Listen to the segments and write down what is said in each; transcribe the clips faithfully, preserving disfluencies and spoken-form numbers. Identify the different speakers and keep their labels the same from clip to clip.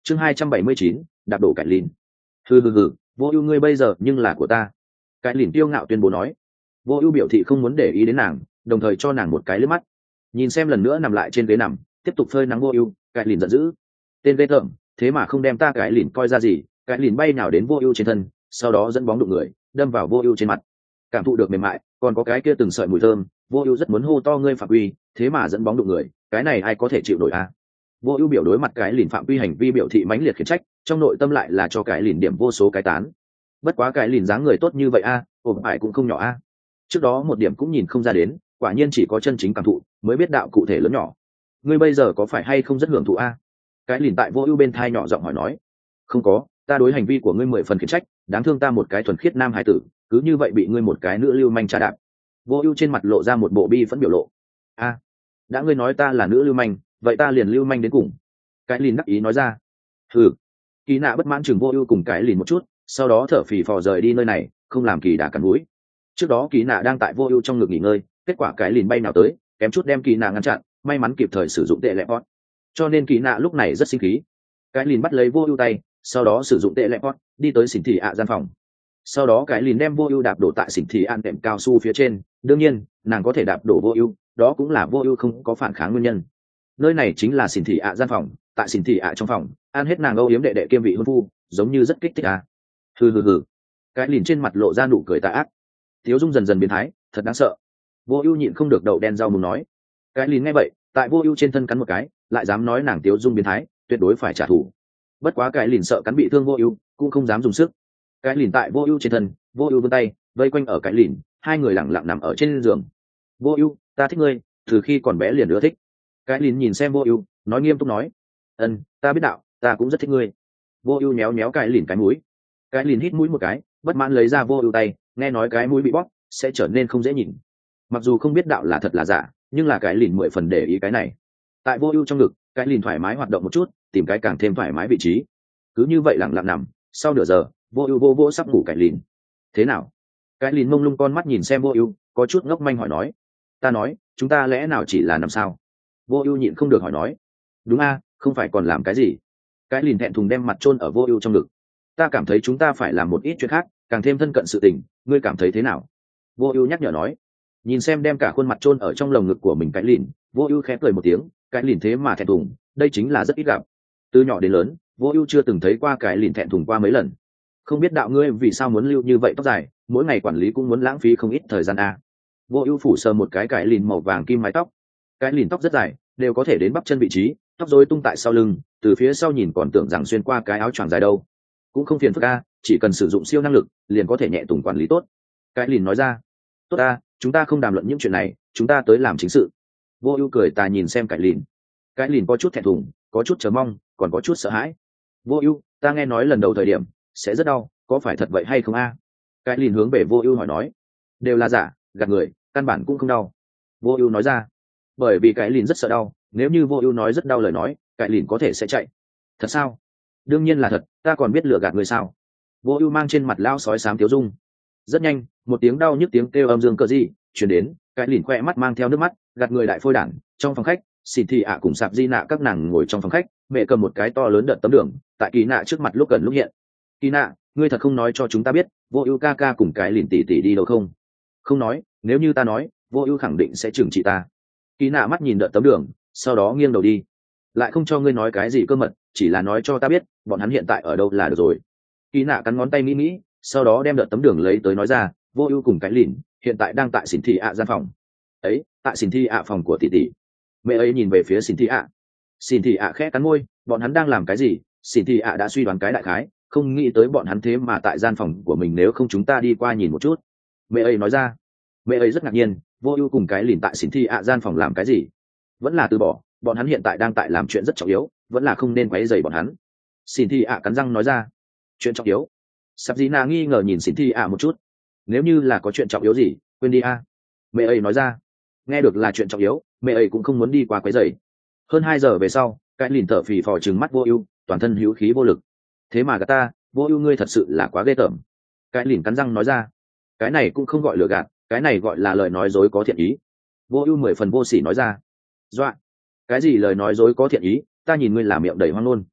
Speaker 1: chương hai trăm bảy mươi chín, đạp đổ cải lìn. hừ hừ hừ, vô ưu ngươi bây giờ nhưng là của ta. Cải lìn tiêu ngạo tuyên bố nói. Vô ưu biểu thị không muốn để ý đến nàng, đồng thời cho nàng một cái liếc mắt. Nhìn xem lần nữa nằm lại trên ghế nằm, tiếp tục phơi nắng vô ưu, cải lìn giận dữ. Tên ghê tởm, thế mà không đem ta cải lìn coi ra gì. Cải lìn bay nào đến vô ưu trên thân, sau đó dẫn bóng đụng người, đâm vào vô ưu trên mặt. Cảm thụ được mềm mại, còn có cái kia từng sợi mùi thơm, vô ưu rất muốn hô to ngươi phạm uy, thế mà dẫn bóng đụng người, cái này ai có thể chịu nổi a? Vô ưu biểu đối mặt cái lìn phạm uy hành vi biểu thị mãnh liệt khiển trách, trong nội tâm lại là cho cái lìn điểm vô số cái tán. Bất quá cái lìn dáng người tốt như vậy a, ổn phải cũng không nhỏ a. Trước đó một điểm cũng nhìn không ra đến, quả nhiên chỉ có chân chính cảm thụ mới biết đạo cụ thể lớn nhỏ. Ngươi bây giờ có phải hay không rất hưởng thụ a? Cái lìn tại vô ưu bên thai nhỏ giọng hỏi nói. Không có, ta đối hành vi của ngươi mười phần khiển trách, đáng thương ta một cái thuần khiết nam hải tử, cứ như vậy bị ngươi một cái nữ lưu manh trà đạp. Vô ưu trên mặt lộ ra một bộ bi phẫn biểu lộ. A, đã ngươi nói ta là nữ lưu manh, vậy ta liền lưu manh đến cùng. Cái lìn đắc ý nói ra. Ừ. Kỳ nạ bất mãn chừng vô ưu cùng cái lìn một chút, sau đó thở phì phò rời đi nơi này, không làm kỳ đà cắn mũi. Trước đó kỳ nạ đang tại vô ưu trong ngực nghỉ ngơi, kết quả cái lìn bay nào tới, kém chút đem kỳ nạ ngăn chặn, may mắn kịp thời sử dụng tệ lẹ pot, cho nên kỳ nạ lúc này rất sinh khí. Cái lìn bắt lấy vô ưu tay, sau đó sử dụng tệ lẹ pot, đi tới xỉn thị ạ gian phòng. Sau đó cái lìn đem vô ưu đạp đổ tại xỉn thị an đệm cao su phía trên, đương nhiên nàng có thể đạp đổ vô ưu, đó cũng là vô ưu không có phản kháng nguyên nhân. Nơi này chính là xỉn thị ạ gian phòng, tại xỉn thị ạ trong phòng ăn hết nàng âu yếm đệ đệ kiêm vị hôn phu, giống như rất kích thích à. hừ hừ hừ. Cái lìn trên mặt lộ ra nụ cười tà ác, tiếu dung dần dần biến thái, thật đáng sợ. Vô ưu nhịn không được đậu đen rau mùng nói. Cái lìn nghe vậy, tại vô ưu trên thân cắn một cái, lại dám nói nàng tiếu dung biến thái, tuyệt đối phải trả thù. Bất quá cái lìn sợ cắn bị thương vô ưu, cũng không dám dùng sức. Cái lìn tại vô ưu trên thân, vô ưu vươn tay vây quanh ở cái lìn, hai người lặng lặng nằm ở trên giường. Vô ưu, ta thích ngươi, từ khi còn bé liền ưa thích. Cái lìn nhìn xem vô ưu, nói nghiêm túc nói. Ân, ta biết đạo, ta cũng rất thích ngươi. Vô ưu méo méo cái lìn cái mũi. Cái lìn hít mũi một cái, bất mãn lấy ra vô ưu tay, nghe nói cái mũi bị bóp sẽ trở nên không dễ nhìn. Mặc dù không biết đạo là thật là giả, nhưng là cái lìn mười phần để ý cái này. Tại vô ưu trong ngực, cái lìn thoải mái hoạt động một chút, tìm cái càng thêm thoải mái vị trí. Cứ như vậy lặng lặng nằm, sau nửa giờ, vô ưu vô vô sắp ngủ cái lìn. Thế nào? Cái lìn mông lung con mắt nhìn xem vô ưu, có chút ngốc manh hỏi nói. Ta nói, chúng ta lẽ nào chỉ là nằm sao? Vô ưu nhịn không được hỏi nói. Đúng a, không phải còn làm cái gì? Cái lìn thẹn thùng đem mặt chôn ở vô ưu trong ngực. Ta cảm thấy chúng ta phải làm một ít chuyện khác, càng thêm thân cận sự tình, ngươi cảm thấy thế nào? Vô ưu nhắc nhở nói. Nhìn xem đem cả khuôn mặt chôn ở trong lồng ngực của mình cái lìn, vô ưu khẽ cười một tiếng, cái lìn thế mà thẹn thùng, đây chính là rất ít gặp. Từ nhỏ đến lớn, vô ưu chưa từng thấy qua cái lìn thẹn thùng qua mấy lần. Không biết đạo ngươi vì sao muốn lưu như vậy tóc dài, mỗi ngày quản lý cũng muốn lãng phí không ít thời gian a. Vô ưu phủ sờ một cái cái lìn màu vàng kim mái tóc. Cái lìn tóc rất dài, đều có thể đến bắp chân vị trí, tóc rối tung tại sau lưng, từ phía sau nhìn còn tưởng rằng xuyên qua cái áo choàng dài đâu. Cũng không phiền phức a, chỉ cần sử dụng siêu năng lực, liền có thể nhẹ tùng quản lý tốt. Cái lìn nói ra. Tốt a, chúng ta không đàm luận những chuyện này, chúng ta tới làm chính sự. Vô ưu cười tà nhìn xem cái lìn. Cái lìn có chút thẹn thùng, có chút chờ mong, còn có chút sợ hãi. Vô ưu, ta nghe nói lần đầu thời điểm sẽ rất đau, có phải thật vậy hay không a? Cái lìn hướng về vô ưu hỏi nói. Đều là giả, gạt người, căn bản cũng không đau. Vô ưu nói ra. Bởi vì cái lìn rất sợ đau, nếu như vô ưu nói rất đau lời nói, cái lìn có thể sẽ chạy. Thật sao? Đương nhiên là thật, ta còn biết lừa gạt người sao? Vô ưu mang trên mặt lao sói xám tiếu dung. Rất nhanh, một tiếng đau nhức tiếng kêu âm dương cờ gì chuyển đến, cái lìn khoe mắt mang theo nước mắt, gạt người đại phôi đản. Trong phòng khách, xỉn thị ạ cùng sạp di nạ các nàng ngồi trong phòng khách, mẹ cầm một cái to lớn đợt tấm đường, tại kỳ nạ trước mặt lúc gần lúc hiện. Kỳ nạ, ngươi thật không nói cho chúng ta biết, vô ưu ca ca cùng cái lìn tỉ tỉ đi đâu không? Không nói, nếu như ta nói, vô ưu khẳng định sẽ trừng trị ta. Kỳ nạ mắt nhìn đợt tấm đường, sau đó nghiêng đầu đi. Lại không cho ngươi nói cái gì cơ mật, chỉ là nói cho ta biết bọn hắn hiện tại ở đâu là được rồi. Kỳ nạ cắn ngón tay nghĩ nghĩ, sau đó đem đợt tấm đường lấy tới nói ra, vô ưu cùng cái lìn hiện tại đang tại xỉn thị ạ gian phòng. Ấy, tại xỉn thị ạ phòng của tỷ tỷ. Mẹ ấy nhìn về phía xỉn thị ạ. Xỉn thị ạ khẽ cắn môi, bọn hắn đang làm cái gì? Xỉn thị ạ đã suy đoán cái đại khái, không nghĩ tới bọn hắn thế mà tại gian phòng của mình, nếu không chúng ta đi qua nhìn một chút. Mẹ ấy nói ra. Mẹ ấy rất ngạc nhiên, vô ưu cùng cái lìn tại xỉn thị ạ gian phòng làm cái gì? Vẫn là từ bỏ, bọn hắn hiện tại đang tại làm chuyện rất trọng yếu, vẫn là không nên quấy rầy bọn hắn. Xỉn thị ạ cắn răng nói ra. Chuyện trọng yếu? Sắp dĩ nà nghi ngờ nhìn xỉn thị ạ một chút. Nếu như là có chuyện trọng yếu gì, quên đi a. Mẹ ấy nói ra. Nghe được là chuyện trọng yếu, mẹ ấy cũng không muốn đi qua quấy rầy. Hơn hai giờ về sau, cái lìn thở phì phò trừng mắt vô ưu, toàn thân hữu khí vô lực. Thế mà gạt ta, vô ưu ngươi thật sự là quá ghê tởm. Cái lìn cắn răng nói ra. Cái này cũng không gọi lừa gạt, cái này gọi là lời nói dối có thiện ý. Vô ưu mười phần vô sỉ nói ra. Dọa. Cái gì lời nói dối có thiện ý, ta nhìn ngươi là miệng đầy hoang luôn.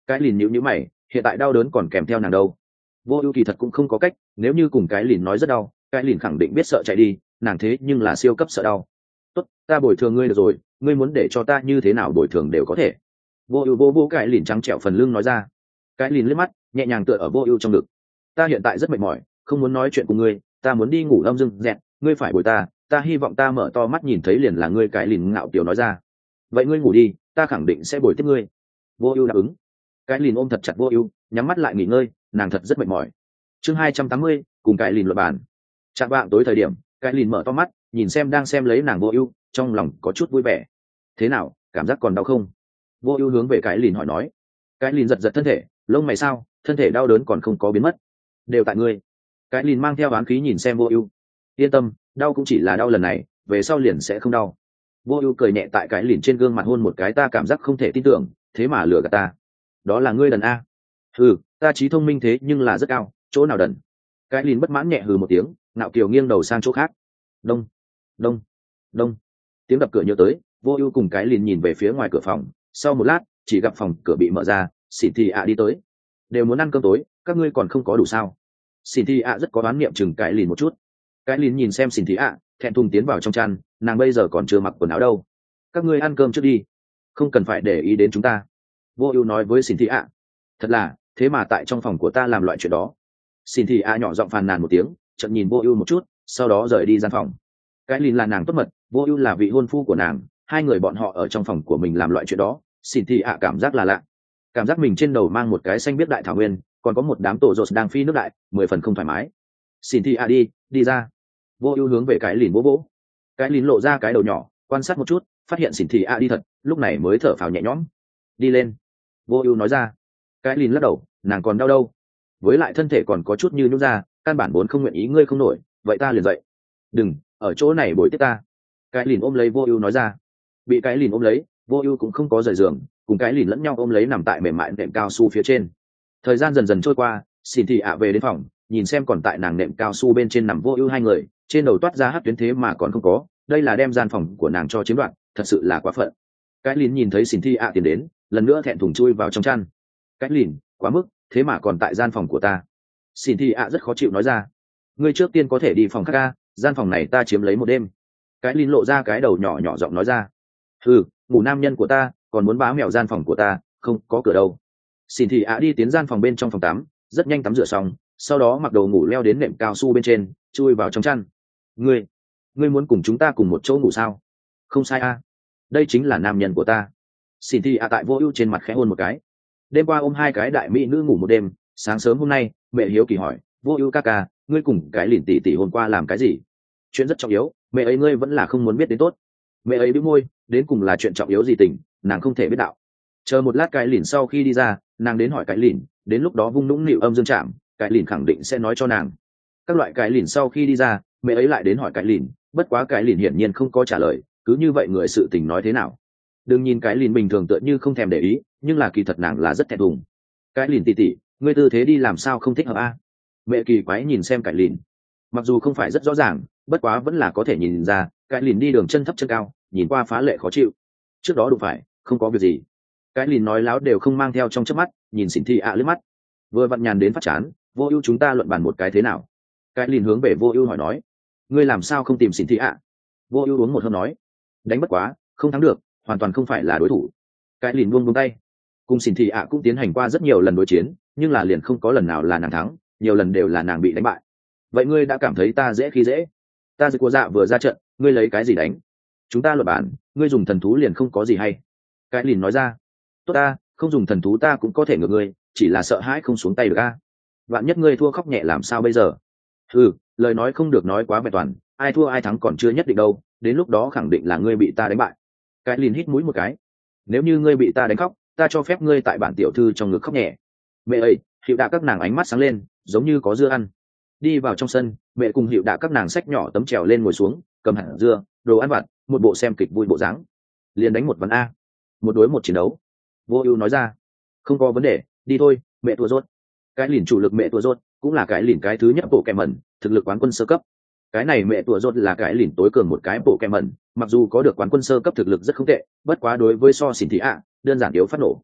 Speaker 1: Cái lìn nhíu nhíu mày, hiện tại đau đớn còn kèm theo nàng đâu. Vô ưu kỳ thật cũng không có cách, nếu như cùng cái lìn nói rất đau, cái lìn khẳng định biết sợ chạy đi, nàng thế nhưng là siêu cấp sợ đau. Tốt, ta bồi thường ngươi được rồi, ngươi muốn để cho ta như thế nào bồi thường đều có thể. Vô ưu vô vô cái lìn trắng trẻo phần lưng nói ra. Cái lìn liếc mắt, nhẹ nhàng tựa ở vô ưu trong ngực. Ta hiện tại rất mệt mỏi, không muốn nói chuyện cùng ngươi, ta muốn đi ngủ âm dưng dẹt, ngươi phải bồi ta, ta hy vọng ta mở to mắt nhìn thấy liền là ngươi. Cái lìn ngạo kiều nói ra. Vậy ngươi ngủ đi, ta khẳng định sẽ bồi tiếp ngươi. Vô ưu đáp ứng. Cái lìn ôm thật chặt vô ưu, nhắm mắt lại nghỉ ngơi, nàng thật rất mệt mỏi. Chương hai trăm tám mươi, cùng cái lìn luận bàn. Chạm vạng tối thời điểm, cái lìn mở to mắt, nhìn xem đang xem lấy nàng vô ưu, trong lòng có chút vui vẻ. Thế nào, cảm giác còn đau không? Vô ưu hướng về cái lìn hỏi nói. Cái lìn giật giật thân thể, lông mày sao, thân thể đau đớn còn không có biến mất. Đều tại ngươi. Cái lìn mang theo oán khí nhìn xem vô ưu. Yên tâm, đau cũng chỉ là đau lần này, về sau liền sẽ không đau. Vô ưu cười nhẹ tại cái lìn trên gương mặt hôn một cái. Ta cảm giác không thể tin tưởng, thế mà lừa gạt ta. Đó là ngươi đần a. Ừ, ta trí thông minh thế nhưng là rất cao, chỗ nào đần. Cái lìn bất mãn nhẹ hừ một tiếng, ngạo kiều nghiêng đầu sang chỗ khác. Đông đông đông, tiếng đập cửa nhớ tới. Vô ưu cùng cái lìn nhìn về phía ngoài cửa phòng, sau một lát chỉ gặp phòng cửa bị mở ra, xỉn thị ạ đi tới. Đều muốn ăn cơm tối, các ngươi còn không có đủ sao? Xỉn thị ạ rất có đoán niệm chừng cái lìn một chút. Cái lìn nhìn xem xỉn thị ạ, thẹn thùng tiến vào trong chăn, nàng bây giờ còn chưa mặc quần áo đâu. Các ngươi ăn cơm trước đi, không cần phải để ý đến chúng ta. Vô ưu nói với xỉn thị ạ. Thật là, thế mà tại trong phòng của ta làm loại chuyện đó. Xỉn thị ạ nhỏ giọng phàn nàn một tiếng, chợt nhìn vô ưu một chút, sau đó rời đi gian phòng. Cái lìn là nàng tốt mật, vô ưu là vị hôn phu của nàng, hai người bọn họ ở trong phòng của mình làm loại chuyện đó. Xỉn thị ạ cảm giác là lạ, cảm giác mình trên đầu mang một cái xanh biết đại thảo nguyên, còn có một đám tổ rột đang phi nước đại, mười phần không thoải mái. Xỉn thị ạ đi đi ra. Vô ưu hướng về cái lìn vỗ vỗ. Cái lìn lộ ra cái đầu nhỏ, quan sát một chút, phát hiện xỉn thị ạ đi thật, lúc này mới thở phào nhẹ nhõm. Đi lên. Vô ưu nói ra. Cái lìn lắc đầu, nàng còn đau đâu, với lại thân thể còn có chút như nhũ ra, căn bản vốn không nguyện ý. Ngươi không nổi, vậy ta liền dậy. Đừng ở chỗ này bồi tiếp ta. Cái lìn ôm lấy vô ưu nói ra. Bị cái lìn ôm lấy, vô ưu cũng không có rời giường, cùng cái lìn lẫn nhau ôm lấy nằm tại mềm mại nệm cao su phía trên. Thời gian dần dần trôi qua, xin thị ạ về đến phòng, nhìn xem còn tại nàng nệm cao su bên trên nằm vô ưu hai người, trên đầu toát ra hát tuyến thế mà còn không có, đây là đem gian phòng của nàng cho chiếm đoạt, thật sự là quá phận. Cái lìn nhìn thấy xin thị ạ tiến đến, lần nữa thẹn thùng chui vào trong chăn. Cái lìn, quá mức, thế mà còn tại gian phòng của ta. Xin thị ạ rất khó chịu nói ra. Ngươi trước tiên có thể đi phòng khác ca, gian phòng này ta chiếm lấy một đêm. Cái lìn lộ ra cái đầu nhỏ nhỏ giọng nói ra. Ừ, ngủ nam nhân của ta, còn muốn bá mèo gian phòng của ta, không có cửa đâu. Xin thị ạ đi tiến gian phòng bên trong phòng tắm, rất nhanh tắm rửa xong, sau đó mặc đồ ngủ leo đến nệm cao su bên trên, chui vào trong chăn. Ngươi, ngươi muốn cùng chúng ta cùng một chỗ ngủ sao? Không sai a, đây chính là nam nhân của ta. Xin thị ạ tại vô ưu trên mặt khẽ hôn một cái. Đêm qua ôm hai cái đại mỹ nữ ngủ một đêm, sáng sớm hôm nay mẹ hiếu kỳ hỏi, vô ưu ca ca, ngươi cùng cái lìn tỷ tỷ hôm qua làm cái gì? Chuyện rất trọng yếu, mẹ ấy ngươi vẫn là không muốn biết đến tốt. Mẹ ấy bĩu môi, đến cùng là chuyện trọng yếu gì tình, nàng không thể biết đạo. Chờ một lát cái lìn sau khi đi ra, nàng đến hỏi cái lìn, đến lúc đó vung nũng nịu âm dương chạm, cái lìn khẳng định sẽ nói cho nàng. Các loại cái lìn sau khi đi ra, mẹ ấy lại đến hỏi cái lìn, bất quá cái lìn hiển nhiên không có trả lời, cứ như vậy người sự tình nói thế nào. Đừng nhìn cái lìn bình thường tựa như không thèm để ý, nhưng là kỳ thật nàng là rất thẹn thùng. Cái lìn tỉ tỉ, ngươi tư thế đi làm sao không thích hợp a? Mẹ kỳ quái nhìn xem cái lìn, mặc dù không phải rất rõ ràng, bất quá vẫn là có thể nhìn ra, cái lìn đi đường chân thấp chân cao, nhìn qua phá lệ khó chịu. Trước đó đụng phải, không có việc gì. Cái lìn nói láo đều không mang theo trong chớp mắt, nhìn xỉn thị ạ lướt mắt, vừa vặn nhàn đến phát chán, vô ưu chúng ta luận bàn một cái thế nào? Cái lìn hướng về vô ưu hỏi nói, ngươi làm sao không tìm xỉn thị ạ? Vô ưu uống một hơi nói, đánh bất quá, không thắng được, hoàn toàn không phải là đối thủ. Cái lìn buông buông tay, cùng xỉn thị ạ cũng tiến hành qua rất nhiều lần đối chiến, nhưng là liền không có lần nào là nàng thắng, nhiều lần đều là nàng bị đánh bại. Vậy ngươi đã cảm thấy ta dễ khi dễ? Ta dịch của dạ vừa ra trận, ngươi lấy cái gì đánh? Chúng ta luận bàn, ngươi dùng thần thú liền không có gì hay. Cái lìn nói ra, tốt ta, không dùng thần thú ta cũng có thể ngược ngươi, chỉ là sợ hãi không xuống tay được a. Vạn nhất ngươi thua khóc nhẹ làm sao bây giờ? Ừ, lời nói không được nói quá vẹn toàn, ai thua ai thắng còn chưa nhất định đâu, đến lúc đó khẳng định là ngươi bị ta đánh bại. Cái lìn hít mũi một cái, nếu như ngươi bị ta đánh khóc, ta cho phép ngươi tại bản tiểu thư trong ngực khóc nhẹ. Mẹ ơi, hiệu đạ các nàng ánh mắt sáng lên, giống như có dưa ăn. Đi vào trong sân, mẹ cùng hiệu đạ các nàng xách nhỏ tấm trèo lên ngồi xuống, cầm hạt dưa, đồ ăn vặt, một bộ xem kịch vui bộ dáng. Liền đánh một ván a, một đối một chiến đấu. Vô ưu nói ra, không có vấn đề, đi thôi, mẹ thua rốt. Cái lìn chủ lực mẹ thua rốt, cũng là cái lìn cái thứ nhất bộ kèm mẩn, thực lực quán quân sơ cấp. Cái này mẹ thua rốt là cái lìn tối cường một cái bộ kèm mẩn, mặc dù có được quán quân sơ cấp thực lực rất không tệ, bất quá đối với so xỉn thị ạ, đơn giản yếu phát nổ.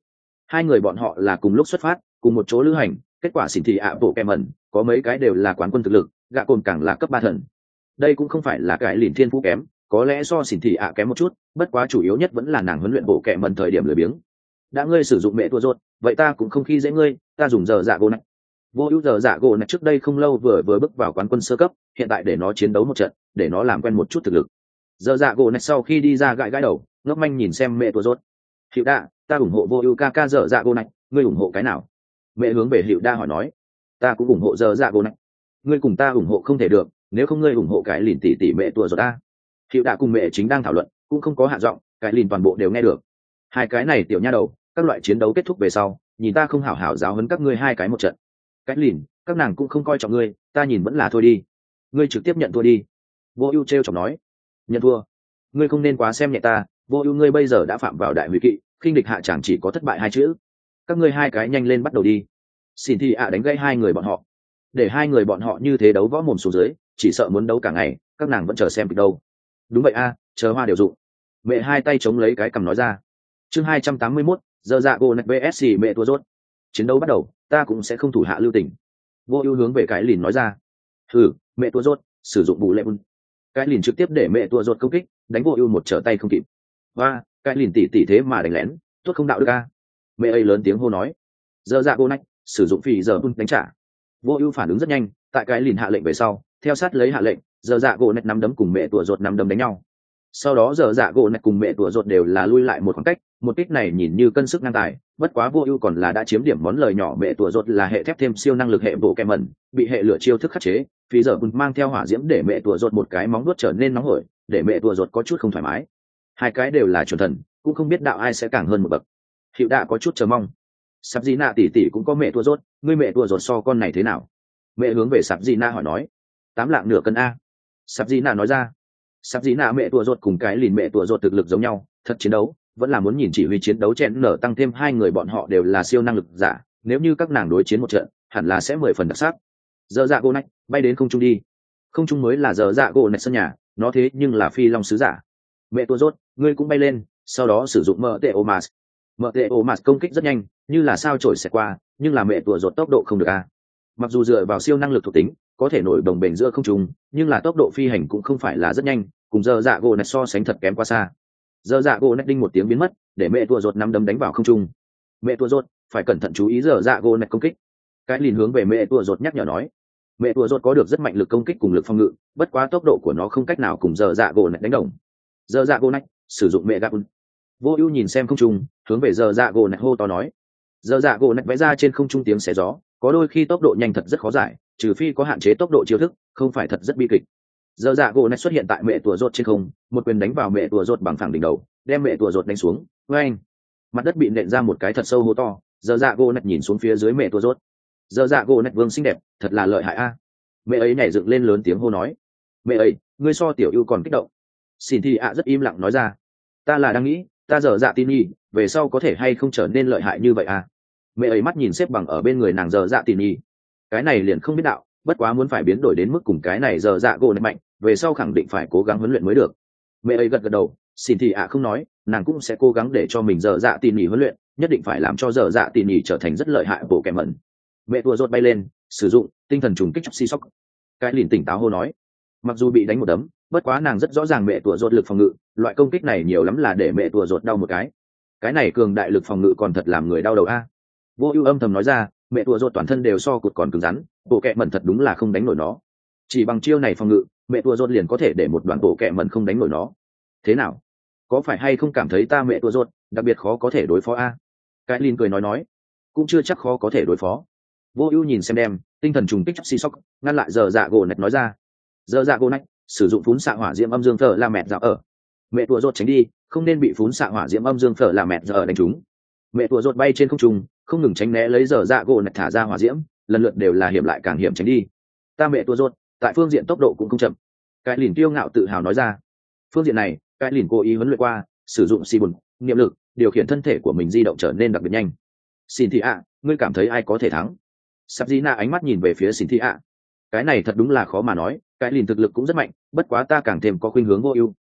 Speaker 1: hai người bọn họ là cùng lúc xuất phát cùng một chỗ lữ hành, kết quả xỉn thị ạ bộ kẹ mẩn có mấy cái đều là quán quân thực lực, gạ cồn càng là cấp ba thần. Đây cũng không phải là cái lìn thiên phú kém, có lẽ do xỉn thị ạ kém một chút, bất quá chủ yếu nhất vẫn là nàng huấn luyện bộ kẹ mẩn thời điểm lười biếng. Đã ngươi sử dụng mẹ tua rốt, vậy ta cũng không khi dễ ngươi, ta dùng giờ dạ gỗ này. Vô ưu giờ dạ gỗ này trước đây không lâu vừa vừa bước vào quán quân sơ cấp, hiện tại để nó chiến đấu một trận, để nó làm quen một chút thực lực. Giờ dạ gỗ này sau khi đi ra gãi gãi đầu, ngốc manh nhìn xem mẹ tua rốt. Hiệu đa, ta ủng hộ vô ưu ca ca giờ dạ gỗ này, ngươi ủng hộ cái nào? Mẹ hướng về Hiệu đa hỏi nói. Ta cũng ủng hộ giờ dạ gỗ này. Ngươi cùng ta ủng hộ không thể được, nếu không ngươi ủng hộ cái lìn tỷ tỷ mẹ tua rốt ta. Hiệu đa cùng mẹ chính đang thảo luận, cũng không có hạ giọng, cái lìn toàn bộ đều nghe được. Hai cái này tiểu nha đầu, các loại chiến đấu kết thúc về sau, nhìn ta không hảo hảo giáo huấn các ngươi hai cái một trận. Cách lìn, các nàng cũng không coi trọng ngươi, ta nhìn vẫn là thôi đi. Ngươi trực tiếp nhận thua đi. Vô ưu trêu chọc nói. Nhận thua? Ngươi không nên quá xem nhẹ ta, vô ưu ngươi bây giờ đã phạm vào đại hủy kỵ, khinh địch hạ chẳng chỉ có thất bại hai chữ. Các ngươi hai cái nhanh lên bắt đầu đi. Xin thì ạ đánh gãy hai người bọn họ. Để hai người bọn họ như thế đấu võ mồm xuống dưới, chỉ sợ muốn đấu cả ngày, các nàng vẫn chờ xem kịch đâu. Đúng vậy a, chờ hoa đều dụng. Mẹ hai tay chống lấy cái cằm nói ra. Chương hai trăm tám mươi mốt, giờ dạ gỗ nạch vs mẹ tua rốt. Chiến đấu bắt đầu, ta cũng sẽ không thủ hạ lưu tình. Vô ưu hướng về cái lìn nói ra. Hừ, mẹ tua rốt, sử dụng bù lệ bun. Cái lìn trực tiếp để mẹ tua rốt công kích, đánh vô ưu một trở tay không kịp. Và cái lìn tỉ tỉ thế mà đánh lén, tốt không đạo đức a. Mẹ ấy lớn tiếng hô nói. Giờ dạ gỗ nạch, sử dụng phì giờ bun đánh trả. Vô ưu phản ứng rất nhanh, tại cái lìn hạ lệnh về sau, theo sát lấy hạ lệnh, giờ dạ gỗ nạch nắm đấm cùng mẹ tua rốt nắm đấm đánh nhau. Sau đó giờ dạ gỗ nạch cùng mẹ tua rốt đều là lui lại một khoảng cách, một kích này nhìn như cân sức ngang tài, bất quá vô ưu còn là đã chiếm điểm món lời nhỏ. Mẹ tua rốt là hệ thép thêm siêu năng lực hệ bộ kẹ mẩn, bị hệ lửa chiêu thức khắc chế, phí giờ bùn mang theo hỏa diễm để mẹ tua rốt một cái móng vuốt trở nên nóng hổi, để mẹ tua rốt có chút không thoải mái. Hai cái đều là chuẩn thần, cũng không biết đạo ai sẽ càng hơn một bậc. Hiệu đã có chút chờ mong. Sạp Di Na tỷ tỷ cũng có mẹ tua rốt, ngươi mẹ tua rốt so con này thế nào? Mẹ hướng về Sạp Di Na hỏi nói. Tám lạng nửa cân a. Sạp Di Na nói ra. Sạp Di Na mẹ tua rốt cùng cái lìn mẹ tua rốt thực lực giống nhau, thật chiến đấu vẫn là muốn nhìn chỉ huy chiến đấu chèn nở tăng thêm hai người bọn họ đều là siêu năng lực giả, nếu như các nàng đối chiến một trận hẳn là sẽ mười phần đặc sắc. Giờ dạ gỗ nạch bay đến không trung đi. Không trung mới là giờ dạ gỗ nạch sân nhà, nó thế nhưng là phi long sứ giả. Mẹ tua rốt, ngươi cũng bay lên, sau đó sử dụng mở tệ omas. Mở tệ omas công kích rất nhanh, như là sao chổi sẽ qua, nhưng là mẹ tua rốt tốc độ không được a. Mặc dù dựa vào siêu năng lực thuộc tính có thể nổi đồng bền giữa không trung, nhưng là tốc độ phi hành cũng không phải là rất nhanh, cùng giờ dạ gỗ nạch so sánh thật kém quá xa. Giờ dạ gỗ nạch đinh một tiếng biến mất, để mẹ tua rốt nắm đấm đánh vào không trung. Mẹ tua rốt phải cẩn thận chú ý giờ dạ gỗ nạch công kích. Cái lìn hướng về mẹ tua rốt nhắc nhở nói. Mẹ tua rốt có được rất mạnh lực công kích cùng lực phòng ngự, bất quá tốc độ của nó không cách nào cùng giờ dạ gỗ nạch đánh đồng. Giờ dạ gỗ nạch sử dụng mẹ gạp. Vô ưu nhìn xem không trung, hướng về giờ dạ gỗ nạch hô to nói. Giờ dạ gỗ nạch vẽ ra trên không trung tiếng xé gió, có đôi khi tốc độ nhanh thật rất khó giải, trừ phi có hạn chế tốc độ chiêu thức, không phải thật rất bi kịch. Giờ dạ gỗ nạch xuất hiện tại mẹ tua rốt trên không, một quyền đánh vào mẹ tua rốt bằng phẳng đỉnh đầu, đem mẹ tua rốt đánh xuống. Với anh, mặt đất bị nện ra một cái thật sâu hố to. Giờ dạ gỗ nạch nhìn xuống phía dưới mẹ tua rốt. Giờ dạ gỗ nạch vương xinh đẹp, thật là lợi hại a. Mẹ ấy nhảy dựng lên lớn tiếng hô nói. Mẹ ấy, ngươi so tiểu ưu còn kích động. Xin thì ạ rất im lặng nói ra. Ta là đang nghĩ, ta giờ dạ tin nhi, về sau có thể hay không trở nên lợi hại như vậy à? Mẹ ấy mắt nhìn xếp bằng ở bên người nàng giờ dạ tin nhi. Cái này liền không biết đạo, bất quá muốn phải biến đổi đến mức cùng cái này giờ dạ gỗ nạch mạnh, về sau khẳng định phải cố gắng huấn luyện mới được. Mẹ ấy gật gật đầu, xin thì ạ không nói, nàng cũng sẽ cố gắng để cho mình giờ dạ tin nhi huấn luyện, nhất định phải làm cho giờ dạ tin nhi trở thành rất lợi hại bộ kẻ mẩn. Mẹ tua rốt bay lên, sử dụng tinh thần trùng kích si sóc. Cái lìn tỉnh táo hô nói. Mặc dù bị đánh một đấm, bất quá nàng rất rõ ràng mẹ tua rốt lực phòng ngự, loại công kích này nhiều lắm là để mẹ tua rốt đau một cái. Cái này cường đại lực phòng ngự còn thật làm người đau đầu a. Vô ưu âm thầm nói ra, mẹ tua rốt toàn thân đều so cụt còn cứng rắn, bộ kẹ mẩn thật đúng là không đánh nổi nó. Chỉ bằng chiêu này phòng ngự, mẹ tua rốt liền có thể để một đoàn bộ kẹ mẩn không đánh nổi nó. Thế nào? Có phải hay không cảm thấy ta mẹ tua rốt đặc biệt khó có thể đối phó a? Cái lìn cười nói nói, cũng chưa chắc khó có thể đối phó. Vô ưu nhìn xem đem tinh thần trùng kích si sóc ngăn lại giờ dạ gỗ nạch nói ra. Giờ dạ gỗ nạch sử dụng phún xạ hỏa diễm âm dương phở là mẹ dạo ở. Mẹ tua rốt tránh đi, không nên bị phún xạ hỏa diễm âm dương phở là mẹ giờ ở đánh trúng. Mẹ tua rốt bay trên không trung, không ngừng tránh né lấy giờ dạ gỗ nạch thả ra hỏa diễm, lần lượt đều là hiểm lại càng hiểm tránh đi. Ta mẹ tua rốt tại phương diện tốc độ cũng không chậm. Cái lìn kiêu ngạo tự hào nói ra. Phương diện này, cái lìn cố ý huấn luyện qua, sử dụng si bùn niệm lực điều khiển thân thể của mình di động trở nên đặc biệt nhanh. Xin thị ạ, ngươi cảm thấy ai có thể thắng? Sạp Di Na ánh mắt nhìn về phía xin thị ạ. Cái này thật đúng là khó mà nói, cái lìn thực lực cũng rất mạnh, bất quá ta càng thêm có khuynh hướng vô ưu.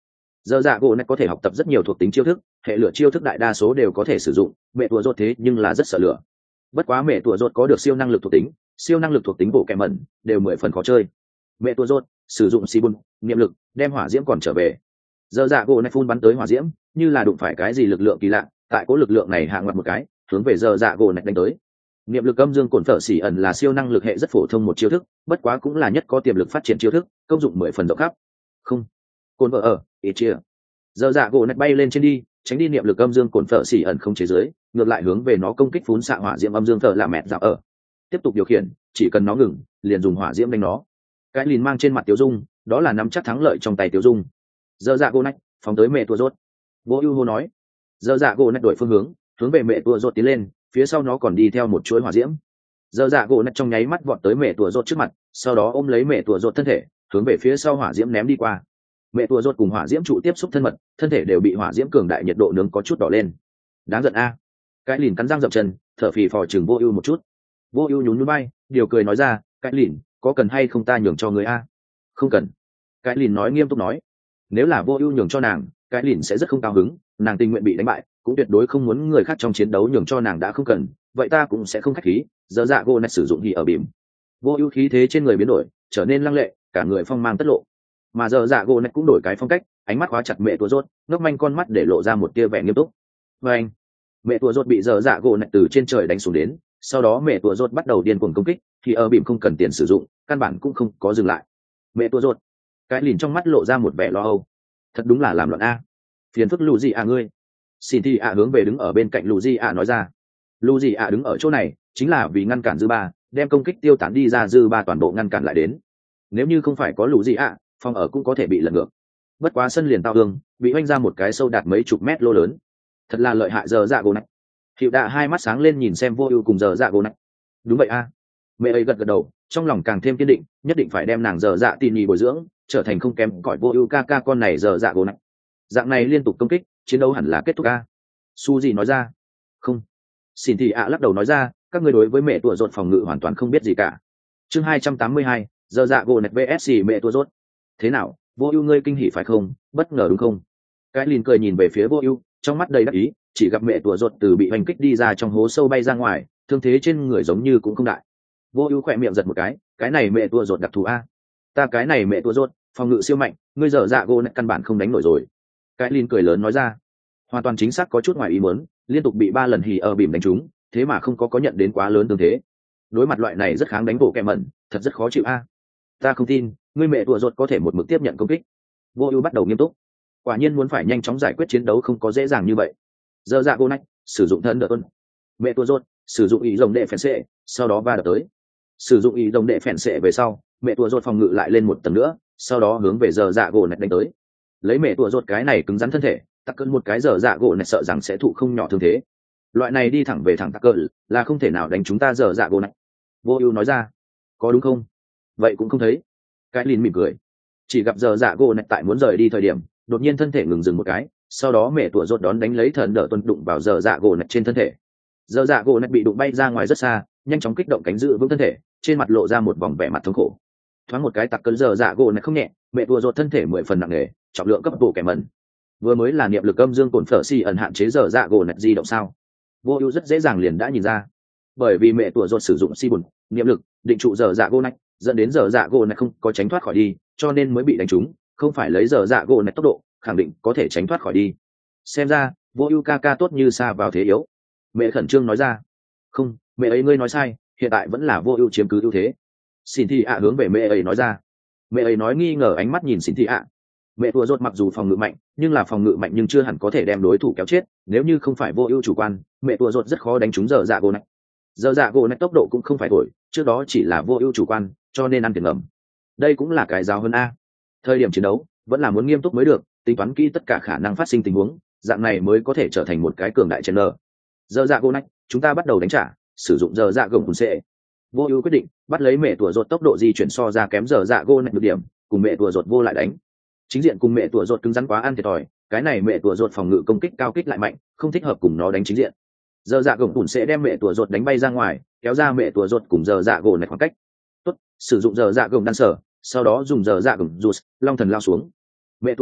Speaker 1: Giờ dạ gỗ này có thể học tập rất nhiều thuộc tính chiêu thức, hệ lửa chiêu thức đại đa số đều có thể sử dụng, mẹ tua rốt thế nhưng là rất sợ lửa. Bất quá mẹ tua rốt có được siêu năng lực thuộc tính, siêu năng lực thuộc tính bộ kẹm mẩn đều mười phần khó chơi. Mẹ tua rốt sử dụng xì bun niệm lực đem hỏa diễm còn trở về. Giờ dạ gỗ này phun bắn tới hỏa diễm, như là đụng phải cái gì lực lượng kỳ lạ, tại cố lực lượng này hạ ngoặt một cái, hướng về giờ dạ gỗ này đánh tới. Niệm lực âm dương cổn phở xỉ ẩn là siêu năng lực hệ rất phổ thông một chiêu thức, bất quá cũng là nhất có tiềm lực phát triển chiêu thức, công dụng mười phần rộng khắp. Không, cồn vợ ở, ít chia. Giờ dạ gỗ này bay lên trên đi, tránh đi niệm lực âm dương cổn phở xỉ ẩn không chế giới, ngược lại hướng về nó công kích phún xạ hỏa diễm âm dương phở là mẹ dạo ở. Tiếp tục điều khiển, chỉ cần nó ngừng, liền dùng hỏa diễm đánh nó. Cái lìn mang trên mặt Tiêu Dung, đó là nắm chắc thắng lợi trong tay Tiêu Dung. Giờ dạ gỗ này phóng tới mẹ tua rốt. Vô ưu hô nói. Giờ dạ gỗ này đổi phương hướng, hướng về mẹ tua rốt tiến lên, phía sau nó còn đi theo một chuỗi hỏa diễm. Giờ dạ gỗ này trong nháy mắt vọt tới mẹ tua rốt trước mặt, sau đó ôm lấy mẹ tua rốt thân thể, hướng về phía sau hỏa diễm ném đi qua. Mẹ tua rốt cùng hỏa diễm trụ tiếp xúc thân mật, thân thể đều bị hỏa diễm cường đại nhiệt độ nướng có chút đỏ lên. Đáng giận a. Cái lìn cắn răng dậm chân, thở phì phò chừng Vô ưu một chút. Vô ưu nhún nhún bay, điều cười nói ra, cái lìn, có cần hay không ta nhường cho người a? Không cần. Cái lìn nói nghiêm túc nói, nếu là Vô ưu nhường cho nàng, cái lìn sẽ rất không cao hứng, nàng tình nguyện bị đánh bại, cũng tuyệt đối không muốn người khác trong chiến đấu nhường cho nàng đã không cần, vậy ta cũng sẽ không khách khí. Giờ dạ gỗ này sử dụng hỉ ở bìm. Vô ưu khí thế trên người biến đổi, trở nên lăng lệ, cả người phong mang tất lộ. Mà giờ dạ gỗ này cũng đổi cái phong cách, ánh mắt khóa chặt mẹ tua rốt, ngốc manh con mắt để lộ ra một tia vẻ nghiêm túc. Và anh, mẹ tua rốt bị giờ dạ gỗ này từ trên trời đánh xuống đến, sau đó mẹ tua rốt bắt đầu điên cuồng công kích, thì ở bìm không cần tiền sử dụng, căn bản cũng không có dừng lại. Mẹ tua rốt, cái lìn trong mắt lộ ra một vẻ lo âu. Thật đúng là làm loạn a. Phiền phức lù gì à ngươi? Xin thì ạ hướng về đứng ở bên cạnh lù gì ạ nói ra. Lù gì ạ đứng ở chỗ này chính là vì ngăn cản dư ba, đem công kích tiêu tán đi ra, dư ba toàn bộ ngăn cản lại đến. Nếu như không phải có lù gì ạ, phòng ở cũng có thể bị lật ngược. Bất quá sân liền tao hương, bị oanh ra một cái sâu đạt mấy chục mét lô lớn. Thật là lợi hại giờ dạ gỗ này. Hiệu đạ hai mắt sáng lên nhìn xem Vô ưu cùng giờ dạ gỗ này. Đúng vậy a. Mẹ ấy gật gật đầu, trong lòng càng thêm kiên định, nhất định phải đem nàng giờ dạ tỉ mỉ bồi dưỡng, trở thành không kém cỏi Vô ưu ca ca con này giờ dạ gỗ này. Dạng này liên tục công kích, chiến đấu hẳn là kết thúc a. Su gì nói ra. Không. Xin thì ạ lắc đầu nói ra, các ngươi đối với mẹ tua rốt phòng ngự hoàn toàn không biết gì cả. Chương hai trăm tám mươi hai, giờ dạ gỗ này vs mẹ tua rốt. Thế nào, Vô ưu ngươi kinh hỉ phải không, bất ngờ đúng không? Cái lìn cười nhìn về phía Vô ưu, trong mắt đầy đắc ý, chỉ gặp mẹ tua rốt từ bị hành kích đi ra trong hố sâu bay ra ngoài, thương thế trên người giống như cũng không đại. Vô ưu khỏe miệng giật một cái, cái này mẹ tua rốt đặc thù a. Ta cái này mẹ tua rốt, phòng ngự siêu mạnh, ngươi giờ dạ gỗ này căn bản không đánh nổi rồi. Cái lìn cười lớn nói ra, hoàn toàn chính xác có chút ngoài ý muốn, liên tục bị ba lần hì ở bìm đánh trúng, thế mà không có có nhận đến quá lớn tương thế. Đối mặt loại này rất kháng đánh bộ kẹm mẩn, thật rất khó chịu a. Ta không tin, ngươi mẹ tua rốt có thể một mực tiếp nhận công kích. Vô ưu bắt đầu nghiêm túc, quả nhiên muốn phải nhanh chóng giải quyết chiến đấu không có dễ dàng như vậy. Giờ dạ gỗ này sử dụng thân đỡ tuân, mẹ tua rốt sử dụng ý rồng đệ phèn xệ, sau đó va đập tới. Sử dụng ý rồng đệ phèn xệ về sau, mẹ tua rốt phòng ngự lại lên một tầng nữa, sau đó hướng về giờ dạ gỗ này đánh tới. Lấy mẹ tua rốt cái này cứng rắn thân thể, tắc cơn một cái giờ dạ gỗ này sợ rằng sẽ thụ không nhỏ thương thế. Loại này đi thẳng về thẳng tắc cơn là không thể nào đánh chúng ta giờ dạ gỗ này. Vô ưu nói ra, có đúng không? Vậy cũng không thấy. Cái lìn mỉm cười, chỉ gặp giờ dạ gỗ này tại muốn rời đi thời điểm, đột nhiên thân thể ngừng dừng một cái, sau đó mẹ tua rốt đón đánh lấy thần đỡ tuân đụng vào giờ dạ gỗ này trên thân thể. Giờ dạ gỗ này bị đụng bay ra ngoài rất xa, nhanh chóng kích động cánh giữ vững thân thể, trên mặt lộ ra một vòng vẻ mặt thống khổ. Thoáng một cái tặc cơn giờ dạ gỗ này không nhẹ, mẹ tua rốt thân thể mười phần nặng nề, trọng lượng cấp bộ kẻ mẩn. Vừa mới là niệm lực âm dương cổn phở xì ẩn hạn chế giờ dạ gỗ này di động sao? Vô ưu rất dễ dàng liền đã nhìn ra, bởi vì mẹ tua rốt sử dụng si bùn niệm lực định trụ giờ dạ gỗ này, dẫn đến giờ dạ gỗ này không có tránh thoát khỏi đi, cho nên mới bị đánh trúng, không phải lấy giờ dạ gỗ này tốc độ, khẳng định có thể tránh thoát khỏi đi. Xem ra, Vô ưu ca ca tốt như xa vào thế yếu. Mẹ khẩn trương nói ra. Không, mẹ ấy ngươi nói sai, hiện tại vẫn là Vô ưu chiếm cứ ưu thế. Xin thị ạ hướng về mẹ ấy nói ra. Mẹ ấy nói nghi ngờ ánh mắt nhìn xin thị ạ. Mẹ tua rốt mặc dù phòng ngự mạnh, nhưng là phòng ngự mạnh nhưng chưa hẳn có thể đem đối thủ kéo chết, nếu như không phải Vô ưu chủ quan, mẹ tua rốt rất khó đánh trúng giờ dạ gỗ này. Giờ dạ gỗ này tốc độ cũng không phải thổi, trước đó chỉ là Vô ưu chủ quan, cho nên ăn tiền ngầm. Đây cũng là cái giáo hơn a. Thời điểm chiến đấu, vẫn là muốn nghiêm túc mới được, tính toán kỹ tất cả khả năng phát sinh tình huống, dạng này mới có thể trở thành một cái cường đại chiến lờ. Giờ dạ gỗ này, chúng ta bắt đầu đánh trả, sử dụng giờ dạ gồng cùng sẽ. Vô ưu quyết định bắt lấy mẹ tua rốt tốc độ di chuyển so ra kém giờ dạ gỗ này được điểm, cùng mẹ tua rốt vô lại đánh. Chính diện cùng mẹ tua rốt cứng rắn quá ăn thiệt thòi, cái này mẹ tua rốt phòng ngự công kích cao kích lại mạnh, không thích hợp cùng nó đánh chính diện. Giờ dạ gồng cùng sẽ đem mẹ tua rốt đánh bay ra ngoài, kéo ra mẹ tua rốt cùng giờ dạ gỗ này khoảng cách. Tốt, sử dụng giờ dạ gồng đan sở, sau đó dùng giờ dạ gồng juice long thần lao xuống. Mẹ tua rốt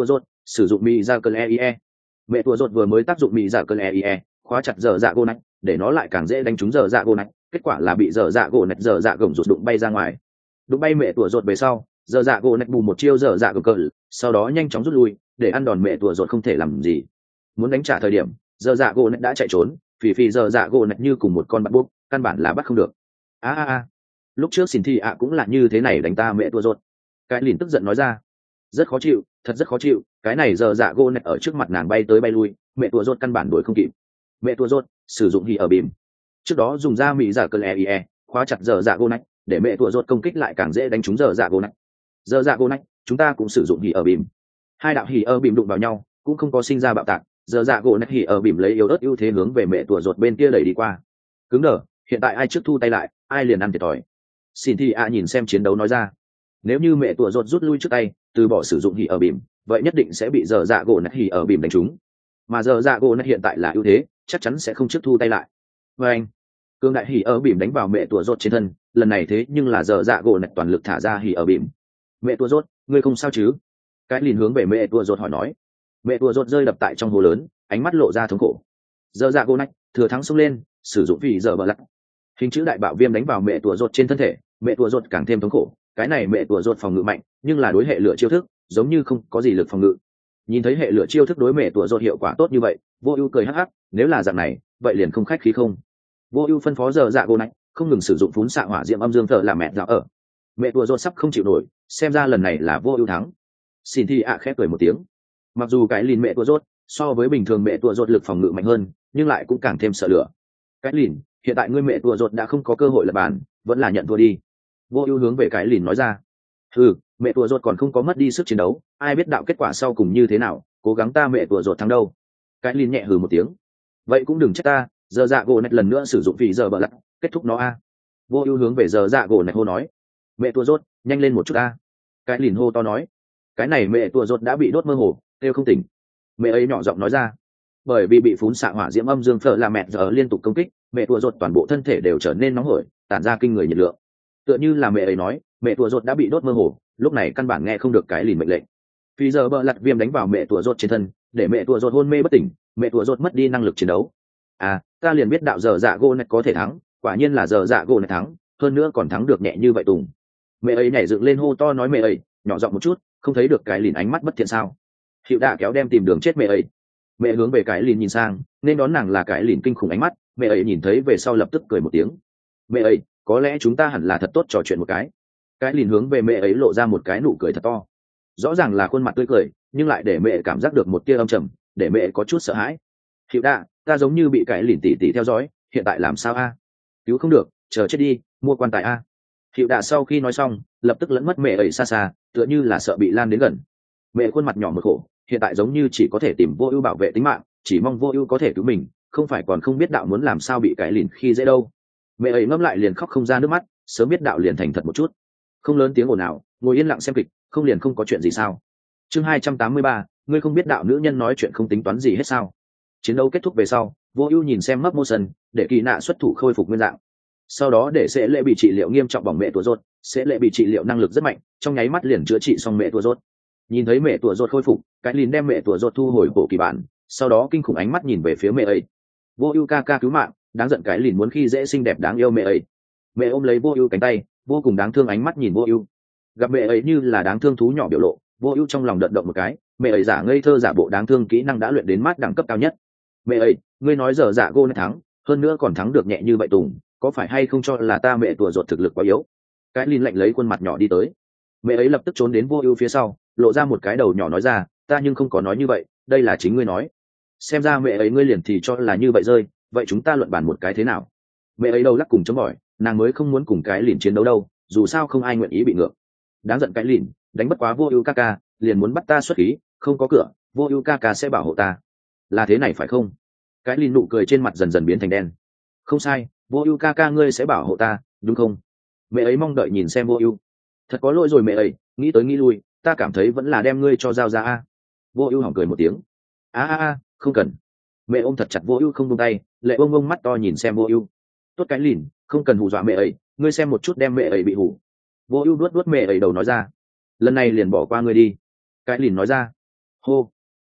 Speaker 1: sử dụng mỹ ra cơn e mẹ tua rột vừa mới tác dụng mỹ ra cơn e khóa chặt giờ dạ gỗ nạch để nó lại càng dễ đánh trúng giờ dạ gỗ nạch, kết quả là bị giờ dạ gỗ nạch giờ dạ gồng rụt đụng bay ra ngoài. Đụng bay mẹ tua rột về sau, giờ dạ gỗ nạch bù một chiêu giờ dạ gồng cờ, sau đó nhanh chóng rút lui để ăn đòn mẹ tua rột không thể làm gì. Muốn đánh trả thời điểm, giờ dạ gỗ nạch đã chạy trốn, phì phì giờ dạ gỗ nạch như cùng một con bắt búp, căn bản là bắt không được. a a a lúc trước xin thi ạ cũng là như thế này đánh ta mẹ tua rột. Cái lìn tức giận nói ra, rất khó chịu, thật rất khó chịu, cái này giờ dạ gỗ nạch ở trước mặt nàng bay tới bay lui, mẹ tua rột căn bản đuổi không kịp. Mẹ tua rột sử dụng hì ở bìm, trước đó dùng ra mỹ giả cơn e khóa chặt giờ dạ gỗ nạch để mẹ tua rột công kích lại càng dễ đánh trúng giờ dạ gỗ nạch. Giờ dạ gỗ nạch chúng ta cũng sử dụng hì ở bìm, hai đạo hì ở bìm đụng vào nhau cũng không có sinh ra bạo tạc, giờ dạ gỗ nạch hì ở bìm lấy yếu ớt ưu thế hướng về mẹ tua rột bên kia đẩy đi qua. Cứng đờ, hiện tại ai trước thu tay lại ai liền ăn thiệt thòi. Xin thì ạ nhìn xem chiến đấu nói ra, nếu như mẹ tua rột rút lui trước tay từ bỏ sử dụng hì ở bìm, vậy nhất định sẽ bị giờ dạ gỗ nạch hì ở bìm đánh trúng, mà giờ dạ gỗ nạch hiện tại là ưu thế, chắc chắn sẽ không trước thu tay lại. Và anh cương đại hỉ ở bìm đánh vào mẹ tua rốt trên thân, lần này thế nhưng là giờ dạ gỗ nạch toàn lực thả ra hỉ ở bìm. Mẹ tua rốt, ngươi không sao chứ? Cái liền hướng về mẹ tua rốt hỏi nói. Mẹ tua rốt rơi đập tại trong hồ lớn, ánh mắt lộ ra thống khổ. Giờ dạ gỗ nạch thừa thắng xông lên, sử dụng vị giờ bờ lật, hình chữ đại bạo viêm đánh vào mẹ tua rốt trên thân thể, mẹ tua rốt càng thêm thống khổ. Cái này mẹ tua rốt phòng ngự mạnh, nhưng là đối hệ lửa chiêu thức giống như không có gì lực phòng ngự. Nhìn thấy hệ lửa chiêu thức đối mẹ tua rốt hiệu quả tốt như vậy, Vô Ưu cười hắc hắc, nếu là dạng này, vậy liền không khách khí không. Vô Ưu phân phó giờ dạ gỗ nạch không ngừng sử dụng phún xạ hỏa diệm âm dương thở làm mẹ dạo ở. Mẹ tua rốt sắp không chịu nổi, xem ra lần này là Vô Ưu thắng. Xin Thi ạ khẽ cười một tiếng. Mặc dù cái lìn mẹ tua rốt so với bình thường mẹ tua rốt lực phòng ngự mạnh hơn, nhưng lại cũng càng thêm sợ lửa. Cái lìn, hiện tại ngươi mẹ tua rốt đã không có cơ hội lật bàn, vẫn là nhận thua đi. Vô Ưu hướng về cái lìn nói ra. Ừ, mẹ tua rốt còn không có mất đi sức chiến đấu, ai biết đạo kết quả sau cùng như thế nào, cố gắng ta mẹ tua rốt thắng đâu. Cái lìn nhẹ hừ một tiếng. Vậy cũng đừng trách ta, giờ dạ gỗ nạch lần nữa sử dụng vị giờ bờ lật, kết thúc nó a. Vô Ưu hướng về giờ dạ gỗ nạch hô nói. Mẹ tua rốt, nhanh lên một chút a. Cái lìn hô to nói. Cái này mẹ tua rốt đã bị đốt mơ hồ, kêu không tỉnh. Mẹ ấy nhỏ giọng nói ra. Bởi vì bị phún xạ hỏa diễm âm dương phở là mẹ giờ liên tục công kích, mẹ tua rốt toàn bộ thân thể đều trở nên nóng hổi, tản ra kinh người nhiệt lượng. Tựa như là mẹ ấy nói, mẹ tua rốt đã bị đốt mơ hồ, lúc này căn bản nghe không được cái lìn mệnh lệnh. Vì giờ bờ lật viêm đánh vào mẹ tua rốt trên thân, để mẹ tua rốt hôn mê bất tỉnh, mẹ tua rốt mất đi năng lực chiến đấu. À, ta liền biết đạo giờ dạ gỗ nạch có thể thắng, quả nhiên là giờ dạ gỗ nạch thắng, hơn nữa còn thắng được nhẹ như vậy tùng. Mẹ ấy nhảy dựng lên hô to nói mẹ ấy, nhỏ giọng một chút, không thấy được cái lìn ánh mắt bất thiện sao? Hiệu đạ kéo đem tìm đường chết mẹ ấy. Mẹ hướng về cái lìn nhìn sang, nên đón nàng là cái lìn kinh khủng ánh mắt, mẹ ấy nhìn thấy về sau lập tức cười một tiếng. Mẹ ấy, có lẽ chúng ta hẳn là thật tốt trò chuyện một cái. Cái lìn hướng về mẹ ấy lộ ra một cái nụ cười thật to. Rõ ràng là khuôn mặt tươi cười, nhưng lại để mẹ cảm giác được một tia âm trầm, để mẹ có chút sợ hãi. Hiệu đạ, ta giống như bị cái lìn tỉ tỉ theo dõi, hiện tại làm sao a? Cứu không được, chờ chết đi, mua quan tài a. Hiệu đạ sau khi nói xong, lập tức lẫn mất mẹ ấy xa xa, tựa như là sợ bị lan đến gần. Mẹ khuôn mặt nhỏ một khổ, hiện tại giống như chỉ có thể tìm Vô Ưu bảo vệ tính mạng, chỉ mong Vô Ưu có thể cứu mình, không phải còn không biết đạo muốn làm sao bị cái lìn khi dễ đâu. Mẹ ấy ngâm lại liền khóc không ra nước mắt, sớm biết đạo liền thành thật một chút. Không lớn tiếng ồn nào, ngồi yên lặng xem kịch, không liền không có chuyện gì sao? Chương hai trăm tám mươi ba, ngươi không biết đạo nữ nhân nói chuyện không tính toán gì hết sao? Chiến đấu kết thúc về sau, Vô Ưu nhìn xem Mấp Mô Sân, để Kỳ Nạ xuất thủ khôi phục nguyên dạng. Sau đó để Sẽ Lệ bị trị liệu nghiêm trọng bỏng mẹ tua rốt, Sẽ Lệ bị trị liệu năng lực rất mạnh, trong nháy mắt liền chữa trị xong mẹ tua rốt. Nhìn thấy mẹ tua rốt khôi phục, cái lìn đem mẹ tua rốt thu hồi bộ kỳ bản, sau đó kinh khủng ánh mắt nhìn về phía mẹ ấy. Vô Ưu ca ca cứu mạng, đáng giận cái lìn muốn khi dễ xinh đẹp đáng yêu mẹ ấy. Mẹ ôm lấy Vô Ưu cánh tay, vô cùng đáng thương ánh mắt nhìn Vô Ưu. Gặp mẹ ấy như là đáng thương thú nhỏ biểu lộ, Vô Ưu trong lòng đợt động một cái, mẹ ấy giả ngây thơ giả bộ đáng thương kỹ năng đã luyện đến mát đẳng cấp cao nhất. Mẹ ấy, ngươi nói giờ dạ gô này thắng, hơn nữa còn thắng được nhẹ như vậy tùng, có phải hay không cho là ta mẹ tua ruột thực lực quá yếu? Cái lìn lạnh lấy khuôn mặt nhỏ đi tới. Mẹ ấy lập tức trốn đến Vô Ưu phía sau, lộ ra một cái đầu nhỏ nói ra, ta nhưng không có nói như vậy, đây là chính ngươi nói. Xem ra mẹ ấy ngươi liền thì cho là như vậy rơi, vậy chúng ta luận bàn một cái thế nào? Mẹ ấy đầu lắc cùng chống bỏi, nàng mới không muốn cùng cái lìn chiến đấu đâu, dù sao không ai nguyện ý bị ngược. Đáng giận cái lìn, đánh bất quá Vô Ưu ca ca, liền muốn bắt ta xuất khí, không có cửa, Vô Ưu ca ca sẽ bảo hộ ta. Là thế này phải không? Cái lìn nụ cười trên mặt dần dần biến thành đen. Không sai, Vô Ưu ca ca ngươi sẽ bảo hộ ta, đúng không? Mẹ ấy mong đợi nhìn xem Vô Ưu. Thật có lỗi rồi mẹ ấy, nghĩ tới nghĩ lui, ta cảm thấy vẫn là đem ngươi cho giao ra a. Vô Ưu hỏng cười một tiếng. A a a, không cần. Mẹ ôm thật chặt Vô Ưu không buông tay, lệ bông bông mắt to nhìn xem Vô Ưu. Tốt cái lìn, không cần hù dọa mẹ ấy, ngươi xem một chút đem mẹ ấy bị hù. Vô Ưu vuốt vuốt mẹ ấy đầu nói ra. Lần này liền bỏ qua ngươi đi. Cái lìn nói ra. Hô,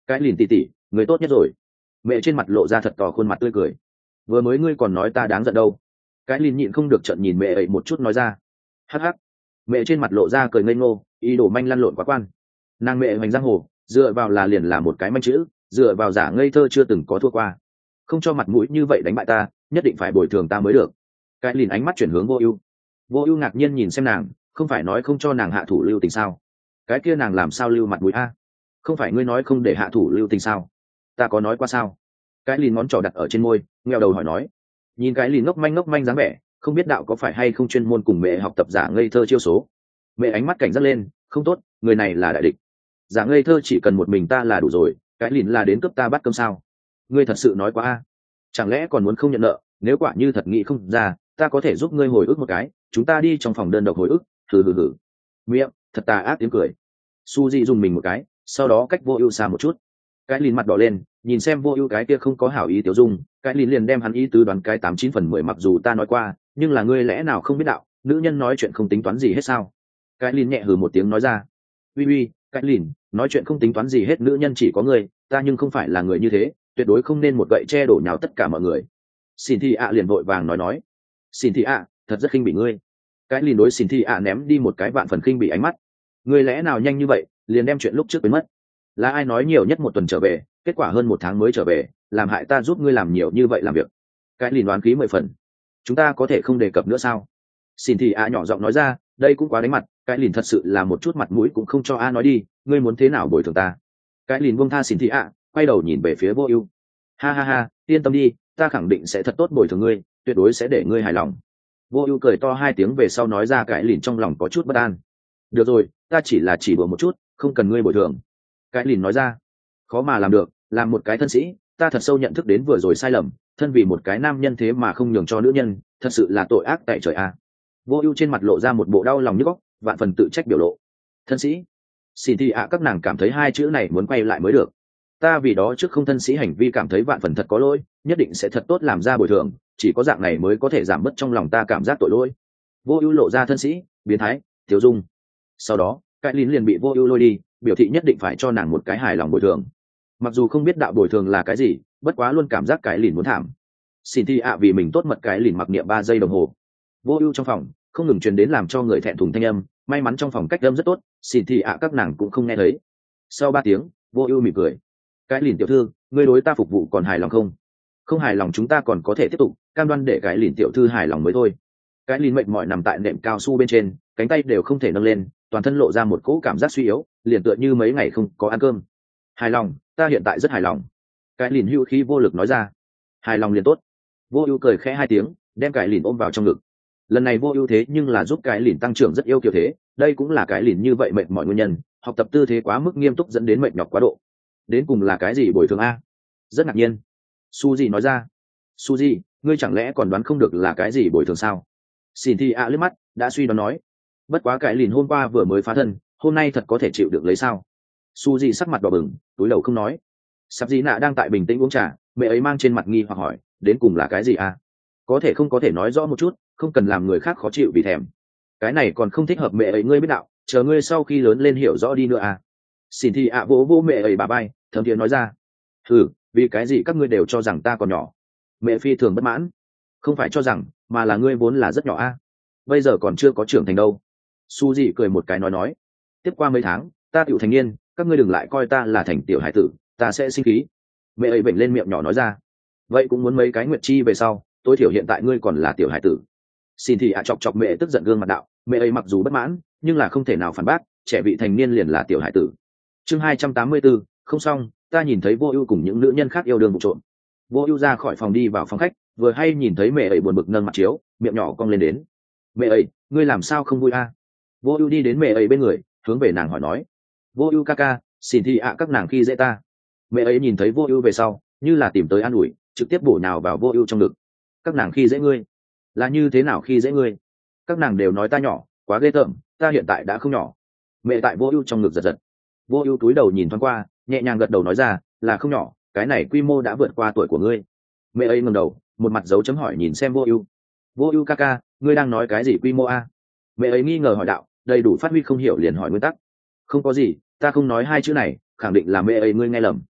Speaker 1: cái lìn tỉ tỉ, người tốt nhất rồi. Mẹ trên mặt lộ ra thật tỏ khuôn mặt tươi cười. Vừa mới ngươi còn nói ta đáng giận đâu. Cái lìn nhịn không được trận nhìn mẹ ấy một chút nói ra. Hắc hắc. Mẹ trên mặt lộ ra cười ngây ngô, ý đồ manh lăn lộn quá quan. Nàng mẹ hoành giang hồ, dựa vào là liền là một cái manh chữ, dựa vào giả ngây thơ chưa từng có thua qua. Không cho mặt mũi như vậy đánh bại ta, nhất định phải bồi thường ta mới được. Cái lìn ánh mắt chuyển hướng Vô Ưu. Vô Ưu ngạc nhiên nhìn xem nàng, không phải nói không cho nàng hạ thủ lưu tình sao? Cái kia nàng làm sao lưu mặt mũi a? Không phải ngươi nói không để hạ thủ lưu tình sao? Ta có nói qua sao? Cái lìn ngón trỏ đặt ở trên môi, ngheo đầu hỏi nói. Nhìn cái lìn ngốc manh ngốc manh dáng vẻ, không biết đạo có phải hay không chuyên môn cùng mẹ học tập giả ngây thơ chiêu số. Mẹ ánh mắt cảnh giác lên, không tốt, người này là đại địch. Giả ngây thơ chỉ cần một mình ta là đủ rồi, cái lìn là đến cướp ta bắt cơm sao? Ngươi thật sự nói quá a? Chẳng lẽ còn muốn không nhận nợ? Nếu quả như thật nghĩ không ra, ta có thể giúp ngươi hồi ức một cái, chúng ta đi trong phòng đơn độc hồi ức. Hừ hừ hừ. Miệng thật tà ác tiếng cười. Suzy dùng mình một cái, sau đó cách Vô Ưu xa một chút. Cái lìn mặt đỏ lên, nhìn xem Vô Ưu cái kia không có hảo ý tiểu dung, cái lìn liền đem hắn ý tứ đoán cái tám chín phần mười, mặc dù ta nói qua, nhưng là ngươi lẽ nào không biết đạo, nữ nhân nói chuyện không tính toán gì hết sao? Cái lìn nhẹ hừ một tiếng nói ra. Uy uy, cái lìn, nói chuyện không tính toán gì hết nữ nhân chỉ có ngươi, ta nhưng không phải là người như thế, tuyệt đối không nên một gậy che đổ nhào tất cả mọi người. Xin Thi ạ liền vội vàng nói nói. Xin Thi ạ, thật rất khinh bỉ ngươi. Cái lìn đối Xin Thi ạ ném đi một cái vạn phần khinh bỉ ánh mắt. Ngươi lẽ nào nhanh như vậy, liền đem chuyện lúc trước quên mất? Là ai nói nhiều nhất một tuần trở về, kết quả hơn một tháng mới trở về, làm hại ta giúp ngươi làm nhiều như vậy làm việc. Cái lìn đoán khí mười phần. Chúng ta có thể không đề cập nữa sao? Xin Thi ạ nhỏ giọng nói ra, đây cũng quá đánh mặt, cái lìn thật sự là một chút mặt mũi cũng không cho a nói đi, ngươi muốn thế nào bồi thường ta? Cái lìn buông tha Xin Thi ạ, quay đầu nhìn về phía Vô Ưu. Ha ha ha, yên tâm đi, ta khẳng định sẽ thật tốt bồi thường ngươi, tuyệt đối sẽ để ngươi hài lòng. Vô Ưu cười to hai tiếng về sau nói ra, cái lìn trong lòng có chút bất an. Được rồi, ta chỉ là chỉ đùa một chút, không cần ngươi bồi thường. Cái lìn nói ra. Khó mà làm được, làm một cái thân sĩ, ta thật sâu nhận thức đến vừa rồi sai lầm, thân vì một cái nam nhân thế mà không nhường cho nữ nhân, thật sự là tội ác tại trời a. Vô Ưu trên mặt lộ ra một bộ đau lòng nhức óc, vạn phần tự trách biểu lộ. Thân sĩ? Xin Thi ạ các nàng cảm thấy hai chữ này muốn quay lại mới được. Ta vì đó trước không thân sĩ hành vi cảm thấy vạn phần thật có lỗi, nhất định sẽ thật tốt làm ra bồi thường, chỉ có dạng này mới có thể giảm bớt trong lòng ta cảm giác tội lỗi. Vô Ưu lộ ra thân sĩ, biến thái, Tiểu Dung. Sau đó, cái lìn liền bị Vô Ưu lôi đi, biểu thị nhất định phải cho nàng một cái hài lòng bồi thường. Mặc dù không biết đạo bồi thường là cái gì, bất quá luôn cảm giác cái lìn muốn thảm. Xin Thi ạ vì mình tốt mật cái lìn mặc niệm ba giây đồng hồ. Vô Ưu trong phòng không ngừng truyền đến làm cho người thẹn thùng thanh âm, may mắn trong phòng cách âm rất tốt, xin Thi ạ các nàng cũng không nghe thấy. Sau ba tiếng, Vô Ưu mỉm cười. Cái lìn tiểu thư, ngươi đối ta phục vụ còn hài lòng không? Không hài lòng chúng ta còn có thể tiếp tục, cam đoan để cái lìn tiểu thư hài lòng mới thôi. Cái lìn mệt mỏi nằm tại nệm cao su bên trên, cánh tay đều không thể nâng lên, toàn thân lộ ra một cỗ cảm giác suy yếu, liền tựa như mấy ngày không có ăn cơm. Hài lòng, ta hiện tại rất hài lòng. Cái lìn hữu khí vô lực nói ra. Hài lòng liền tốt. Vô Ưu cười khẽ hai tiếng, đem cái lìn ôm vào trong ngực. Lần này Vô Ưu thế nhưng là giúp cái lìn tăng trưởng rất yêu kiều thế, đây cũng là cái lìn như vậy mệt mỏi nguyên nhân, học tập tư thế quá mức nghiêm túc dẫn đến mệt nhọc quá độ. Đến cùng là cái gì bồi thường a? Rất ngạc nhiên. Suzy nói ra. Suzy, ngươi chẳng lẽ còn đoán không được là cái gì bồi thường sao? Xin Thi ạ liếc mắt, đã suy đoán nói. Bất quá cái lìn hôm qua vừa mới phá thân, hôm nay thật có thể chịu được lấy sao? Suzy sắc mặt đỏ bừng, túi đầu không nói. Sắp Dĩ Nạ đang tại bình tĩnh uống trà, mẹ ấy mang trên mặt nghi hoặc hỏi, đến cùng là cái gì a? Có thể không có thể nói rõ một chút, không cần làm người khác khó chịu vì thèm. Cái này còn không thích hợp mẹ ấy ngươi biết đạo, chờ ngươi sau khi lớn lên hiểu rõ đi nữa à? Xin Thi ạ vỗ vỗ mẹ ấy bà bay, thầm thiện nói ra. Thử, vì cái gì các ngươi đều cho rằng ta còn nhỏ? Mẹ phi thường bất mãn. Không phải cho rằng, mà là ngươi vốn là rất nhỏ a. Bây giờ còn chưa có trưởng thành đâu. Suzy cười một cái nói nói. Tiếp qua mấy tháng, ta tiểu thành niên, các ngươi đừng lại coi ta là thành tiểu hải tử, ta sẽ sinh khí. Mẹ ấy bệnh lên miệng nhỏ nói ra. Vậy cũng muốn mấy cái nguyệt chi về sau, tối thiểu hiện tại ngươi còn là tiểu hải tử. Xin Thi ạ chọc chọc mẹ tức giận gương mặt đạo, mẹ ấy mặc dù bất mãn, nhưng là không thể nào phản bác, trẻ vị thành niên liền là tiểu hải tử. Chương hai trăm tám mươi tư, không xong, ta nhìn thấy Vô Ưu cùng những nữ nhân khác yêu đương vụ trộm. Vô Ưu ra khỏi phòng đi vào phòng khách, vừa hay nhìn thấy mẹ ấy buồn bực nâng mặt chiếu, miệng nhỏ cong lên đến. "Mẹ ấy, ngươi làm sao không vui a?" Vô Ưu đi đến mẹ ấy bên người, hướng về nàng hỏi nói. "Vô Ưu ca ca, xin Thi ạ các nàng khi dễ ta." Mẹ ấy nhìn thấy Vô Ưu về sau, như là tìm tới an ủi, trực tiếp bổ nhào vào Vô Ưu trong ngực. "Các nàng khi dễ ngươi? Là như thế nào khi dễ ngươi? Các nàng đều nói ta nhỏ, quá ghê tởm, ta hiện tại đã không nhỏ." Mẹ tại Vô Ưu trong ngực giật giật. Vô Ưu cúi đầu nhìn thoáng qua, nhẹ nhàng gật đầu nói ra, là không nhỏ, cái này quy mô đã vượt qua tuổi của ngươi. Mẹ ấy ngẩng đầu, một mặt dấu chấm hỏi nhìn xem Vô Ưu. "Vô Ưu ca ca, ngươi đang nói cái gì quy mô a?" Mẹ ấy nghi ngờ hỏi đạo, đầy đủ phát huy không hiểu liền hỏi nguyên tắc. "Không có gì, ta không nói hai chữ này, khẳng định là mẹ ấy ngươi nghe lầm,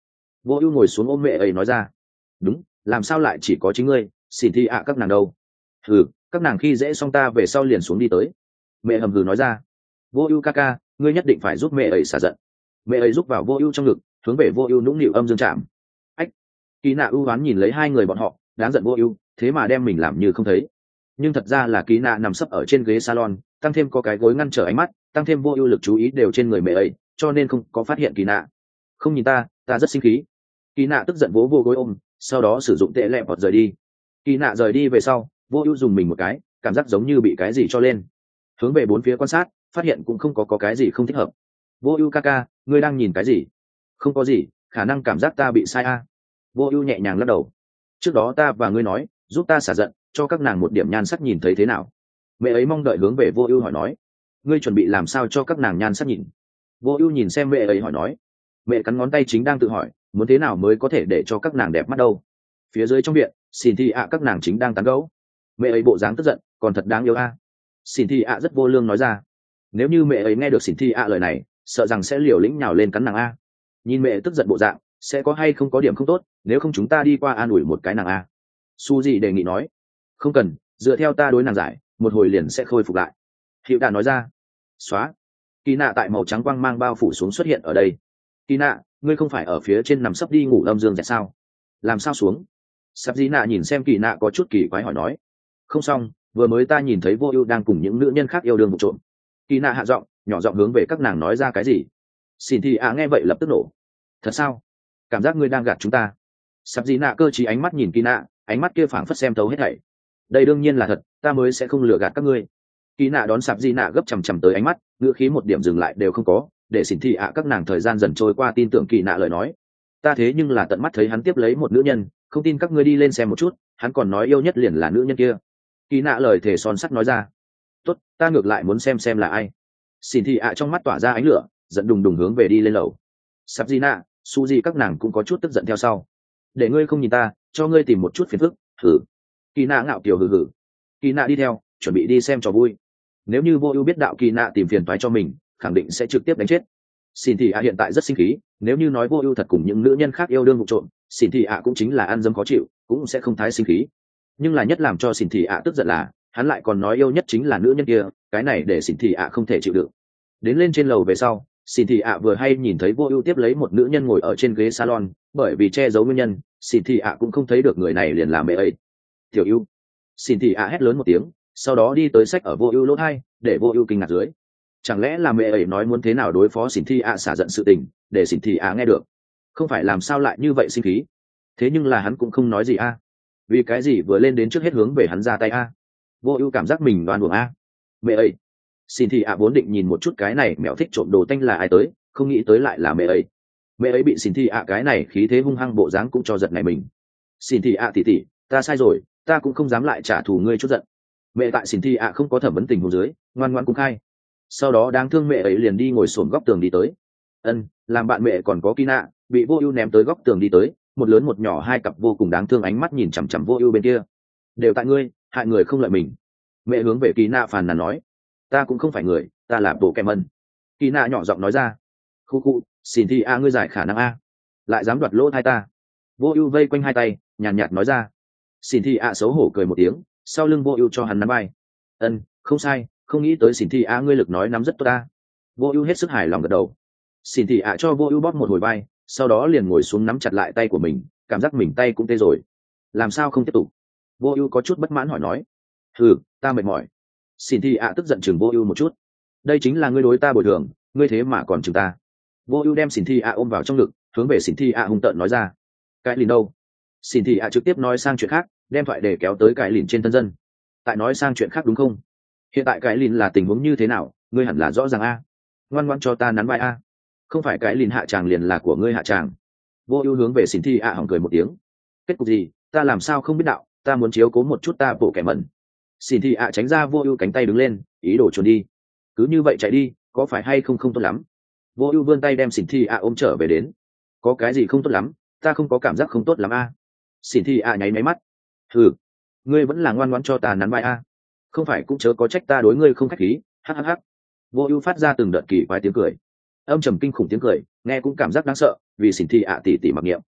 Speaker 1: Vô ưu ngồi xuống ôm mẹ ấy nói ra. Đúng, làm sao lại chỉ có chính ngươi, xin thi ạ các nàng đâu? Ừ, các nàng khi dễ xong ta về sau liền xuống đi tới. Mẹ hầm hừ nói ra. Vô ưu ca ca, ngươi nhất định phải giúp mẹ ấy xả giận. Mẹ ấy giúp vào vô ưu trong ngực, hướng về vô ưu nũng nịu âm dương chạm. Ách. Kỳ nạ ưu oán nhìn lấy hai người bọn họ, đáng giận vô ưu, thế mà đem mình làm như không thấy. Nhưng thật ra là Kỳ nạ nằm sấp ở trên ghế salon, tăng thêm có cái gối ngăn trở ánh mắt, tăng thêm vô ưu lực chú ý đều trên người mẹ ấy, cho nên không có phát hiện Kỳ nạ. Không nhìn ta, ta rất sinh khí. Kỳ nạ tức giận vỗ vô gối ôm, sau đó sử dụng tệ lẹ vọt rời đi. Kỳ nạ rời đi về sau, vô ưu dùng mình một cái, cảm giác giống như bị cái gì cho lên. Hướng về bốn phía quan sát, phát hiện cũng không có, có cái gì không thích hợp. Vô ưu ca ca, ngươi đang nhìn cái gì? Không có gì, khả năng cảm giác ta bị sai a. Vô ưu nhẹ nhàng lắc đầu. Trước đó ta và ngươi nói, giúp ta xả giận, cho các nàng một điểm nhan sắc nhìn thấy thế nào. Mẹ ấy mong đợi hướng về vô ưu hỏi nói, ngươi chuẩn bị làm sao cho các nàng nhan sắc nhìn? Vô ưu nhìn xem mẹ ấy hỏi nói. Mẹ cắn ngón tay chính đang tự hỏi, muốn thế nào mới có thể để cho các nàng đẹp mắt đâu. Phía dưới trong viện, xin thi ạ các nàng chính đang tán gẫu. Mẹ ấy bộ dáng tức giận, còn thật đáng yêu a. Xin thi ạ rất vô lương nói ra. Nếu như mẹ ấy nghe được xin thi ạ lời này, sợ rằng sẽ liều lĩnh nhào lên cắn nàng a. Nhìn mẹ tức giận bộ dạng, sẽ có hay không có điểm không tốt, nếu không chúng ta đi qua an ủi một cái nàng a. Su gì đề nghị nói. Không cần, dựa theo ta đối nàng giải, một hồi liền sẽ khôi phục lại. Hiệu đàn nói ra. Xóa. Kỳ nạ tại màu trắng quang mang bao phủ xuống xuất hiện ở đây. Kỳ nạ, ngươi không phải ở phía trên nằm sấp đi ngủ âm dương dẹt sao? Làm sao xuống? Sắp dĩ nạ nhìn xem kỳ nạ có chút kỳ quái hỏi nói. Không xong, vừa mới ta nhìn thấy vô ưu đang cùng những nữ nhân khác yêu đương vụ trộm. Kỳ nạ hạ giọng, nhỏ giọng hướng về các nàng nói ra cái gì. Xin thì ạ nghe vậy lập tức nổ. Thật sao? Cảm giác ngươi đang gạt chúng ta. Sắp dĩ nạ cơ trí ánh mắt nhìn kỳ nạ, ánh mắt kia phảng phất xem thấu hết thảy. Đây đương nhiên là thật, ta mới sẽ không lừa gạt các ngươi. Kỳ nạ đón sạp di nạ gấp chằm chằm tới ánh mắt, ngữ khí một điểm dừng lại đều không có, để xỉn thị ạ các nàng thời gian dần trôi qua tin tưởng kỳ nạ lời nói. Ta thế nhưng là tận mắt thấy hắn tiếp lấy một nữ nhân, không tin các ngươi đi lên xem một chút, hắn còn nói yêu nhất liền là nữ nhân kia. Kỳ nạ lời thề son sắt nói ra. Tốt, ta ngược lại muốn xem xem là ai. Xỉn thị ạ trong mắt tỏa ra ánh lửa, giận đùng đùng hướng về đi lên lầu. Sạp di nạ, su di các nàng cũng có chút tức giận theo sau. Để ngươi không nhìn ta, cho ngươi tìm một chút phiền phức. Hử. Kỳ nạ ngạo kiều hừ hừ. Kỳ nạ đi theo, chuẩn bị đi xem trò vui. Nếu như vô ưu biết đạo kỳ nạ tìm phiền toái cho mình, khẳng định sẽ trực tiếp đánh chết. Xin thị ạ hiện tại rất sinh khí, nếu như nói vô ưu thật cùng những nữ nhân khác yêu đương vụ trộm, xin thị ạ cũng chính là ăn dấm khó chịu, cũng sẽ không thái sinh khí. Nhưng là nhất làm cho xin thị ạ tức giận là, hắn lại còn nói yêu nhất chính là nữ nhân kia, cái này để xin thị ạ không thể chịu đựng. Đến lên trên lầu về sau, xin thị ạ vừa hay nhìn thấy vô ưu tiếp lấy một nữ nhân ngồi ở trên ghế salon, bởi vì che giấu nguyên nhân, xin thị ạ cũng không thấy được người này liền làm mẹ ấy. Tiểu ưu. Xin thị ạ hét lớn một tiếng, sau đó đi tới sách ở vô ưu lỗ hai, để vô ưu kinh ngạc dưới. Chẳng lẽ là mẹ ấy nói muốn thế nào đối phó xin thị ạ xả giận sự tình, để xin thị ạ nghe được. Không phải làm sao lại như vậy sinh khí. Thế nhưng là hắn cũng không nói gì a. Vì cái gì vừa lên đến trước hết hướng về hắn ra tay a. Vô ưu cảm giác mình đoan buồng a. Mẹ ấy. Xin thị ạ vốn định nhìn một chút cái này mẹo thích trộm đồ tanh là ai tới, không nghĩ tới lại là mẹ ấy. Mẹ ấy bị xin thị ạ cái này khí thế hung hăng bộ dáng cũng cho giật này mình. Xin thị ạ tỉ tỉ, ta sai rồi, ta cũng không dám lại trả thù ngươi chút giận. Mẹ tại xin thị ạ không có thẩm vấn tình huống dưới, ngoan ngoãn cũng khai. Sau đó đáng thương mẹ ấy liền đi ngồi xổm góc tường đi tới. Ân, làm bạn mẹ còn có Kina, bị vô ưu ném tới góc tường đi tới, một lớn một nhỏ hai cặp vô cùng đáng thương ánh mắt nhìn chằm chằm vô ưu bên kia. Đều tại ngươi, hại người không lợi mình. Mẹ hướng về Kina phàn nàn nói, ta cũng không phải người, ta là bộ kẹm ân. Kina nhỏ giọng nói ra, khu khu, xin thị a ngươi giải khả năng a, lại dám đoạt lỗ hai ta. Vô ưu vây quanh hai tay, nhàn nhạt nói ra. Xin thị a xấu hổ cười một tiếng, sau lưng vô ưu cho hắn nắm bay. Ân, không sai, không nghĩ tới xin thị a ngươi lực nói nắm rất tốt ta. Vô ưu hết sức hài lòng gật đầu. Xin thị a cho vô ưu bóp một hồi vai, sau đó liền ngồi xuống nắm chặt lại tay của mình, cảm giác mình tay cũng tê rồi. Làm sao không tiếp tục? Vô ưu có chút bất mãn hỏi nói. Ừ, ta mệt mỏi. Xin thị a tức giận chừng vô ưu một chút. Đây chính là ngươi đối ta bồi thường, ngươi thế mà còn chừng ta. Vô ưu đem xin thị a ôm vào trong ngực, hướng về xin thị a hung tợn nói ra. Cái lìn đâu? Xin thị a trực tiếp nói sang chuyện khác, đem thoại để kéo tới cái lìn trên thân dân. Tại nói sang chuyện khác đúng không? Hiện tại cái lìn là tình huống như thế nào, ngươi hẳn là rõ ràng a. Ngoan ngoãn cho ta nắn vai a. Không phải cái lìn hạ tràng liền là của ngươi hạ tràng. Vô ưu hướng về xin thị a hỏng cười một tiếng. Kết cục gì, ta làm sao không biết đạo, ta muốn chiếu cố một chút ta bộ kẻ mẩn. Xin thị a tránh ra vô ưu cánh tay đứng lên, ý đồ trốn đi. Cứ như vậy chạy đi, có phải hay không không tốt lắm? Vô ưu vươn tay đem xin thị a ôm trở về đến. Có cái gì không tốt lắm, ta không có cảm giác không tốt lắm a. Xin thị a nháy máy mắt. Hừ, ngươi vẫn là ngoan ngoãn cho ta nắn vai a. Không phải cũng chớ có trách ta đối ngươi không khách khí. Hắc hắc. Vô ưu phát ra từng đợt kỳ quái tiếng cười, âm trầm kinh khủng tiếng cười, nghe cũng cảm giác đáng sợ, vì xin thị ạ tỉ tỉ mặc niệm.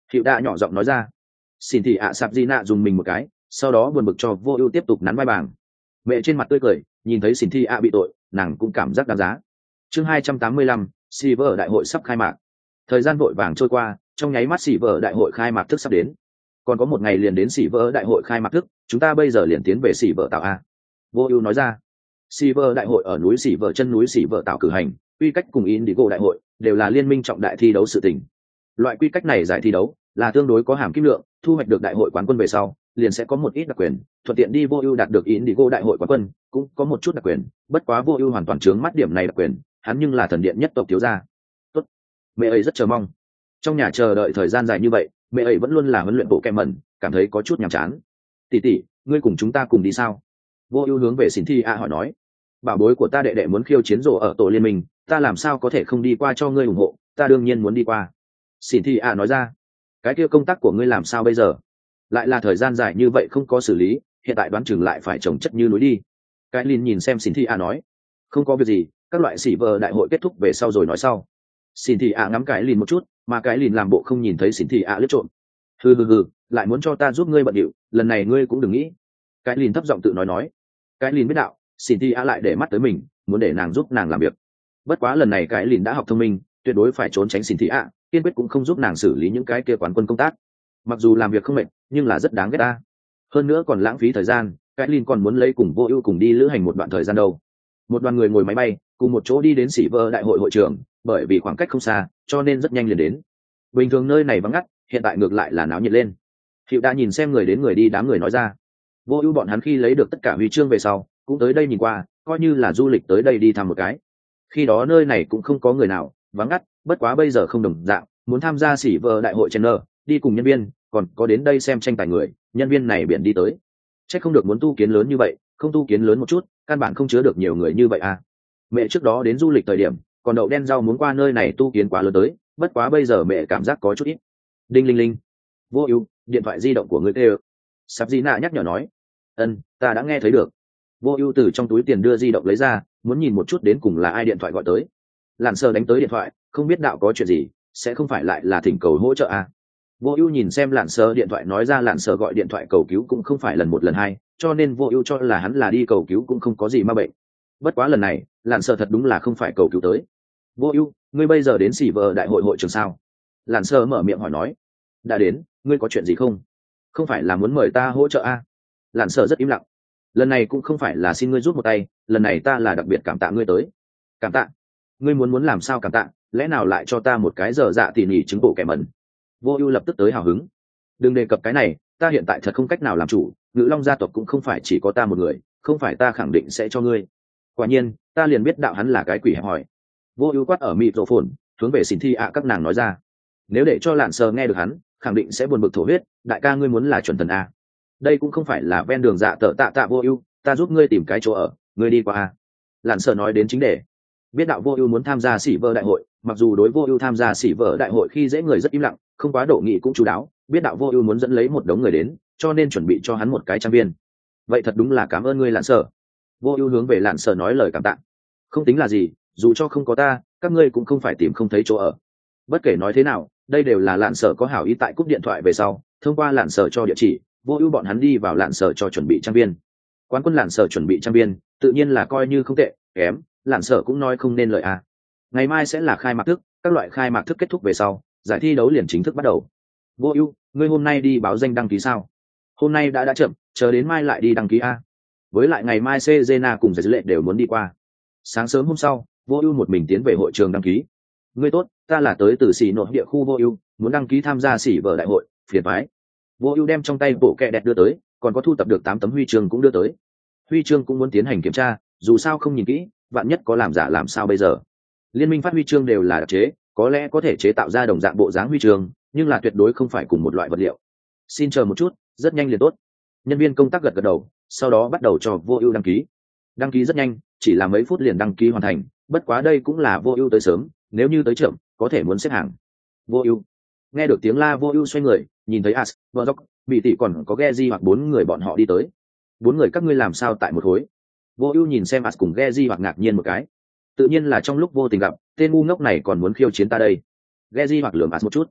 Speaker 1: Hiệu đã nhỏ giọng nói ra. Xin thì ạ sạp di nạ dùng mình một cái, sau đó buồn bực cho vô ưu tiếp tục nắn vai bảng. Mẹ trên mặt tươi cười, nhìn thấy xin thi ạ bị tội, nàng cũng cảm giác đáng giá. Chương hai trăm tám mươi lăm, Silver đại hội sắp khai mạc. Thời gian vội vàng trôi qua, trong nháy mắt Silver đại hội khai mạc thức sắp đến. Còn có một ngày liền đến Silver đại hội khai mạc thức, chúng ta bây giờ liền tiến về Silver tạo a. Vô ưu nói ra. Silver đại hội ở núi Silver chân núi Silver tạo cử hành, quy cách cùng Indigo đại hội đều là liên minh trọng đại thi đấu sự tình. Loại quy cách này giải thi đấu là tương đối có hàm kim lượng, thu hoạch được đại hội quán quân về sau, liền sẽ có một ít đặc quyền, thuận tiện đi vô ưu đạt được Indigo đại hội quán quân, cũng có một chút đặc quyền, bất quá vô ưu hoàn toàn chướng mắt điểm này đặc quyền, hắn nhưng là thần điện nhất tộc thiếu gia. Tốt, mẹ ấy rất chờ mong. Trong nhà chờ đợi thời gian dài như vậy, mẹ ấy vẫn luôn là huấn luyện bộ kem mẩn, cảm thấy có chút nhàm chán. Tỷ tỷ, ngươi cùng chúng ta cùng đi sao? Vô ưu hướng về Xin Thi A hỏi nói. Bảo bối của ta đệ đệ muốn khiêu chiến rồ ở tổ liên minh, ta làm sao có thể không đi qua cho ngươi ủng hộ, ta đương nhiên muốn đi qua. Xin Thi A nói ra. Cái kia công tác của ngươi làm sao bây giờ? Lại là thời gian dài như vậy không có xử lý, hiện tại đoán chừng lại phải trồng chất như núi đi. Cái Lin nhìn xem Xin Thi A nói. Không có việc gì, các loại xỉ vờ đại hội kết thúc về sau rồi nói sau. Xin Thi A ngắm cái Lin một chút, mà cái Lin làm bộ không nhìn thấy Xin Thi A liếc trộm. Hừ hừ hừ, lại muốn cho ta giúp ngươi bận điệu, lần này ngươi cũng đừng nghĩ. Cái Lin thấp giọng tự nói nói. Cái Lin biết đạo, Xin Thi A lại để mắt tới mình, muốn để nàng giúp nàng làm việc. Bất quá lần này cái Lin đã học thông minh, tuyệt đối phải trốn tránh Xin Thi A, kiên quyết cũng không giúp nàng xử lý những cái kia quán quân công tác. Mặc dù làm việc không mệt, nhưng là rất đáng ghét ta. Hơn nữa còn lãng phí thời gian, cái Lin còn muốn lấy cùng Vô Ưu cùng đi lữ hành một đoạn thời gian đâu. Một đoàn người ngồi máy bay, cùng một chỗ đi đến Silver đại hội hội trường, bởi vì khoảng cách không xa, cho nên rất nhanh liền đến. Bình thường nơi này vắng ngắt, hiện tại ngược lại là náo nhiệt lên. Hiệu đã nhìn xem người đến người đi đám người nói ra. Vô Ưu bọn hắn khi lấy được tất cả huy chương về sau, cũng tới đây nhìn qua, coi như là du lịch tới đây đi thăm một cái. Khi đó nơi này cũng không có người nào, vắng ngắt, bất quá bây giờ không đồng dạng, muốn tham gia Silver đại hội channel, đi cùng nhân viên, còn có đến đây xem tranh tài người, nhân viên này biển đi tới. Chắc không được muốn tu kiến lớn như vậy, không tu kiến lớn một chút, căn bản không chứa được nhiều người như vậy à. Mẹ trước đó đến du lịch thời điểm, còn đậu đen rau muốn qua nơi này tu kiến quá lớn tới, bất quá bây giờ mẹ cảm giác có chút ít. Đinh linh linh. Vô Ưu, điện thoại di động của ngươi kêu. Sạp Di Nạ nhắc nhở nói. Ân, ta đã nghe thấy được. Vô Ưu từ trong túi tiền đưa di động lấy ra, muốn nhìn một chút đến cùng là ai điện thoại gọi tới. Lạn Sơ đánh tới điện thoại, không biết đạo có chuyện gì, sẽ không phải lại là thỉnh cầu hỗ trợ à. Vô Ưu nhìn xem Lạn Sơ điện thoại nói ra Lạn Sơ gọi điện thoại cầu cứu cũng không phải lần một lần hai, cho nên Vô Ưu cho là hắn là đi cầu cứu cũng không có gì ma bệnh. Bất quá lần này, Lạn Sơ thật đúng là không phải cầu cứu tới. Vô Ưu, ngươi bây giờ đến Silver đại hội hội trường sao? Lạn Sơ mở miệng hỏi nói. Đã đến, ngươi có chuyện gì không? Không phải là muốn mời ta hỗ trợ à? Lạn Sơ rất im lặng. Lần này cũng không phải là xin ngươi giúp một tay, lần này ta là đặc biệt cảm tạ ngươi tới. Cảm tạ? Ngươi muốn muốn làm sao cảm tạ, lẽ nào lại cho ta một cái giờ dạ tỉ mỉ chứng bộ kẻ mẩn? Vô Ưu lập tức tới hào hứng. Đừng đề cập cái này, ta hiện tại thật không cách nào làm chủ, Ngự Long gia tộc cũng không phải chỉ có ta một người, không phải ta khẳng định sẽ cho ngươi. Quả nhiên, ta liền biết đạo hắn là cái quỷ hẹp hỏi. Vô Ưu quát ở microphone, hướng về Xin Thi ạ các nàng nói ra. Nếu để cho Lạn Sơ nghe được hắn, khẳng định sẽ buồn bực thổ huyết, đại ca ngươi muốn là chuẩn thần a. Đây cũng không phải là ven đường dạ tở tạ tạ Vô Ưu, ta giúp ngươi tìm cái chỗ ở, ngươi đi qua a. Lạn Sơ nói đến chính đề. Biết đạo Vô Ưu muốn tham gia Silver đại hội, mặc dù đối Vô Ưu tham gia Silver đại hội khi dễ người rất im lặng, không quá độ nghị cũng chú đáo, biết đạo Vô Ưu muốn dẫn lấy một đống người đến, cho nên chuẩn bị cho hắn một cái trang viên. Vậy thật đúng là cảm ơn ngươi Lạn Sở. Vô Ưu hướng về Lạn Sở nói lời cảm tạ. Không tính là gì, dù cho không có ta, các ngươi cũng không phải tìm không thấy chỗ ở. Bất kể nói thế nào, đây đều là Lạn Sở có hảo ý tại cúp điện thoại về sau, thông qua Lạn Sở cho địa chỉ, Vô Ưu bọn hắn đi vào Lạn Sở cho chuẩn bị trang viên. Quán quân Lạn Sở chuẩn bị trang viên, tự nhiên là coi như không tệ, kém, Lạn Sở cũng nói không nên lời à. Ngày mai sẽ là khai mạc thức, các loại khai mạc thức kết thúc về sau, giải thi đấu liền chính thức bắt đầu. Vô Ưu, ngươi hôm nay đi báo danh đăng ký sao? Hôm nay đã đã chậm, chờ đến mai lại đi đăng ký a. Với lại ngày mai Cezena cùng giải dữ lệ đều muốn đi qua. Sáng sớm hôm sau, Vô Ưu một mình tiến về hội trường đăng ký. Ngươi tốt, ta là tới từ Xỉ Nội địa khu Vô Ưu, muốn đăng ký tham gia Xỉ vở đại hội, phiền toái. Vô Ưu đem trong tay bộ kẹ đẹp đưa tới, còn có thu tập được tám tấm huy chương cũng đưa tới. Huy chương cũng muốn tiến hành kiểm tra, dù sao không nhìn kỹ, vạn nhất có làm giả làm sao bây giờ? Liên minh phát huy chương đều là đặc chế, có lẽ có thể chế tạo ra đồng dạng bộ dáng huy chương, nhưng là tuyệt đối không phải cùng một loại vật liệu. Xin chờ một chút, rất nhanh liền tốt. Nhân viên công tác gật gật đầu, sau đó bắt đầu cho Vô Ưu đăng ký. Đăng ký rất nhanh, chỉ là mấy phút liền đăng ký hoàn thành, bất quá đây cũng là Vô Ưu tới sớm, nếu như tới chậm, có thể muốn xếp hàng. Vô Ưu. Nghe được tiếng la Vô Ưu xoay người, nhìn thấy As, Brock, bị tỷ còn có Geji hoặc bốn người bọn họ đi tới. Bốn người các ngươi làm sao tại một khối? Vô Ưu nhìn xem As cùng Geji hoặc ngạc nhiên một cái. Tự nhiên là trong lúc vô tình gặp, tên ngu ngốc này còn muốn khiêu chiến ta đây. Geji hoặc lườm As một chút.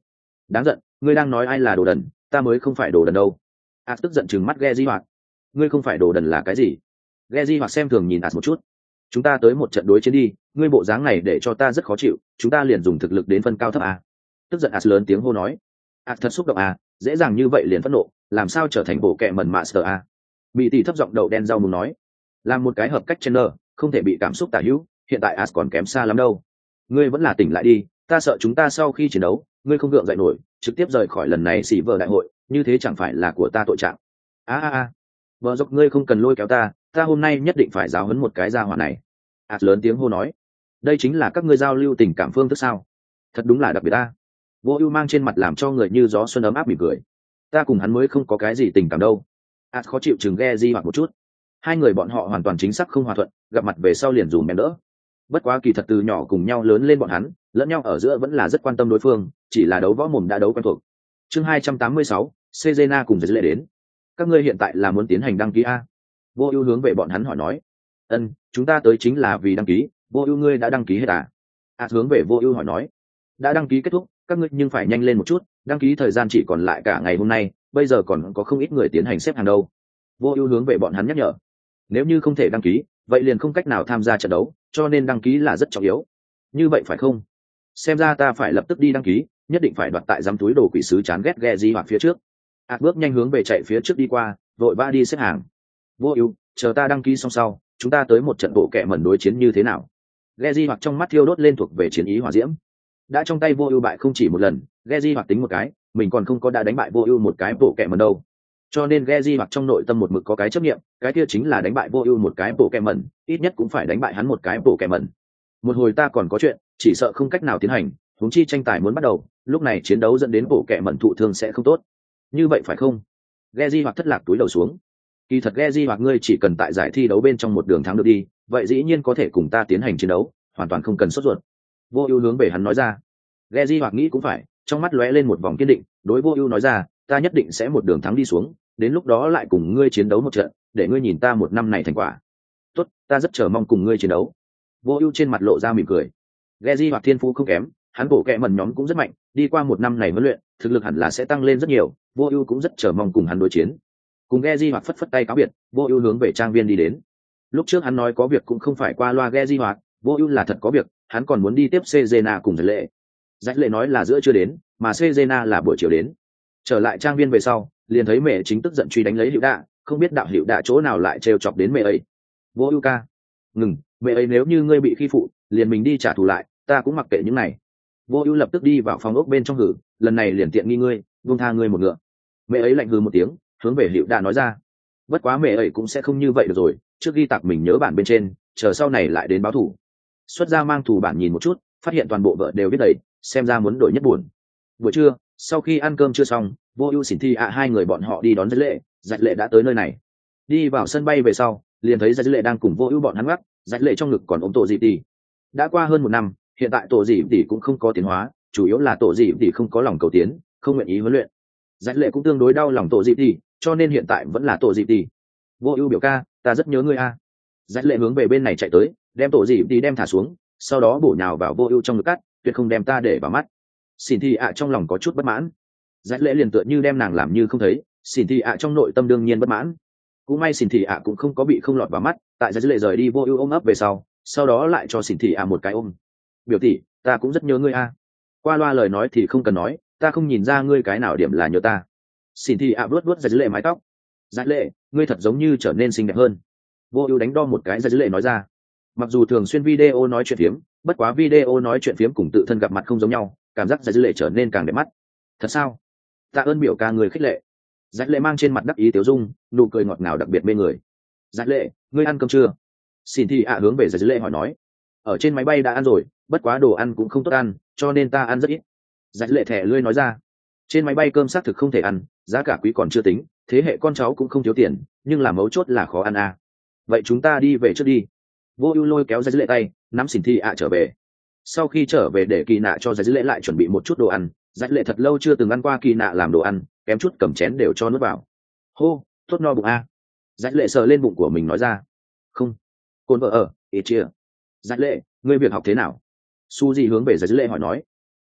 Speaker 1: Đáng giận, ngươi đang nói ai là đồ đần, ta mới không phải đồ đần đâu. As tức giận chừng mắt Ghe Di Hoạt. Ngươi không phải đồ đần là cái gì? Ghe Di Hoạt xem thường nhìn As một chút. Chúng ta tới một trận đối chiến đi, ngươi bộ dáng này để cho ta rất khó chịu, chúng ta liền dùng thực lực đến phân cao thấp à. Tức giận As lớn tiếng hô nói. As thật xúc động à, dễ dàng như vậy liền phẫn nộ, làm sao trở thành bộ kẹ mẩn master à. Bị tỷ thấp giọng đậu đen rau mùng nói. Làm một cái hợp cách trainer, không thể bị cảm xúc tả hữu, hiện tại As còn kém xa lắm đâu. Ngươi vẫn là tỉnh lại đi, ta sợ chúng ta sau khi chiến đấu, ngươi không gượng dậy nổi, trực tiếp rời khỏi lần này xỉ vờ đại hội, như thế chẳng phải là của ta tội trạng. A a a, vợ dọc ngươi không cần lôi kéo ta, ta hôm nay nhất định phải giáo huấn một cái gia hỏa này. As lớn tiếng hô nói. Đây chính là các ngươi giao lưu tình cảm phương thức sao? Thật đúng là đặc biệt ta. Vô Ưu mang trên mặt làm cho người như gió xuân ấm áp mỉm cười. Ta cùng hắn mới không có cái gì tình cảm đâu. As khó chịu chừng Ghe Di hoặc một chút. Hai người bọn họ hoàn toàn chính xác không hòa thuận, gặp mặt về sau liền dùm bèn đỡ. Bất quá kỳ thật từ nhỏ cùng nhau lớn lên bọn hắn, lẫn nhau ở giữa vẫn là rất quan tâm đối phương, chỉ là đấu võ mồm đã đấu quen thuộc. Chương hai trăm tám mươi sáu, Cezena cùng Giới Lệ đến. Các ngươi hiện tại là muốn tiến hành đăng ký a? Vô Ưu hướng về bọn hắn hỏi nói. Ân, chúng ta tới chính là vì đăng ký, Vô Ưu ngươi đã đăng ký hết à? A hướng về Vô Ưu hỏi nói. Đã đăng ký kết thúc, các ngươi nhưng phải nhanh lên một chút, đăng ký thời gian chỉ còn lại cả ngày hôm nay, bây giờ còn có không ít người tiến hành xếp hàng đâu. Vô Ưu hướng về bọn hắn nhắc nhở. Nếu như không thể đăng ký, vậy liền không cách nào tham gia trận đấu, cho nên đăng ký là rất trọng yếu. Như vậy phải không? Xem ra ta phải lập tức đi đăng ký, nhất định phải đoạt tại giám túi đồ quỷ sứ chán ghét Ghe Di hoặc phía trước. Át bước nhanh hướng về chạy phía trước đi qua, vội vã đi xếp hàng. Vô Ưu, chờ ta đăng ký xong sau, chúng ta tới một trận bộ kệ mẩn đối chiến như thế nào? Ghe Di hoặc trong mắt thiêu đốt lên thuộc về chiến ý hỏa diễm. Đã trong tay Vô Ưu bại không chỉ một lần, Ghe Di hoặc tính một cái, mình còn không có đã đánh bại Vô Ưu một cái bộ kệ mẩn đâu. Cho nên Ghe Di hoặc trong nội tâm một mực có cái chấp niệm, cái kia chính là đánh bại Vô Ưu một cái bộ kệ mẩn, ít nhất cũng phải đánh bại hắn một cái bộ kệ mẩn. Một hồi ta còn có chuyện, chỉ sợ không cách nào tiến hành, huống chi tranh tài muốn bắt đầu, lúc này chiến đấu dẫn đến bộ kệ mẩn thụ thương sẽ không tốt. Như vậy phải không? Ghe Di hoặc thất lạc túi đầu xuống. Kỳ thật Ghe Di hoặc ngươi chỉ cần tại giải thi đấu bên trong một đường thắng được đi, vậy dĩ nhiên có thể cùng ta tiến hành chiến đấu, hoàn toàn không cần sốt ruột. Vô Ưu hướng về hắn nói ra. Ghe Di hoặc nghĩ cũng phải, trong mắt lóe lên một vòng kiên định, đối Vô Ưu nói ra, ta nhất định sẽ một đường thắng đi xuống, đến lúc đó lại cùng ngươi chiến đấu một trận, để ngươi nhìn ta một năm này thành quả. Tốt, ta rất chờ mong cùng ngươi chiến đấu. Vô Ưu trên mặt lộ ra mỉm cười. Ghe Di hoặc thiên phú không kém, hắn bộ kệ mẩn nhóm cũng rất mạnh, đi qua một năm này huấn luyện, thực lực hẳn là sẽ tăng lên rất nhiều, Vô Ưu cũng rất chờ mong cùng hắn đối chiến. Cùng Ghe Di hoặc phất phất tay cáo biệt, Vô Ưu hướng về trang viên đi đến. Lúc trước hắn nói có việc cũng không phải qua loa Ghe Di hoặc, Vô Ưu là thật có việc, hắn còn muốn đi tiếp Cezena cùng Giải Lệ. Giải Lệ nói là giữa trưa đến, mà Cezena là buổi chiều đến. Trở lại trang viên về sau, liền thấy Mẹ chính tức giận truy đánh lấy Hựu Đạ, không biết đạo Hựu Đạ chỗ nào lại trêu chọc đến Mẹ ấy. Vô Ưu ca, ngừng, Mẹ ấy nếu như ngươi bị khi phụ, liền mình đi trả thù lại, ta cũng mặc kệ những này. Vô Ưu lập tức đi vào phòng ốc bên trong hử, lần này liền tiện nghi ngươi, buông tha ngươi một ngựa. Mẹ ấy lạnh hừ một tiếng, hướng về Hựu Đạ nói ra. Bất quá mẹ ấy cũng sẽ không như vậy được rồi, trước ghi tạc mình nhớ bản bên trên, chờ sau này lại đến báo thù. Xuất ra mang thù bản nhìn một chút, phát hiện toàn bộ vợ đều viết đầy, xem ra muốn đổi nhất buồn. Buổi trưa, sau khi ăn cơm chưa xong, Vô Ưu xỉn thi ạ hai người bọn họ đi đón Giải Lệ, Giải Lệ đã tới nơi này. Đi vào sân bay về sau, liền thấy Giải Lệ đang cùng Vô Ưu bọn hắn gác, Giải Lệ trong ngực còn ôm Tổ Dịp Tỷ. Đã qua hơn một năm, hiện tại Tổ Dịp Tỷ cũng không có tiến hóa, chủ yếu là Tổ Dịp Tỷ không có lòng cầu tiến, không nguyện ý huấn luyện. Giải Lệ cũng tương đối đau lòng Tổ Dịp Tỷ, cho nên hiện tại vẫn là Tổ Dịp Tỷ. Vô Ưu biểu ca, ta rất nhớ ngươi a. Giải Lệ hướng về bên này chạy tới, đem Tổ Dịp Tỷ đem thả xuống, sau đó bổ nhào vào Vô Ưu trong ngực cắt, tuyệt không đem ta để vào mắt. Xỉn Thi ạ trong lòng có chút bất mãn. Giải Lệ liền tựa như đem nàng làm như không thấy, Xỉn Thi ạ trong nội tâm đương nhiên bất mãn. Cũng may Xỉn Thi ạ cũng không có bị không lọt vào mắt, tại Giải Lệ rời đi Vô Ưu ôm ấp về sau, sau đó lại cho Xỉn Thi ạ một cái ôm. Biểu tỷ, ta cũng rất nhớ ngươi a. Qua loa lời nói thì không cần nói, ta không nhìn ra ngươi cái nào điểm là nhớ ta. Xỉn Thi ạ vuốt vuốt Giải Lệ mái tóc. Giải Lệ, ngươi thật giống như trở nên xinh đẹp hơn. Vô Ưu đánh đo một cái Giải Lệ nói ra. Mặc dù thường xuyên video nói chuyện phiếm, bất quá video nói chuyện phiếm cùng tự thân gặp mặt không giống nhau, cảm giác Giải Lệ trở nên càng đẹp mắt. Thật sao? Tạ ơn biểu ca người khích lệ. Giải Lệ mang trên mặt đắc ý tiểu dung, nụ cười ngọt ngào đặc biệt mê người. Giải Lệ, ngươi ăn cơm chưa? Xin Thi ạ hướng về Giải Lệ hỏi nói. Ở trên máy bay đã ăn rồi, bất quá đồ ăn cũng không tốt ăn, cho nên ta ăn rất ít. Giải Lệ thẻ lươi nói ra. Trên máy bay cơm xác thực không thể ăn, giá cả quý còn chưa tính, thế hệ con cháu cũng không thiếu tiền, nhưng là mấu chốt là khó ăn à. Vậy chúng ta đi về trước đi. Vô Ưu lôi kéo Giải Lệ tay, nắm Xin Thi ạ trở về. Sau khi trở về để Kỳ Nạ cho Giải Lệ lại chuẩn bị một chút đồ ăn, Giải Lệ thật lâu chưa từng ăn qua Kỳ Nạ làm đồ ăn, kém chút cầm chén đều cho nuốt vào. Hô, tốt no bụng a. Giải Lệ sờ lên bụng của mình nói ra. Không, cồn vợ ở, ít chia. Giải Lệ, ngươi việc học thế nào? Su Di hướng về Giải Lệ hỏi nói. Hắc hắc,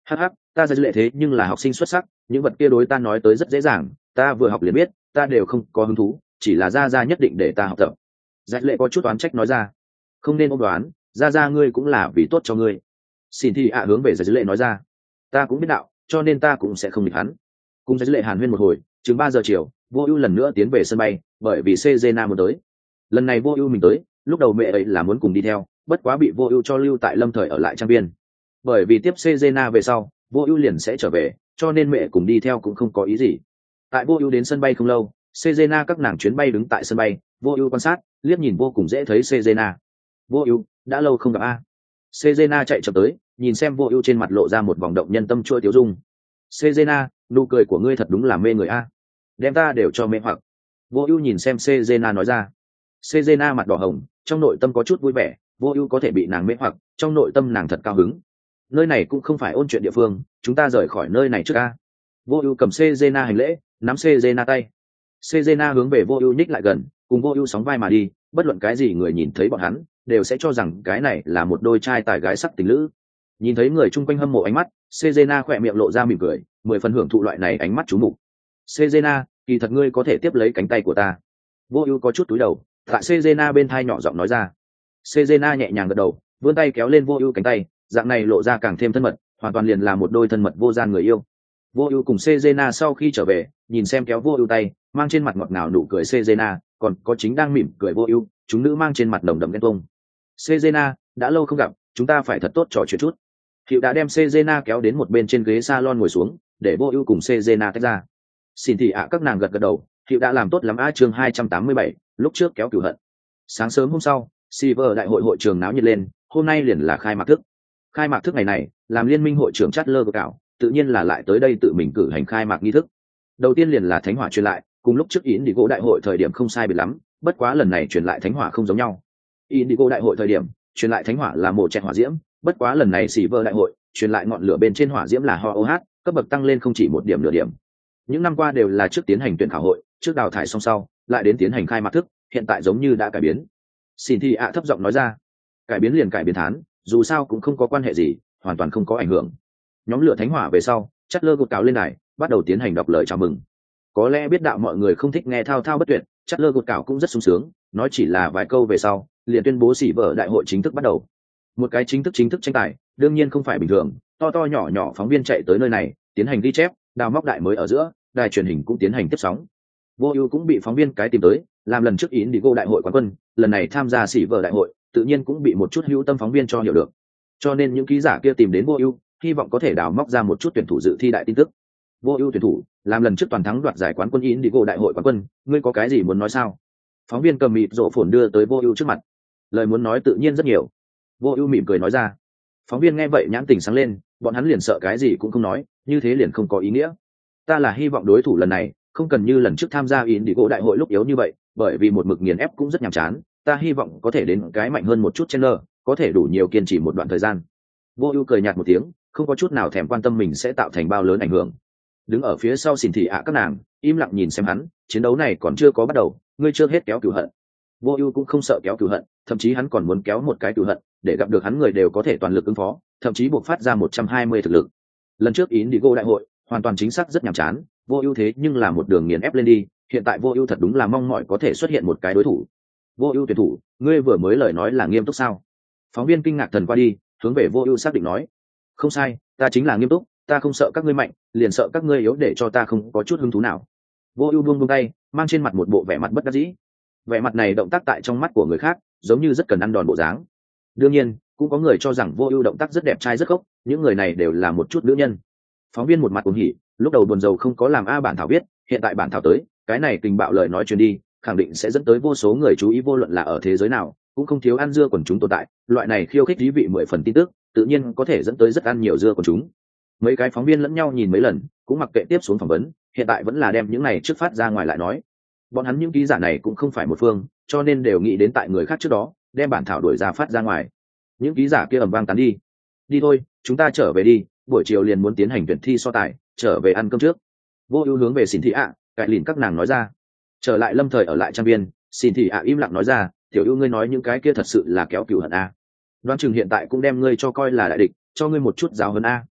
Speaker 1: ta giải lệ thế nhưng là học sinh xuất sắc, những vật kia đối ta nói tới rất dễ dàng, ta vừa học liền biết, ta đều không có hứng thú, chỉ là ra ra nhất định để ta học tập. Giải lệ có chút oán trách nói ra. Không nên ôm đoán, ra ra ngươi cũng là vì tốt cho ngươi. Xin thì ạ hướng về giải lệ nói ra. Ta cũng biết đạo, cho nên ta cũng sẽ không địch hắn. Cùng giải lệ hàn huyên một hồi, chừng ba giờ chiều, vô ưu lần nữa tiến về sân bay, bởi vì Cezena muốn tới. Lần này vô ưu mình tới, lúc đầu mẹ ấy là muốn cùng đi theo, bất quá bị vô ưu cho lưu tại lâm thời ở lại trang viên. Bởi vì tiếp Cezena về sau, vô ưu liền sẽ trở về, cho nên mẹ cùng đi theo cũng không có ý gì. Tại vô ưu đến sân bay không lâu, Cezena các nàng chuyến bay đứng tại sân bay, vô ưu quan sát, liếc nhìn vô cùng dễ thấy Cezena. Vô ưu, đã lâu không gặp a. Cezena chạy chậm tới, nhìn xem vô ưu trên mặt lộ ra một vòng động nhân tâm chua tiếu dung. Cezena, nụ cười của ngươi thật đúng là mê người a, đem ta đều cho mê hoặc. Vô ưu nhìn xem Cezena nói ra. Cezena mặt đỏ hồng, trong nội tâm có chút vui vẻ, vô ưu có thể bị nàng mê hoặc, trong nội tâm nàng thật cao hứng. Nơi này cũng không phải ôn chuyện địa phương, chúng ta rời khỏi nơi này trước a. Vô ưu cầm Cezena hành lễ, nắm Cezena tay. Cezena hướng về vô ưu nhích lại gần, cùng vô ưu sóng vai mà đi, bất luận cái gì người nhìn thấy bọn hắn đều sẽ cho rằng cái này là một đôi trai tài gái sắc tình lữ. Nhìn thấy người chung quanh hâm mộ ánh mắt, Cezena khỏe miệng lộ ra mỉm cười, mười phần hưởng thụ loại này ánh mắt chú mục. Cezena, kỳ thật ngươi có thể tiếp lấy cánh tay của ta. Vô ưu có chút túi đầu, tại Cezena bên thai nhỏ giọng nói ra. Cezena nhẹ nhàng gật đầu, vươn tay kéo lên vô ưu cánh tay, dạng này lộ ra càng thêm thân mật, hoàn toàn liền là một đôi thân mật vô gian người yêu. Vô ưu cùng Cezena sau khi trở về, nhìn xem kéo vô ưu tay, mang trên mặt ngọt ngào nụ cười Cezena, còn có chính đang mỉm cười vô ưu, chúng nữ mang trên mặt nồng đậm ghen tuông. Cezena, đã lâu không gặp, chúng ta phải thật tốt trò chuyện chút. Hiệu đã đem Cezena kéo đến một bên trên ghế salon ngồi xuống, để vô ưu cùng Cezena tách ra. Xin thì ạ các nàng gật gật đầu, Hiệu đã làm tốt lắm a. Chương hai trăm tám mươi bảy, lúc trước kéo cửu hận. Sáng sớm hôm sau, Silver đại hội hội trường náo nhiệt lên, hôm nay liền là khai mạc thức. Khai mạc thức ngày này, làm liên minh hội trưởng Chatler của cảo, tự nhiên là lại tới đây tự mình cử hành khai mạc nghi thức. Đầu tiên liền là thánh hỏa truyền lại, cùng lúc trước Indigo đại hội thời điểm không sai biệt lắm, bất quá lần này truyền lại thánh hỏa không giống nhau. Indigo đại hội thời điểm, truyền lại thánh hỏa là mồ chẹt hỏa diễm, bất quá lần này Silver đại hội, truyền lại ngọn lửa bên trên hỏa diễm là ho ô hát, cấp bậc tăng lên không chỉ một điểm nửa điểm. Những năm qua đều là trước tiến hành tuyển khảo hội, trước đào thải xong sau, lại đến tiến hành khai mạc thức, hiện tại giống như đã cải biến. Xin thì ạ thấp giọng nói ra. Cải biến liền cải biến thán, dù sao cũng không có quan hệ gì, hoàn toàn không có ảnh hưởng. Nhóm lửa thánh hỏa về sau, Chatler gột cáo lên đài, bắt đầu tiến hành đọc lời chào mừng. Có lẽ biết đạo mọi người không thích nghe thao thao bất tuyệt, Chatler gột cáo cũng rất sung sướng, nói chỉ là vài câu về sau, liền tuyên bố xỉ vở đại hội chính thức bắt đầu. Một cái chính thức chính thức tranh tài, đương nhiên không phải bình thường, to to nhỏ nhỏ phóng viên chạy tới nơi này, tiến hành ghi chép, đào móc đại mới ở giữa, đài truyền hình cũng tiến hành tiếp sóng. Vô ưu cũng bị phóng viên cái tìm tới, làm lần trước Indigo đại hội quán quân, lần này tham gia xỉ vở đại hội, tự nhiên cũng bị một chút hữu tâm phóng viên cho hiểu được. Cho nên những ký giả kia tìm đến Vô ưu, hy vọng có thể đào móc ra một chút tuyển thủ dự thi đại tin tức. Vô ưu tuyển thủ, làm lần trước toàn thắng đoạt giải quán quân Indigo đại hội quán quân, ngươi có cái gì muốn nói sao? Phóng viên cầm mịt rộ phồn đưa tới Vô ưu trước mặt. Lời muốn nói tự nhiên rất nhiều. Vô ưu mỉm cười nói ra. Phóng viên nghe vậy nhãn tình sáng lên, bọn hắn liền sợ cái gì cũng không nói, như thế liền không có ý nghĩa. Ta là hy vọng đối thủ lần này không cần như lần trước tham gia Indigo đại hội lúc yếu như vậy, bởi vì một mực nghiền ép cũng rất nhàm chán, ta hy vọng có thể đến cái mạnh hơn một chút Chandler, có thể đủ nhiều kiên trì một đoạn thời gian. Vô ưu cười nhạt một tiếng, không có chút nào thèm quan tâm mình sẽ tạo thành bao lớn ảnh hưởng. Đứng ở phía sau Xin thị ạ các nàng im lặng nhìn xem hắn, chiến đấu này còn chưa có bắt đầu, ngươi chưa hết kéo cửu hận. Vô ưu cũng không sợ kéo cửu hận, thậm chí hắn còn muốn kéo một cái cửu hận, để gặp được hắn người đều có thể toàn lực ứng phó, thậm chí buộc phát ra một trăm hai mươi thực lực. Lần trước Indigo đại hội hoàn toàn chính xác rất nhàm chán, Vô ưu thế nhưng là một đường nghiền ép lên đi, hiện tại Vô ưu thật đúng là mong mỏi có thể xuất hiện một cái đối thủ. Vô ưu tuyển thủ, ngươi vừa mới lời nói là nghiêm túc sao? Phóng viên kinh ngạc thần qua đi, hướng về Vô ưu xác định nói. Không sai, ta chính là nghiêm túc, ta không sợ các ngươi mạnh, liền sợ các ngươi yếu để cho ta không có chút hứng thú nào. Vô ưu buông buông tay, mang trên mặt một bộ vẻ mặt bất đắc dĩ. Vẻ mặt này động tác tại trong mắt của người khác, giống như rất cần ăn đòn bộ dáng. Đương nhiên, cũng có người cho rằng Vô ưu động tác rất đẹp trai rất gốc, những người này đều là một chút nữ nhân. Phóng viên một mặt cuồng hỉ, lúc đầu buồn rầu không có làm a bản thảo viết, hiện tại bản thảo tới, cái này tình bạo lời nói truyền đi, khẳng định sẽ dẫn tới vô số người chú ý, vô luận là ở thế giới nào, cũng không thiếu ăn dưa quần chúng tồn tại, loại này khiêu khích thí vị mười phần tin tức, tự nhiên có thể dẫn tới rất ăn nhiều dưa quần chúng. Mấy cái phóng viên lẫn nhau nhìn mấy lần, cũng mặc kệ tiếp xuống phỏng vấn, hiện tại vẫn là đem những này trước phát ra ngoài lại nói. Bọn hắn những ký giả này cũng không phải một phương, cho nên đều nghĩ đến tại người khác trước đó, đem bản thảo đuổi ra phát ra ngoài. Những ký giả kia ầm vang tán đi. Đi thôi, chúng ta trở về đi, buổi chiều liền muốn tiến hành tuyển thi so tài, trở về ăn cơm trước. Vô ưu hướng về Xin thị ạ, cải lìn các nàng nói ra. Trở lại lâm thời ở lại trang viên, Xin thị ạ im lặng nói ra, tiểu ưu ngươi nói những cái kia thật sự là kéo cửu hận a. Đoán chừng hiện tại cũng đem ngươi cho coi là đại địch, cho ngươi một chút giáo huấn a.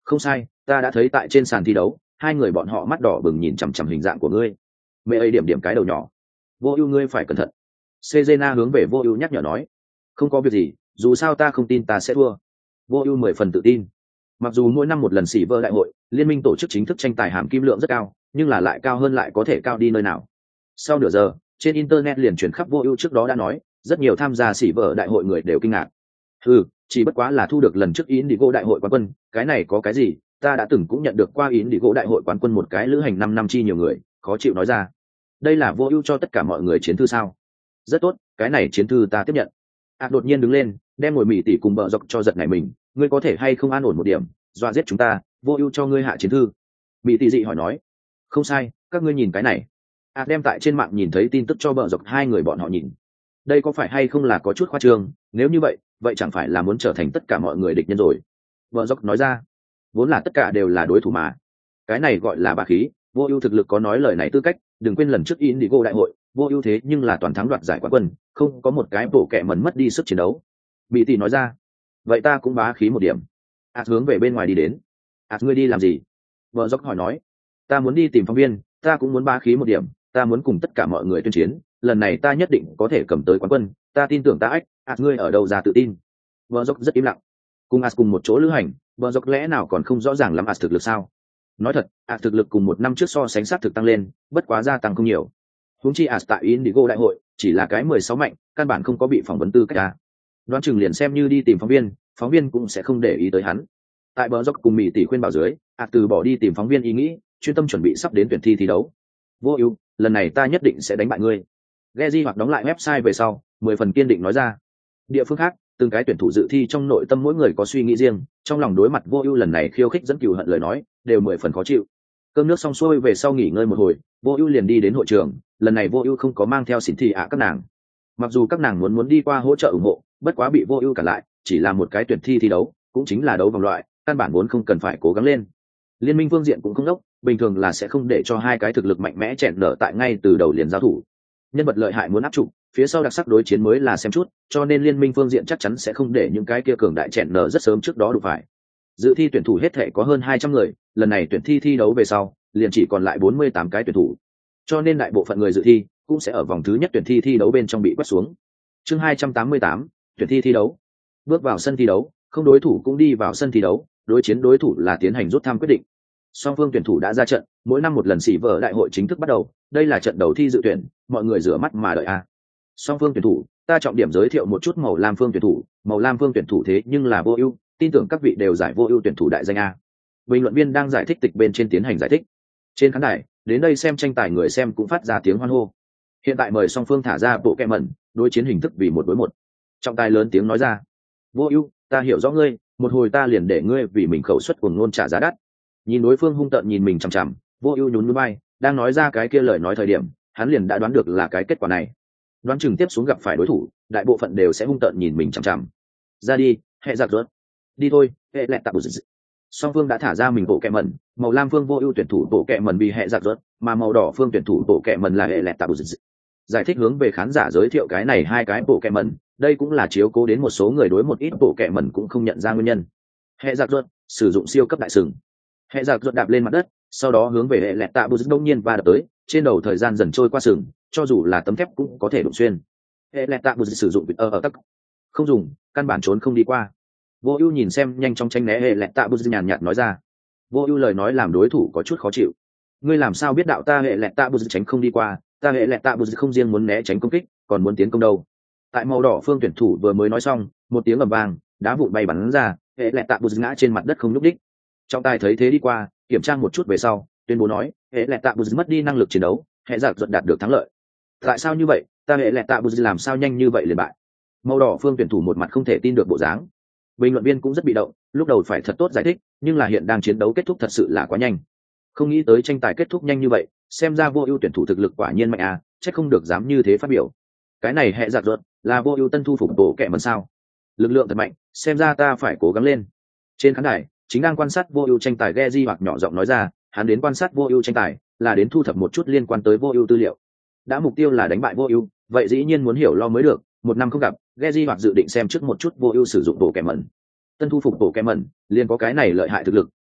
Speaker 1: Không sai, ta đã thấy tại trên sàn thi đấu hai người bọn họ mắt đỏ bừng nhìn chằm chằm hình dạng của ngươi. Mẹ ấy điểm điểm cái đầu nhỏ. Vô ưu ngươi phải cẩn thận. Sejena hướng về vô ưu nhắc nhở nói. Không có việc gì, dù sao ta không tin ta sẽ thua. Vô ưu mười phần tự tin. Mặc dù mỗi năm một lần xỉ vơ đại hội liên minh tổ chức chính thức tranh tài hàm kim lượng rất cao, nhưng là lại cao hơn lại có thể cao đi nơi nào. Sau nửa giờ trên internet liền chuyển khắp vô ưu trước đó đã nói, rất nhiều tham gia xỉ vơ đại hội người đều kinh ngạc. Ừ, chỉ bất quá là thu được lần trước Indigo đại hội quán quân, cái này có cái gì, ta đã từng cũng nhận được qua Indigo đại hội quán quân một cái lữ hành năm năm chi nhiều người, khó chịu nói ra. Đây là vô ưu cho tất cả mọi người chiến thư sao? Rất tốt, cái này chiến thư ta tiếp nhận. À đột nhiên đứng lên, đem ngồi mỉ tỉ cùng bờ dọc cho giật này mình, ngươi có thể hay không an ổn một điểm, dọa giết chúng ta, vô ưu cho ngươi hạ chiến thư. Mỉ tỉ dị hỏi nói. Không sai, các ngươi nhìn cái này. À đem tại trên mạng nhìn thấy tin tức cho bờ dọc hai người bọn họ nhìn. Đây có phải hay không là có chút khoa trương, nếu như vậy, vậy chẳng phải là muốn trở thành tất cả mọi người địch nhân rồi. Bờ dọc nói ra. Vốn là tất cả đều là đối thủ mà. Cái này gọi là bá khí, vô ưu thực lực có nói lời này tư cách, đừng quên lần trước Indigo đại hội, vô ưu thế nhưng là toàn thắng đoạt giải quán quân, không có một cái bộ kệ mẩn mất đi sức chiến đấu. Mỹ tỷ nói ra. Vậy ta cũng bá khí một điểm. À hướng về bên ngoài đi đến. À ngươi đi làm gì? Vợ dốc hỏi nói. Ta muốn đi tìm phóng viên, ta cũng muốn bá khí một điểm, ta muốn cùng tất cả mọi người tuyên chiến, lần này ta nhất định có thể cầm tới quán quân, ta tin tưởng ta ách. À ngươi ở đâu ra tự tin? Vợ dốc rất im lặng. Cùng As cùng một chỗ lữ hành, vợ dốc lẽ nào còn không rõ ràng lắm As thực lực sao? Nói thật, As thực lực cùng một năm trước so sánh sát thực tăng lên, bất quá gia tăng không nhiều. Huống chi As tại Indigo đại hội chỉ là cái mười sáu mạnh, căn bản không có bị phỏng vấn tư cách ta. Đoán chừng liền xem như đi tìm phóng viên, phóng viên cũng sẽ không để ý tới hắn. Tại bờ dốc cùng Mỹ tỷ khuyên bảo dưới, As từ bỏ đi tìm phóng viên ý nghĩ, chuyên tâm chuẩn bị sắp đến tuyển thi thi đấu. Vô ưu, lần này ta nhất định sẽ đánh bại ngươi. Geji hoặc đóng lại website về sau, mười phần kiên định nói ra. Địa phương khác, từng cái tuyển thủ dự thi trong nội tâm mỗi người có suy nghĩ riêng, trong lòng đối mặt vô ưu lần này khiêu khích dẫn cừu hận lời nói, đều mười phần khó chịu. Cơm nước xong xuôi về sau nghỉ ngơi một hồi, vô ưu liền đi đến hội trường, lần này vô ưu không có mang theo xỉn thị ạ các nàng. Mặc dù các nàng muốn muốn đi qua hỗ trợ ủng hộ, bất quá bị vô ưu cản lại, chỉ là một cái tuyển thi thi đấu, cũng chính là đấu vòng loại, căn bản vốn không cần phải cố gắng lên. Liên minh phương diện cũng không đốc, bình thường là sẽ không để cho hai cái thực lực mạnh mẽ chèn nở tại ngay từ đầu liền giao thủ. Nhân vật lợi hại muốn áp trụ, phía sau đặc sắc đối chiến mới là xem chút, cho nên liên minh phương diện chắc chắn sẽ không để những cái kia cường đại chèn nở rất sớm trước đó đủ phải. Dự thi tuyển thủ hết thể có hơn hai trăm người, lần này tuyển thi thi đấu về sau, liền chỉ còn lại bốn mươi tám cái tuyển thủ. Cho nên đại bộ phận người dự thi cũng sẽ ở vòng thứ nhất tuyển thi thi đấu bên trong bị quét xuống. Chương hai trăm tám mươi tám, tuyển thi thi đấu. Bước vào sân thi đấu, không đối thủ cũng đi vào sân thi đấu, đối chiến đối thủ là tiến hành rút thăm quyết định. Song phương tuyển thủ đã ra trận, mỗi năm một lần xỉ vở đại hội chính thức bắt đầu, đây là trận đầu thi dự tuyển, mọi người rửa mắt mà đợi a. Song phương tuyển thủ, ta trọng điểm giới thiệu một chút màu lam phương tuyển thủ, màu lam phương tuyển thủ thế nhưng là vô ưu, tin tưởng các vị đều giải vô ưu tuyển thủ đại danh a. Bình luận viên đang giải thích tịch bên trên tiến hành giải thích. Trên khán đài, đến đây xem tranh tài người xem cũng phát ra tiếng hoan hô. Hiện tại mời song phương thả ra bộ kẹ mẩn, đối chiến hình thức vì một đối một. Trọng tài lớn tiếng nói ra. Vô ưu, ta hiểu rõ ngươi, một hồi ta liền để ngươi vì mình khẩu suất cuồng ngôn trả giá đắt. Nhìn đối phương hung tợn nhìn mình chằm chằm, vô ưu nhún nhún vai, đang nói ra cái kia lời nói thời điểm, hắn liền đã đoán được là cái kết quả này. Đoán chừng tiếp xuống gặp phải đối thủ, đại bộ phận đều sẽ hung tợn nhìn mình chằm chằm. Ra đi, hệ giặc rớt. Đi thôi, hệ lẹt tạp bụt. Song phương đã thả ra mình bộ kẹ mẩn, màu lam phương vô ưu tuyển thủ bộ kẹ mẩn bị hệ giặc rớt, mà màu đỏ phương tuyển thủ bộ kẹ mẩn là hệ lẹt tạp bụt. Giải thích hướng về khán giả giới thiệu cái này hai cái bộ kẹ mẩn, đây cũng là chiếu cố đến một số người đối một ít bộ kẹ mẩn cũng không nhận ra nguyên nhân. Hệ giặc rớt, sử dụng siêu cấp đại sừng. Hệ giặc rớt đạp lên mặt đất, sau đó hướng về hệ lẹt tạ bù đông nhiên va đập tới, trên đầu thời gian dần trôi qua sừng, cho dù là tấm thép cũng có thể đụng xuyên. Hệ lẹt tạ bù sử dụng ở ở tắc, không dùng, căn bản trốn không đi qua. Vô ưu nhìn xem nhanh chóng tranh né hệ lẹt tạ bù nhàn nhạt nói ra. Vô ưu lời nói làm đối thủ có chút khó chịu. Ngươi làm sao biết đạo ta hệ lẹt tạ bù tránh không đi qua? Ta hệ lẹt tạ bù không riêng muốn né tránh công kích, còn muốn tiến công đâu. Tại màu đỏ phương tuyển thủ vừa mới nói xong, một tiếng ầm vang, đá vụn bay bắn ra, hệ lẹt tạ bù ngã trên mặt đất không nhúc đích. Trọng tài thấy thế đi qua, kiểm tra một chút về sau, tuyên bố nói, hệ lẹt tạ bù mất đi năng lực chiến đấu, hệ giặc ruột đạt được thắng lợi. Tại sao như vậy? Ta hệ lẹt tạ bù làm sao nhanh như vậy liền bại? Màu đỏ phương tuyển thủ một mặt không thể tin được bộ dáng. Bình luận viên cũng rất bị động, lúc đầu phải thật tốt giải thích, nhưng là hiện đang chiến đấu kết thúc thật sự là quá nhanh. Không nghĩ tới tranh tài kết thúc nhanh như vậy, xem ra vô ưu tuyển thủ thực lực quả nhiên mạnh à, chắc không được dám như thế phát biểu. Cái này hệ giặc ruột là vô ưu tân thu phục tổ kẻ mần sao? Lực lượng thật mạnh, xem ra ta phải cố gắng lên. Trên khán đài, chính đang quan sát vô ưu tranh tài Geji hoặc nhỏ giọng nói ra, hắn đến quan sát vô ưu tranh tài là đến thu thập một chút liên quan tới vô ưu tư liệu. Đã mục tiêu là đánh bại vô ưu, vậy dĩ nhiên muốn hiểu lo mới được. Một năm không gặp, Geji hoặc dự định xem trước một chút vô ưu sử dụng bộ kẻ mẩn. Tân thu phục bộ kẻ mẩn, liền có cái này lợi hại thực lực,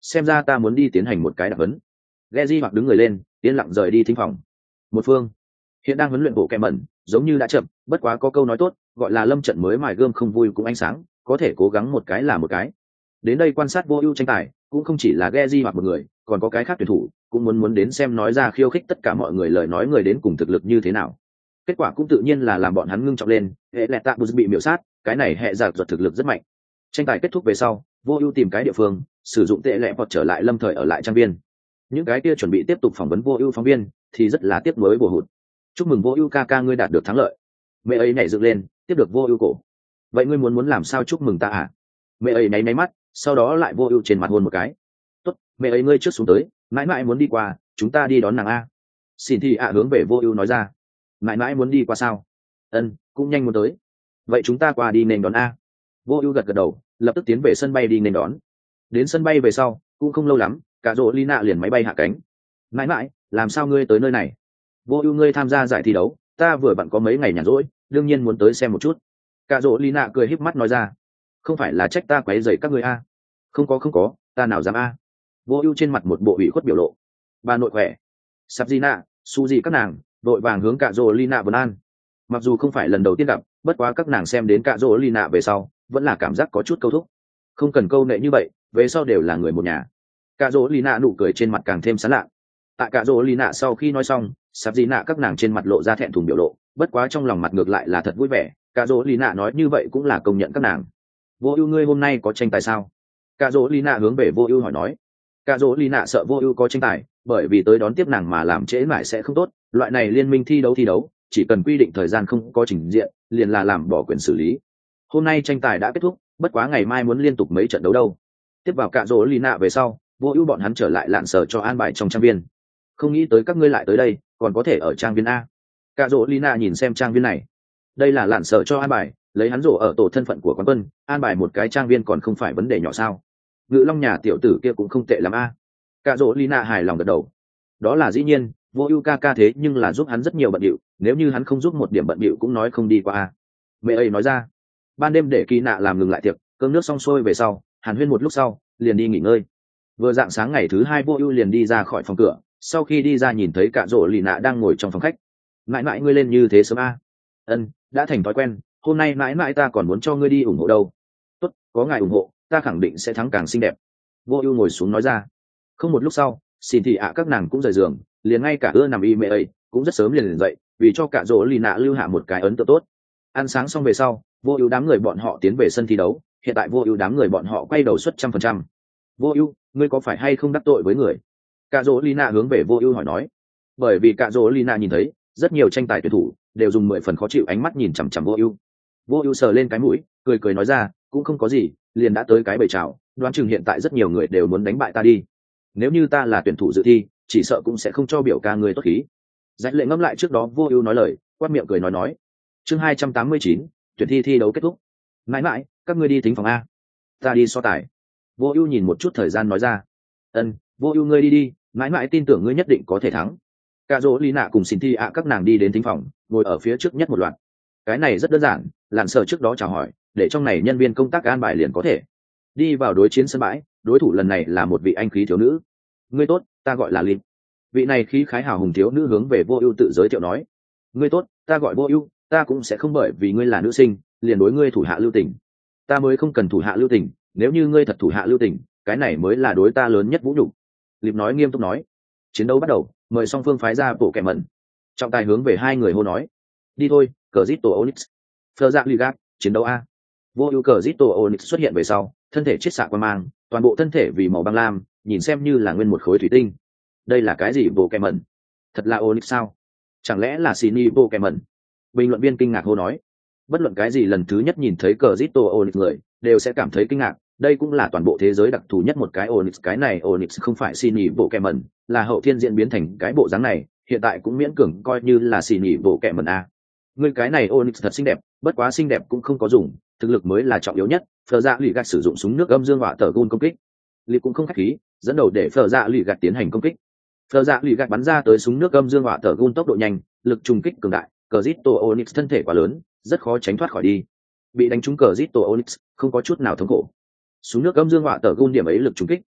Speaker 1: xem ra ta muốn đi tiến hành một cái đặc huấn. Geji hoặc đứng người lên yên lặng rời đi thính phòng. Một phương hiện đang huấn luyện bộ kẹm mẩn giống như đã chậm, bất quá có câu nói tốt gọi là lâm trận mới mài gươm không vui cũng ánh sáng, có thể cố gắng một cái là một cái. Đến đây quan sát vô ưu tranh tài cũng không chỉ là Geji hoặc một người, còn có cái khác tuyển thủ cũng muốn muốn đến xem nói ra khiêu khích tất cả mọi người lời nói người đến cùng thực lực như thế nào. Kết quả cũng tự nhiên là làm bọn hắn ngưng trọng lên, hệ lẹt tạ bị miểu sát, cái này hệ giặc giật thực lực rất mạnh. Tranh tài kết thúc về sau, vô ưu tìm cái địa phương sử dụng tệ lẹ vọt trở lại lâm thời ở lại trang viên. Những cái kia chuẩn bị tiếp tục phỏng vấn vô ưu phóng viên thì rất là tiếc nuối bổ hụt. Chúc mừng vô ưu ca ca ngươi đạt được thắng lợi. Mẹ ấy nhảy dựng lên tiếp được vô ưu cổ. Vậy ngươi muốn muốn làm sao chúc mừng ta à? Mẹ ấy nháy nháy mắt, sau đó lại vô ưu trên mặt hôn một cái. Tốt, mẹ ấy ngươi trước xuống tới, mãi mãi muốn đi qua, chúng ta đi đón nàng a. Xin thì ạ hướng về vô ưu nói ra. Mãi mãi muốn đi qua sao? Ân, cũng nhanh muốn tới. Vậy chúng ta qua đi nên đón a. Vô ưu gật gật đầu, lập tức tiến về sân bay đi nên đón. Đến sân bay về sau cũng không lâu lắm, cả rỗ Lina liền máy bay hạ cánh. Mãi mãi, làm sao ngươi tới nơi này? Vô ưu ngươi tham gia giải thi đấu, ta vừa vặn có mấy ngày nhàn rỗi, đương nhiên muốn tới xem một chút. Cả rỗ Lina cười híp mắt nói ra. Không phải là trách ta quấy rầy các ngươi a? Không có không có, ta nào dám a. Vô ưu trên mặt một bộ ủy khuất biểu lộ. Bà nội khỏe. Sabina, Suzy các nàng vội vàng hướng cả rỗ Lina vấn an. Mặc dù không phải lần đầu tiên gặp, bất quá các nàng xem đến cả rỗ Lina về sau vẫn là cảm giác có chút câu thúc. Không cần câu nệ như vậy, về sau đều là người một nhà. Cả rỗ Lina nụ cười trên mặt càng thêm sán lạ. Tại cả rỗ Lina sau khi nói xong, sắp gì nạ các nàng trên mặt lộ ra thẹn thùng biểu lộ, bất quá trong lòng mặt ngược lại là thật vui vẻ. Cả rỗ Lina nói như vậy cũng là công nhận các nàng. Vô ưu ngươi hôm nay có tranh tài sao? Cả rỗ Lina hướng về vô ưu hỏi nói. Cả rỗ Lina sợ vô ưu có tranh tài, bởi vì tới đón tiếp nàng mà làm trễ mãi sẽ không tốt. Loại này liên minh thi đấu thi đấu, chỉ cần quy định thời gian không có trình diện, liền là làm bỏ quyền xử lý. Hôm nay tranh tài đã kết thúc, bất quá ngày mai muốn liên tục mấy trận đấu đâu. Tiếp vào cả rỗ Lina về sau, vô ưu bọn hắn trở lại lạn sở cho an bài trong trang viên. Không nghĩ tới các ngươi lại tới đây, còn có thể ở trang viên a. Cả rỗ Lina nhìn xem trang viên này. Đây là lạn sở cho an bài, lấy hắn rổ ở tổ thân phận của quán quân, an bài một cái trang viên còn không phải vấn đề nhỏ sao? Ngự Long nhà tiểu tử kia cũng không tệ lắm a. Cả rỗ Lina hài lòng gật đầu. Đó là dĩ nhiên, vô ưu ca ca thế nhưng là giúp hắn rất nhiều bận điệu, nếu như hắn không giúp một điểm bận điệu cũng nói không đi qua a. Mẹ ấy nói ra. Ban đêm để Kỳ Nạ làm ngừng lại tiệc, cơm nước xong xuôi về sau, hàn huyên một lúc sau liền đi nghỉ ngơi. Vừa dạng sáng ngày thứ hai vô ưu liền đi ra khỏi phòng cửa, sau khi đi ra nhìn thấy cả rỗ lì nạ đang ngồi trong phòng khách. Mãi mãi ngươi lên như thế sớm a? Ân, đã thành thói quen, hôm nay mãi mãi ta còn muốn cho ngươi đi ủng hộ đâu. Tốt, có ngài ủng hộ ta khẳng định sẽ thắng càng xinh đẹp. Vô ưu ngồi xuống nói ra. Không một lúc sau, xin thị ạ các nàng cũng rời giường, liền ngay cả ưa nằm y mẹ ấy cũng rất sớm liền liền dậy, vì cho cả rỗ lì nạ lưu hạ một cái ấn tượng tốt. Ăn sáng xong về sau, vô ưu đám người bọn họ tiến về sân thi đấu. Hiện tại vô ưu đám người bọn họ quay đầu suất trăm phần trăm. Vô ưu, ngươi có phải hay không đắc tội với người? Cả rỗ Lina hướng về vô ưu hỏi nói. Bởi vì cả rỗ Lina nhìn thấy rất nhiều tranh tài tuyển thủ đều dùng mười phần khó chịu ánh mắt nhìn chằm chằm vô ưu. Vô ưu sờ lên cái mũi, cười cười nói ra, cũng không có gì, liền đã tới cái bầy chào, đoán chừng hiện tại rất nhiều người đều muốn đánh bại ta đi. Nếu như ta là tuyển thủ dự thi, chỉ sợ cũng sẽ không cho biểu ca người tốt khí. Dãy lệ ngẫm lại trước đó vô ưu nói lời, quát miệng cười nói nói. Chương hai trăm tám mươi chín, tuyển thi thi đấu kết thúc. Mãi mãi, các ngươi đi thính phòng a, ta đi so tài. Vô ưu nhìn một chút thời gian nói ra. Ân, vô ưu ngươi đi đi, mãi mãi tin tưởng ngươi nhất định có thể thắng. Cả dỗ Lý nạ cùng xin thi ạ các nàng đi đến thính phòng, ngồi ở phía trước nhất một loạt. Cái này rất đơn giản, lặn sợ trước đó chào hỏi, để trong này nhân viên công tác an bài liền có thể đi vào đối chiến sân bãi. Đối thủ lần này là một vị anh khí thiếu nữ. Ngươi tốt, ta gọi là Linh. Vị này khí khái hào hùng thiếu nữ hướng về vô ưu tự giới thiệu nói. Ngươi tốt, ta gọi vô ưu, ta cũng sẽ không bởi vì ngươi là nữ sinh liền đối ngươi thủ hạ lưu tình. Ta mới không cần thủ hạ lưu tình, nếu như ngươi thật thủ hạ lưu tình, cái này mới là đối ta lớn nhất vũ nhục. Liệp nói nghiêm túc nói. Chiến đấu bắt đầu, mời song phương phái ra bộ kẻ mẩn. Trọng tài hướng về hai người hô nói. Đi thôi, cờ zito onyx. Phờ dạ ligat, chiến đấu a. Vô ưu cờ zito onyx xuất hiện về sau, thân thể chiết xạ quan mang, toàn bộ thân thể vì màu băng lam, nhìn xem như là nguyên một khối thủy tinh. Đây là cái gì bộ kẻ mẩn? Thật là onyx sao? Chẳng lẽ là Sini bộ kẻ mẩn? Bình luận viên kinh ngạc hô nói. Bất luận cái gì lần thứ nhất nhìn thấy cờ zito onyx người đều sẽ cảm thấy kinh ngạc. Đây cũng là toàn bộ thế giới đặc thù nhất một cái onyx. Cái này onyx không phải Sini bộ kẻ mẩn, là hậu thiên diễn biến thành cái bộ dáng này, hiện tại cũng miễn cưỡng coi như là Sini bộ kẻ mẩn a. Người cái này onyx thật xinh đẹp, bất quá xinh đẹp cũng không có dùng, thực lực mới là trọng yếu nhất. Phờ dạ lì gạt sử dụng súng nước âm dương hỏa tờ gun công kích, lì cũng không khách khí, dẫn đầu để phờ dạ lì gạt tiến hành công kích. Phờ dạ lì gạt bắn ra tới súng nước âm dương hỏa tờ gun tốc độ nhanh, lực trùng kích cường đại, cờ zito onyx thân thể quá lớn, rất khó tránh thoát khỏi đi. Bị đánh trúng cờ zito onyx không có chút nào thống khổ. Súng nước âm dương hỏa tờ gun điểm ấy lực trùng kích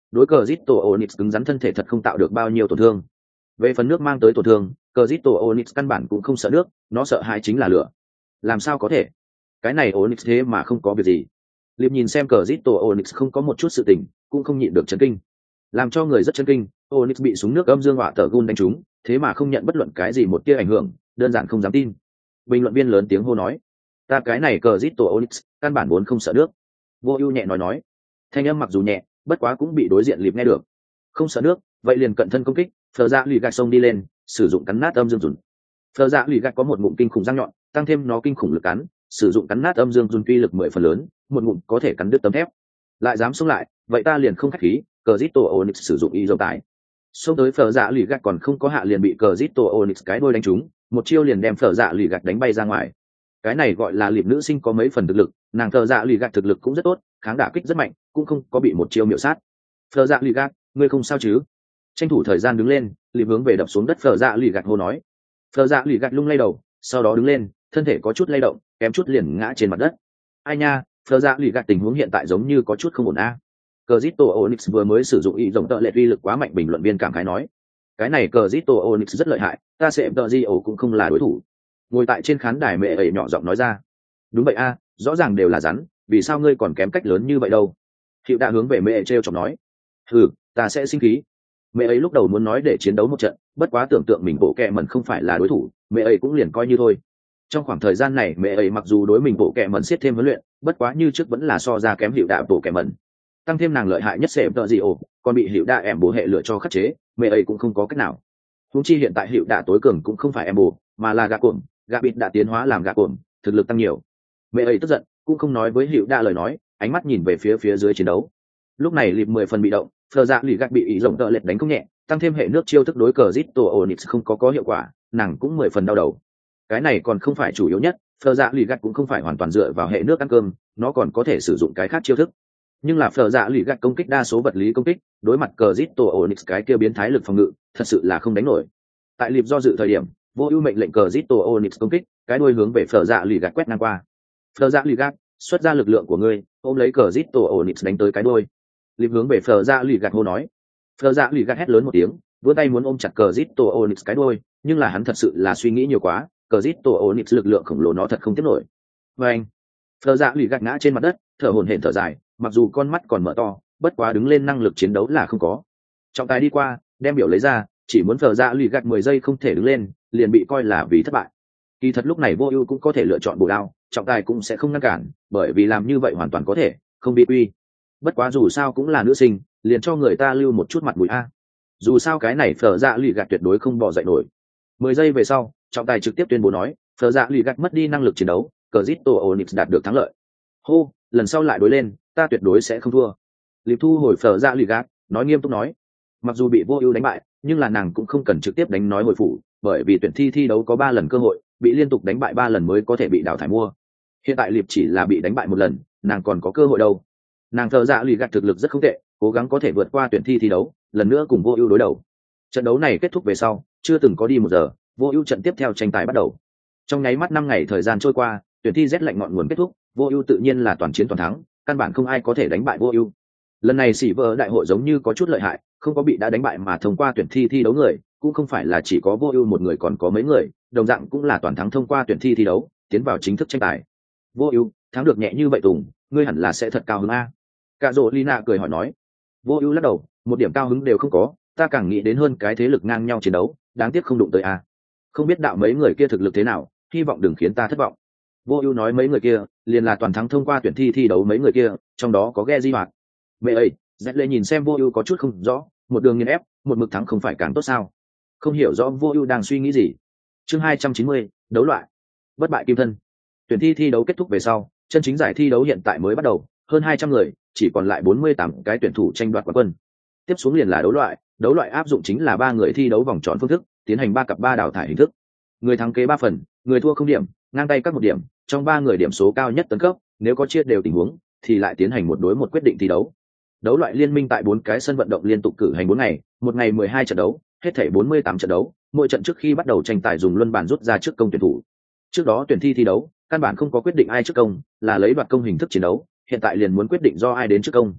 Speaker 1: đối cờ Zito Onyx cứng rắn thân thể thật không tạo được bao nhiêu tổn thương. Về phần nước mang tới tổn thương, cờ Zito Onyx căn bản cũng không sợ nước, nó sợ hãi chính là lửa. Làm sao có thể? Cái này Onyx thế mà không có việc gì. Liệp nhìn xem cờ Zito Onyx không có một chút sự tình, cũng không nhịn được chấn kinh. Làm cho người rất chấn kinh, Onyx bị súng nước âm dương hỏa tở gun đánh trúng, thế mà không nhận bất luận cái gì một tia ảnh hưởng, đơn giản không dám tin. Bình luận viên lớn tiếng hô nói, ta cái này cờ Zito Onyx căn bản vốn không sợ nước. Vô Ưu nhẹ nói nói, thanh âm mặc dù nhẹ, bất quá cũng bị đối diện Liệp nghe được. Không sợ nước, vậy liền cận thân công kích, phờ dạ lì gạch sông đi lên, sử dụng cắn nát âm dương dùn. Phờ dạ lì gạch có một ngụm kinh khủng răng nhọn, tăng thêm nó kinh khủng lực cắn, sử dụng cắn nát âm dương dùn uy lực mười phần lớn, một ngụm có thể cắn đứt tấm thép. Lại dám xông lại, vậy ta liền không khách khí, cờ Zito Onyx sử dụng y dầu tải. Xông tới phờ dạ lì gạch còn không có hạ liền bị cờ Zito Onyx cái đuôi đánh trúng, một chiêu liền đem phờ dạ lì gạch đánh bay ra ngoài. Cái này gọi là liệp nữ sinh có mấy phần thực lực, nàng phờ dạ lì gạch thực lực cũng rất tốt, kháng đả kích rất mạnh, cũng không có bị một chiêu miểu sát. Phờ dạ lì gạch, ngươi không sao chứ? Tranh thủ thời gian đứng lên, liệp hướng về đập xuống đất phờ dạ lì gạch hô nói. Phờ dạ lì gạch lung lay đầu, sau đó đứng lên, thân thể có chút lay động, kém chút liền ngã trên mặt đất. Ai nha, phờ dạ lì gạch tình huống hiện tại giống như có chút không ổn a. Cờ Zito Onyx vừa mới sử dụng ý rộng tợ lệ uy lực quá mạnh, bình luận viên cảm khái nói. Cái này cờ Zito Onyx rất lợi hại, ta sẽ tợ di ổ cũng không là đối thủ. Ngồi tại trên khán đài mẹ ấy nhỏ giọng nói ra. Đúng vậy a, rõ ràng đều là rắn, vì sao ngươi còn kém cách lớn như vậy đâu? Hiệu đã hướng về mẹ treo chọc nói. Hừ, ta sẽ sinh khí. Mẹ ấy lúc đầu muốn nói để chiến đấu một trận, bất quá tưởng tượng mình bộ kẹ mẩn không phải là đối thủ, mẹ ấy cũng liền coi như thôi. Trong khoảng thời gian này mẹ ấy mặc dù đối mình bộ kẹ mẩn siết thêm huấn luyện, bất quá như trước vẫn là so ra kém Hiệu đạ bộ kẹ mẩn. Tăng thêm nàng lợi hại nhất sẽ tợ gì ổ, còn bị Hiệu đạ em bố hệ lựa cho khắc chế, mẹ ấy cũng không có cách nào. Huống chi hiện tại Hiệu đạ tối cường cũng không phải em bố, mà là gạ cồn, gạ bịt đã tiến hóa làm gạ cồn, thực lực tăng nhiều. Mẹ ấy tức giận, cũng không nói với Hiệu đạ lời nói, ánh mắt nhìn về phía phía dưới chiến đấu. Lúc này Liệp mười phần bị động, phờ dạ lì gạch bị ý rộng tợ lệch đánh không nhẹ, tăng thêm hệ nước chiêu thức đối cờ Zito Onyx không có có hiệu quả, nàng cũng mười phần đau đầu. Cái này còn không phải chủ yếu nhất, phờ dạ lì gạch cũng không phải hoàn toàn dựa vào hệ nước ăn cơm, nó còn có thể sử dụng cái khác chiêu thức. Nhưng là phờ dạ lì gạch công kích đa số vật lý công kích, đối mặt cờ Zito Onyx cái kia biến thái lực phòng ngự, thật sự là không đánh nổi. Tại Liệp do dự thời điểm, Vô Ưu mệnh lệnh cờ Zito Onyx công kích, cái đuôi hướng về phờ dạ lì gạch quét ngang qua. Phờ dạ lì gạch, xuất ra lực lượng của ngươi, ôm lấy cờ Zito Onyx đánh tới cái đuôi. Liệp hướng về phờ dạ lì gạch hô nói. Phờ dạ lì gạch hét lớn một tiếng, vươn tay muốn ôm chặt cờ Zito Onyx cái đuôi, nhưng là hắn thật sự là suy nghĩ nhiều quá, cờ Zito Onyx lực lượng khổng lồ nó thật không tiếp nổi. Và anh, phờ dạ lì gạch ngã trên mặt đất, thở hổn hển thở dài, mặc dù con mắt còn mở to, bất quá đứng lên năng lực chiến đấu là không có. Trọng tài đi qua, đem biểu lấy ra, chỉ muốn phờ dạ lì gạch mười giây không thể đứng lên, liền bị coi là vì thất bại. Kỳ thật lúc này Vô Ưu cũng có thể lựa chọn bổ đao, trọng tài cũng sẽ không ngăn cản, bởi vì làm như vậy hoàn toàn có thể, không bị quy. Bất quá dù sao cũng là nữ sinh, liền cho người ta lưu một chút mặt mũi a. Dù sao cái này phở dạ lì gạt tuyệt đối không bỏ dậy nổi. Mười giây về sau, trọng tài trực tiếp tuyên bố nói, phở dạ lì gạt mất đi năng lực chiến đấu, cờ Zito Onyx đạt được thắng lợi. Hô, lần sau lại đối lên, ta tuyệt đối sẽ không thua. Liệp thu hồi phở dạ lì gạt, nói nghiêm túc nói. Mặc dù bị Vô Ưu đánh bại, nhưng là nàng cũng không cần trực tiếp đánh nói hồi phủ, bởi vì tuyển thi thi đấu có ba lần cơ hội, bị liên tục đánh bại ba lần mới có thể bị đào thải mua. Hiện tại Liệp chỉ là bị đánh bại một lần, nàng còn có cơ hội đâu. Nàng thờ dạ lì gạt thực lực rất không tệ, cố gắng có thể vượt qua tuyển thi thi đấu, lần nữa cùng Vô Ưu đối đầu. Trận đấu này kết thúc về sau, chưa từng có đi một giờ, Vô Ưu trận tiếp theo tranh tài bắt đầu. Trong nháy mắt năm ngày thời gian trôi qua, tuyển thi rét lạnh ngọn nguồn kết thúc, Vô Ưu tự nhiên là toàn chiến toàn thắng, căn bản không ai có thể đánh bại Vô Ưu. Lần này xỉ vợ đại hội giống như có chút lợi hại, không có bị đã đánh bại mà thông qua tuyển thi thi đấu người, cũng không phải là chỉ có Vô Ưu một người, còn có mấy người, đồng dạng cũng là toàn thắng thông qua tuyển thi thi đấu, tiến vào chính thức tranh tài. Vô Ưu, thắng được nhẹ như vậy Tùng, ngươi hẳn là sẽ thật cao hứng a. Cạ Dỗ Lina cười hỏi nói. Vô Ưu lắc đầu, một điểm cao hứng đều không có, ta càng nghĩ đến hơn cái thế lực ngang nhau chiến đấu, đáng tiếc không đụng tới a. Không biết đạo mấy người kia thực lực thế nào, hy vọng đừng khiến ta thất vọng. Vô Ưu nói mấy người kia, liền là toàn thắng thông qua tuyển thi thi đấu mấy người kia, trong đó có Geji Hoạt. Mẹ ơi, Dẹt Lệ nhìn xem Vô Ưu có chút không rõ, một đường nghiền ép, một mực thắng không phải càng tốt sao? Không hiểu rõ Vô Ưu đang suy nghĩ gì. Chương hai trăm chín mươi, đấu loại. Bất bại kim thân. Tuyển thi thi đấu kết thúc về sau, chân chính giải thi đấu hiện tại mới bắt đầu, hơn hai trăm người, chỉ còn lại bốn mươi tám cái tuyển thủ tranh đoạt quán quân. Tiếp xuống liền là đấu loại, đấu loại áp dụng chính là ba người thi đấu vòng tròn phương thức, tiến hành ba cặp ba đào thải hình thức. Người thắng kế ba phần, người thua không điểm, ngang tay các một điểm, trong ba người điểm số cao nhất tấn cấp, nếu có chia đều tình huống thì lại tiến hành một đối một quyết định thi đấu. Đấu loại liên minh tại bốn cái sân vận động liên tục cử hành bốn ngày, một ngày mười hai trận đấu, hết thảy bốn mươi tám trận đấu, mỗi trận trước khi bắt đầu tranh tài dùng luân bàn rút ra trước công tuyển thủ. Trước đó tuyển thi thi đấu, căn bản không có quyết định ai trước công, là lấy đoạt công hình thức chiến đấu, hiện tại liền muốn quyết định do ai đến trước công.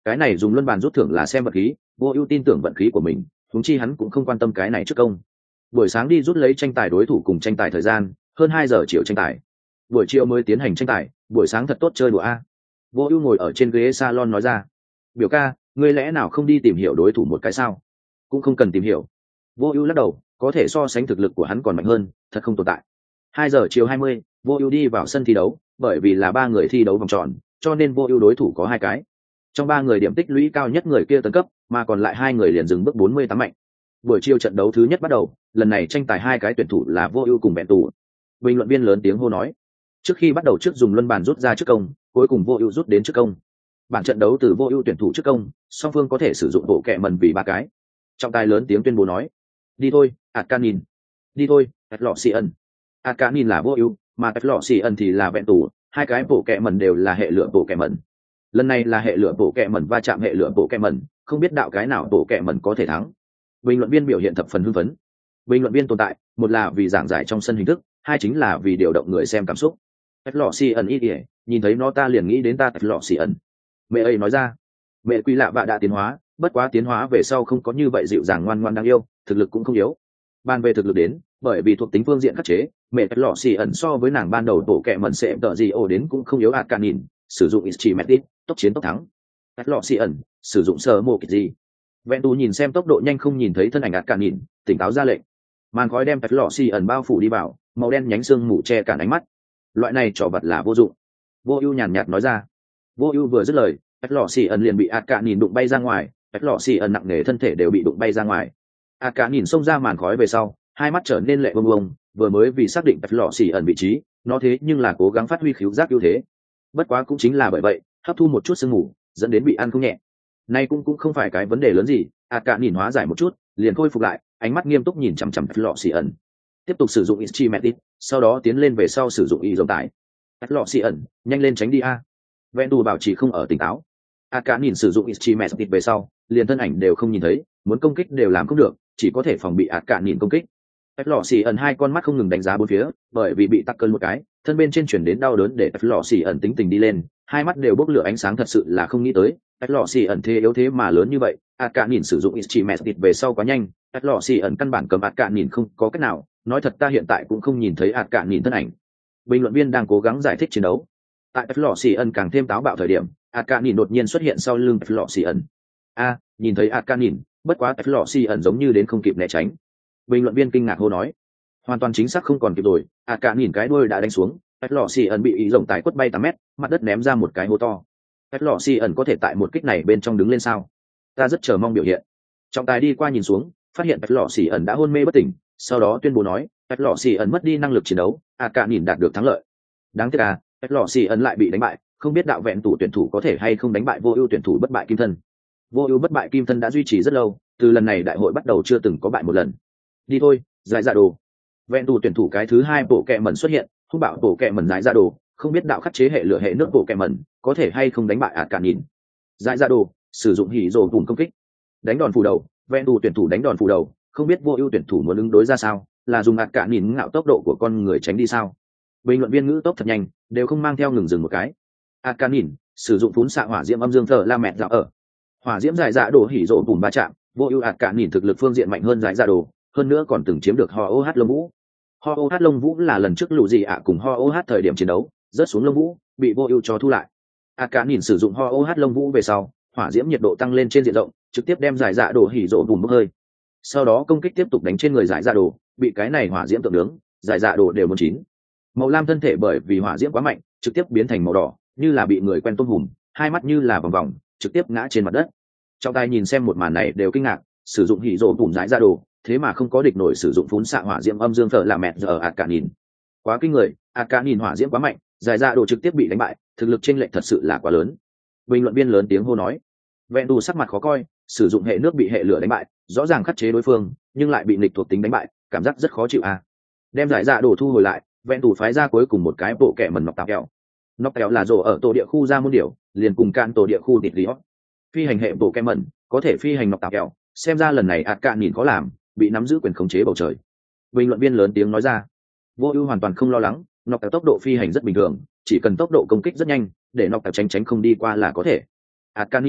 Speaker 1: cái này dùng luân bàn rút thưởng là xem vật khí, vô ưu tin tưởng vận khí của mình, huống chi hắn cũng không quan tâm cái này trước công. Buổi sáng đi rút lấy tranh tài đối thủ cùng tranh tài thời gian, hơn hai giờ chiều tranh tài. Buổi chiều mới tiến hành tranh tài, buổi sáng thật tốt chơi đùa a. Vô ưu ngồi ở trên ghế salon nói ra. Biểu ca, ngươi lẽ nào không đi tìm hiểu đối thủ một cái sao? Cũng không cần tìm hiểu. Vô ưu lắc đầu, có thể so sánh thực lực của hắn còn mạnh hơn, thật không tồn tại. Hai giờ chiều hai mươi, Vô ưu đi vào sân thi đấu, bởi vì là ba người thi đấu vòng tròn, cho nên Vô ưu đối thủ có hai cái. Trong ba người điểm tích lũy cao nhất người kia tấn cấp, mà còn lại hai người liền dừng bước bốn mươi tám mạnh. Buổi chiều trận đấu thứ nhất bắt đầu, lần này tranh tài hai cái tuyển thủ là Vô ưu cùng Bẹn Tù. Bình luận viên lớn tiếng hô nói. Trước khi bắt đầu trước dùng luân bàn rút ra trước công, cuối cùng Vô ưu rút đến trước công. Bản trận đấu từ Vô ưu tuyển thủ trước công, song phương có thể sử dụng bộ kẹ mần vì ba cái. Trọng tài lớn tiếng tuyên bố nói. Đi thôi, Arcanin. Đi thôi, Atloxian. Arcanin là Vô ưu, mà Atloxian thì là Bẹn Tù, hai cái bộ kẹ mần đều là hệ lửa bộ kẹ mần. Lần này là hệ lửa bộ kẹ mần va chạm hệ lửa bộ kẹ mần, không biết đạo cái nào bộ kẹ mần có thể thắng. Bình luận viên biểu hiện thập phần hưng phấn. Bình luận viên tồn tại, một là vì giảng giải trong sân hình thức, hai chính là vì điều động người xem cảm xúc. Atloxian ít ỉa, nhìn thấy nó ta liền nghĩ đến ta Atloxian. Mẹ ấy nói ra. Mẹ quy lạ bạ đã tiến hóa, bất quá tiến hóa về sau không có như vậy dịu dàng ngoan ngoan đáng yêu, thực lực cũng không yếu. Ban về thực lực đến, bởi vì thuộc tính phương diện khắc chế, mẹ Atloxian so với nàng ban đầu bộ kẹ mần sẽ tợ gì ổ đến cũng không yếu ạt cả nhìn, sử dụng Ichimetit, tốc chiến tốc thắng. Atloxian sử dụng sờ mộ kịch gì. Vẹn Tù nhìn xem tốc độ nhanh không nhìn thấy thân ảnh ạt cả nhìn, tỉnh táo ra lệnh. Màn khói đem Atloxian bao phủ đi vào, màu đen nhánh xương mù che cản ánh mắt. Loại này trò vật là vô dụng. Vô ưu nhàn nhạt nói ra. Vô ưu vừa dứt lời, Atloxian liền bị ạt cả nhìn đụng bay ra ngoài, Atloxian nặng nề thân thể đều bị đụng bay ra ngoài. ạt cả nhìn xông ra màn khói về sau, hai mắt trở nên lệ bông bông, vừa mới vì xác định Atloxian vị trí, nó thế nhưng là cố gắng phát huy khứu giác ưu thế. Bất quá cũng chính là bởi vậy, hấp thu một chút sương mù, dẫn đến bị ăn không nhẹ. Nay cũng cũng không phải cái vấn đề lớn gì, ạt cả nhìn hóa giải một chút, liền khôi phục lại, ánh mắt nghiêm túc nhìn chằm chằm Atloxian. Tiếp tục sử dụng Ichimetit, sau đó tiến lên về sau sử dụng y dòng tải. Atloxian, nhanh lên tránh đi a. Vẹn Tù bảo trì không ở tỉnh táo. ạt cả nhìn sử dụng Ichimetit về sau, liền thân ảnh đều không nhìn thấy, muốn công kích đều làm không được, chỉ có thể phòng bị ạt cả nhìn công kích. Atloxian hai con mắt không ngừng đánh giá bốn phía, bởi vì bị tắc cơn một cái, thân bên trên chuyển đến đau đớn để Atloxian tính tình đi lên, hai mắt đều bốc lửa ánh sáng thật sự là không nghĩ tới, Atloxian thế yếu thế mà lớn như vậy, ạt cả nhìn sử dụng Ichimetit về sau quá nhanh, Atloxian căn bản cầm ạt cả nhìn không có cách nào, nói thật ta hiện tại cũng không nhìn thấy ạt cả nhìn thân ảnh. Bình luận viên đang cố gắng giải thích chiến đấu. Tại Atloxian càng thêm táo bạo thời điểm, ạt cả nhìn đột nhiên xuất hiện sau lưng Atloxian. A, nhìn thấy ạt cả nhìn, bất quá Atloxian giống như đến không kịp né tránh. Bình luận viên kinh ngạc hô nói, hoàn toàn chính xác không còn kịp rồi, ạt cả nhìn cái đuôi đã đánh xuống, Atloxian bị ý rồng tải quất bay tám mét, mặt đất ném ra một cái hố to. Atloxian có thể tại một kích này bên trong đứng lên sao? Ta rất chờ mong biểu hiện. Trọng tài đi qua nhìn xuống, phát hiện Atloxian đã hôn mê bất tỉnh, sau đó tuyên bố nói, Atloxian mất đi năng lực chiến đấu, ạt cả nhìn đạt được thắng lợi. Đáng tiếc à, Atloxian lại bị đánh bại, không biết đạo vẹn tủ tuyển thủ có thể hay không đánh bại vô ưu tuyển thủ bất bại kim thân. Vô ưu bất bại kim thân đã duy trì rất lâu, từ lần này đại hội bắt đầu chưa từng có bại một lần. Đi thôi, giải dạ đồ. Vẹn tủ tuyển thủ cái thứ hai bộ kẹ mẩn xuất hiện, hung bạo bộ kẹ mẩn giải dạ đồ, không biết đạo khắc chế hệ lửa hệ nước bộ kẹ mẩn có thể hay không đánh bại ạt cả nhìn. Giải dạ đồ sử dụng hỉ rồ vùng công kích, đánh đòn phủ đầu. Vẹn tủ tuyển thủ đánh đòn phủ đầu, không biết vô ưu tuyển thủ muốn ứng đối ra sao, là dùng ạt cả nhìn ngạo tốc độ của con người tránh đi sao? Bình luận viên ngữ tốc thật nhanh, đều không mang theo ngừng dừng một cái. ạt cả nhìn sử dụng phún xạ hỏa diễm âm dương thờ la mẹ dạo ở hỏa diễm giải dạ đồ hỉ rộ bùn ba chạm, vô ưu ạt cả nhìn thực lực phương diện mạnh hơn giải dạ đồ, hơn nữa còn từng chiếm được ho ô hát lông vũ. Ho ô hát lông vũ là lần trước lũ gì ạ cùng ho ô hát thời điểm chiến đấu rớt xuống lông vũ, bị vô ưu cho thu lại. ạt cả nhìn sử dụng ho ô hát lông vũ về sau, hỏa diễm nhiệt độ tăng lên trên diện rộng, trực tiếp đem giải dạ đồ hỉ rộ bùn bốc hơi. Sau đó công kích tiếp tục đánh trên người giải dạ đồ, bị cái này hỏa diễm tượng nướng, giải dạ đồ đều muốn chín. Màu lam thân thể bởi vì hỏa diễm quá mạnh, trực tiếp biến thành màu đỏ, như là bị người quen tôm hùm, hai mắt như là vòng vòng, trực tiếp ngã trên mặt đất. Trọng tài nhìn xem một màn này đều kinh ngạc, sử dụng hỉ rộ bùn giải dạ đồ, thế mà không có địch nổi sử dụng phún xạ hỏa diễm âm dương thở là mẹ giờ ạt cả nhìn. Quá kinh người, ạt cả nhìn hỏa diễm quá mạnh, giải dạ đồ trực tiếp bị đánh bại, thực lực chênh lệch thật sự là quá lớn. Bình luận viên lớn tiếng hô nói. Vẹn Tù sắc mặt khó coi, sử dụng hệ nước bị hệ lửa đánh bại, rõ ràng khắc chế đối phương, nhưng lại bị nghịch thuộc tính đánh bại, cảm giác rất khó chịu à. Đem giải dạ đồ thu hồi lại, Vẹn Tù phái ra cuối cùng một cái bộ kẹ mần nọc tạp kẹo. Nọc kẹo là rổ ở tổ địa khu ra môn điểu, liền cùng can tổ địa khu tịt lý hót. Phi hành hệ bộ kẹ mần, có thể phi hành nọc tạp kẹo, xem ra lần này ạt cạn nhìn khó làm, bị nắm giữ quyền khống chế bầu trời. Bình luận viên lớn tiếng nói ra. Vô ưu hoàn toàn không lo lắng, nọc kẹo tốc độ phi hành rất bình thường, chỉ cần tốc độ công kích rất nhanh, để nọc kẹo tránh tránh không đi qua là có thể. ạt cạn nhìn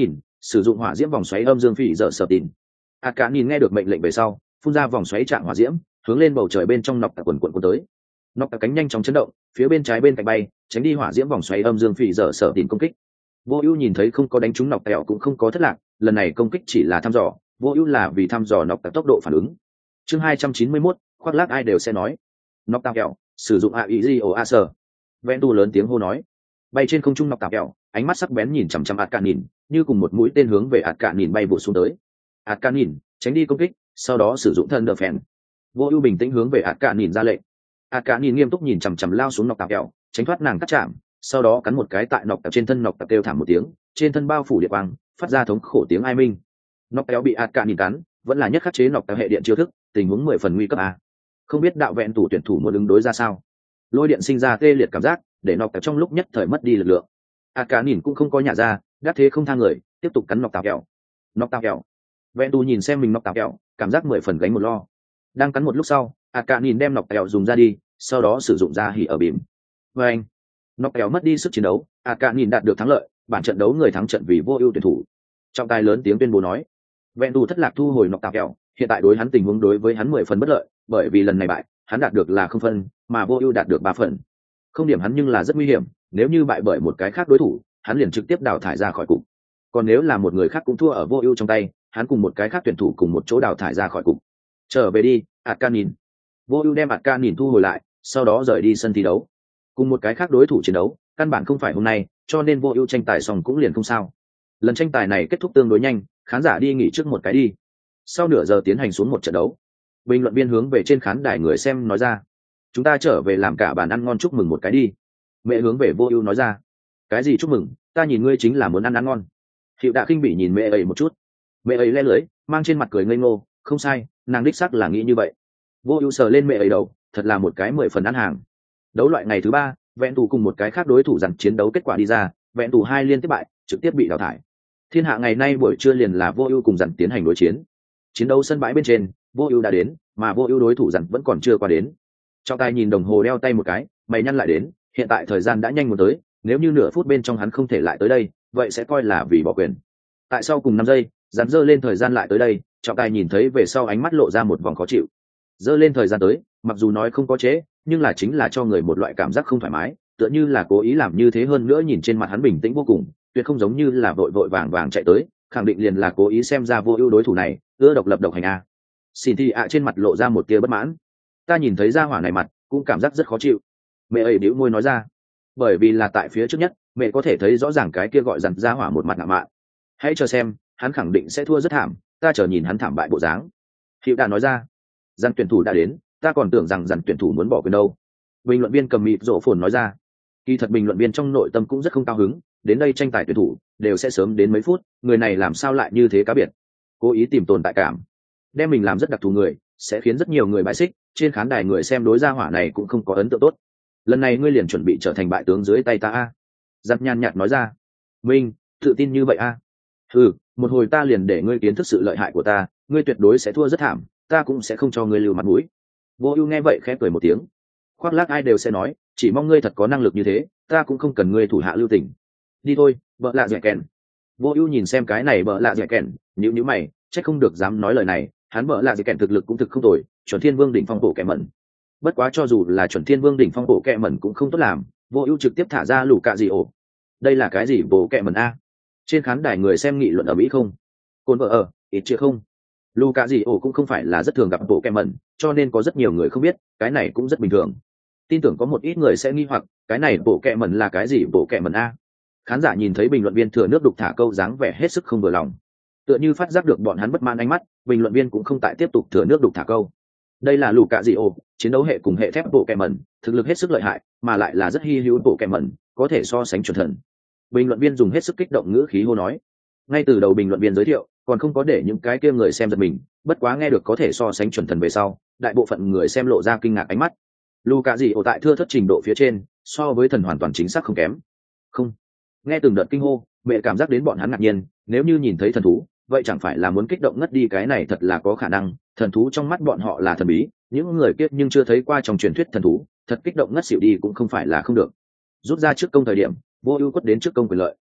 Speaker 1: sử dụng hỏa diễm vòng xoáy âm dương phỉ dở sở tìm. Hạt cả nhìn nghe được mệnh lệnh về sau, phun ra vòng xoáy trạng hỏa diễm, hướng lên bầu trời bên trong nọc tạc quần quần cuốn tới. Nọc tạc cánh nhanh chóng chấn động, phía bên trái bên cạnh bay, tránh đi hỏa diễm vòng xoáy âm dương phỉ dở sở tìm công kích. Vô Ưu nhìn thấy không có đánh trúng nọc tẹo cũng không có thất lạc, lần này công kích chỉ là thăm dò, Vô Ưu là vì thăm dò nọc tạc tốc độ phản ứng. Chương hai trăm chín mươi mốt, khoác lác ai đều sẽ nói. Nọc tạc kẹo, sử dụng a i gi o a sơ. Ventu lớn tiếng hô nói. Bay trên không trung nọc tạc kẹo, ánh mắt sắc bén nhìn chằm chằm ạt cả nhìn, như cùng một mũi tên hướng về ạt cả nhìn bay vụt xuống tới. ạt cả nhìn tránh đi công kích, sau đó sử dụng thân đỡ phèn. Vô Ưu bình tĩnh hướng về ạt cả nhìn ra lệnh. ạt cả nhìn nghiêm túc nhìn chằm chằm lao xuống nọc tạc kẹo, tránh thoát nàng cắt chạm, sau đó cắn một cái tại nọc tạc trên thân, nọc tạc kêu thảm một tiếng, trên thân bao phủ điện quang, phát ra thống khổ tiếng ai minh. Nọc kéo bị ạt cả nhìn cắn, vẫn là nhất khắc chế nọc kéo hệ điện chiêu thức, tình huống mười phần nguy cấp a. Không biết đạo vẹn thủ tuyển thủ muốn ứng đối ra sao. Lôi điện sinh ra tê liệt cảm giác, để nọc kéo trong lúc nhất thời mất đi lực lượng. ạt cả nhìn cũng không có nhả ra, đắc thế không tha người, tiếp tục cắn nọc tạc kẹo. Nọc tạc kẹo. Vẹn thủ nhìn xem mình nọc tạc kẹo, cảm giác mười phần gánh một lo. Đang cắn một lúc sau, ạt cả nhìn đem nọc kẹo dùng ra đi, sau đó sử dụng ra hỉ ở bìm. Và anh, nọc kẹo mất đi sức chiến đấu, ạt cả nhìn đạt được thắng lợi, bản trận đấu người thắng trận vì Vô Ưu tuyển thủ. Trọng tài lớn tiếng tuyên bố nói, vẹn đủ thất lạc thu hồi nọc tạc kẹo, hiện tại đối hắn tình huống đối với hắn mười phần bất lợi, bởi vì lần này bại, hắn đạt được là không phân, mà Vô Ưu đạt được ba phần. Không điểm hắn nhưng là rất nguy hiểm, nếu như bại bởi một cái khác đối thủ, hắn liền trực tiếp đào thải ra khỏi cục. Còn nếu là một người khác cũng thua ở Vô Ưu trong tay, hắn cùng một cái khác tuyển thủ cùng một chỗ đào thải ra khỏi cục. Trở về đi, Arcanin. Vô Ưu đem Arcanin thu hồi lại, sau đó rời đi sân thi đấu. Cùng một cái khác đối thủ chiến đấu, căn bản không phải hôm nay, cho nên Vô Ưu tranh tài xong cũng liền không sao. Lần tranh tài này kết thúc tương đối nhanh, khán giả đi nghỉ trước một cái đi. Sau nửa giờ tiến hành xuống một trận đấu. Bình luận viên hướng về trên khán đài người xem nói ra, chúng ta trở về làm cả bàn ăn ngon chúc mừng một cái đi. Mẹ hướng về Vô Ưu nói ra, cái gì chúc mừng, ta nhìn ngươi chính là muốn ăn ăn ngon. Hiệu Đạ khinh bỉ nhìn mẹ ấy một chút. Mẹ ấy le lưỡi, mang trên mặt cười ngây ngô, không sai, nàng đích xác là nghĩ như vậy. Vô Ưu sờ lên mẹ ấy đầu, thật là một cái mười phần ăn hàng. Đấu loại ngày thứ ba, vẹn tù cùng một cái khác đối thủ dằn chiến đấu kết quả đi ra, vẹn tù hai liên tiếp bại, trực tiếp bị đào thải. Thiên hạ ngày nay buổi trưa liền là Vô Ưu cùng dằn tiến hành đối chiến. Chiến đấu sân bãi bên trên, Vô Ưu đã đến, mà Vô Ưu đối thủ dằn vẫn còn chưa qua đến. Trọng tài nhìn đồng hồ đeo tay một cái, mày nhăn lại đến, hiện tại thời gian đã nhanh muốn tới, nếu như nửa phút bên trong hắn không thể lại tới đây, vậy sẽ coi là vì bỏ quyền. Tại sau cùng năm giây, dằn giơ lên thời gian lại tới đây, trọng tài nhìn thấy về sau ánh mắt lộ ra một vòng khó chịu. Giơ lên thời gian tới, mặc dù nói không có chế, nhưng là chính là cho người một loại cảm giác không thoải mái, tựa như là cố ý làm như thế, hơn nữa nhìn trên mặt hắn bình tĩnh vô cùng, tuyệt không giống như là vội vội vàng vàng chạy tới, khẳng định liền là cố ý xem ra Vô Ưu đối thủ này ưa độc lập độc hành a. Xin thì ạ trên mặt lộ ra một tia bất mãn. Ta nhìn thấy gia hỏa này mặt, cũng cảm giác rất khó chịu. Mẹ ấy bĩu môi nói ra, bởi vì là tại phía trước nhất, mẹ có thể thấy rõ ràng cái kia gọi dằn gia hỏa một mặt ngạo mạn. Hãy chờ xem, hắn khẳng định sẽ thua rất thảm, ta chờ nhìn hắn thảm bại bộ dáng. Hiệu Đạ nói ra, dằn tuyển thủ đã đến, ta còn tưởng rằng dằn tuyển thủ muốn bỏ quyền đâu. Bình luận viên cầm mịt rộ phồn nói ra, kỳ thật bình luận viên trong nội tâm cũng rất không cao hứng, đến đây tranh tài tuyển thủ đều sẽ sớm đến mấy phút, người này làm sao lại như thế cá biệt, cố ý tìm tồn tại cảm, đem mình làm rất đặc thù người, sẽ khiến rất nhiều người bãi xích, trên khán đài người xem đối gia hỏa này cũng không có ấn tượng tốt. Lần này ngươi liền chuẩn bị trở thành bại tướng dưới tay ta a. Giặt nhàn nhạt nói ra, minh tự tin như vậy a? Ừ, một hồi ta liền để ngươi kiến thức sự lợi hại của ta, ngươi tuyệt đối sẽ thua rất thảm, ta cũng sẽ không cho ngươi lưu mặt mũi. Vô Ưu nghe vậy khẽ cười một tiếng, khoác lác ai đều sẽ nói, chỉ mong ngươi thật có năng lực như thế, ta cũng không cần ngươi thủ hạ lưu tình. Đi thôi, vợ lạ dẻ kèn. Vô Ưu nhìn xem cái này vợ lạ dẻ kèn, nhíu nhíu mày, chắc không được dám nói lời này, hắn vợ lạ dẻ kèn thực lực cũng thực không tồi, chuẩn thiên vương đỉnh phong bộ kẻ mẩn. Bất quá cho dù là chuẩn thiên vương đỉnh phong bộ kẻ mẩn cũng không tốt làm, Vô Ưu trực tiếp thả ra lũ cạ gì ổ. Đây là cái gì bộ kẻ mẩn a? Trên khán đài người xem nghị luận ở mỹ không? Côn vợ ở, ít chưa không? Lũ cạ gì ổ cũng không phải là rất thường gặp bộ kẻ mẩn, cho nên có rất nhiều người không biết, cái này cũng rất bình thường. Tin tưởng có một ít người sẽ nghi hoặc, cái này bộ kẻ mẩn là cái gì bộ kẻ mẩn a? Khán giả nhìn thấy bình luận viên thừa nước đục thả câu dáng vẻ hết sức không vừa lòng, tựa như phát giác được bọn hắn bất mãn ánh mắt, bình luận viên cũng không tại tiếp tục thừa nước đục thả câu. Đây là lũ cạ dị ổ, chiến đấu hệ cùng hệ thép bộ kẻ mẩn, thực lực hết sức lợi hại, mà lại là rất hi hữu bộ kẻ mẩn, có thể so sánh chuẩn thần. Bình luận viên dùng hết sức kích động ngữ khí hô nói. Ngay từ đầu bình luận viên giới thiệu, còn không có để những cái kia người xem giật mình, bất quá nghe được có thể so sánh chuẩn thần về sau, đại bộ phận người xem lộ ra kinh ngạc ánh mắt. Lũ cạ dị ổ tại thưa thất trình độ phía trên, so với thần hoàn toàn chính xác không kém. Không. Nghe từng đợt kinh hô, mẹ cảm giác đến bọn hắn ngạc nhiên, nếu như nhìn thấy thần thú, vậy chẳng phải là muốn kích động ngất đi, cái này thật là có khả năng, thần thú trong mắt bọn họ là thần bí, những người kiếp nhưng chưa thấy qua trong truyền thuyết thần thú, thật kích động ngất xỉu đi cũng không phải là không được. Rút ra trước công thời điểm, Vô Ưu quất đến trước công quyền lợi.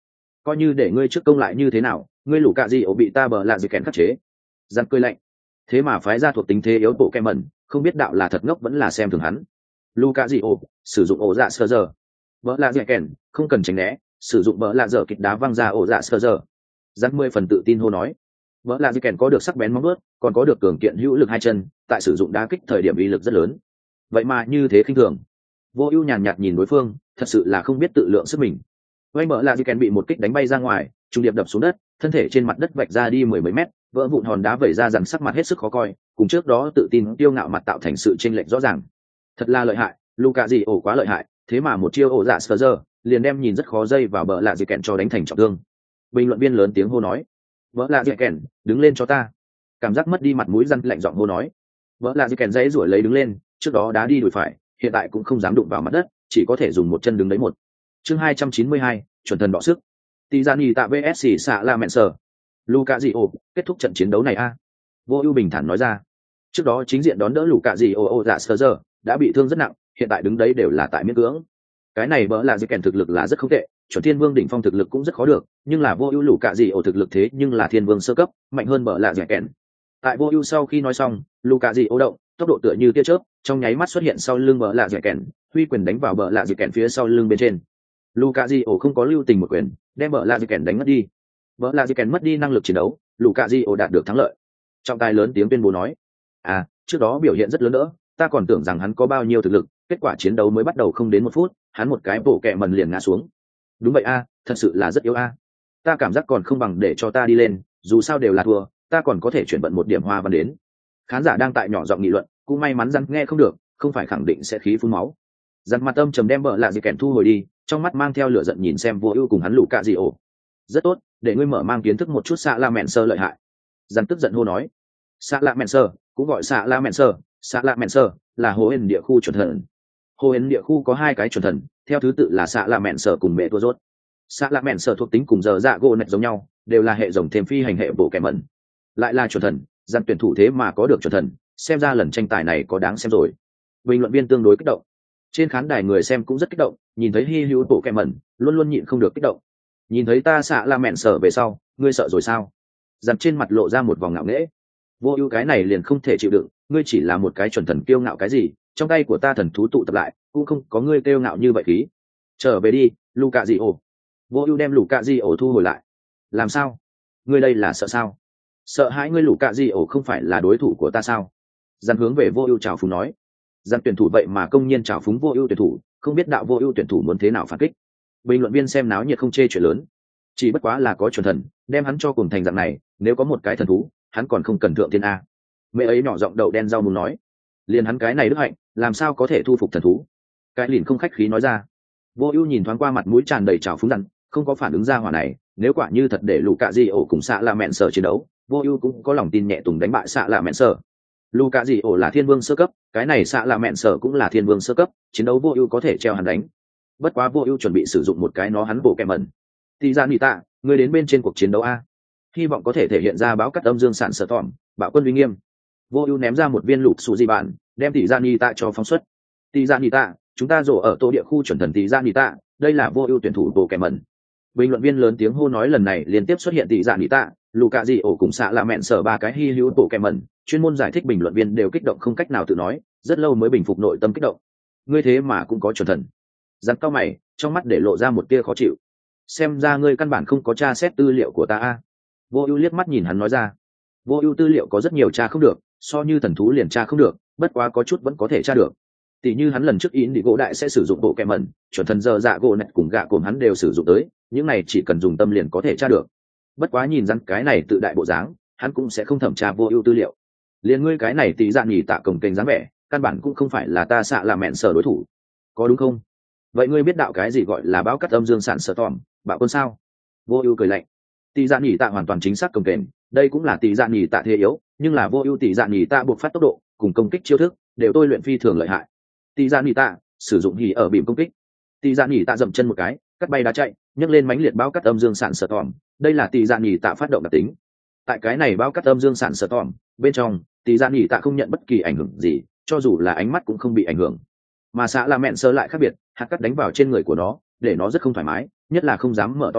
Speaker 1: coi như để ngươi trước công lại như thế nào, ngươi lũ cạ gì ổ bị ta bờ lạ gì kèn khắc chế. Giang cười lạnh, thế mà phái ra thuộc tính thế yếu bộ kem mẩn, không biết đạo là thật ngốc vẫn là xem thường hắn. Lũ cạ gì ổ sử dụng ổ dạ sơ giờ, bờ lạ gì kèn không cần tránh né, sử dụng bờ lạ dở kịch đá văng ra ổ dạ sơ giờ. Giang mười phần tự tin hô nói, bờ lạ gì kèn có được sắc bén móng vuốt, còn có được cường kiện hữu lực hai chân, tại sử dụng đá kích thời điểm uy lực rất lớn. Vậy mà như thế khinh thường. Vô Ưu nhàn nhạt nhìn đối phương, thật sự là không biết tự lượng sức mình. Oanh bờ lạ gì kèn bị một kích đánh bay ra ngoài, trung điệp đập xuống đất, thân thể trên mặt đất vạch ra đi mười mấy mét, vỡ vụn hòn đá vẩy ra dần sắc mặt hết sức khó coi, cùng trước đó tự tin tiêu ngạo mặt tạo thành sự chênh lệch rõ ràng. Thật là lợi hại, Luka gì ổ quá lợi hại, thế mà một chiêu ổ dạ sờ giờ, liền đem nhìn rất khó dây vào bờ lạ gì kèn cho đánh thành trọng thương. Bình luận viên lớn tiếng hô nói, "Bờ lạ gì kèn, đứng lên cho ta." Cảm giác mất đi mặt mũi răn lạnh giọng hô nói. Bờ lạ gì kèn dãy rủa lấy đứng lên, trước đó đá đi đùi phải, hiện tại cũng không dám đụng vào mặt đất, chỉ có thể dùng một chân đứng đấy một. Chương hai trăm chín mươi hai, chuẩn thần đọ sức. Tizani tạ vê ét xạ la mẹn sở. Luka gì ổ, kết thúc trận chiến đấu này a. Vô Ưu bình thản nói ra. Trước đó chính diện đón đỡ Luka gì ổ ổ dạ sờ giờ, đã bị thương rất nặng, hiện tại đứng đấy đều là tại miễn cưỡng. Cái này bỡ là dĩ kèn thực lực là rất không tệ, chuẩn thiên vương đỉnh phong thực lực cũng rất khó được, nhưng là Vô Ưu Luka gì ổ thực lực thế nhưng là thiên vương sơ cấp, mạnh hơn bỡ là dĩ kèn. Tại Vô Ưu sau khi nói xong, Luka gì ổ động, tốc độ tựa như tia chớp, trong nháy mắt xuất hiện sau lưng bỡ là dĩ kèn, huy quyền đánh vào bỡ là dĩ kèn phía sau lưng bên trên. Luka gì ổ không có lưu tình một quyền, đem bỡ là dĩ kèn đánh mất đi. Bỡ là dĩ kèn mất đi năng lực chiến đấu, Luka gì ổ đạt được thắng lợi. Trọng tài lớn tiếng tuyên bố nói: "À, trước đó biểu hiện rất lớn đỡ, ta còn tưởng rằng hắn có bao nhiêu thực lực, kết quả chiến đấu mới bắt đầu không đến một phút, hắn một cái bộ kẹ mần liền ngã xuống. Đúng vậy a, thật sự là rất yếu a. Ta cảm giác còn không bằng để cho ta đi lên, dù sao đều là thua, ta còn có thể chuyển vận một điểm hoa văn đến." Khán giả đang tại nhỏ giọng nghị luận, cũng may mắn răng nghe không được, không phải khẳng định sẽ khí phun máu. Răng mặt âm trầm đem bợ lạ gì kèn thu hồi đi, trong mắt mang theo lửa giận nhìn xem Vô Ưu cùng hắn lũ cạ gì ổ. "Rất tốt, để ngươi mở mang kiến thức một chút xạ la mẹn sơ lợi hại." Răng tức giận hô nói. Xạ la mẹn sơ, cũng gọi xạ la mẹn sơ, xạ la mẹn sơ là hồ hên địa khu chuẩn thần. Hồ hên địa khu có hai cái chuẩn thần, theo thứ tự là xạ la mẹn sơ cùng mẹ tua rốt. Xạ la mẹn sơ thuộc tính cùng giờ dạ gỗ nạch giống nhau, đều là hệ rồng thêm phi hành hệ bộ kẻ mẩn. Lại là chuẩn thần, gian tuyển thủ thế mà có được chuẩn thần, xem ra lần tranh tài này có đáng xem rồi. Bình luận viên tương đối kích động. Trên khán đài người xem cũng rất kích động, nhìn thấy hi hữu bộ kẻ mẩn, luôn luôn nhịn không được kích động. Nhìn thấy ta xạ la mẹn sơ về sau, ngươi sợ rồi sao? Dàn trên mặt lộ ra một vòng ngạo nghễ. Vô Ưu cái này liền không thể chịu đựng, ngươi chỉ là một cái chuẩn thần kiêu ngạo cái gì, trong tay của ta thần thú tụ tập lại, cũng không có ngươi kiêu ngạo như vậy khí. Trở về đi, Luka Di ổ. Vô Ưu đem Luka Di ổ thu hồi lại. Làm sao? Ngươi đây là sợ sao? Sợ hãi ngươi Luka Di ổ không phải là đối thủ của ta sao? Dàn hướng về Vô Ưu chào phúng nói. Dàn tuyển thủ vậy mà công nhiên chào phúng Vô Ưu tuyển thủ, không biết đạo Vô Ưu tuyển thủ muốn thế nào phản kích. Bình luận viên xem náo nhiệt không chê chuyện lớn. Chỉ bất quá là có chuẩn thần, đem hắn cho cùng thành dạng này, nếu có một cái thần thú, hắn còn không cần thượng thiên a. Mẹ ấy nhỏ giọng đậu đen rau muốn nói, liền hắn cái này đức hạnh, làm sao có thể thu phục thần thú? Cái lìn không khách khí nói ra. Vô Ưu nhìn thoáng qua mặt mũi tràn đầy trào phúng rằng, không có phản ứng ra hỏa này, nếu quả như thật để Luka Di ổ cùng xạ là mẹn sở chiến đấu, Vô Ưu cũng có lòng tin nhẹ tùng đánh bại xạ là mẹn sở. Luka Di ổ là thiên vương sơ cấp, cái này xạ là mẹn sở cũng là thiên vương sơ cấp, chiến đấu Vô Ưu có thể treo hắn đánh. Bất quá Vô Ưu chuẩn bị sử dụng một cái nó hắn bộ kèm mẩn. Tỷ Dạ Nị Tạ, ngươi đến bên trên cuộc chiến đấu a. Hy vọng có thể thể hiện ra báo cắt âm dương sản sở tỏm, bạo quân uy nghiêm. Vô Ưu ném ra một viên lục sụ di bản, đem Tỷ Dạ Nị Tạ cho phóng xuất. Tỷ Dạ Nị Tạ, chúng ta rổ ở tổ địa khu chuẩn thần Tỷ Dạ Nị Tạ, đây là Vô Ưu tuyển thủ bộ kèm mẩn. Bình luận viên lớn tiếng hô nói lần này liên tiếp xuất hiện Tỷ Dạ Nị Tạ, Luka Di ổ cùng xạ là mẹn sở ba cái hi hữu bộ kèm mẩn, chuyên môn giải thích bình luận viên đều kích động không cách nào tự nói, rất lâu mới bình phục nội tâm kích động. Ngươi thế mà cũng có chuẩn thần. Giặc cao mày, trong mắt để lộ ra một tia khó chịu. Xem ra ngươi căn bản không có tra xét tư liệu của ta a. Vô Ưu liếc mắt nhìn hắn nói ra. Vô Ưu tư liệu có rất nhiều tra không được, so như thần thú liền tra không được, bất quá có chút vẫn có thể tra được. Tỷ như hắn lần trước in đi gỗ đại sẽ sử dụng bộ kèm mẩn, chuẩn thần giờ dạ gỗ nẹt cùng gạ cồn hắn đều sử dụng tới, những này chỉ cần dùng tâm liền có thể tra được. Bất quá nhìn răng cái này tự đại bộ dáng, hắn cũng sẽ không thẩm tra Vô Ưu tư liệu. Liên ngươi cái này Tỷ Dạ Nhỉ Tạ cồng kềnh dáng vẻ, căn bản cũng không phải là ta xạ là mẹn sở đối thủ. Có đúng không? Vậy ngươi biết đạo cái gì gọi là báo cắt âm dương sản sở tỏm, bạo quân sao? Vô Ưu cười lạnh. Tỷ Dạ Nhỉ Tạ hoàn toàn chính xác cồng kềnh, đây cũng là Tỷ Dạ Nhỉ Tạ thế yếu, nhưng là Vô Ưu Tỷ Dạ Nhỉ Tạ buộc phát tốc độ, cùng công kích chiêu thức, đều tôi luyện phi thường lợi hại. Tỷ Dạ Nhỉ Tạ sử dụng hỉ ở bìm công kích. Tỷ Dạ Nhỉ Tạ dậm chân một cái, cắt bay đá chạy, nhấc lên mãnh liệt báo cắt âm dương sản sở tỏm, đây là Tỷ Dạ Nhỉ Tạ phát động đặc tính. Tại cái này báo cắt âm dương sản sở tỏm, bên trong, Tỷ Dạ Nhỉ Tạ không nhận bất kỳ ảnh hưởng gì, cho dù là ánh mắt cũng không bị ảnh hưởng. Mà xạ là mẹn sơ lại khác biệt, hạt cắt đánh vào trên người của nó, để nó rất không thoải mái, nhất là không dám mở to mắt,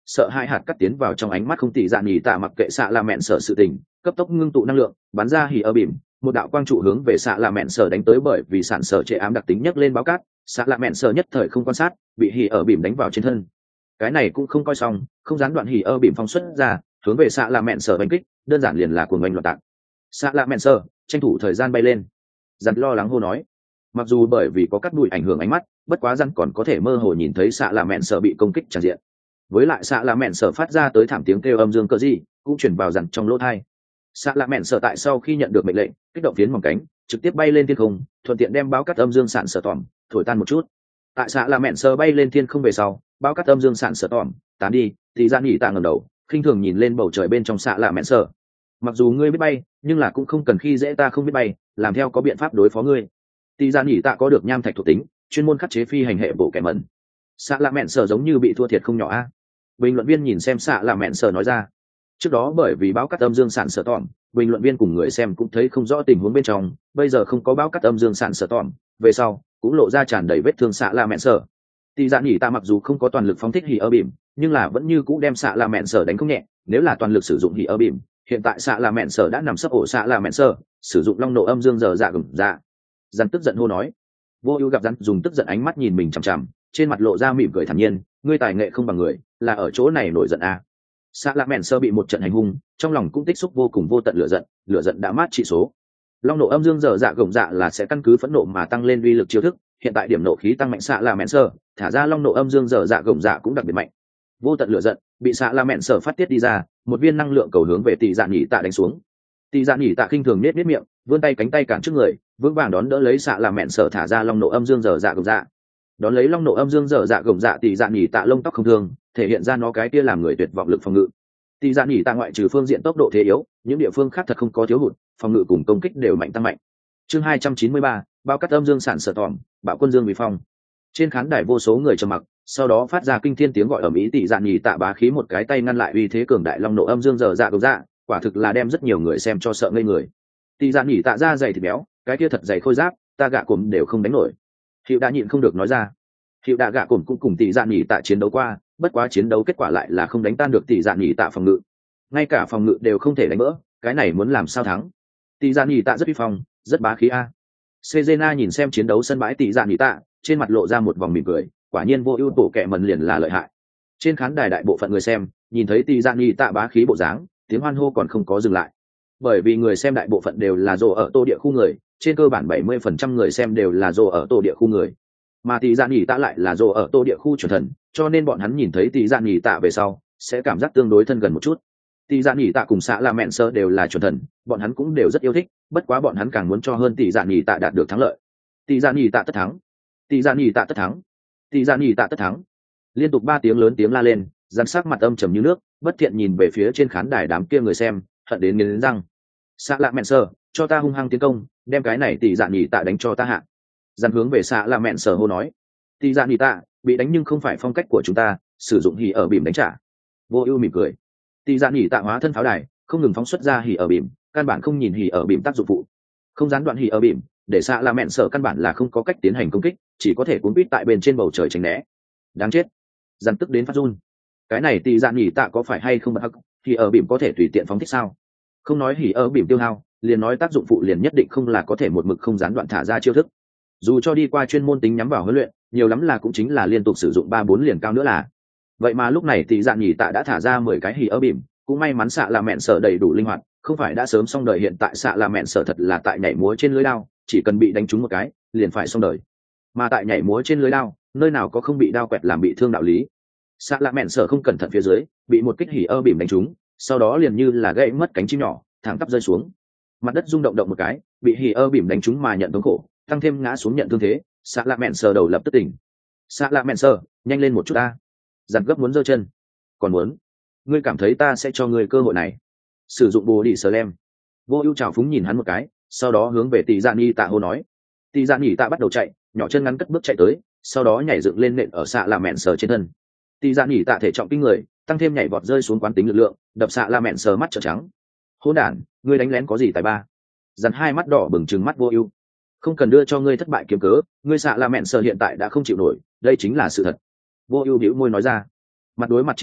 Speaker 1: sợ hai hạt cắt tiến vào trong ánh mắt không tỷ dạ nhì tạ mặc kệ xạ là mẹn sở sự tình, cấp tốc ngưng tụ năng lượng bắn ra hỉ ở bìm, một đạo quang trụ hướng về xạ là mẹn sở đánh tới. Bởi vì sản sở trệ ám đặc tính nhấc lên báo cát, xạ là mẹn sở nhất thời không quan sát, bị hỉ ở bìm đánh vào trên thân. Cái này cũng không coi xong, không gián đoạn hỉ ở bìm phóng xuất ra hướng về xạ là mẹn sở đánh kích, đơn giản liền là cuồng oanh loạn tạc. Xạ là mẹn sở tranh thủ thời gian bay lên, dặn lo lắng hô nói. Mặc dù bởi vì có cắt bụi ảnh hưởng ánh mắt, bất quá răn còn có thể mơ hồ nhìn thấy xạ là mẹn sở bị công kích tràn diện. Với lại xạ là mẹn sở phát ra tới thảm tiếng kêu âm dương cơ gì cũng chuyển vào dặn trong lỗ thai. Xạ là mẹn sở tại sau khi nhận được mệnh lệnh, kích động phiến mỏng cánh trực tiếp bay lên thiên không, thuận tiện đem báo cắt âm dương sạn sở tỏm thổi tan một chút. Tại xạ là mẹn sở bay lên thiên không về sau, báo cắt âm dương sạn sở tỏm tán đi, thì gian nghỉ tạ ngầm đầu khinh thường nhìn lên bầu trời bên trong xạ là mẹn sở. Mặc dù ngươi biết bay, nhưng là cũng không cần khi dễ ta không biết bay, làm theo có biện pháp đối phó ngươi. Tỷ gian nghỉ tạ có được nham thạch thuộc tính, chuyên môn khắc chế phi hành hệ bộ kẻ mẩn. Xạ là mẹn sở giống như bị thua thiệt không nhỏ a. Bình luận viên nhìn xem xạ là mẹn sở nói ra. Trước đó bởi vì báo cắt âm dương sản sở tỏm, bình luận viên cùng người xem cũng thấy không rõ tình huống bên trong, bây giờ không có báo cắt âm dương sản sở tỏm, về sau cũng lộ ra tràn đầy vết thương xạ là mẹn sở. Tỷ dạ nhỉ ta mặc dù không có toàn lực phóng thích hỉ ơ bìm, nhưng là vẫn như cũ đem xạ là mẹn sở đánh không nhẹ. Nếu là toàn lực sử dụng hỉ ơ bìm, hiện tại xạ là mẹn sở đã nằm sấp ổ xạ là mẹn sở, sử dụng long nộ âm dương giờ dạ gừng dạ. Rắn tức giận hô nói. Vô ưu gặp rắn dùng tức giận ánh mắt nhìn mình chằm chằm, trên mặt lộ ra mỉm cười thản nhiên, ngươi tài nghệ không bằng người, là ở chỗ này nổi giận à. Xạ lạ mẹn sơ bị một trận hành hung, trong lòng cũng tích xúc vô cùng vô tận lửa giận, lửa giận đã mát trị số. Long nộ âm dương dở dạ gồng dạ là sẽ căn cứ phẫn nộ mà tăng lên uy lực chiêu thức, hiện tại điểm nộ khí tăng mạnh xạ lạ mẹn sơ, thả ra long nộ âm dương dở dạ gồng dạ cũng đặc biệt mạnh. Vô tận lửa giận bị xạ lạ mẹn sơ phát tiết đi ra, một viên năng lượng cầu hướng về tỷ dạ nhỉ tạ đánh xuống. Tỷ dạ nhỉ tạ khinh thường nết nết miệng, vươn tay cánh tay cản trước người, vững vàng đón đỡ lấy xạ lạ mẹn sơ thả ra long nộ âm dương dở dạ gồng dạ. Đón lấy long nộ âm dương dở dạ gồng dạ tỷ dạ nhỉ tạ lông tóc không thương, thể hiện ra nó cái kia làm người tuyệt vọng lực phòng ngự. Tỷ dạ nhỉ tạ ngoại trừ phương diện tốc độ thế yếu, những địa phương khác thật không có thiếu hụt, phòng ngự cùng công kích đều mạnh tăng mạnh. Chương hai trăm chín mươi ba, bao cắt âm dương sản sở tỏm, bạo quân dương vì phong. Trên khán đài vô số người trầm mặc, sau đó phát ra kinh thiên tiếng gọi ầm ĩ. Tỷ dạ nhỉ tạ bá khí một cái tay ngăn lại uy thế cường đại long nộ âm dương dở dạ gồng dạ, quả thực là đem rất nhiều người xem cho sợ ngây người. Tỷ dạ nhỉ tạ da dày thịt béo, cái kia thật dày khôi giáp, ta gạ cồm đều không đánh nổi. Hiệu đã nhịn không được nói ra. Hiệu đã gạ cồm cũng cùng tỷ dạ nhỉ tạ chiến đấu qua, bất quá chiến đấu kết quả lại là không đánh tan được tỷ dạ nhỉ tạ phòng ngự, ngay cả phòng ngự đều không thể đánh vỡ, cái này muốn làm sao thắng. Tỷ dạ nhỉ tạ rất uy phong, rất bá khí a. Sejena nhìn xem chiến đấu sân bãi tỷ dạ nhỉ tạ, trên mặt lộ ra một vòng mỉm cười, quả nhiên vô ưu bổ kẹ mần liền là lợi hại. Trên khán đài đại bộ phận người xem nhìn thấy tỷ dạ nhỉ tạ bá khí bộ dáng, tiếng hoan hô còn không có dừng lại, bởi vì người xem đại bộ phận đều là rồ ở tô địa khu người, trên cơ bản bảy mươi phần trăm người xem đều là rồ ở tô địa khu người, mà tỷ dạ nhỉ tạ lại là rồ ở tô địa khu chuẩn thần, cho nên bọn hắn nhìn thấy tỷ dạ nhỉ tạ về sau sẽ cảm giác tương đối thân gần một chút. Tỷ dạ nhỉ tạ cùng xạ là mẹn sơ đều là chuẩn thần, bọn hắn cũng đều rất yêu thích, bất quá bọn hắn càng muốn cho hơn tỷ dạ nhỉ tạ đạt được thắng lợi. Tỷ dạ nhỉ tạ tất thắng, tỷ dạ nhỉ tạ tất thắng, tỷ dạ nhỉ tạ tất thắng. Liên tục ba tiếng lớn tiếng la lên, rắn sắc mặt âm trầm như nước, bất thiện nhìn về phía trên khán đài đám kia người xem, hận đến nghiến răng. Xạ lạ mẹn sơ, cho ta hung hăng tiến công, đem cái này tỷ dạ nhỉ tạ đánh cho ta hạ. Rắn hướng về xạ lạ mẹn sơ hô nói. Tỷ dạ nhỉ tạ bị đánh nhưng không phải phong cách của chúng ta, sử dụng hỉ ở bìm đánh trả. Vô ưu mỉm cười. Tỷ dạ nhỉ tạ hóa thân pháo đài, không ngừng phóng xuất ra hỉ ở bìm, căn bản không nhìn hỉ ở bìm tác dụng phụ, không gián đoạn hỉ ở bìm, để xạ là mẹn sở căn bản là không có cách tiến hành công kích, chỉ có thể cuốn quýt tại bên trên bầu trời tránh né. Đáng chết. Dằn tức đến phát run. Cái này tỷ dạ nhỉ tạ có phải hay không bật hắc, hỉ ở bìm có thể tùy tiện phóng thích sao? Không nói hỉ ở bìm tiêu hao, liền nói tác dụng phụ liền nhất định không là có thể một mực không gián đoạn thả ra chiêu thức. Dù cho đi qua chuyên môn tính nhắm vào huấn luyện, nhiều lắm là cũng chính là liên tục sử dụng ba bốn liền cao nữa là. Vậy mà lúc này tỷ dạ nhỉ tạ đã thả ra mười cái hỉ ở bìm, cũng may mắn xạ là mẹn sở đầy đủ linh hoạt, không phải đã sớm xong đời. Hiện tại xạ là mẹn sở thật là tại nhảy múa trên lưới đao, chỉ cần bị đánh trúng một cái liền phải xong đời, mà tại nhảy múa trên lưới đao nơi nào có không bị đao quẹt làm bị thương đạo lý. Xạ là mẹn sở không cẩn thận phía dưới bị một kích hỉ ơ bìm đánh trúng, sau đó liền như là gãy mất cánh chim nhỏ thẳng tắp rơi xuống mặt đất, rung động động một cái, bị hỉ ơ bìm đánh trúng mà nhận thống khổ, tăng thêm ngã xuống nhận thương thế. Xạ là mẹn sở đầu lập tức tỉnh. Xạ là mẹn sở, nhanh lên một chút ta. Giặt gấp muốn giơ chân. Còn muốn? Ngươi cảm thấy ta sẽ cho ngươi cơ hội này? Sử dụng bồ đi sờ lem. Vô ưu trào phúng nhìn hắn một cái, sau đó hướng về tỷ dạ nhỉ tạ hô nói. Tỷ dạ nhỉ tạ bắt đầu chạy, nhỏ chân ngắn cất bước chạy tới, sau đó nhảy dựng lên nện ở xạ là mẹn sờ trên thân. Tỷ dạ nhỉ tạ thể trọng kinh người, tăng thêm nhảy vọt rơi xuống quán tính lực lượng, đập xạ là mẹn sờ mắt trợn trắng. Hỗn đản, ngươi đánh lén có gì tài ba? Dằn hai mắt đỏ bừng trừng mắt vô ưu. Không cần đưa cho ngươi thất bại kiếm cớ, ngươi xạ là mẹn sờ hiện tại đã không chịu nổi, đây chính là sự thật. Vô ưu bĩu môi nói ra. Mặt đối mặt chiến đấu,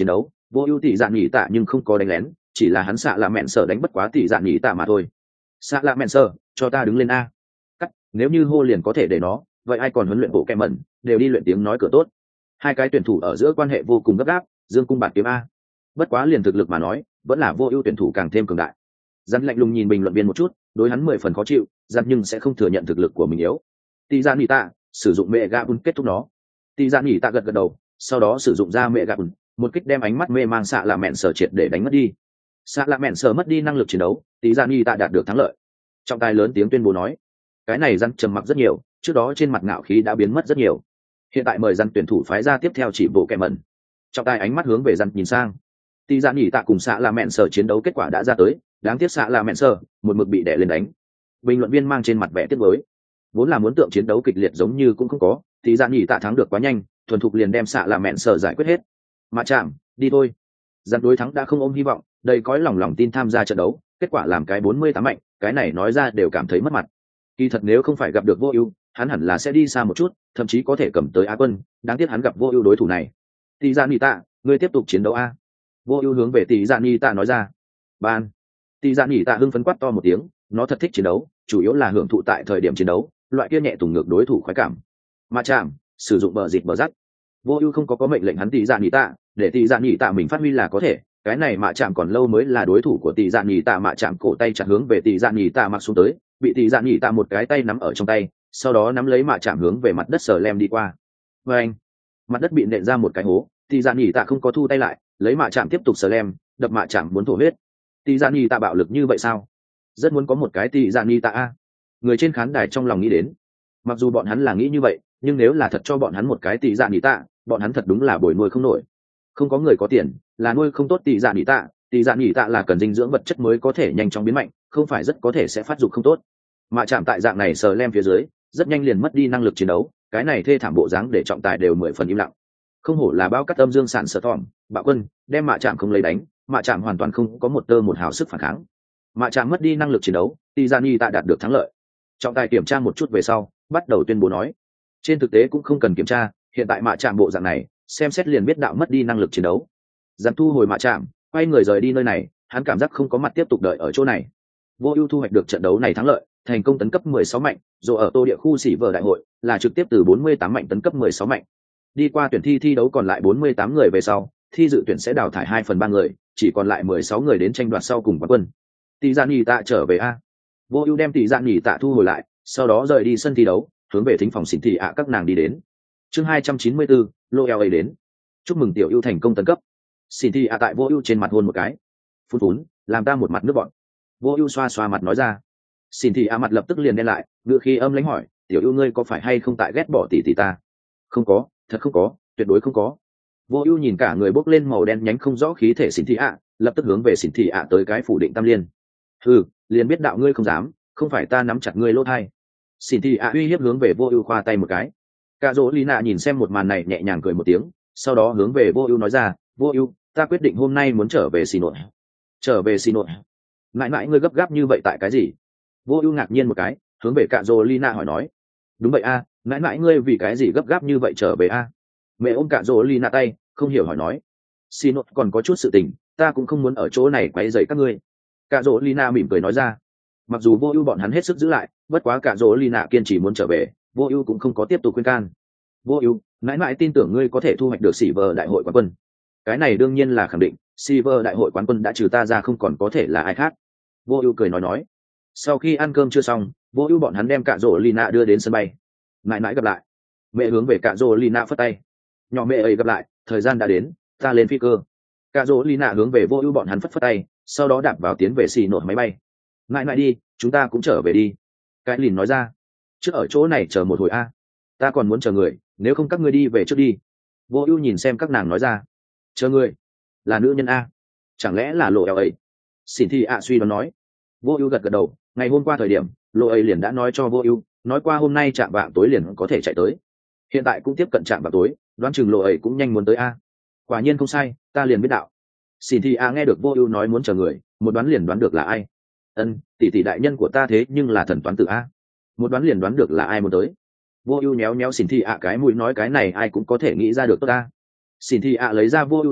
Speaker 1: vô ưu tỷ dạn nhỉ tạ nhưng không có đánh lén, chỉ là hắn xạ là mẹn sở đánh bất quá tỷ dạn nhỉ tạ mà thôi. Xạ là mẹn sở, cho ta đứng lên a. Cắt, nếu như hô liền có thể để nó, vậy ai còn huấn luyện bộ kẹ mẩn, đều đi luyện tiếng nói cửa tốt. Hai cái tuyển thủ ở giữa quan hệ vô cùng gấp gáp, dương cung bạt kiếm a. Bất quá liền thực lực mà nói, vẫn là vô ưu tuyển thủ càng thêm cường đại. Dặn lạnh lùng nhìn bình luận viên một chút, đối hắn mười phần khó chịu, dặn nhưng sẽ không thừa nhận thực lực của mình yếu. Tỷ dạn nhỉ tạ, sử dụng mẹ gà bun kết thúc nó. Tỷ dạn nhỉ tạ gật gật đầu, sau đó sử dụng ra mẹ gà bun, một kích đem ánh mắt mê mang xạ là mẹn sở triệt để đánh mất đi. Xạ là mẹn sở mất đi năng lực chiến đấu, tỷ dạn nhỉ tạ đạt được thắng lợi. Trọng tài lớn tiếng tuyên bố nói, cái này dặn trầm mặc rất nhiều, trước đó trên mặt ngạo khí đã biến mất rất nhiều. Hiện tại mời dặn tuyển thủ phái ra tiếp theo chỉ bộ kẹ mẩn. Trọng tài ánh mắt hướng về dặn nhìn sang. Tỷ dạn nhỉ tạ cùng xạ là mẹn sở chiến đấu kết quả đã ra tới, đáng tiếc xạ là mẹn sở một mực bị đè lên đánh. Bình luận viên mang trên mặt vẻ tiếc nuối, vốn là muốn tượng chiến đấu kịch liệt giống như cũng không có, tỷ dạn nhỉ tạ thắng được quá nhanh, thuần thục liền đem xạ là mẹn sở giải quyết hết. Mà chạm, đi thôi. Dặn đối thắng đã không ôm hy vọng, đầy cõi lòng lòng tin tham gia trận đấu, kết quả làm cái bốn mươi tám mạnh, cái này nói ra đều cảm thấy mất mặt. Kỳ thật nếu không phải gặp được vô ưu, hắn hẳn là sẽ đi xa một chút, thậm chí có thể cầm tới Á quân, đáng tiếc hắn gặp vô ưu đối thủ này. Tỷ dạn nhỉ tạ, ngươi tiếp tục chiến đấu a. Vô ưu hướng về tỷ dạn nhỉ tạ nói ra. Ban. Tỷ dạn nhỉ tạ hưng phấn quát to một tiếng, nó thật thích chiến đấu, chủ yếu là hưởng thụ tại thời điểm chiến đấu, loại kia nhẹ tùng ngược đối thủ khoái cảm. Mà chạm, sử dụng bờ dịt bờ rắc. Vô ưu không có có mệnh lệnh hắn tỷ dạn nhỉ tạ, để tỷ dạn nhỉ tạ mình phát huy là có thể, cái này mạ chạm còn lâu mới là đối thủ của tỷ dạn nhỉ tạ. Mạ chạm cổ tay chặt hướng về tỷ dạn nhỉ tạ mặc xuống tới, bị tỷ dạn nhỉ tạ một cái tay nắm ở trong tay, sau đó nắm lấy mạ chạm hướng về mặt đất sờ lem đi qua. Và anh, mặt đất bị nện ra một cái hố, tỷ dạn nhỉ tạ không có thu tay lại, lấy mạ chạm tiếp tục sờ lem, đập mạ chạm muốn thổ huyết. Tỷ dạn nhỉ tạ bạo lực như vậy sao? Rất muốn có một cái tỷ dạn nhỉ tạ a. Người trên khán đài trong lòng nghĩ đến, mặc dù bọn hắn là nghĩ như vậy, nhưng nếu là thật cho bọn hắn một cái tỷ dạn nhỉ tạ, bọn hắn thật đúng là bồi nuôi không nổi. Không có người có tiền là nuôi không tốt tỷ dạn nhỉ tạ, tỷ dạn nhỉ tạ là cần dinh dưỡng vật chất mới có thể nhanh chóng biến mạnh, không phải rất có thể sẽ phát dục không tốt. Mà chạm tại dạng này sờ lem phía dưới, rất nhanh liền mất đi năng lực chiến đấu, cái này thê thảm bộ dáng để trọng tài đều mười phần im lặng. Không hổ là bao cắt âm dương sản sở thỏm, bạo quân đem mạ chạm không lấy đánh, mạ chạm hoàn toàn không có một tơ một hào sức phản kháng. Mạ chạm mất đi năng lực chiến đấu, tỷ dạn nhỉ tạ đạt được thắng lợi. Trọng tài kiểm tra một chút về sau, bắt đầu tuyên bố nói, trên thực tế cũng không cần kiểm tra, hiện tại mạ chạm bộ dạng này, xem xét liền biết đạo mất đi năng lực chiến đấu. Dàn thu hồi mạ chạm, quay người rời đi nơi này, hắn cảm giác không có mặt tiếp tục đợi ở chỗ này. Vô ưu thu hoạch được trận đấu này thắng lợi, thành công tấn cấp mười sáu mạnh, dù ở tô địa khu xỉ vở đại hội là trực tiếp từ bốn mươi tám mạnh tấn cấp mười sáu mạnh. Đi qua tuyển thi thi đấu còn lại bốn mươi tám người về sau, thi dự tuyển sẽ đào thải hai phần ba người, chỉ còn lại mười sáu người đến tranh đoạt sau cùng quán quân. Tỷ dạn nhỉ tạ trở về a. Vô ưu đem tỷ dạn nhỉ tạ thu hồi lại, sau đó rời đi sân thi đấu, hướng về thính phòng xỉn thị ạ các nàng đi đến. Chương hai trăm chín mươi bốn, lô eo ấy đến. Chúc mừng tiểu ưu thành công tấn cấp. Xỉn thị ạ tại vô ưu trên mặt hôn một cái. Phun phún, làm ta một mặt nước bọn. Vô ưu xoa xoa mặt nói ra. Xỉn thị ạ mặt lập tức liền đen lại, ngựa khi âm lãnh hỏi, tiểu ưu ngươi có phải hay không tại ghét bỏ tỷ tỷ ta? Không có, thật không có, tuyệt đối không có. Vô ưu nhìn cả người bốc lên màu đen nhánh không rõ khí thể xỉn thị ạ, lập tức hướng về xỉn thị ạ tới cái phủ định tam liên. Ừ, liền biết đạo ngươi không dám, không phải ta nắm chặt ngươi lỗ thai. Xỉn thị ạ uy hiếp hướng về vô ưu khoa tay một cái. Cả dỗ lý nạ nhìn xem một màn này nhẹ nhàng cười một tiếng, sau đó hướng về vô ưu nói ra, vô ưu, ta quyết định hôm nay muốn trở về xì nội. Trở về xì nội? Mãi mãi ngươi gấp gáp như vậy tại cái gì? Vô ưu ngạc nhiên một cái, hướng về cả dỗ lý nạ hỏi nói. Đúng vậy a, mãi mãi ngươi vì cái gì gấp gáp như vậy trở về a? Mẹ ôm cả dỗ lý nạ tay, không hiểu hỏi nói. Xì nội còn có chút sự tình, ta cũng không muốn ở chỗ này quấy rầy các ngươi. Cả dỗ lý nạ mỉm cười nói ra. Mặc dù vô ưu bọn hắn hết sức giữ lại, bất quá cả dỗ lý nạ kiên trì muốn trở về, vô ưu cũng không có tiếp tục khuyên can. Vô ưu, mãi mãi tin tưởng ngươi có thể thu hoạch được xỉ vờ đại hội quán quân. Cái này đương nhiên là khẳng định, xỉ vờ đại hội quán quân đã trừ ta ra không còn có thể là ai khác. Vô ưu cười nói nói. Sau khi ăn cơm chưa xong, vô ưu bọn hắn đem cả dỗ lina đưa đến sân bay. Mãi mãi gặp lại. Mẹ hướng về cả dỗ lina phất tay. Nhỏ mẹ ấy gặp lại, thời gian đã đến, ta lên phi cơ. Cả dỗ lina hướng về vô ưu bọn hắn phất phất tay, sau đó đạp vào tiến về xì nội máy bay. Mãi mãi đi, chúng ta cũng trở về đi. Cái lìn nói ra. Trước ở chỗ này chờ một hồi a, ta còn muốn chờ người, nếu không các ngươi đi về trước đi. Vô ưu nhìn xem các nàng nói ra. Chờ người? Là nữ nhân a? Chẳng lẽ là lộ eo ấy? Xỉn thị ạ suy đoán nói. Vô ưu gật gật đầu, ngày hôm qua thời điểm lộ ấy liền đã nói cho vô ưu, nói qua hôm nay chạm vạng tối liền có thể chạy tới. Hiện tại cũng tiếp cận chạm vạng tối, đoán chừng lộ ấy cũng nhanh muốn tới a. Quả nhiên không sai, ta liền biết đạo. Xỉn thị ạ nghe được vô ưu nói muốn chờ người, một đoán liền đoán được là ai. Ân, tỷ tỷ đại nhân của ta thế nhưng là thần toán tử a, một đoán liền đoán được là ai muốn tới. Vô ưu nhéo nhéo xỉn thị ạ cái mũi nói cái này ai cũng có thể nghĩ ra được tốt ta. Xỉn thị ạ lấy ra vô ưu tay,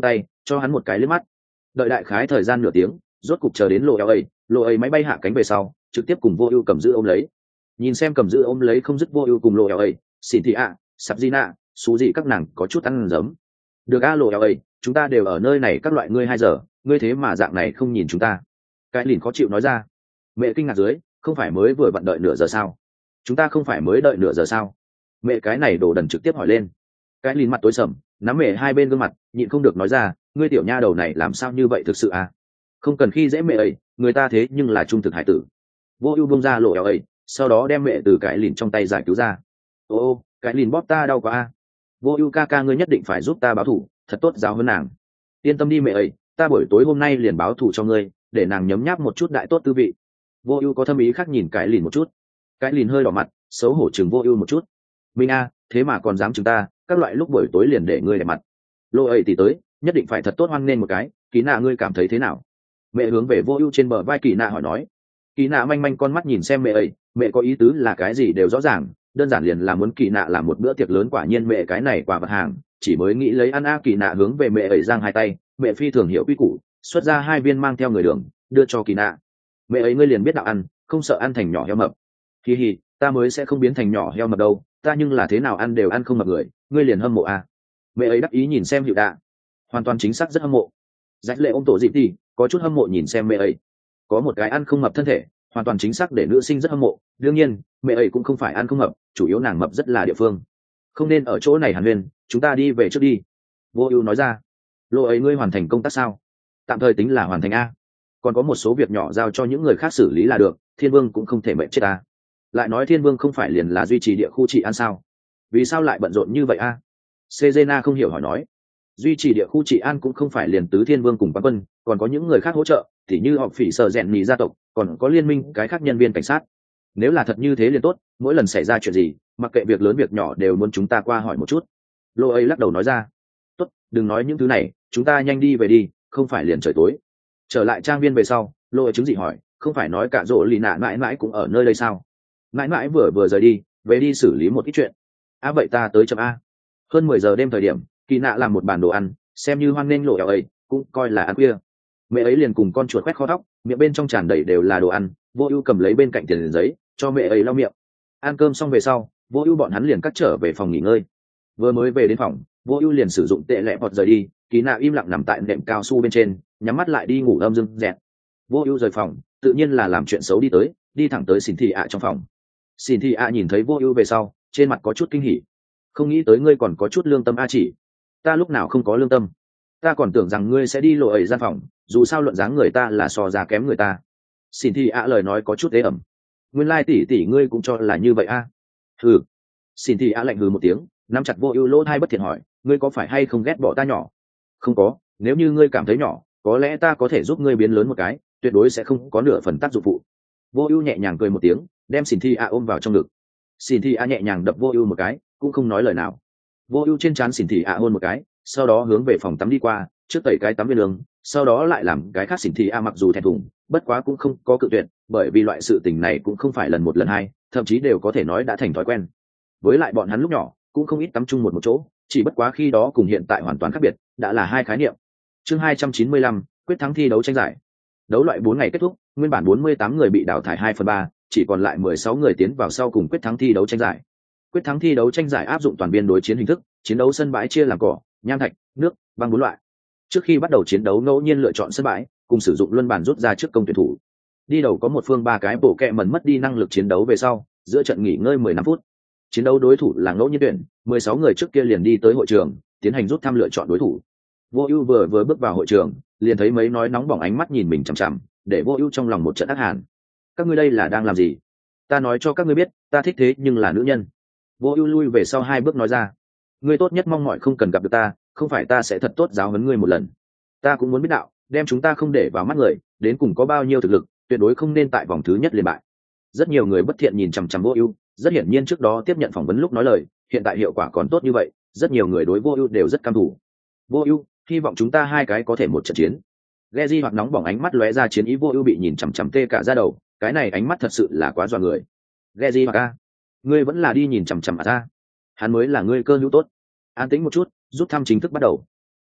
Speaker 1: cho hắn một cái liếc mắt. Đợi đại khái thời gian nửa tiếng, rốt cục chờ đến lộ eo ấy, lộ ấy máy bay hạ cánh về sau, trực tiếp cùng vô ưu cầm giữ ôm lấy. Nhìn xem cầm giữ ôm lấy không dứt vô ưu cùng lộ eo ấy, xin thị ạ, sắp di nạ, xú gì các nàng có chút ăn giấm. Được a lộ eo ấy, chúng ta đều ở nơi này các loại ngươi hai giờ, ngươi thế mà dạng này không nhìn chúng ta. Cái lìn khó chịu nói ra. Mẹ kinh ngạc dưới, không phải mới vừa vận đợi nửa giờ sao? Chúng ta không phải mới đợi nửa giờ sao? Mẹ cái này đồ đần trực tiếp hỏi lên. Cái lìn mặt tối sầm, nắm mẹ hai bên gương mặt, nhịn không được nói ra, ngươi tiểu nha đầu này làm sao như vậy thực sự à? Không cần khi dễ mẹ ấy, người ta thế nhưng là trung thực hải tử. Vô ưu bông ra lộ eo ấy, sau đó đem mẹ từ cái lìn trong tay giải cứu ra. Ô ô, cái lìn bóp ta đau quá a. Vô ưu ca ca ngươi nhất định phải giúp ta báo thù, thật tốt giáo hơn nàng. Yên tâm đi mẹ ấy, ta buổi tối hôm nay liền báo thù cho ngươi, để nàng nhấm nháp một chút đại tốt tư vị. Vô ưu có thâm ý khác nhìn cái lìn một chút. Cái lìn hơi đỏ mặt, xấu hổ chừng vô ưu một chút. Minh a, thế mà còn dám chừng ta, các loại lúc buổi tối liền để ngươi để mặt. Lộ ấy thì tới, nhất định phải thật tốt hoan nên một cái. Kỳ nạ ngươi cảm thấy thế nào? Mẹ hướng về vô ưu trên bờ vai kỳ nạ hỏi nói. Kỳ nạ manh manh con mắt nhìn xem mẹ ấy, mẹ có ý tứ là cái gì đều rõ ràng, đơn giản liền là muốn kỳ nạ làm một bữa tiệc lớn. Quả nhiên mẹ cái này quả vật hàng, chỉ mới nghĩ lấy ăn a. Kỳ nạ hướng về mẹ ấy giang hai tay, mẹ phi thường hiểu quy củ, xuất ra hai viên mang theo người đường, đưa cho kỳ nạ. Mẹ ấy ngươi liền biết đạo ăn, không sợ ăn thành nhỏ heo mập. Hi hi, ta mới sẽ không biến thành nhỏ heo mập đâu, ta nhưng là thế nào ăn đều ăn không mập người, ngươi liền hâm mộ a. Mẹ ấy đắc ý nhìn xem hiệu đạ, hoàn toàn chính xác rất hâm mộ. Rách lệ ôm tổ dịp đi, có chút hâm mộ nhìn xem mẹ ấy, có một cái ăn không mập thân thể, hoàn toàn chính xác để nữ sinh rất hâm mộ. Đương nhiên mẹ ấy cũng không phải ăn không mập, chủ yếu nàng mập rất là địa phương. Không nên ở chỗ này hàn huyên, chúng ta đi về trước đi. Vô ưu nói ra. Lộ ấy ngươi hoàn thành công tác sao? Tạm thời tính là hoàn thành a, còn có một số việc nhỏ giao cho những người khác xử lý là được. Thiên vương cũng không thể mệt chết ta. Lại nói thiên vương không phải liền là duy trì địa khu trị an sao, vì sao lại bận rộn như vậy a? Sejena không hiểu hỏi nói. Duy trì địa khu trị an cũng không phải liền tứ thiên vương cùng quán quân, còn có những người khác hỗ trợ, thì như họ phỉ sở rèn nhì gia tộc, còn có liên minh cái khác nhân viên cảnh sát. Nếu là thật như thế liền tốt, mỗi lần xảy ra chuyện gì, mặc kệ việc lớn việc nhỏ đều muốn chúng ta qua hỏi một chút. Lô ấy lắc đầu nói ra. Tốt, đừng nói những thứ này, chúng ta nhanh đi về đi, không phải liền trời tối. Trở lại trang viên về sau, Lô ấy chứng dị hỏi, không phải nói cả rỗ lì nạ mãi mãi cũng ở nơi đây sao? Mãi mãi vừa vừa rời đi, về đi xử lý một ít chuyện. À vậy ta tới chậm a. Hơn mười giờ đêm thời điểm, Kỳ nạ làm một bàn đồ ăn, xem như hoan nghênh lộ eo ấy, cũng coi là ăn khuya. Mẹ ấy liền cùng con chuột quét kho thóc, miệng bên trong tràn đầy đều là đồ ăn. Vô ưu cầm lấy bên cạnh tiền giấy, cho mẹ ấy lau miệng. Ăn cơm xong về sau, vô ưu bọn hắn liền cắt trở về phòng nghỉ ngơi. Vừa mới về đến phòng, vô ưu liền sử dụng tệ lẹ bọt rời đi. Kỳ nạ im lặng nằm tại nệm cao su bên trên, nhắm mắt lại đi ngủ âm dưng dẹt. Vô ưu rời phòng, tự nhiên là làm chuyện xấu đi tới, đi thẳng tới xỉn thị ạ trong phòng. Xỉn thị ạ nhìn thấy vô ưu về sau, trên mặt có chút kinh hỉ. Không nghĩ tới ngươi còn có chút lương tâm a. Chỉ ta lúc nào không có lương tâm, ta còn tưởng rằng ngươi sẽ đi lộ ấy gian phòng, dù sao luận dáng người ta là so ra kém người ta. Xin thị ạ lời nói có chút ế ẩm. Nguyên lai tỷ tỷ ngươi cũng cho là như vậy a? À? Hừ. Xin thị ạ lạnh hừ một tiếng, nắm chặt vô ưu lỗ thai bất thiện hỏi, ngươi có phải hay không ghét bỏ ta nhỏ? Không có, nếu như ngươi cảm thấy nhỏ, có lẽ ta có thể giúp ngươi biến lớn một cái, tuyệt đối sẽ không có nửa phần tác dụng phụ. Vô ưu nhẹ nhàng cười một tiếng, đem xin thị ạ ôm vào trong ngực. Xin thị ạ nhẹ nhàng đập vô ưu một cái, cũng không nói lời nào. Vô ưu trên trán xỉn thị ạ hôn một cái, sau đó hướng về phòng tắm đi qua, trước tẩy cái tắm viên đường, sau đó lại làm cái khác. Xỉn thị ạ mặc dù thẹn thùng, bất quá cũng không có cự tuyệt, bởi vì loại sự tình này cũng không phải lần một lần hai, thậm chí đều có thể nói đã thành thói quen. Với lại bọn hắn lúc nhỏ cũng không ít tắm chung một một chỗ, chỉ bất quá khi đó cùng hiện tại hoàn toàn khác biệt, đã là hai khái niệm. Chương hai trăm chín mươi lăm, quyết thắng thi đấu tranh giải. Đấu loại bốn ngày kết thúc, nguyên bản bốn mươi tám người bị đào thải hai phần ba, chỉ còn lại mười sáu người tiến vào sau cùng quyết thắng thi đấu tranh giải. Quyết thắng thi đấu tranh giải áp dụng toàn biên đối chiến hình thức, chiến đấu sân bãi chia làm cỏ, nham thạch, nước, băng bốn loại. Trước khi bắt đầu chiến đấu ngẫu nhiên lựa chọn sân bãi, cùng sử dụng luân bàn rút ra trước công tuyển thủ. Đi đầu có một phương ba cái bộ kẹ mẩn mất đi năng lực chiến đấu về sau, giữa trận nghỉ ngơi mười lăm phút. Chiến đấu đối thủ là ngẫu nhiên tuyển, mười sáu người trước kia liền đi tới hội trường, tiến hành rút thăm lựa chọn đối thủ. Vô Ưu vừa vừa bước vào hội trường, liền thấy mấy nói nóng bỏng ánh mắt nhìn mình chằm chằm, để Vô Ưu trong lòng một trận ác hàn. Các ngươi đây là đang làm gì? Ta nói cho các ngươi biết, ta thích thế nhưng là nữ nhân. Vô Ưu lui về sau hai bước nói ra. Ngươi tốt nhất mong mỏi không cần gặp được ta, không phải ta sẽ thật tốt giáo huấn ngươi một lần. Ta cũng muốn biết đạo, đem chúng ta không để vào mắt người, đến cùng có bao nhiêu thực lực, tuyệt đối không nên tại vòng thứ nhất liền bại. Rất nhiều người bất thiện nhìn chằm chằm Vô Ưu, rất hiển nhiên trước đó tiếp nhận phỏng vấn lúc nói lời, hiện tại hiệu quả còn tốt như vậy, rất nhiều người đối Vô Ưu đều rất cam thủ. Vô Ưu, hy vọng chúng ta hai cái có thể một trận chiến. Geji hoặc nóng bỏng ánh mắt lóe ra chiến ý. Vô Ưu bị nhìn chằm chằm tê cả da đầu, cái này ánh mắt thật sự là quá dọa người. Geji hoặc a, ngươi vẫn là đi nhìn chằm chằm à ta, hắn mới là ngươi cơ hữu tốt. An tĩnh một chút, rút thăm chính thức bắt đầu.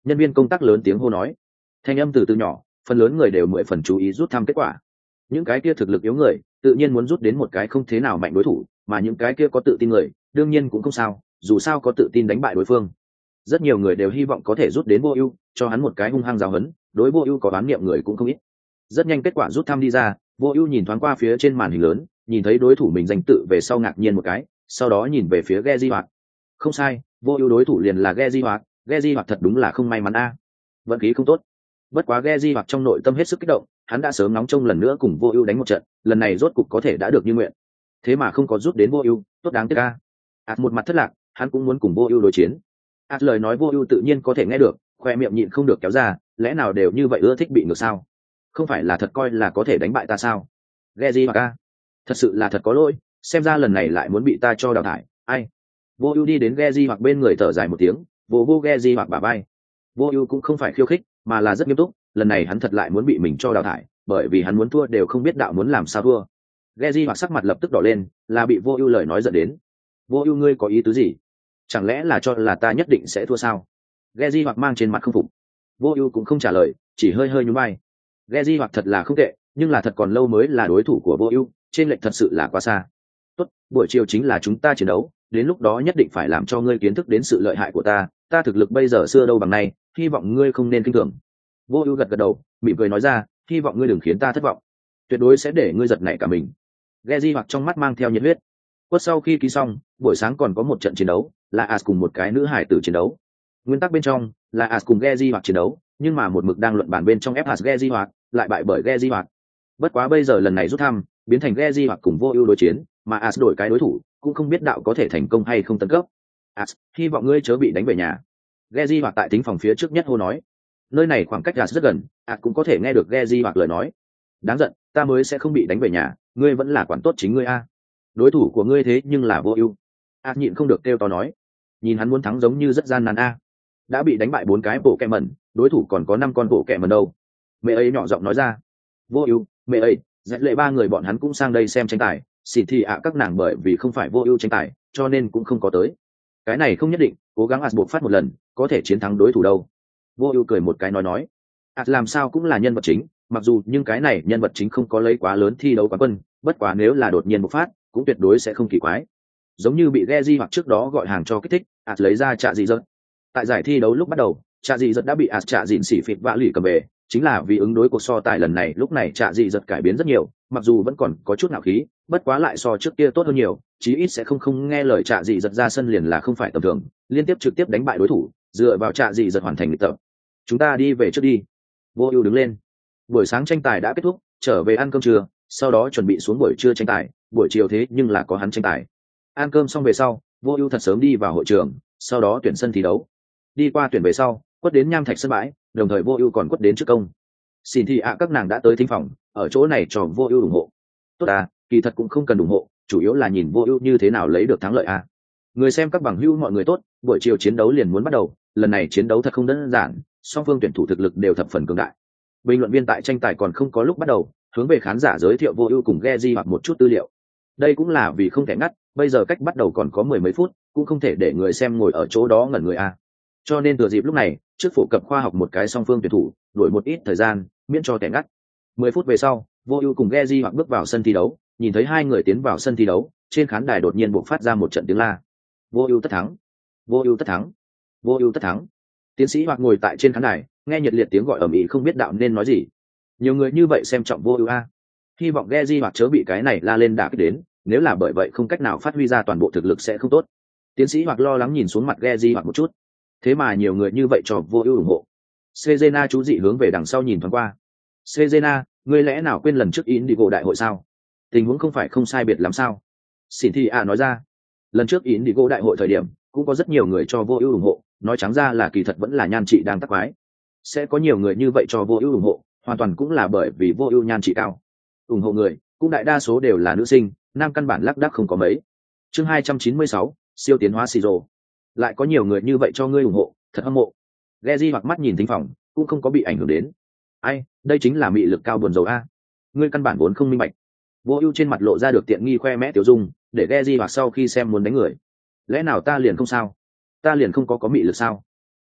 Speaker 1: Nhân viên công tác lớn tiếng hô nói. Thanh âm từ từ nhỏ, phần lớn người đều mười phần chú ý rút thăm kết quả. Những cái kia thực lực yếu người tự nhiên muốn rút đến một cái không thế nào mạnh đối thủ, mà những cái kia có tự tin người đương nhiên cũng không sao, dù sao có tự tin đánh bại đối phương. Rất nhiều người đều hy vọng có thể rút đến Vô Ưu, cho hắn một cái hung hăng giáo huấn, đối Vô Ưu có đoán niệm người cũng không ít. Rất nhanh kết quả rút thăm đi ra, Vô Ưu nhìn thoáng qua phía trên màn hình lớn, nhìn thấy đối thủ mình danh tự về sau ngạc nhiên một cái, sau đó nhìn về phía Ge Di Hoạt. Không sai, Vô Ưu đối thủ liền là Ge Di Hoạt, Ge Di Hoạt thật đúng là không may mắn a. Vận khí không tốt. Bất quá Ge Di Hoạt trong nội tâm hết sức kích động, hắn đã sớm nóng trông lần nữa cùng Vô Ưu đánh một trận, lần này rốt cục có thể đã được như nguyện. Thế mà không có rút đến Vô Ưu, tốt đáng tiếc a. Ạt một mặt thất lạc, hắn cũng muốn cùng Vô Ưu đối chiến. Ạt lời nói Vô Ưu tự nhiên có thể nghe được, khoe miệng nhịn không được kéo ra, lẽ nào đều như vậy ưa thích bị ngược sao? Không phải là thật coi là có thể đánh bại ta sao? Ge Di Hoạt a, thật sự là thật có lỗi, xem ra lần này lại muốn bị ta cho đào thải. Ai? Vô Ưu đi đến Ge Di Hoạt bên người thở dài một tiếng, vỗ vỗ Ge Di Hoạt bả vai. Vô Ưu cũng không phải khiêu khích, mà là rất nghiêm túc, lần này hắn thật lại muốn bị mình cho đào thải, bởi vì hắn muốn thua đều không biết đạo muốn làm sao thua. Ge Di Hoạt sắc mặt lập tức đỏ lên, là bị Vô Ưu lời nói giận đến. Vô Ưu ngươi có ý tứ gì? Chẳng lẽ là cho là ta nhất định sẽ thua sao? Ge Di Hoạt mang trên mặt không phục. Vô Ưu cũng không trả lời, chỉ hơi hơi nhún vai. Ge Di Hoạt thật là không tệ, nhưng là thật còn lâu mới là đối thủ của Vô Ưu, trên lệch thật sự là quá xa. Tốt, buổi chiều chính là chúng ta chiến đấu, đến lúc đó nhất định phải làm cho ngươi kiến thức đến sự lợi hại của ta, ta thực lực bây giờ xưa đâu bằng nay, hy vọng ngươi không nên kinh thường. Vô Ưu gật gật đầu, mỉm cười nói ra, hy vọng ngươi đừng khiến ta thất vọng, tuyệt đối sẽ để ngươi giật nảy cả mình. Ge Di Hoạt trong mắt mang theo nhiệt huyết. Quất sau khi ký xong, buổi sáng còn có một trận chiến đấu, là As cùng một cái nữ hải tử chiến đấu. Nguyên tắc bên trong là As cùng Ge Di Hoạt chiến đấu, nhưng mà một mực đang luận bàn bên trong ép As Ge Di Hoạt, lại bại bởi Ge Di Hoạt. Bất quá bây giờ lần này rút thăm, biến thành Ge Di Hoạt cùng Vô Ưu đối chiến, mà As đổi cái đối thủ, cũng không biết đạo có thể thành công hay không tấn cấp. As, hy vọng ngươi chớ bị đánh về nhà. Ge Di Hoạt tại tính phòng phía trước nhất hô nói. Nơi này khoảng cách As rất gần, As cũng có thể nghe được Ge Di Hoạt lời nói. Đáng giận, ta mới sẽ không bị đánh về nhà, ngươi vẫn là quản tốt chính ngươi a. Đối thủ của ngươi thế nhưng là Vô Ưu. As nhịn không được kêu to nói. Nhìn hắn muốn thắng giống như rất gian nan a. Đã bị đánh bại bốn cái bộ kẹ mẩn, đối thủ còn có năm con bộ kẹ mẩn đâu. Mẹ ấy nhỏ giọng nói ra. Vô Ưu, mẹ ấy, dạy lệ ba người bọn hắn cũng sang đây xem tranh tài, xỉn thì ạ các nàng bởi vì không phải Vô Ưu tranh tài, cho nên cũng không có tới. Cái này không nhất định, cố gắng As buộc phát một lần, có thể chiến thắng đối thủ đâu. Vô Ưu cười một cái nói nói. As làm sao cũng là nhân vật chính, mặc dù nhưng cái này nhân vật chính không có lấy quá lớn thi đấu quán quân, bất quá nếu là đột nhiên bộc phát, cũng tuyệt đối sẽ không kỳ quái. Giống như bị Ge Di hoặc trước đó gọi hàng cho kích thích, As lấy ra Trạ Dị Dật. Tại giải thi đấu lúc bắt đầu, Trạ Dị Dật đã bị As Trạ Dịn xỉ phịt vạ lì cầm về, chính là vì ứng đối cuộc so tài lần này, lúc này Trạ Dị Dật cải biến rất nhiều, mặc dù vẫn còn có chút ngạo khí, bất quá lại so trước kia tốt hơn nhiều, chí ít sẽ không không nghe lời Trạ Dị Dật ra sân liền là không phải tầm thường, liên tiếp trực tiếp đánh bại đối thủ, dựa vào Trạ Dị Dật hoàn thành luyện tập. Chúng ta đi về trước đi. Vô Ưu đứng lên. Buổi sáng tranh tài đã kết thúc, trở về ăn cơm trưa, sau đó chuẩn bị xuống buổi trưa tranh tài, buổi chiều thế nhưng là có hắn tranh tài. Ăn cơm xong về sau, Vô Ưu thật sớm đi vào hội trường, sau đó tuyển sân thi đấu. Đi qua tuyển về sau, quất đến nham thạch sân bãi, đồng thời Vô Ưu còn quất đến trước công. Xin thì ạ các nàng đã tới thính phòng, ở chỗ này cho Vô Ưu ủng hộ. Tốt à, kỳ thật cũng không cần ủng hộ, chủ yếu là nhìn Vô Ưu như thế nào lấy được thắng lợi à. Người xem các bằng hữu mọi người tốt, buổi chiều chiến đấu liền muốn bắt đầu, lần này chiến đấu thật không đơn giản, song phương tuyển thủ thực lực đều thập phần cường đại. Bình luận viên tại tranh tài còn không có lúc bắt đầu, hướng về khán giả giới thiệu Vô Ưu cùng Ge Di hoặc một chút tư liệu. Đây cũng là vì không thể ngắt, bây giờ cách bắt đầu còn có mười mấy phút, cũng không thể để người xem ngồi ở chỗ đó ngẩn người a. Cho nên thừa dịp lúc này, trước phổ cập khoa học một cái song phương tuyển thủ, đổi một ít thời gian, miễn cho kẻ ngắt. mười phút về sau, Vô Ưu cùng Ge Di hoặc bước vào sân thi đấu, nhìn thấy hai người tiến vào sân thi đấu, trên khán đài đột nhiên bộc phát ra một trận tiếng la. Vô Ưu tất thắng, Vô Ưu tất thắng, Vô Ưu tất thắng. Tiến sĩ hoặc ngồi tại trên khán đài, nghe nhiệt liệt tiếng gọi ầm ĩ không biết đạo nên nói gì. Nhiều người như vậy xem trọng Vô Ưu a. Hy vọng Ge Di hoặc chớ bị cái này la lên đả kích đến, nếu là bởi vậy không cách nào phát huy ra toàn bộ thực lực sẽ không tốt. Tiến sĩ hoặc lo lắng nhìn xuống mặt Ge Di hoặc một chút. Thế mà nhiều người như vậy cho Vô Ưu ủng hộ. Cezena chú dị hướng về đằng sau nhìn thoáng qua. Cezena, ngươi lẽ nào quên lần trước Indigo đại hội sao? Tình huống không phải không sai biệt lắm sao? Xin thì à nói ra. Lần trước Indigo đại hội thời điểm, cũng có rất nhiều người cho Vô Ưu ủng hộ, nói trắng ra là kỳ thật vẫn là nhan trị đang tắc quái. Sẽ có nhiều người như vậy cho Vô Ưu ủng hộ, hoàn toàn cũng là bởi vì Vô Ưu nhan trị cao. Ủng hộ người, cũng đại đa số đều là nữ sinh, nam căn bản lác đác không có mấy. Chương hai trăm chín mươi sáu, siêu tiến hóa Siro. Lại có nhiều người như vậy cho ngươi ủng hộ, thật hâm mộ. Geji hoặc mắt nhìn thính phòng, cũng không có bị ảnh hưởng đến. Ai, đây chính là mị lực cao buồn rầu a. Ngươi căn bản vốn không minh bạch. Vô Ưu trên mặt lộ ra được tiện nghi khoe mẽ tiểu dung, để Geji hoặc sau khi xem muốn đánh người. Lẽ nào ta liền không sao? Ta liền không có có mị lực sao?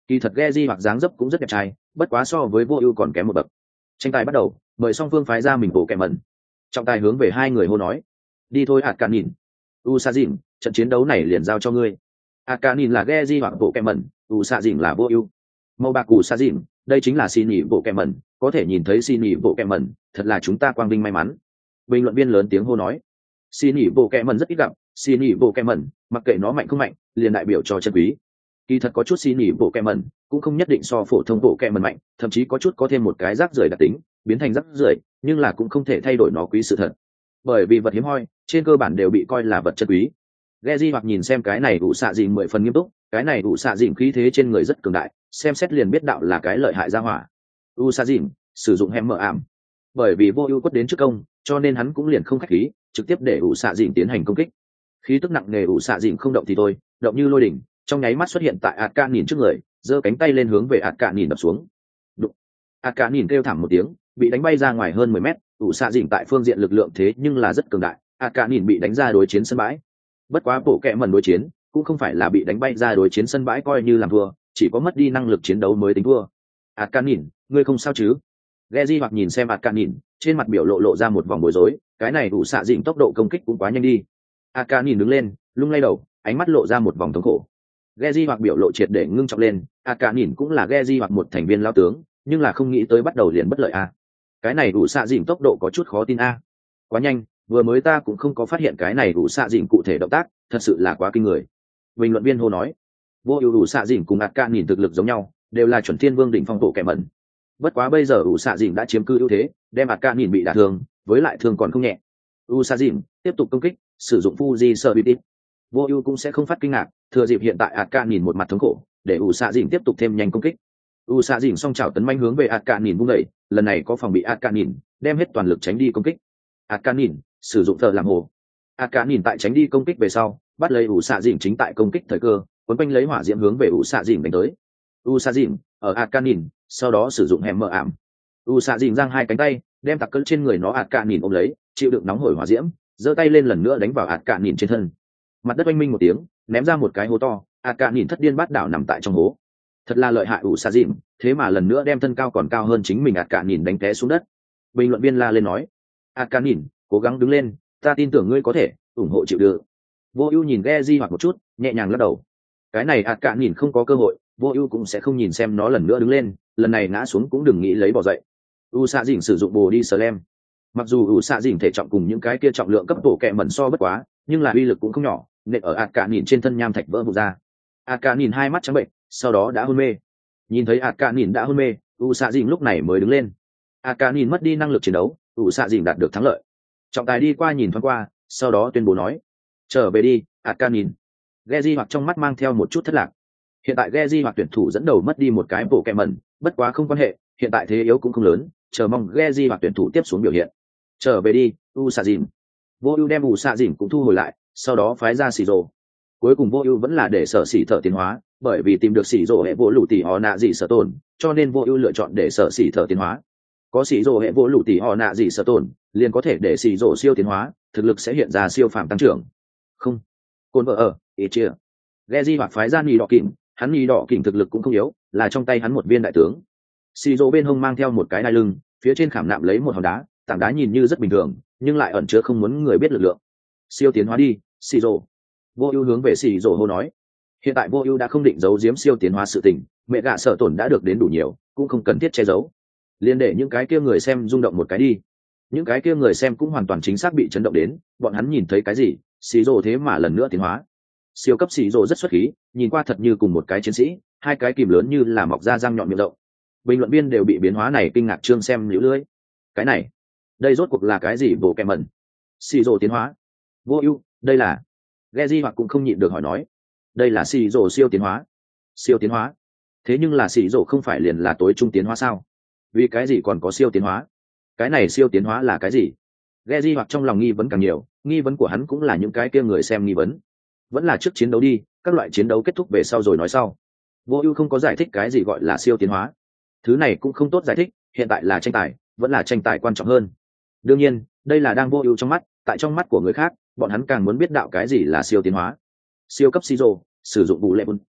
Speaker 1: Kỳ thật Geji hoặc dáng dấp cũng rất đẹp trai, bất quá so với vô ưu còn kém một bậc. Tranh tài bắt đầu, mời song phương phái ra mình bộ kẻ mẩn. Trọng tài hướng về hai người hô nói: đi thôi hạt cạn nhìn. U Sa Dìn, trận chiến đấu này liền giao cho ngươi. Hạt cạn nhìn là Geji hoặc bộ kẻ mẩn, U Sa Dìn là vô ưu. Màu bạc U Sa Dìn, đây chính là xin nhị bộ kẻ mẩn, có thể nhìn thấy xin nhị bộ kẻ mẩn, thật là chúng ta quang vinh may mắn. Bình luận viên lớn tiếng hô nói: xin nhị bộ kẻ mẩn rất ít gặp, xin nhị bộ kẻ mẩn, mặc kệ nó mạnh không mạnh, liền đại biểu cho chân quý. Kỳ thật có chút xin nhị bộ kẻ mẩn cũng không nhất định so phổ thông bộ kẻ mẩn mạnh, thậm chí có chút có thêm một cái rác rưởi đặc tính, biến thành rác rưởi, nhưng là cũng không thể thay đổi nó quý sự thật. Bởi vì vật hiếm hoi, trên cơ bản đều bị coi là vật chân quý. Geji hoặc nhìn xem cái này ủ xạ dịnh mười phần nghiêm túc, cái này ủ xạ dịnh khí thế trên người rất cường đại, xem xét liền biết đạo là cái lợi hại ra hỏa. U xạ dịnh sử dụng hẻm mở ảm, bởi vì vô ưu quất đến trước công, cho nên hắn cũng liền không khách khí, trực tiếp để ủ xạ dịnh tiến hành công kích. Khí tức nặng nề ủ xạ dịnh không động thì thôi, động như lôi đỉnh, trong nháy mắt xuất hiện tại ạt cạn nhìn trước người, giơ cánh tay lên hướng về ạt cạn nhìn đập xuống. Đụng. ạt cạn nhìn kêu thảm một tiếng, bị đánh bay ra ngoài hơn mười mét. ủ xạ dịnh tại phương diện lực lượng thế nhưng là rất cường đại, ạt cạn nhìn bị đánh ra đối chiến sân bãi. Bất quá bộ kệ mẩn đối chiến cũng không phải là bị đánh bay ra đối chiến sân bãi coi như làm thua, chỉ có mất đi năng lực chiến đấu mới tính thua. ạt cạn nhìn, ngươi không sao chứ? Geji hoặc nhìn xem ạt cạn nhìn, trên mặt biểu lộ lộ ra một vòng bối rối, cái này ủ xạ dịnh tốc độ công kích cũng quá nhanh đi. ạt cạn nhìn đứng lên, lung lay đầu, ánh mắt lộ ra một vòng thống khổ. Geji hoặc biểu lộ triệt để ngưng trọng lên, ạt cạn nhìn cũng là Geji hoặc một thành viên lao tướng, nhưng là không nghĩ tới bắt đầu liền bất lợi a. Cái này ủ xạ dịnh tốc độ có chút khó tin a. Quá nhanh, vừa mới ta cũng không có phát hiện cái này ủ xạ dịnh cụ thể động tác, thật sự là quá kinh người. Bình luận viên hô nói: vô ưu ủ xạ dịnh cùng ạt cạn nhìn thực lực giống nhau, đều là chuẩn thiên vương đỉnh phong bộ kẻ mẩn. Bất quá bây giờ ủ xạ dịnh đã chiếm cư ưu thế, đem ạt cạn nhìn bị đả thương, với lại thương còn không nhẹ. U xạ dịnh tiếp tục công kích, sử dụng Fuji Serbitit. Vô ưu cũng sẽ không phát kinh ngạc, thừa dịp hiện tại ạt cạn nhìn một mặt thống khổ, để ủ xạ dịnh tiếp tục thêm nhanh công kích. U xạ dịnh song chảo tấn manh hướng về ạt cạn nhìn vung đẩy, lần này có phòng bị ạt cạn nhìn, đem hết toàn lực tránh đi công kích. ạt cạn nhìn sử dụng thợ làm hồ. ạt cạn nhìn tại tránh đi công kích về sau, bắt lấy ủ xạ dịnh chính tại công kích thời cơ, quấn quanh lấy hỏa diễm hướng về ủ xạ dịnh đánh tới. U xạ dịnh ở ạt cạn nhìn, sau đó sử dụng hẻm mở ảm. U xạ dịnh giang hai cánh tay, đem tặc cỡ trên người nó ạt cạn nhìn ôm lấy, chịu đựng nóng hổi hỏa diễm, giơ tay lên lần nữa đánh vào ạt cạn nhìn trên thân. Mặt đất oanh minh một tiếng, ném ra một cái hố to, ạt cạn nhìn thất điên bát đảo nằm tại trong hố. Thật là lợi hại ủ xạ dịnh, thế mà lần nữa đem thân cao còn cao hơn chính mình ạt cạn nhìn đánh té xuống đất. Bình luận viên la lên nói: ạt cạn nhìn, cố gắng đứng lên, ta tin tưởng ngươi có thể ủng hộ chịu đựng. Vô ưu nhìn Geji hoặc một chút, nhẹ nhàng lắc đầu. Cái này ạt cạn nhìn không có cơ hội, vô ưu cũng sẽ không nhìn xem nó lần nữa đứng lên, lần này ngã xuống cũng đừng nghĩ lấy bỏ dậy. U xạ dịnh sử dụng bồ đi slam. Mặc dù U xạ dịnh thể trọng cùng những cái kia trọng lượng cấp bộ kệ mẩn so bất quá, nhưng là uy lực cũng không nhỏ, nện ở ạt cạn nhìn trên thân nham thạch vỡ vụn ra. ạt cạn nhìn hai mắt trắng bệnh, sau đó đã hôn mê. Nhìn thấy ạt cạn nhìn đã hôn mê, U xạ dịnh lúc này mới đứng lên. ạt cạn nhìn mất đi năng lực chiến đấu, U xạ dịnh đạt được thắng lợi. Trọng tài đi qua nhìn thoáng qua, sau đó tuyên bố nói: trở về đi, ạt cạn nhìn. Geji hoặc trong mắt mang theo một chút thất lạc. Hiện tại Geji hoặc tuyển thủ dẫn đầu mất đi một cái bộ kệ mẩn, bất quá không quan hệ, hiện tại thế yếu cũng không lớn, chờ mong Geji hoặc tuyển thủ tiếp xuống biểu hiện. Trở về đi, U xạ dịnh. Vô ưu đem U xạ dịnh cũng thu hồi lại, sau đó phái ra xì rồ. Cuối cùng vô ưu vẫn là để sở xỉ thợ tiến hóa, bởi vì tìm được xỉ rồ hệ vô lũ tỷ họ nạ gì sở tồn, cho nên vô ưu lựa chọn để sở xỉ thợ tiến hóa. Có xỉ rồ hệ vô lũ tỷ họ nạ gì sở tồn, liền có thể để xỉ rồ siêu tiến hóa, thực lực sẽ hiện ra siêu phàm tăng trưởng. Không, cồn vợ ở, ý chia. Geji hoặc phái ra nhì đỏ kỉnh, hắn nhì đỏ kỉnh thực lực cũng không yếu, là trong tay hắn một viên đại tướng. Xỉ rồ bên hông mang theo một cái đai lưng, phía trên khảm nạm lấy một hòn đá, tảng đá nhìn như rất bình thường, nhưng lại ẩn chứa không muốn người biết lực lượng. Siêu tiến hóa đi, xỉ rồ. Vô ưu hướng về xỉ rồ hô nói. Hiện tại vô ưu đã không định giấu giếm siêu tiến hóa sự tình, mẹ gạ sở tổn đã được đến đủ nhiều, cũng không cần thiết che giấu. Liên để những cái kia người xem rung động một cái đi. Những cái kia người xem cũng hoàn toàn chính xác bị chấn động đến, bọn hắn nhìn thấy cái gì, xỉ rồ thế mà lần nữa tiến hóa. Siêu cấp xỉ rồ rất xuất khí, nhìn qua thật như cùng một cái chiến sĩ, hai cái kìm lớn như là mọc ra răng nhọn miệng rộng. Bình luận viên đều bị biến hóa này kinh ngạc trương xem liễu lưỡi. Cái này, đây rốt cuộc là cái gì bộ kẹ mẩn? Xỉ rồ tiến hóa. Vô ưu, đây là. Geji hoặc cũng không nhịn được hỏi nói, đây là xỉ rồ siêu tiến hóa. Siêu tiến hóa? Thế nhưng là xỉ rồ không phải liền là tối trung tiến hóa sao? Vì cái gì còn có siêu tiến hóa? Cái này siêu tiến hóa là cái gì? Geji hoặc trong lòng nghi vấn càng nhiều, nghi vấn của hắn cũng là những cái kia người xem nghi vấn. Vẫn là trước chiến đấu đi, các loại chiến đấu kết thúc về sau rồi nói sau. Vô ưu không có giải thích cái gì gọi là siêu tiến hóa. Thứ này cũng không tốt giải thích, hiện tại là tranh tài, vẫn là tranh tài quan trọng hơn. Đương nhiên, đây là đang vô ưu trong mắt, tại trong mắt của người khác, bọn hắn càng muốn biết đạo cái gì là siêu tiến hóa. Siêu cấp Siro, sử dụng bù lệ bun.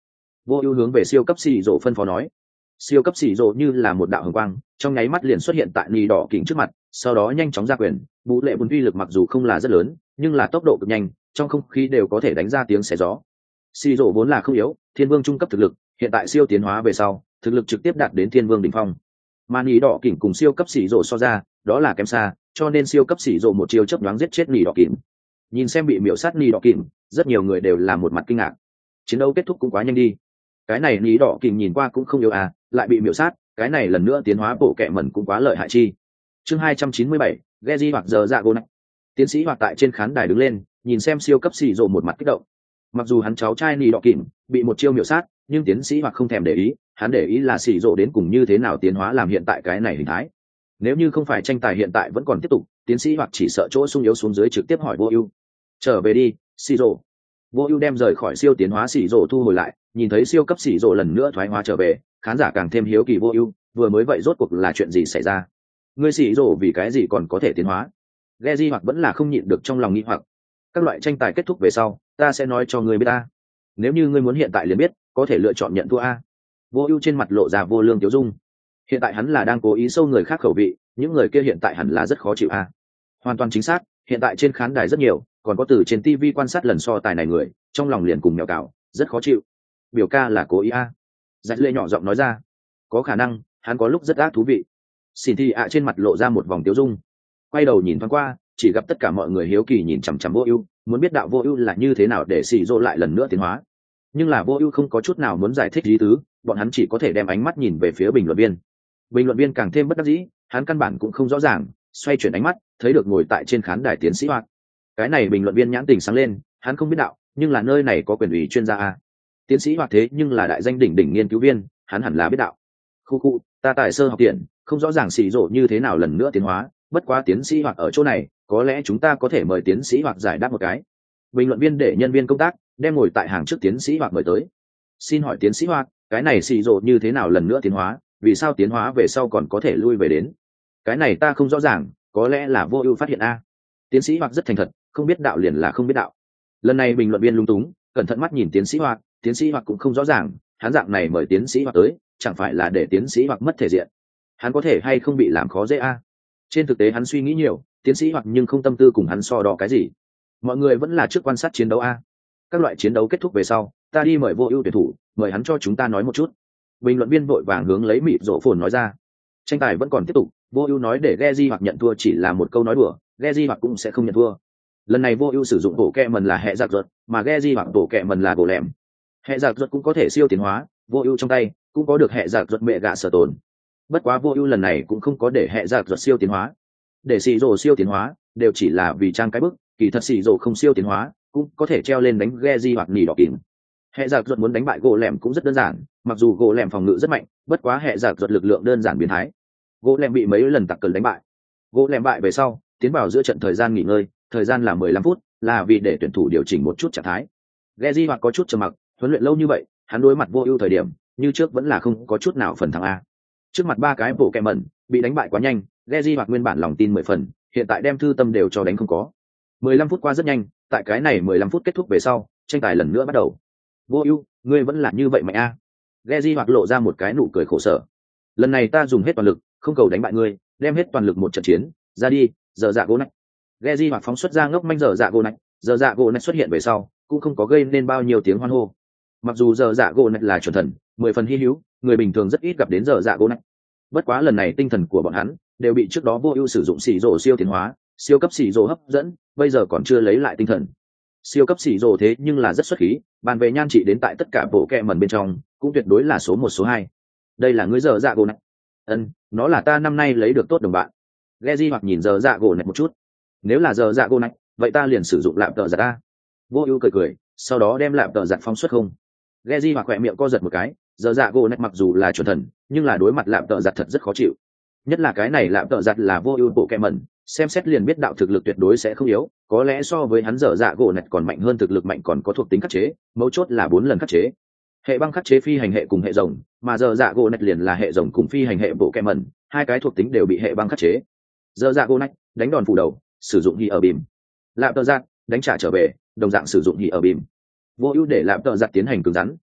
Speaker 1: Vô ưu hướng về siêu cấp xì rộ phân phó nói. Siêu cấp xì rộ như là một đạo hồng quang, trong nháy mắt liền xuất hiện tại nỉ đỏ kỉnh trước mặt, sau đó nhanh chóng ra quyền. Vũ lệ bùn uy lực mặc dù không là rất lớn, nhưng là tốc độ cực nhanh, trong không khí đều có thể đánh ra tiếng xé gió. Xì rộ vốn là không yếu, thiên vương trung cấp thực lực, hiện tại siêu tiến hóa về sau, thực lực trực tiếp đạt đến thiên vương đỉnh phong. Mà nỉ đỏ kỉnh cùng siêu cấp xì rộ so ra, đó là kém xa, cho nên siêu cấp xì rộ một chiêu chớp nhoáng giết chết nỉ đỏ kỉnh. Nhìn xem bị miểu sát nỉ đỏ kỉnh, rất nhiều người đều là một mặt kinh ngạc. Chiến đấu kết thúc cũng quá nhanh đi. Cái này nỉ đỏ kỉnh nhìn qua cũng không yếu à, lại bị miểu sát, cái này lần nữa tiến hóa bộ kệ mẩn cũng quá lợi hại chi. Chương hai trăm chín mươi bảy, Geji hoặc giờ dạ gỗ này. Tiến sĩ hoặc tại trên khán đài đứng lên, nhìn xem siêu cấp xì rộ một mặt kích động. Mặc dù hắn cháu trai nỉ đỏ kỉnh bị một chiêu miểu sát, nhưng tiến sĩ hoặc không thèm để ý, hắn để ý là xì rộ đến cùng như thế nào tiến hóa làm hiện tại cái này hình thái. Nếu như không phải tranh tài hiện tại vẫn còn tiếp tục, tiến sĩ hoặc chỉ sợ chỗ sung yếu xuống dưới trực tiếp hỏi vô ưu. Trở về đi, xì rộ. Vô ưu đem rời khỏi siêu tiến hóa xì rộ thu hồi lại, nhìn thấy siêu cấp xì rộ lần nữa thoái hóa trở về, khán giả càng thêm hiếu kỳ vô ưu, vừa mới vậy rốt cuộc là chuyện gì xảy ra? Ngươi xì rộ vì cái gì còn có thể tiến hóa? Geji hoặc vẫn là không nhịn được trong lòng nghi hoặc. Các loại tranh tài kết thúc về sau, ta sẽ nói cho ngươi biết ta. Nếu như ngươi muốn hiện tại liền biết, có thể lựa chọn nhận thua a. Vô ưu trên mặt lộ ra vô lương tiêu dung. Hiện tại hắn là đang cố ý sâu người khác khẩu vị, những người kia hiện tại hẳn là rất khó chịu a. Hoàn toàn chính xác, hiện tại trên khán đài rất nhiều, còn có từ trên tivi quan sát lần so tài này người, trong lòng liền cùng mèo cào, rất khó chịu. Biểu ca là cố ý a. Dạch lê nhỏ giọng nói ra. Có khả năng, hắn có lúc rất ác thú vị. Xin thi ạ trên mặt lộ ra một vòng tiêu dung. Quay đầu nhìn thoáng qua, chỉ gặp tất cả mọi người hiếu kỳ nhìn chằm chằm vô ưu, muốn biết đạo vô ưu là như thế nào để xì rô lại lần nữa tiến hóa. Nhưng là vô ưu không có chút nào muốn giải thích lý tứ, bọn hắn chỉ có thể đem ánh mắt nhìn về phía bình luận viên. Bình luận viên càng thêm bất đắc dĩ, hắn căn bản cũng không rõ ràng, xoay chuyển ánh mắt, thấy được ngồi tại trên khán đài tiến sĩ Hoạt. Cái này bình luận viên nhãn tình sáng lên, hắn không biết đạo, nhưng là nơi này có quyền ủy chuyên gia a. Tiến sĩ Hoạt thế nhưng là đại danh đỉnh đỉnh nghiên cứu viên, hắn hẳn là biết đạo. Khu khu, ta tài sơ học tiện, không rõ ràng xì rô như thế nào lần nữa tiến hóa, bất quá tiến sĩ Hoạt ở chỗ này, có lẽ chúng ta có thể mời tiến sĩ Hoạt giải đáp một cái. Bình luận viên để nhân viên công tác đem ngồi tại hàng trước tiến sĩ Hoạt mời tới. Xin hỏi tiến sĩ Hoạt, cái này xì rô như thế nào lần nữa tiến hóa, vì sao tiến hóa về sau còn có thể lui về đến? Cái này ta không rõ ràng, có lẽ là vô ưu phát hiện a. Tiến sĩ Hoạt rất thành thật, không biết đạo liền là không biết đạo. Lần này bình luận viên lung túng, cẩn thận mắt nhìn tiến sĩ Hoạt, tiến sĩ Hoạt cũng không rõ ràng, hắn dạng này mời tiến sĩ Hoạt tới, chẳng phải là để tiến sĩ Hoạt mất thể diện? Hắn có thể hay không bị làm khó dễ a? Trên thực tế hắn suy nghĩ nhiều, tiến sĩ Hoạt nhưng không tâm tư cùng hắn so đo cái gì. Mọi người vẫn là trước quan sát chiến đấu a. Các loại chiến đấu kết thúc về sau, ta đi mời vô ưu tuyển thủ, mời hắn cho chúng ta nói một chút. Bình luận viên vội vàng hướng lấy mịt rổ phồn nói ra. Tranh tài vẫn còn tiếp tục, vô ưu nói để Geji hoặc nhận thua chỉ là một câu nói đùa, Geji hoặc cũng sẽ không nhận thua. Lần này vô ưu sử dụng bộ kẹ mần là hệ giặc ruột, mà Geji hoặc bộ kẹ mần là gỗ lẻm. Hệ giặc ruột cũng có thể siêu tiến hóa, vô ưu trong tay cũng có được hệ giặc ruột mẹ gạ sở tồn. Bất quá vô ưu lần này cũng không có để hệ giặc ruột siêu tiến hóa, để xì rồ siêu tiến hóa đều chỉ là vì trang cái bức, kỳ thật xì rồ không siêu tiến hóa cũng có thể treo lên đánh Geji hoặc nỉ đỏ kìm. Hệ giặc ruột muốn đánh bại gỗ lẻm cũng rất đơn giản, mặc dù gỗ lẻm phòng ngự rất mạnh, bất quá hệ giặc ruột lực lượng đơn giản biến thái. Gỗ lẻm bị mấy lần tặc cẩn đánh bại. Gỗ lẻm bại về sau, tiến vào giữa trận thời gian nghỉ ngơi, thời gian là mười lăm phút, là vì để tuyển thủ điều chỉnh một chút trạng thái. Geji hoặc có chút trầm mặc, huấn luyện lâu như vậy, hắn đối mặt vô ưu thời điểm, như trước vẫn là không có chút nào phần thắng a. Trước mặt ba cái bộ kẹ mẩn, bị đánh bại quá nhanh, Geji hoặc nguyên bản lòng tin mười phần, hiện tại đem thư tâm đều cho đánh không có. mười lăm phút qua rất nhanh, tại cái này mười lăm phút kết thúc về sau, tranh tài lần nữa bắt đầu. Vô ưu, ngươi vẫn là như vậy mạnh a. À. Geji hoặc lộ ra một cái nụ cười khổ sở. Lần này ta dùng hết toàn lực, không cầu đánh bại ngươi, đem hết toàn lực một trận chiến, ra đi, giờ dạ gỗ nạch. Geji hoặc phóng xuất ra ngốc manh giờ dạ gỗ nạch, giờ dạ gỗ nạch xuất hiện về sau, cũng không có gây nên bao nhiêu tiếng hoan hô. Mặc dù giờ dạ gỗ nạch là chuẩn thần, mười phần hi hữu, người bình thường rất ít gặp đến giờ dạ gỗ nạch. Bất quá lần này tinh thần của bọn hắn đều bị trước đó vô ưu sử dụng xì rồ siêu tiến hóa, siêu cấp xì rồ hấp dẫn, bây giờ còn chưa lấy lại tinh thần. Siêu cấp xì rồ thế nhưng là rất xuất khí, bàn về nhan trị đến tại tất cả bộ kẹ mẩn bên trong, cũng tuyệt đối là số một số hai. Đây là người giờ dạ gỗ nạch. Ân, nó là ta năm nay lấy được tốt đồng bạn. Geji hoặc nhìn giờ dạ gỗ nạch một chút. Nếu là giờ dạ gỗ nạch, vậy ta liền sử dụng lạm tợ giặt ta. Vô ưu cười cười, sau đó đem lạm tợ giặt phóng xuất không. Geji hoặc khỏe miệng co giật một cái, giờ dạ gỗ nạch mặc dù là chuẩn thần, nhưng là đối mặt lạm tợ giặt thật rất khó chịu. Nhất là cái này lạm tợ giặt là vô ưu bộ kẹ mẩn, xem xét liền biết đạo thực lực tuyệt đối sẽ không yếu, có lẽ so với hắn dở dạ gỗ nạch còn mạnh hơn, thực lực mạnh còn có thuộc tính khắc chế, mấu chốt là bốn lần khắc chế. Hệ băng khắc chế phi hành hệ cùng hệ rồng, mà dở dạ gỗ nạch liền là hệ rồng cùng phi hành hệ bộ kẹ mẩn, hai cái thuộc tính đều bị hệ băng khắc chế. Dở dạ gỗ nạch đánh đòn phủ đầu, sử dụng hỉ ở bìm. Lạm tợ giặt đánh trả trở về, đồng dạng sử dụng hỉ ở bìm. Vô ưu để lạm tợ giặt tiến hành cứng rắn,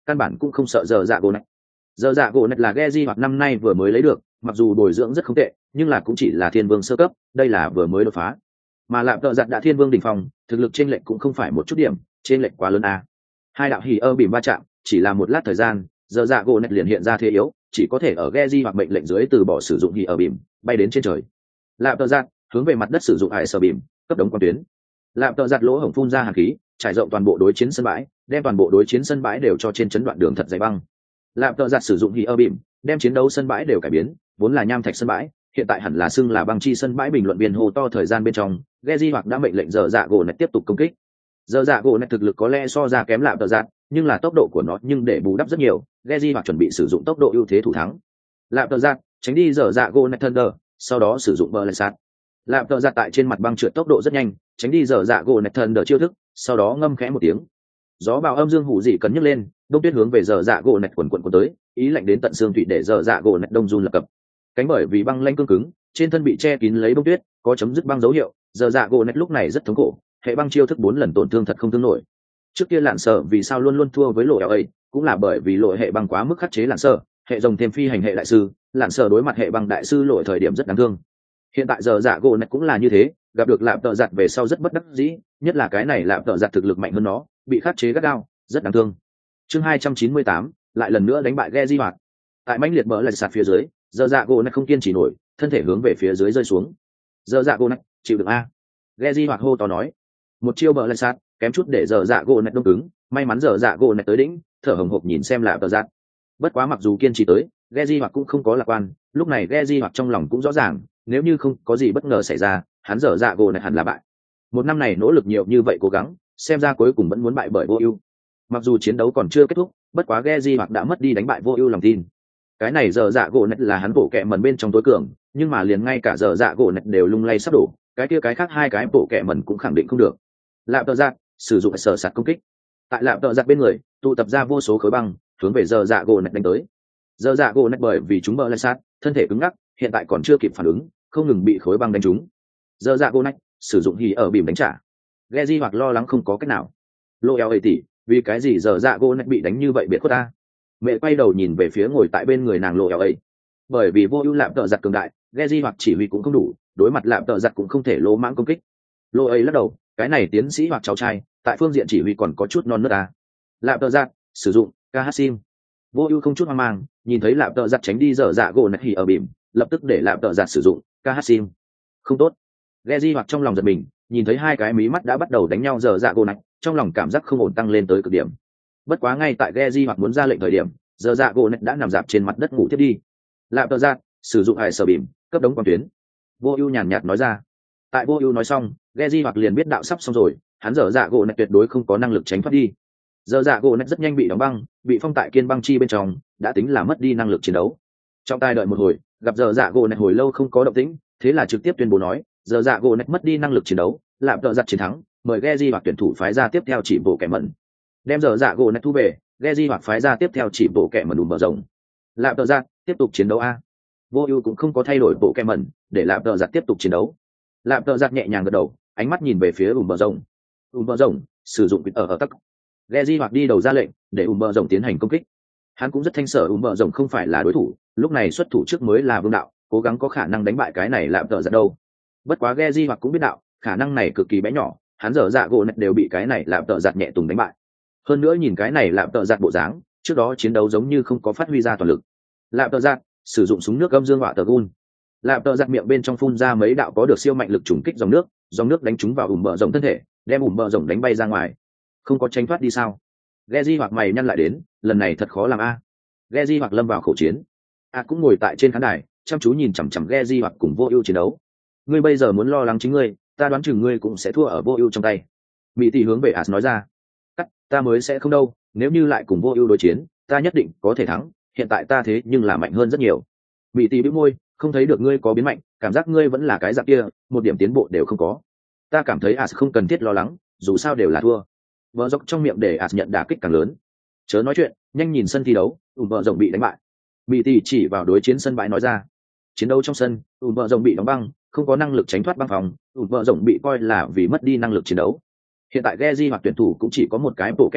Speaker 1: căn bản cũng không sợ giờ dạ gỗ này. Giờ dạ gỗ này là Geji hoặc năm nay vừa mới lấy được, mặc dù bồi dưỡng rất không tệ, nhưng là cũng chỉ là thiên vương sơ cấp, đây là vừa mới đột phá. Mà lạp tợ giặt đã thiên vương đỉnh phong, thực lực trên lệnh cũng không phải một chút điểm, trên lệnh quá lớn a. Hai đạo hỉ ơ bìm va chạm, chỉ là một lát thời gian, giờ dạ gỗ này liền hiện ra thế yếu, chỉ có thể ở Geji hoặc mệnh lệnh dưới từ bỏ sử dụng hỉ ơ bìm, bay đến trên trời. Lạp tợ giặt hướng về mặt đất sử dụng ải sờ bìm, cấp đống quan tuyến. Lạp tợ giặt lỗ hổng phun ra hàn khí, trải rộng toàn bộ đối chiến sân bãi, đem toàn bộ đối chiến sân bãi đều cho trên chấn đoạn đường thật dày băng. Lạp tợ giặt sử dụng hỉ ơ bìm, đem chiến đấu sân bãi đều cải biến, vốn là nham thạch sân bãi, hiện tại hẳn là xưng là băng chi sân bãi. Bình luận viên hồ to thời gian bên trong, Geji hoặc đã mệnh lệnh giờ dạ gỗ này tiếp tục công kích. Giờ dạ gỗ này thực lực có lẽ so ra kém lạp tợ giặt, nhưng là tốc độ của nó nhưng để bù đắp rất nhiều, Geji hoặc chuẩn bị sử dụng tốc độ ưu thế thủ thắng. Lạp tợ giặt tránh đi giờ dạ gỗ này thunder, sau đó sử dụng bờ lạch sạt. Lạp tợ giặt tại trên mặt băng trượt tốc độ rất nhanh, tránh đi giờ dạ gỗ này thunder chiêu thức, sau đó ngâm khẽ một tiếng. Gió bào âm dương hủ dị cấn nhấc lên, đông tuyết hướng về giờ dạ gỗ nẹt quần quần quần tới, ý lạnh đến tận xương thủy để giờ dạ gỗ nẹt đông run lập cập. Cánh bởi vì băng lanh cương cứng, trên thân bị che kín lấy bông tuyết, có chấm dứt băng dấu hiệu. Giờ dạ gỗ nẹt lúc này rất thống khổ, hệ băng chiêu thức bốn lần tổn thương thật không thương nổi. Trước kia lạn sở vì sao luôn luôn thua với lộ ấy, cũng là bởi vì lộ hệ băng quá mức khắc chế lạn sở, hệ rồng thêm phi hành hệ đại sư, lạn sở đối mặt hệ băng đại sư lộ thời điểm rất đáng thương. Hiện tại giờ dạ gỗ nẹt cũng là như thế, gặp được lạp tợ giặt về sau rất bất đắc dĩ, nhất là cái này lạp tợ giặt thực lực mạnh hơn nó, bị khắc chế gắt gao, rất đáng thương. Chương hai trăm chín mươi tám, lại lần nữa đánh bại Geji hoạt. Tại mãnh liệt bờ lại sạt phía dưới, giờ dạ gỗ này không kiên trì nổi, thân thể hướng về phía dưới rơi xuống. Giờ dạ gỗ này, chịu đựng a. Geji hoạt hô to nói. Một chiêu bờ lại sạt, kém chút để giờ dạ gỗ này đông cứng, may mắn giờ dạ gỗ này tới đỉnh, thở hồng hộc nhìn xem lạp tợ giặt. Bất quá mặc dù kiên trì tới, Geji hoạt cũng không có lạc quan, lúc này Geji hoạt trong lòng cũng rõ ràng, nếu như không có gì bất ngờ xảy ra, hắn giờ dạ gỗ này hẳn là bại. Một năm này nỗ lực nhiều như vậy cố gắng, xem ra cuối cùng vẫn muốn bại bởi vô ưu. Mặc dù chiến đấu còn chưa kết thúc, bất quá Geji hoặc đã mất đi đánh bại vô ưu lòng tin. Cái này giờ dạ gỗ nét là hắn bộ kẹ mần bên trong tối cường, nhưng mà liền ngay cả giờ dạ gỗ nét đều lung lay sắp đổ, cái kia cái khác hai cái bộ kẹ mần cũng khẳng định không được. Lạp tợ giặt sử dụng sở sạt công kích. Tại lạp tợ giặt bên người tụ tập ra vô số khối băng, hướng về giờ dạ gỗ nét đánh tới. Giờ dạ gỗ nét bởi vì chúng bờ lại sát, thân thể cứng ngắc, hiện tại còn chưa kịp phản ứng, không ngừng bị khối băng đánh trúng. Giờ dạ gỗ nét sử dụng hì ở bìm đánh trả. Geji hoặc lo lắng không có cách nào. Lô eo ấy tỉ, vì cái gì giờ dạ gỗ nét bị đánh như vậy biệt khuất ta? Mẹ quay đầu nhìn về phía ngồi tại bên người nàng lộ eo ấy. Bởi vì vô ưu lạp tợ giặt cường đại, Geji hoặc chỉ huy cũng không đủ, đối mặt lạp tợ giặt cũng không thể lỗ mãng công kích. Lộ ấy lắc đầu, cái này tiến sĩ hoặc cháu trai, tại phương diện chỉ huy còn có chút non nớt ta. Lạp tợ giặt sử dụng Kahashim. Vô ưu không chút hoang mang, nhìn thấy lạp tợ giặt tránh đi giờ dạ gỗ nét hỉ ở bìm, lập tức để lạp tợ giặt sử dụng Kahashim. Không tốt. Geji hoặc trong lòng giật mình, nhìn thấy hai cái mí mắt đã bắt đầu đánh nhau giờ dạ gỗ nách, trong lòng cảm giác không ổn tăng lên tới cực điểm. Bất quá ngay tại Geji hoặc muốn ra lệnh thời điểm, giờ dạ gỗ nách đã nằm dạp trên mặt đất ngủ tiếp đi. Lạp tợ giặt sử dụng hải sở bìm, cấp đống quang tuyến. Vô ưu nhàn nhạt nói ra. Tại vô ưu nói xong, Geji hoặc liền biết đạo sắp xong rồi, hắn giờ dạ gỗ nách tuyệt đối không có năng lực tránh thoát đi. Giờ dạ gỗ nách rất nhanh bị đóng băng, bị phong tại kiên băng chi bên trong, đã tính là mất đi năng lực chiến đấu. Trong tai đợi một hồi, gặp giờ dạ gỗ nách hồi lâu không có động tĩnh, thế là trực tiếp tuyên bố nói, giờ dạ gỗ nách mất đi năng lực chiến đấu, lạp tợ giặt chiến thắng, mời Geji hoặc tuyển thủ phái ra tiếp theo chỉ bộ kẻ mẩn. Đem giờ dạ gỗ nách thu về, Geji hoặc phái ra tiếp theo chỉ bộ kẻ mẩn đùm bờ rồng. Lạp tợ giặt tiếp tục chiến đấu a. Vô ưu cũng không có thay đổi bộ kẻ mẩn, để lạp tợ giặt tiếp tục chiến đấu. Lạp tợ giặt nhẹ nhàng gật đầu, ánh mắt nhìn về phía đùm bờ rồng. Đùm bờ rồng sử dụng ở ở tắc. Geji hoặc đi đầu ra lệnh, để đùm bờ rồng tiến hành công kích. Hắn cũng rất thanh sở đùm bờ rồng không phải là đối thủ, lúc này xuất thủ trước mới là vương đạo, cố gắng có khả năng đánh bại cái này lạp tợ giặt đâu. Bất quá Geji hoặc cũng biết đạo, khả năng này cực kỳ bé nhỏ, hắn dở dạ gỗ nét đều bị cái này lạp tợ giặt nhẹ tùng đánh bại. Hơn nữa nhìn cái này lạp tợ giặt bộ dáng, trước đó chiến đấu giống như không có phát huy ra toàn lực. Lạp tợ giặt sử dụng súng nước âm dương hỏa tờ gun. Lạp tợ giặt miệng bên trong phun ra mấy đạo có được siêu mạnh lực trùng kích dòng nước, dòng nước đánh trúng vào ủm bờ rồng thân thể, đem ủm bờ rồng đánh bay ra ngoài. Không có tránh thoát đi sao? Geji hoặc mày nhăn lại đến, lần này thật khó làm a. Geji hoặc lâm vào khẩu chiến. A cũng ngồi tại trên khán đài, chăm chú nhìn chằm chằm Geji hoặc cùng vô ưu chiến đấu. Ngươi bây giờ muốn lo lắng chính ngươi, ta đoán chừng ngươi cũng sẽ thua ở vô ưu trong tay. Mỹ tỷ hướng về As nói ra. Cắt, ta mới sẽ không đâu, nếu như lại cùng vô ưu đối chiến, ta nhất định có thể thắng, hiện tại ta thế nhưng là mạnh hơn rất nhiều. Mỹ tỷ bĩu môi, không thấy được ngươi có biến mạnh, cảm giác ngươi vẫn là cái dạng kia, một điểm tiến bộ đều không có. Ta cảm thấy As không cần thiết lo lắng, dù sao đều là thua. Vợ dọc trong miệng để As nhận đả kích càng lớn. Chớ nói chuyện, nhanh nhìn sân thi đấu, ủm vợ rồng bị đánh bại. Mỹ tỷ chỉ vào đối chiến sân bãi nói ra. Chiến đấu trong sân, ủm vợ rồng bị đóng băng, không có năng lực tránh thoát băng phòng, ủm vợ rồng bị coi là vì mất đi năng lực chiến đấu. Hiện tại Geji hoặc tuyển thủ cũng chỉ có một cái bộ kẹ mẩn,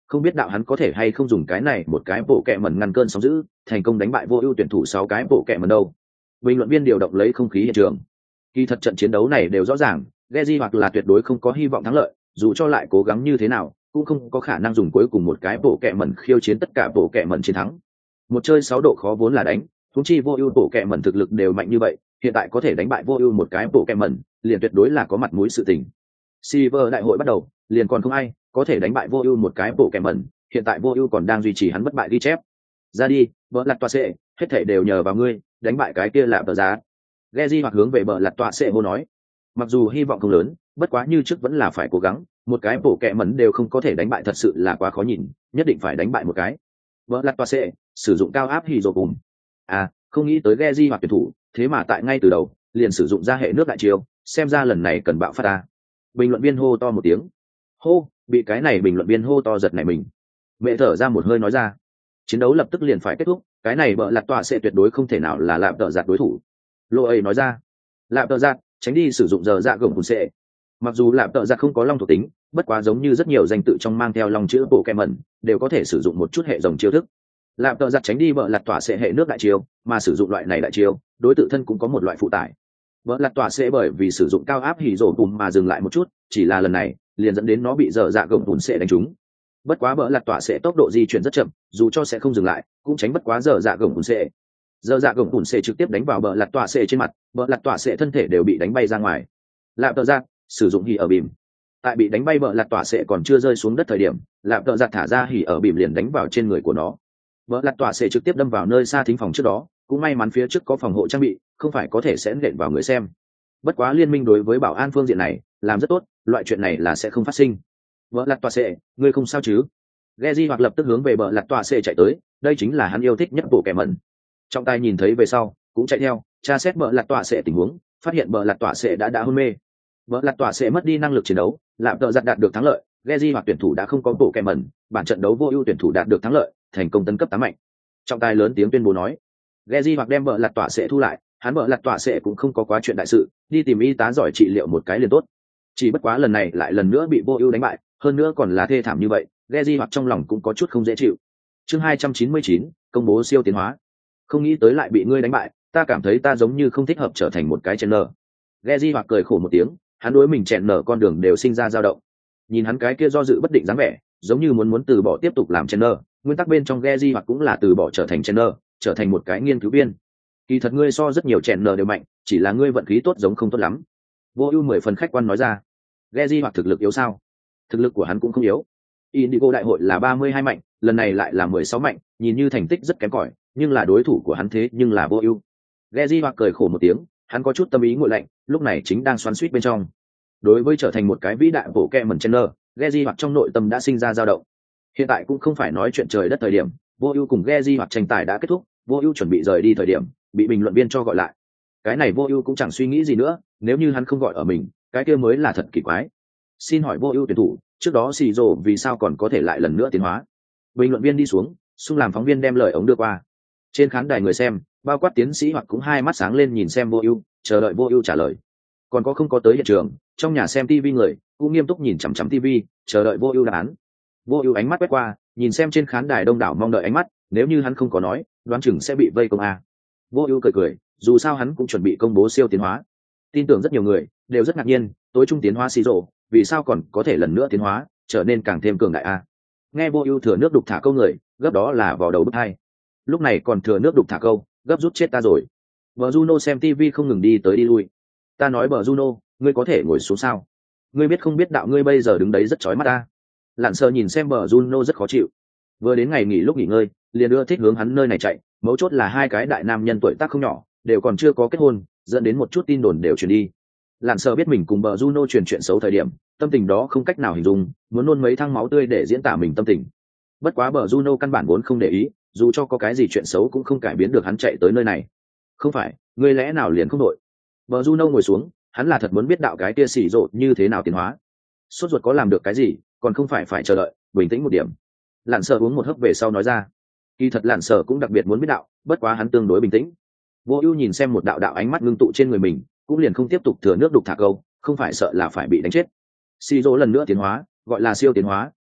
Speaker 1: không biết đạo hắn có thể hay không dùng cái này một cái bộ kẹ mẩn ngăn cơn sóng dữ, thành công đánh bại vô ưu tuyển thủ sáu cái bộ kẹ mẩn đâu. Bình luận viên điều động lấy không khí hiện trường. Kỳ thật trận chiến đấu này đều rõ ràng, Geji hoặc là tuyệt đối không có hy vọng thắng lợi, dù cho lại cố gắng như thế nào, cũng không có khả năng dùng cuối cùng một cái bộ kẹ mẩn khiêu chiến tất cả bộ kẹ mẩn chiến thắng. Một chơi sáu độ khó vốn là đánh, huống chi vô ưu bộ kẹ mẩn thực lực đều mạnh như vậy, hiện tại có thể đánh bại vô ưu một cái bộ kẹ mẩn, liền tuyệt đối là có mặt mũi sự tình. Silver đại hội bắt đầu, liền còn không ai có thể đánh bại vô ưu một cái bộ kẹ mẩn, hiện tại vô ưu còn đang duy trì hắn bất bại ghi chép. Ra đi, vợ lặt tọa sệ, hết thảy đều nhờ vào ngươi, đánh bại cái kia là tờ giá. Geji hoặc hướng về bờ lặt tọa sệ hô nói, mặc dù hy vọng không lớn, bất quá như trước vẫn là phải cố gắng, một cái bộ kẹ mẩn đều không có thể đánh bại thật sự là quá khó nhìn, nhất định phải đánh bại một cái. Vợ lặt tọa sệ, sử dụng cao áp hì rồi cùng. À, không nghĩ tới Geji hoặc tuyển thủ, thế mà tại ngay từ đầu liền sử dụng ra hệ nước đại chiêu, xem ra lần này cần bạo phát ta. Bình luận viên hô to một tiếng. Hô, bị cái này bình luận viên hô to giật này mình. Mẹ thở ra một hơi nói ra, chiến đấu lập tức liền phải kết thúc, cái này bợ lặt tọa sẽ tuyệt đối không thể nào là lạm tợ giặt đối thủ. Lô ấy nói ra, lạm tợ giặt tránh đi sử dụng giờ dạ gồng cùn sệ. Mặc dù lạm tợ giặt không có long thuộc tính, bất quá giống như rất nhiều danh tự trong mang theo long chữ bộ kẹm mẩn đều có thể sử dụng một chút hệ dòng chiêu thức. Lạm tợ giặt tránh đi bợ lặt tọa sẽ hệ nước đại chiêu, mà sử dụng loại này đại chiêu, đối tự thân cũng có một loại phụ tải. Bợ lặt tọa sẽ bởi vì sử dụng cao áp hỉ rổ cùng mà dừng lại một chút, chỉ là lần này liền dẫn đến nó bị giờ dạ gồng cùn sệ đánh trúng. Bất quá bợ lặt tọa sẽ tốc độ di chuyển rất chậm, dù cho sẽ không dừng lại cũng tránh bất quá giờ dạ gồng cùn sệ. Giờ dạ gồng cùn sệ trực tiếp đánh vào bợ lặt tọa sệ trên mặt, bợ lặt tọa sệ thân thể đều bị đánh bay ra ngoài. Lạm tợ giặt sử dụng hỉ ở bìm, tại bị đánh bay bợ lặt tọa sệ còn chưa rơi xuống đất thời điểm, lạm tợ giặt thả ra hỉ ở bìm liền đánh vào trên người của nó. Bợ lặt tọa sệ trực tiếp đâm vào nơi xa thính phòng trước đó, cũng may mắn phía trước có phòng hộ trang bị, không phải có thể sẽ nện vào người xem. Bất quá liên minh đối với bảo an phương diện này làm rất tốt, loại chuyện này là sẽ không phát sinh. Bợ lặt tọa sệ, ngươi không sao chứ? Geji hoặc lập tức hướng về bờ lặt tọa sệ chạy tới, đây chính là hắn yêu thích nhất bộ kẻ mẩn. Trọng tài nhìn thấy về sau, cũng chạy theo, tra xét bờ lặt tọa sệ tình huống, phát hiện bờ lặt tọa sệ đã đã hôn mê. Bờ lặt tọa sệ mất đi năng lực chiến đấu, làm tợ giặt đạt được thắng lợi. Geji hoặc tuyển thủ đã không có bộ kẻ mẩn, bản trận đấu vô ưu tuyển thủ đạt được thắng lợi, thành công tấn cấp tám mạnh. Trọng tài lớn tiếng tuyên bố nói, Geji hoặc đem bờ lặt tọa sệ thu lại, hắn bờ lặt tọa sệ cũng không có quá chuyện đại sự, đi tìm y tá giỏi trị liệu một cái liền tốt. Chỉ bất quá lần này lại lần nữa bị vô ưu đánh bại, hơn nữa còn là thê thảm như vậy. Geji hoặc trong lòng cũng có chút không dễ chịu. Chương hai trăm chín mươi chín, công bố siêu tiến hóa. Không nghĩ tới lại bị ngươi đánh bại, ta cảm thấy ta giống như không thích hợp trở thành một cái chèn nở. Geji hoặc cười khổ một tiếng, hắn đối mình chèn nở con đường đều sinh ra dao động. Nhìn hắn cái kia do dự bất định dáng vẻ, giống như muốn muốn từ bỏ tiếp tục làm chèn nở, nguyên tắc bên trong Geji hoặc cũng là từ bỏ trở thành chèn nở, trở thành một cái nghiên cứu viên. Kỳ thật ngươi so rất nhiều chèn nở đều mạnh, chỉ là ngươi vận khí tốt giống không tốt lắm. Vô ưu mười phần khách quan nói ra. Geji hoặc thực lực yếu sao? Thực lực của hắn cũng không yếu. Indigo đại hội là ba mươi hai mạnh, lần này lại là mười sáu mạnh, nhìn như thành tích rất kém cỏi, nhưng là đối thủ của hắn thế nhưng là vô ưu. Geji hoặc cười khổ một tiếng, hắn có chút tâm ý nguội lạnh, lúc này chính đang xoắn xuýt bên trong. Đối với trở thành một cái vĩ đại bộ kẹ mẩn trainer, Geji hoặc trong nội tâm đã sinh ra dao động. Hiện tại cũng không phải nói chuyện trời đất thời điểm, vô ưu cùng Geji hoặc tranh tài đã kết thúc, vô ưu chuẩn bị rời đi thời điểm, bị bình luận viên cho gọi lại. Cái này vô ưu cũng chẳng suy nghĩ gì nữa, nếu như hắn không gọi ở mình, cái kia mới là thật kỳ quái. Xin hỏi vô ưu tuyển thủ, trước đó xì rồ vì sao còn có thể lại lần nữa tiến hóa? Bình luận viên đi xuống, xung làm phóng viên đem lời ống đưa qua. Trên khán đài người xem, bao quát tiến sĩ hoặc cũng hai mắt sáng lên nhìn xem vô ưu, chờ đợi vô ưu trả lời. Còn có không có tới hiện trường, trong nhà xem tivi người cũng nghiêm túc nhìn chằm chằm tivi, chờ đợi vô ưu đáp án. Vô ưu ánh mắt quét qua, nhìn xem trên khán đài đông đảo mong đợi ánh mắt, nếu như hắn không có nói, đoán chừng sẽ bị vây công a. Vô ưu cười cười, dù sao hắn cũng chuẩn bị công bố siêu tiến hóa. Tin tưởng rất nhiều người đều rất ngạc nhiên, tối trung tiến hóa xì rồ vì sao còn có thể lần nữa tiến hóa, trở nên càng thêm cường đại a. Nghe vô ưu thừa nước đục thả câu người, gấp đó là vào đầu bức hai. Lúc này còn thừa nước đục thả câu, gấp rút chết ta rồi. Bờ Juno xem tivi không ngừng đi tới đi lui. Ta nói bờ Juno, ngươi có thể ngồi xuống sao? Ngươi biết không biết đạo ngươi bây giờ đứng đấy rất chói mắt ta. Lặn sờ nhìn xem bờ Juno rất khó chịu. Vừa đến ngày nghỉ lúc nghỉ ngơi, liền ưa thích hướng hắn nơi này chạy, mấu chốt là hai cái đại nam nhân tuổi tác không nhỏ, đều còn chưa có kết hôn, dẫn đến một chút tin đồn đều truyền đi. Lặn sờ biết mình cùng bờ Juno truyền chuyện xấu thời điểm, tâm tình đó không cách nào hình dung, muốn nôn mấy thang máu tươi để diễn tả mình tâm tình. Bất quá bờ Juno căn bản vốn không để ý, dù cho có cái gì chuyện xấu cũng không cải biến được hắn chạy tới nơi này. Không phải, ngươi lẽ nào liền không đội? Bờ Juno ngồi xuống, hắn là thật muốn biết đạo cái kia xỉ rộ như thế nào tiến hóa. Sốt ruột có làm được cái gì, còn không phải phải chờ đợi, bình tĩnh một điểm. Lặn sờ uống một hớp về sau nói ra. Kỳ thật Lặn sờ cũng đặc biệt muốn biết đạo, bất quá hắn tương đối bình tĩnh. Vô ưu nhìn xem một đạo đạo ánh mắt ngưng tụ trên người mình, cũng liền không tiếp tục thừa nước đục thả câu, không phải sợ là phải bị đánh chết. Xỉ rộ lần nữa tiến hóa, gọi là siêu tiến hóa,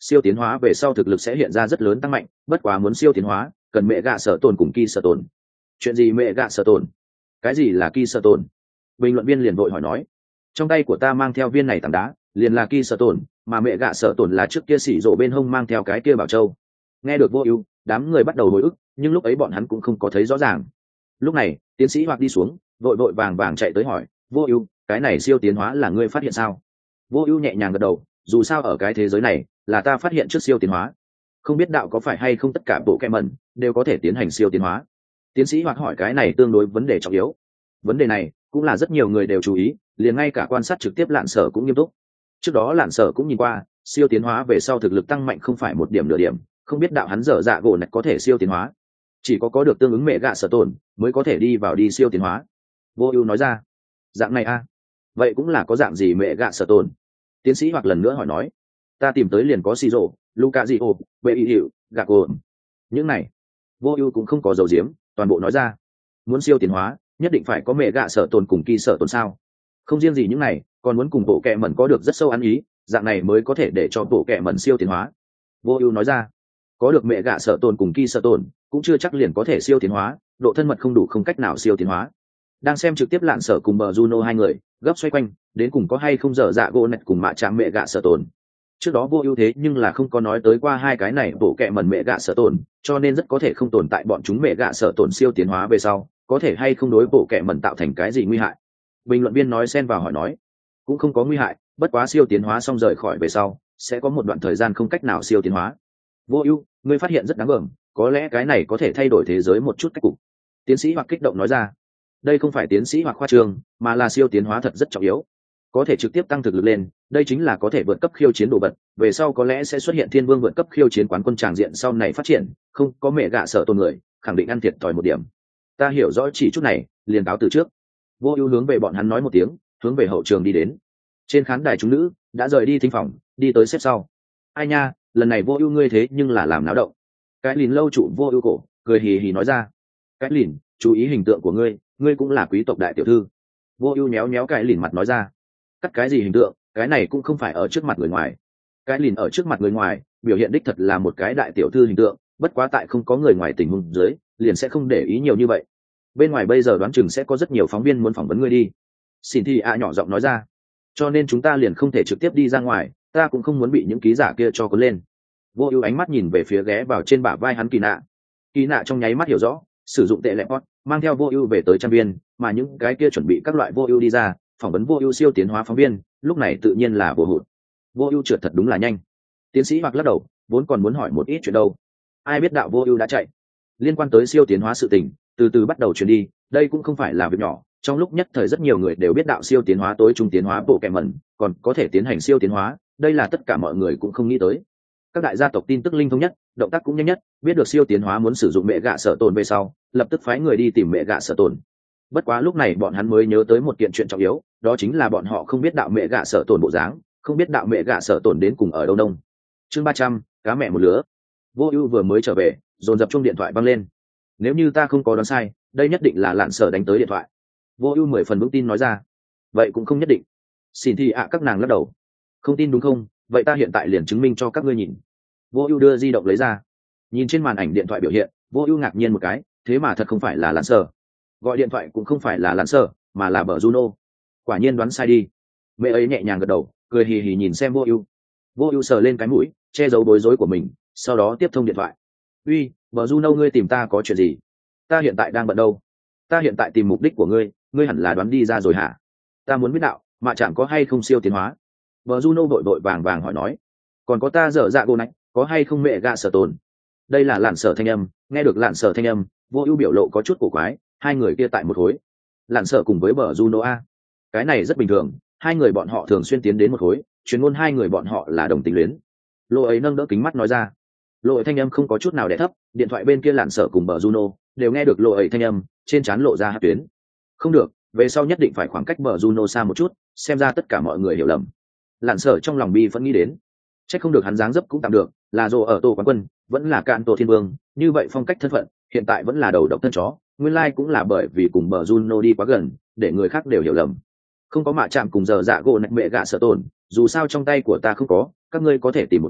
Speaker 1: siêu tiến hóa về sau thực lực sẽ hiện ra rất lớn tăng mạnh, bất quá muốn siêu tiến hóa cần mẹ gạ sở tồn cùng kỳ sở tồn. Chuyện gì mẹ gạ sở tồn? Cái gì là kỳ sở tồn? Bình luận viên liền vội hỏi nói. Trong tay của ta mang theo viên này tảng đá liền là kỳ sở tồn, mà mẹ gạ sở tồn là trước kia xỉ rộ bên hông mang theo cái kia bảo châu. Nghe được Vô Ưu, đám người bắt đầu hồi ức, nhưng lúc ấy bọn hắn cũng không có thấy rõ ràng. Lúc này tiến sĩ Hoặc đi xuống, vội vội vàng vàng chạy tới hỏi Vô Ưu, cái này siêu tiến hóa là ngươi phát hiện sao? Vô Ưu nhẹ nhàng gật đầu, dù sao ở cái thế giới này là ta phát hiện trước siêu tiến hóa, không biết đạo có phải hay không tất cả bộ kẹ mẩn đều có thể tiến hành siêu tiến hóa. Tiến sĩ Hoặc hỏi cái này tương đối vấn đề trọng yếu. Vấn đề này cũng là rất nhiều người đều chú ý, liền ngay cả quan sát trực tiếp Lạn Sở cũng nghiêm túc. Trước đó Lạn Sở cũng nhìn qua, siêu tiến hóa về sau thực lực tăng mạnh không phải một điểm nửa điểm, không biết đạo hắn dở dạ gỗ này có thể siêu tiến hóa, chỉ có có được tương ứng mẹ gạ sở tổn mới có thể đi vào đi siêu tiến hóa. Vô Ưu nói ra. Dạng này a à? Vậy cũng là có dạng gì mẹ gạ sở tổn? Tiến sĩ Hoặc lần nữa hỏi nói. Ta tìm tới liền có Shiro, Lucario, Bệ Y Hiệu, Gakko. Những này Vô Ưu cũng không có dầu diếm, toàn bộ nói ra. Muốn siêu tiến hóa nhất định phải có mẹ gạ sở tổn cùng kỳ sở tổn sao? Không riêng gì những này, còn muốn cùng bộ kệ mẩn có được rất sâu ăn ý, dạng này mới có thể để cho bộ kệ mẩn siêu tiến hóa. Vô Ưu nói ra. Có được mẹ gạ sở tổn cùng kỳ sở tổn cũng chưa chắc liền có thể siêu tiến hóa, độ thân mật không đủ không cách nào siêu tiến hóa. Đang xem trực tiếp Lạn Sở cùng bờ Juno hai người gấp xoay quanh, đến cùng có hay không dở dạ gỗ nạch cùng mạ chạm mẹ gạ sở tổn. Trước đó Vô Ưu thế nhưng là không có nói tới qua hai cái này bộ kệ mẩn mẹ gạ sở tổn, cho nên rất có thể không tồn tại bọn chúng mẹ gạ sở tổn siêu tiến hóa về sau, có thể hay không đối bộ kệ mẩn tạo thành cái gì nguy hại. Bình luận viên nói xen vào hỏi nói, cũng không có nguy hại, bất quá siêu tiến hóa xong rời khỏi về sau, sẽ có một đoạn thời gian không cách nào siêu tiến hóa. Vô Ưu, ngươi phát hiện rất đáng gờm, có lẽ cái này có thể thay đổi thế giới một chút cách cục. Tiến sĩ Hoặc kích động nói ra. Đây không phải tiến sĩ Hoặc khoa trương, mà là siêu tiến hóa thật rất trọng yếu, có thể trực tiếp tăng thực lực lên, đây chính là có thể vượt cấp khiêu chiến đồ vật, về sau có lẽ sẽ xuất hiện thiên vương vượt cấp khiêu chiến quán quân tràng diện sau này phát triển, không có mẹ gạ sợ tồn người, khẳng định ăn thiệt thòi một điểm. Ta hiểu rõ chỉ chút này, liền cáo từ trước. Vô Ưu hướng về bọn hắn nói một tiếng, hướng về hậu trường đi đến. Trên khán đài chúng nữ đã rời đi thính phòng, đi tới xếp sau. Ai nha, lần này Vô Ưu ngươi thế nhưng là làm náo động. Cái Lìn lâu trụ Vô Ưu cổ, cười hì hì nói ra. Cái Lìn, chú ý hình tượng của ngươi, ngươi cũng là quý tộc đại tiểu thư. Vô Ưu nhéo nhéo cái Lìn mặt nói ra. Cắt cái gì hình tượng, cái này cũng không phải ở trước mặt người ngoài. Cái Lìn ở trước mặt người ngoài biểu hiện đích thật là một cái đại tiểu thư hình tượng, bất quá tại không có người ngoài tình huống dưới, liền sẽ không để ý nhiều như vậy. Bên ngoài bây giờ đoán chừng sẽ có rất nhiều phóng viên muốn phỏng vấn ngươi đi. Xin Thi A nhỏ giọng nói ra. Cho nên chúng ta liền không thể trực tiếp đi ra ngoài, ta cũng không muốn bị những ký giả kia cho cuốn lên. Vô Ưu ánh mắt nhìn về phía ghé vào trên bả vai hắn Kỳ Nạ. Kỳ Nạ trong nháy mắt hiểu rõ, sử dụng tệ lệ pot, mang theo Vô Ưu về tới trang viên, mà những cái kia chuẩn bị các loại Vô Ưu đi ra, phỏng vấn Vô Ưu siêu tiến hóa phóng viên, lúc này tự nhiên là vô hụt. Vô Ưu trượt thật đúng là nhanh. Tiến sĩ Hoặc lắc đầu, vốn còn muốn hỏi một ít chuyện đâu. Ai biết đạo Vô Ưu đã chạy. Liên quan tới siêu tiến hóa sự tình, từ từ bắt đầu truyền đi, đây cũng không phải là việc nhỏ, trong lúc nhất thời rất nhiều người đều biết đạo siêu tiến hóa tối trung tiến hóa bộ kệ mẩn, còn có thể tiến hành siêu tiến hóa, đây là tất cả mọi người cũng không nghĩ tới. Các đại gia tộc tin tức linh thông nhất, động tác cũng nhanh nhất, biết được siêu tiến hóa muốn sử dụng mẹ gạ sở tồn về sau, lập tức phái người đi tìm mẹ gạ sở tồn. Bất quá lúc này bọn hắn mới nhớ tới một kiện chuyện trọng yếu, đó chính là bọn họ không biết đạo mẹ gạ sở tồn bộ dáng, không biết đạo mẹ gạ sở tồn đến cùng ở đâu nông. Chương ba trăm, cá mẹ một lứa. Vô Ưu vừa mới trở về, dồn dập chuông điện thoại vang lên. Nếu như ta không có đoán sai, đây nhất định là Lạn Sở đánh tới điện thoại. Vô Ưu mười phần vững tin nói ra. Vậy cũng không nhất định. Xin Thi ạ các nàng lắc đầu. Không tin đúng không? Vậy ta hiện tại liền chứng minh cho các ngươi nhìn. Vô Ưu đưa di động lấy ra. Nhìn trên màn ảnh điện thoại biểu hiện, Vô Ưu ngạc nhiên một cái, thế mà thật không phải là Lạn Sở. Gọi điện thoại cũng không phải là Lạn Sở, mà là bờ Juno. Quả nhiên đoán sai đi. Mẹ ấy nhẹ nhàng gật đầu, cười hì hì nhìn xem Vô Ưu. Vô Ưu sờ lên cái mũi, che giấu bối rối của mình, sau đó tiếp thông điện thoại. "Uy, bờ Juno ngươi tìm ta có chuyện gì? Ta hiện tại đang bận đâu? Ta hiện tại tìm mục đích của ngươi, ngươi hẳn là đoán đi ra rồi hả? Ta muốn biết đạo, mạ chạm có hay không siêu tiến hóa?" Bờ Juno vội vội vàng vàng hỏi nói. "Còn có ta dở dạ gỗ nách, có hay không mẹ gạ sở tồn?" Đây là Lạn Sở thanh âm, nghe được Lạn Sở thanh âm, Vô Ưu biểu lộ có chút cổ quái, hai người kia tại một khối. Lạn Sở cùng với bờ Juno a. Cái này rất bình thường, hai người bọn họ thường xuyên tiến đến một khối, truyền ngôn hai người bọn họ là đồng tính luyến. Lô ấy nâng đỡ kính mắt nói ra. Lô ấy thanh âm không có chút nào đè thấp, điện thoại bên kia Lạn Sở cùng bờ Juno đều nghe được Lô ấy thanh âm, trên trán lộ ra hắc tuyến. Không được, về sau nhất định phải khoảng cách bờ Juno xa một chút, xem ra tất cả mọi người hiểu lầm. Lạn Sở trong lòng bi vẫn nghĩ đến, chắc không được hắn dáng dấp cũng tạm được, là rồ ở tổ quán quân, vẫn là cạn tổ thiên vương, như vậy phong cách thân phận, hiện tại vẫn là đầu độc thân chó, nguyên lai like cũng là bởi vì cùng bờ Juno đi quá gần, để người khác đều hiểu lầm. Không có mạ chạm cùng giờ dạ gỗ nạch mẹ gạ sở tổn, dù sao trong tay của ta không có, các ngươi có thể tìm một tìm,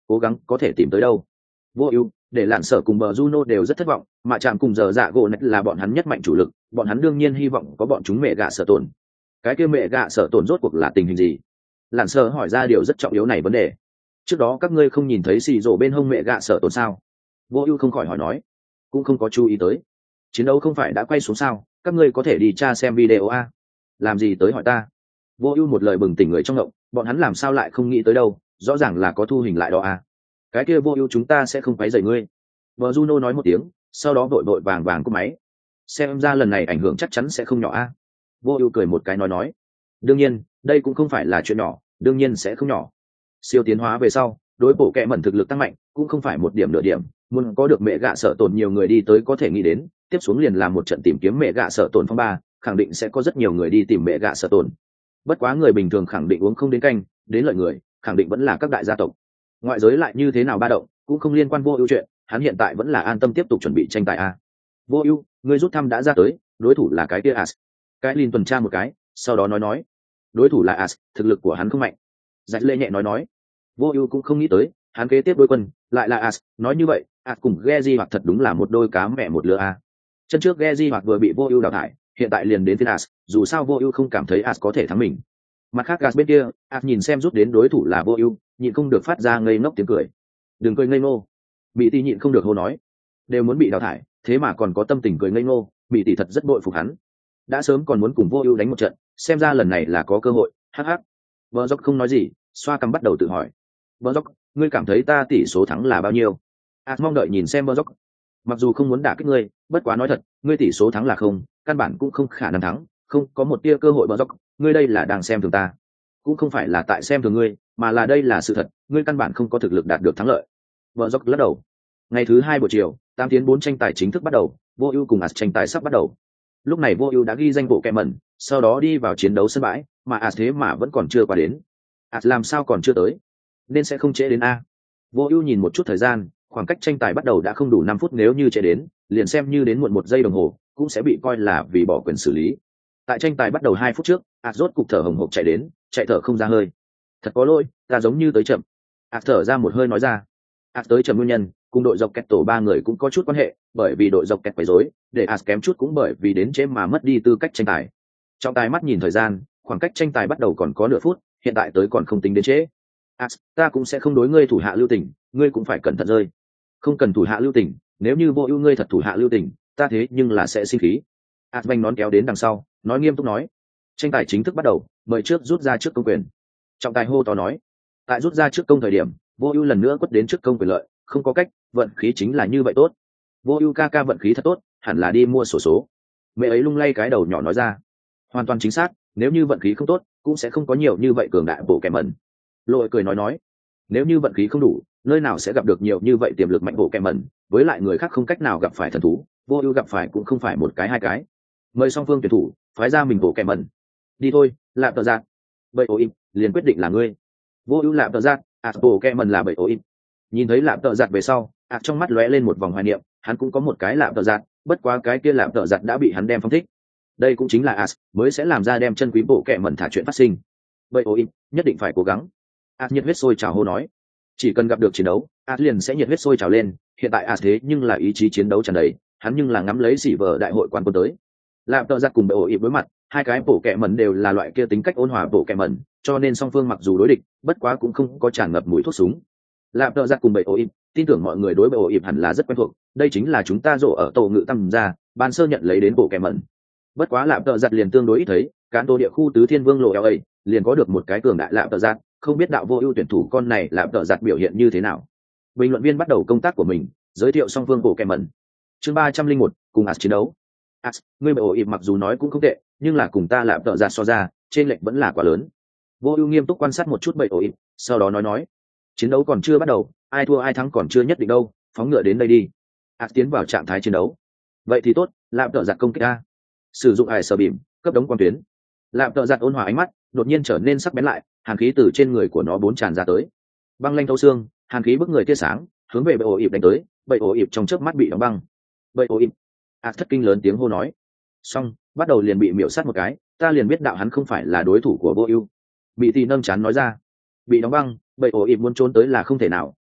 Speaker 1: cố gắng có thể tìm tới đâu. Vô ưu để lạn sở cùng bờ Juno đều rất thất vọng, mà chạm cùng giờ dạ gỗ này là bọn hắn nhất mạnh chủ lực, bọn hắn đương nhiên hy vọng có bọn chúng mẹ gạ sở tổn. Cái kia mẹ gạ sở tổn rốt cuộc là tình hình gì? Lạn sở hỏi ra điều rất trọng yếu này vấn đề. Trước đó các ngươi không nhìn thấy xì rổ bên hông mẹ gạ sở tổn sao? Vô ưu không khỏi hỏi nói, cũng không có chú ý tới. Chiến đấu không phải đã quay xuống sao? Các ngươi có thể đi tra xem video a. Làm gì tới hỏi ta? Vô ưu một lời bừng tỉnh người trong động, bọn hắn làm sao lại không nghĩ tới đâu, rõ ràng là có thu hình lại đó a. Cái kia Vô ưu chúng ta sẽ không quấy rầy ngươi. Bờ Juno nói một tiếng, sau đó vội vội vàng vàng cúp máy. Xem ra lần này ảnh hưởng chắc chắn sẽ không nhỏ a. Vô ưu cười một cái nói nói, đương nhiên, đây cũng không phải là chuyện nhỏ, đương nhiên sẽ không nhỏ. Siêu tiến hóa về sau, đối bộ kệ mẩn thực lực tăng mạnh, cũng không phải một điểm nửa điểm, muốn có được mẹ gạ sợ tổn nhiều người đi tới có thể nghĩ đến, tiếp xuống liền là một trận tìm kiếm mẹ gạ sợ tổn phong ba, khẳng định sẽ có rất nhiều người đi tìm mẹ gạ sợ tổn. Bất quá người bình thường khẳng định uống không đến canh, đến lợi người, khẳng định vẫn là các đại gia tộc. Ngoại giới lại như thế nào ba động, cũng không liên quan Vô ưu chuyện, hắn hiện tại vẫn là an tâm tiếp tục chuẩn bị tranh tài a. Vô ưu, người rút thăm đã ra tới, đối thủ là cái kia As. Cái Lin tuần tra một cái, sau đó nói nói, đối thủ là As, thực lực của hắn không mạnh. Giải lệ nhẹ nói nói, Vô ưu cũng không nghĩ tới, hắn kế tiếp đối quân lại là As, nói như vậy, As cùng Geji hoặc thật đúng là một đôi cá mẹ một lứa a. Chân trước Geji hoặc vừa bị Vô ưu đào thải, hiện tại liền đến phiên As, dù sao Vô ưu không cảm thấy As có thể thắng mình. Mặt khác As bên kia, As nhìn xem rút đến đối thủ là Vô ưu, nhịn không được phát ra ngây ngốc tiếng cười. Đừng cười ngây ngô. Bị tỷ nhịn không được hô nói, đều muốn bị đào thải, thế mà còn có tâm tình cười ngây ngô, bị tỷ thật rất bội phục hắn. Đã sớm còn muốn cùng Vô ưu đánh một trận, xem ra lần này là có cơ hội. Hắc hắc. Vợ Dốc không nói gì, xoa cằm bắt đầu tự hỏi. Vợ Dốc, ngươi cảm thấy ta tỷ số thắng là bao nhiêu? As mong đợi nhìn xem Vợ Dốc. Mặc dù không muốn đả kích ngươi, bất quá nói thật, ngươi tỷ số thắng là không, căn bản cũng không khả năng thắng, không có một tia cơ hội. Vợ Dốc, ngươi đây là đang xem thường ta, cũng không phải là tại xem thường ngươi, mà là đây là sự thật, ngươi căn bản không có thực lực đạt được thắng lợi. Vợ Dốc lắc đầu. Ngày thứ hai buổi chiều, tám tiến bốn tranh tài chính thức bắt đầu, Vô ưu cùng As tranh tài sắp bắt đầu. Lúc này Vô ưu đã ghi danh bộ kẹ mẩn, sau đó đi vào chiến đấu sân bãi, mà As thế mà vẫn còn chưa qua đến. As làm sao còn chưa tới? Nên sẽ không trễ đến a. Vô ưu nhìn một chút thời gian, khoảng cách tranh tài bắt đầu đã không đủ năm phút, nếu như trễ đến, liền xem như đến muộn một giây đồng hồ, cũng sẽ bị coi là vì bỏ quyền xử lý. Tại tranh tài bắt đầu hai phút trước, As rốt cục thở hổn hộc chạy đến, chạy thở không ra hơi. Thật có lỗi, ta giống như tới chậm. As thở ra một hơi nói ra. As tới chậm nguyên nhân, cùng đội dọc kẹt tổ ba người cũng có chút quan hệ, bởi vì đội dọc kẹt quấy rối, để As kém chút cũng bởi vì đến trễ mà mất đi tư cách tranh tài. Trọng tài mắt nhìn thời gian, khoảng cách tranh tài bắt đầu còn có nửa phút, hiện tại tới còn không tính đến trễ. As, ta cũng sẽ không đối ngươi thủ hạ lưu tình, ngươi cũng phải cẩn thận rơi. Không cần thủ hạ lưu tình, nếu như Vô ưu ngươi thật thủ hạ lưu tình, ta thế nhưng là sẽ sinh khí. As vành nón kéo đến đằng sau, nói nghiêm túc nói. Tranh tài chính thức bắt đầu, mời trước rút ra trước công quyền. Trọng tài hô to nói. Tại rút ra trước công thời điểm, Vô ưu lần nữa quất đến trước công quyền lợi, không có cách, vận khí chính là như vậy tốt. Vô ưu ca ca vận khí thật tốt, hẳn là đi mua sổ số. Mẹ ấy lung lay cái đầu nhỏ nói ra. Hoàn toàn chính xác, nếu như vận khí không tốt, cũng sẽ không có nhiều như vậy cường đại bộ kẻ mẩn. Lội cười nói nói, nếu như vận khí không đủ, nơi nào sẽ gặp được nhiều như vậy tiềm lực mạnh bộ kẻ mẩn, với lại người khác không cách nào gặp phải thần thú, Vô ưu gặp phải cũng không phải một cái hai cái. Mời song phương tuyển thủ phái ra mình bộ kẻ mẩn. Đi thôi, lạp tờ giác. Bậy ổ im, liền quyết định là ngươi. Vô ưu lạp tờ giác, ạt bộ kẻ mẩn là bậy ổ im. Nhìn thấy lạp tợ giặt về sau, ạt trong mắt lóe lên một vòng hoài niệm, hắn cũng có một cái lạp tợ giặt, bất quá cái kia lạp tợ giặt đã bị hắn đem phong thích. Đây cũng chính là As mới sẽ làm ra đem chân quý bộ kệ mẩn thả chuyện phát sinh. Vậy ôi, nhất định phải cố gắng. As nhiệt huyết sôi trào hô nói, chỉ cần gặp được chiến đấu, As liền sẽ nhiệt huyết sôi trào lên. Hiện tại As thế nhưng là ý chí chiến đấu tràn đầy, hắn nhưng là ngắm lấy xỉ vở đại hội quan quân tới. Lạp tợ giặt cùng bệ ổi đối mặt, hai cái bộ kệ mẩn đều là loại kia tính cách ôn hòa bộ kệ mẩn, cho nên song phương mặc dù đối địch, bất quá cũng không có tràn ngập mùi thuốc súng. Lạp tợ giặt cùng bệ ổi, tin tưởng mọi người đối bệ ổi hẳn là rất quen thuộc, đây chính là chúng ta rộ ở tổ ngự tâm ra, ban sơ nhận lấy đến bộ kệ mẩn. Bất quá lạp tợ giặt liền tương đối ít thấy, cán tô địa khu tứ thiên vương lộ eo ấy liền có được một cái cường đại lạp tợ giặt, không biết đạo vô ưu tuyển thủ con này lạp tợ giặt biểu hiện như thế nào. Bình luận viên bắt đầu công tác của mình, giới thiệu song phương bộ kệ mẩn. Chương ba trăm linh một, cùng As chiến đấu. As, ngươi bệ ổi mặc dù nói cũng không tệ, nhưng là cùng ta lạp tợ giặt so ra, trên lệch vẫn là quá lớn. Vô ưu nghiêm túc quan sát một chút bệ ổi, sau đó nói nói, chiến đấu còn chưa bắt đầu, ai thua ai thắng còn chưa nhất định đâu, phóng ngựa đến đây đi. As tiến vào trạng thái chiến đấu. Vậy thì tốt, lạp tợ giặt công kích a. Sử dụng ải sờ bìm, cấp đống quan tuyến. Lạp tợ giặt ôn hòa ánh mắt, đột nhiên trở nên sắc bén lại, hàn khí từ trên người của nó bốn tràn ra tới. Băng lanh thấu xương, hàn khí bức người tia sáng, hướng về bệ ổ ịp đánh tới, bệ ổ ịp trong chớp mắt bị đóng băng. Bệ ổ ịp. As thất kinh lớn tiếng hô nói. Xong, bắt đầu liền bị miểu sát một cái, ta liền biết đạo hắn không phải là đối thủ của Vô Ưu. Bị Tỷ nâng chán nói ra. Bị đóng băng, bệ ổ ịp muốn trốn tới là không thể nào,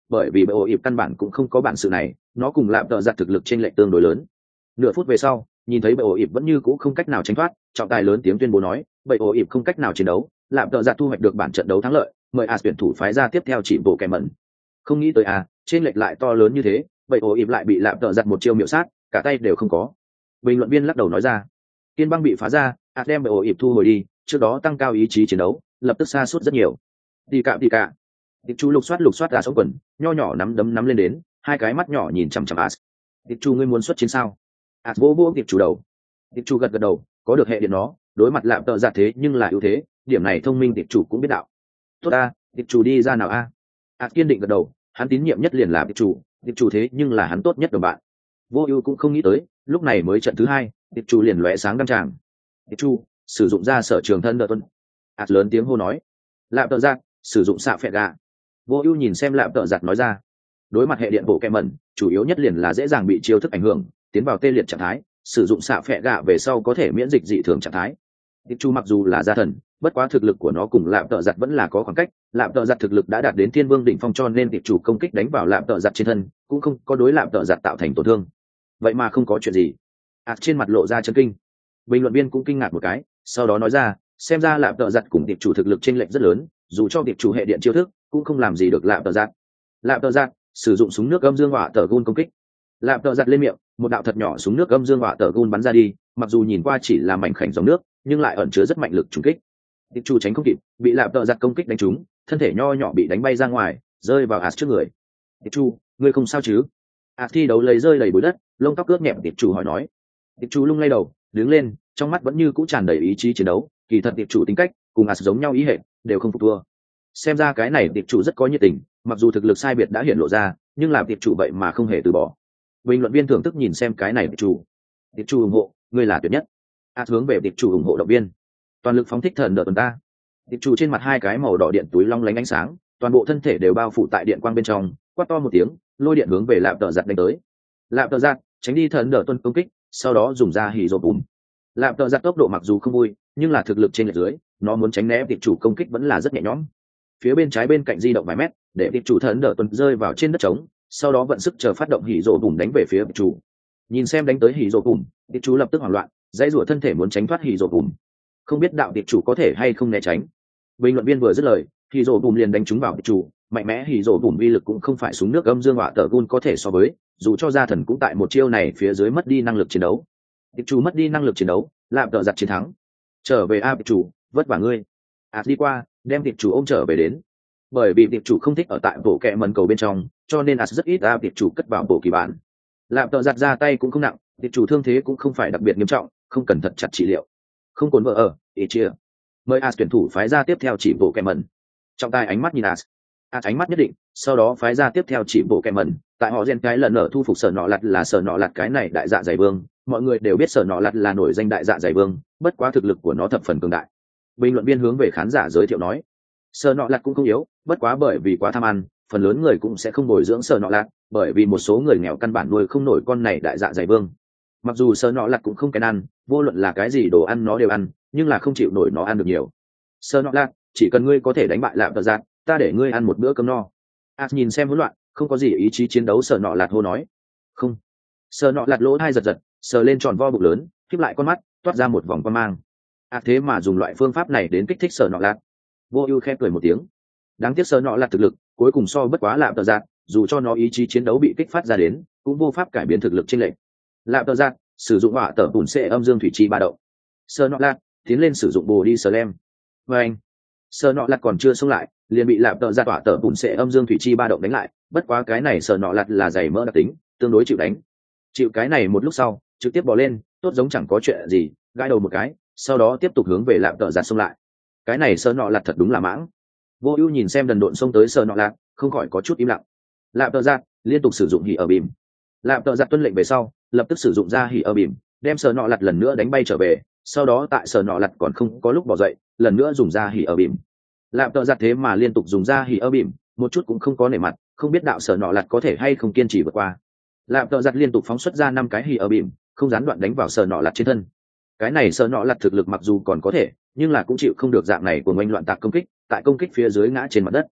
Speaker 1: bởi vì bệ ổ ịp căn bản cũng không có bản sự này, nó cùng lạm tợ giặt thực lực trên lệch tương đối lớn. Nửa phút về sau, nhìn thấy bệ ổ ịp vẫn như cũ không cách nào tránh thoát, trọng tài lớn tiếng tuyên bố nói, bệ ổ ịp không cách nào chiến đấu, lạm tợ giặt thu hoạch được bản trận đấu thắng lợi, mời as tuyển thủ phái ra tiếp theo chỉ bộ kèm mẩn. Không nghĩ tới à, trên lệch lại to lớn như thế, bệ ổ ịp lại bị lạm tợ giặt một chiêu miệu sát, cả tay đều không có. Bình luận viên lắc đầu nói ra, kiên băng bị phá ra, as đem bệ ổ ịp thu hồi đi, trước đó tăng cao ý chí chiến đấu, lập tức xa suốt rất nhiều. Đi cạm đi cạ. Tiệp Chu lục soát lục soát ra sống quần, nho nhỏ nắm đấm nắm lên đến, hai cái mắt nhỏ nhìn chằm chằm As. Tiệp Chu ngươi muốn xuất chiến sao? As vỗ vỗ Tiệp Chu đầu. Tiệp Chu gật gật đầu, có được hệ điện nó, đối mặt lạm tợ giặt thế nhưng là ưu thế, điểm này thông minh Tiệp Chu cũng biết đạo. Tốt a, Tiệp Chu đi ra nào a? As kiên định gật đầu, hắn tín nhiệm nhất liền là Tiệp Chu, Tiệp Chu thế nhưng là hắn tốt nhất đồng bạn. Vô Ưu cũng không nghĩ tới, lúc này mới trận thứ hai, Tiệp Chu liền lóe sáng đăng tràng. Tiệp Chu, sử dụng ra sở trường thân đợt tuần. As lớn tiếng hô nói. Lạm tợ giặt, sử dụng xạ phệ gà. Vô Ưu nhìn xem lạm tợ giặt nói ra. Đối mặt hệ điện bộ kẹ mẩn, chủ yếu nhất liền là dễ dàng bị chiêu thức ảnh hưởng, tiến vào tê liệt trạng thái, sử dụng xạ phệ gạ về sau có thể miễn dịch dị thường trạng thái. Tiệp Chu mặc dù là gia thần, bất quá thực lực của nó cùng lạm tợ giặt vẫn là có khoảng cách, lạm tợ giặt thực lực đã đạt đến thiên vương đỉnh phong cho nên Tiệp Chu công kích đánh vào lạm tợ giặt trên thân, cũng không có đối lạm tợ giặt tạo thành tổn thương. Vậy mà không có chuyện gì. Ảt trên mặt lộ ra chấn kinh. Bình luận viên cũng kinh ngạc một cái, sau đó nói ra, xem ra lạm tợ giặt cùng Tiệp Chu thực lực chênh lệch rất lớn, dù cho Tiệp Chu hệ điện chiêu thức, cũng không làm gì được lạm tợ giặt. Lạm tợ giặt sử dụng súng nước âm dương hỏa tở gun công kích. Lạm tợ giặt lên miệng, một đạo thật nhỏ súng nước âm dương hỏa tở gun bắn ra đi, mặc dù nhìn qua chỉ là mảnh khảnh dòng nước, nhưng lại ẩn chứa rất mạnh lực trùng kích. Tiệp Chu tránh không kịp, bị lạm tợ giặt công kích đánh trúng, thân thể nho nhỏ bị đánh bay ra ngoài, rơi vào As trước người. Tiệp Chu, ngươi không sao chứ? As thi đấu lấy rơi đầy bụi đất, lông tóc ướt nhẹp Tiệp Chu hỏi nói. Tiệp Chu lung lay đầu, đứng lên, trong mắt vẫn như cũ tràn đầy ý chí chiến đấu, kỳ thật Tiệp Chu tính cách cùng As giống nhau ý hệ, đều không phục thua. Xem ra cái này Tiệp Chu rất có nhiệt tình, mặc dù thực lực sai biệt đã hiện lộ ra, nhưng làm Tiệp Chu vậy mà không hề từ bỏ. Bình luận viên thưởng thức nhìn xem cái này Tiệp Chu. Tiệp Chu ủng hộ, ngươi là tuyệt nhất. As hướng về Tiệp Chu ủng hộ động viên. Toàn lực phóng thích thần đợt tuần ta. Tiệp Chu trên mặt hai cái màu đỏ điện túi long lánh ánh sáng, toàn bộ thân thể đều bao phủ tại điện quang bên trong, quát to một tiếng, lôi điện hướng về lạm tợ giặt đánh tới. Lạm tợ giặt tránh đi thần đợt tuần công kích, sau đó dùng ra hỉ rồ bùm. Lạm tợ giặt tốc độ mặc dù không vui, nhưng là thực lực trên lệch dưới, nó muốn tránh né Tiệp Chu công kích vẫn là rất nhẹ nhõm. Phía bên trái bên cạnh di động vài mét, để Tiệp Chu thần đợt tuần rơi vào trên đất trống, sau đó vận sức chờ phát động hỉ rồ bùm đánh về phía Tiệp Chu. Nhìn xem đánh tới hỉ rồ bùm, Tiệp Chu lập tức hoảng loạn, dãy rủa thân thể muốn tránh thoát hỉ rồ bùm. Không biết đạo Tiệp Chu có thể hay không né tránh. Bình luận viên vừa dứt lời, hỉ rồ bùm liền đánh trúng vào Tiệp Chu, mạnh mẽ hỉ rồ bùm uy lực cũng không phải súng nước âm dương hỏa tở gun có thể so với, dù cho gia thần cũng tại một chiêu này phía dưới mất đi năng lực chiến đấu. Tiệp Chu mất đi năng lực chiến đấu, lạm tợ giặt chiến thắng. Trở về a Tiệp Chu, vất vả ngươi. Ảt đi qua, đem Tiệp Chu ôm trở về đến. Bởi vì Tiệp Chu không thích ở tại bộ kệ mần cầu bên trong, cho nên Ảt rất ít a Tiệp Chu cất vào bộ kỳ bản. Lạm tợ giặt ra tay cũng không nặng, Tiệp Chu thương thế cũng không phải đặc biệt nghiêm trọng, không cần thật chặt trị liệu. Không cồn vợ ở, ý chia. Mời Ảt tuyển thủ phái ra tiếp theo chỉ bộ kệ mần. Trọng tài ánh mắt nhìn Ảt. Ảt ánh mắt nhất định, sau đó phái ra tiếp theo chỉ bộ kệ mần. Tại họ gen cái lần ở thu phục sở nọ lặt là sở nọ lặt cái này đại dạ dày vương, mọi người đều biết sở nọ lặt là nổi danh đại dạ dày vương, bất quá thực lực của nó thập phần cường đại. Bình luận viên hướng về khán giả giới thiệu nói, sở nọ lặt cũng không yếu, bất quá bởi vì quá tham ăn, phần lớn người cũng sẽ không bồi dưỡng sở nọ lặt, bởi vì một số người nghèo căn bản nuôi không nổi con này đại dạ dày vương. Mặc dù sở nọ lặt cũng không kén ăn, vô luận là cái gì đồ ăn nó đều ăn, nhưng là không chịu nổi nó ăn được nhiều. Sở nọ lặt, chỉ cần ngươi có thể đánh bại lạm tợ giặt, ta để ngươi ăn một bữa cơm no. As nhìn xem hỗn loạn, không có gì ý chí chiến đấu sở nọ lặt hô nói. Không. Sở nọ lặt lỗ hai giật giật, sờ lên tròn vo bụng lớn, khép lại con mắt, toát ra một vòng quan mang. À thế mà dùng loại phương pháp này đến kích thích sở nọ lặt. Vô Ưu khẽ cười một tiếng. Đáng tiếc sở nọ lặt thực lực, cuối cùng so bất quá lạm tợ giặt, dù cho nó ý chí chiến đấu bị kích phát ra đến, cũng vô pháp cải biến thực lực trên lệch. Lạm tợ giặt sử dụng hỏa tở bùn xệ âm dương thủy chi ba động. Sở nọ lặt tiến lên sử dụng bồ đi slam. Và anh, sở nọ lặt còn chưa xông lại, liền bị lạm tợ giặt hỏa tở bùn xệ âm dương thủy chi ba động đánh lại. Bất quá cái này sở nọ lặt là dày mỡ đặc tính, tương đối chịu đánh. Chịu cái này một lúc sau, trực tiếp bò lên, tốt giống chẳng có chuyện gì, gãi đầu một cái, sau đó tiếp tục hướng về lạm tợ giặt xông lại. Cái này sở nọ lặt thật đúng là mãng. Vô Ưu nhìn xem đần độn xông tới sở nọ lặt, không khỏi có chút im lặng. Lạm tợ giặt liên tục sử dụng hỉ ở bìm. Lạm tợ giặt tuân lệnh về sau, lập tức sử dụng ra hỉ ở bìm, đem sở nọ lặt lần nữa đánh bay trở về, sau đó tại sở nọ lặt còn không có lúc bỏ dậy, lần nữa dùng ra hỉ ở bìm. Lạm tợ giặt thế mà liên tục dùng ra hỉ ở bìm, một chút cũng không có nể mặt, không biết đạo sở nọ lặt có thể hay không kiên trì vượt qua. Lạm tợ giặt liên tục phóng xuất ra năm cái hỉ ở bìm, không gián đoạn đánh vào sở nọ lặt trên thân. Cái này sở nọ lặt thực lực mặc dù còn có thể, nhưng là cũng chịu không được dạng này của ngoanh loạn tạc công kích, tại công kích phía dưới ngã trên mặt đất.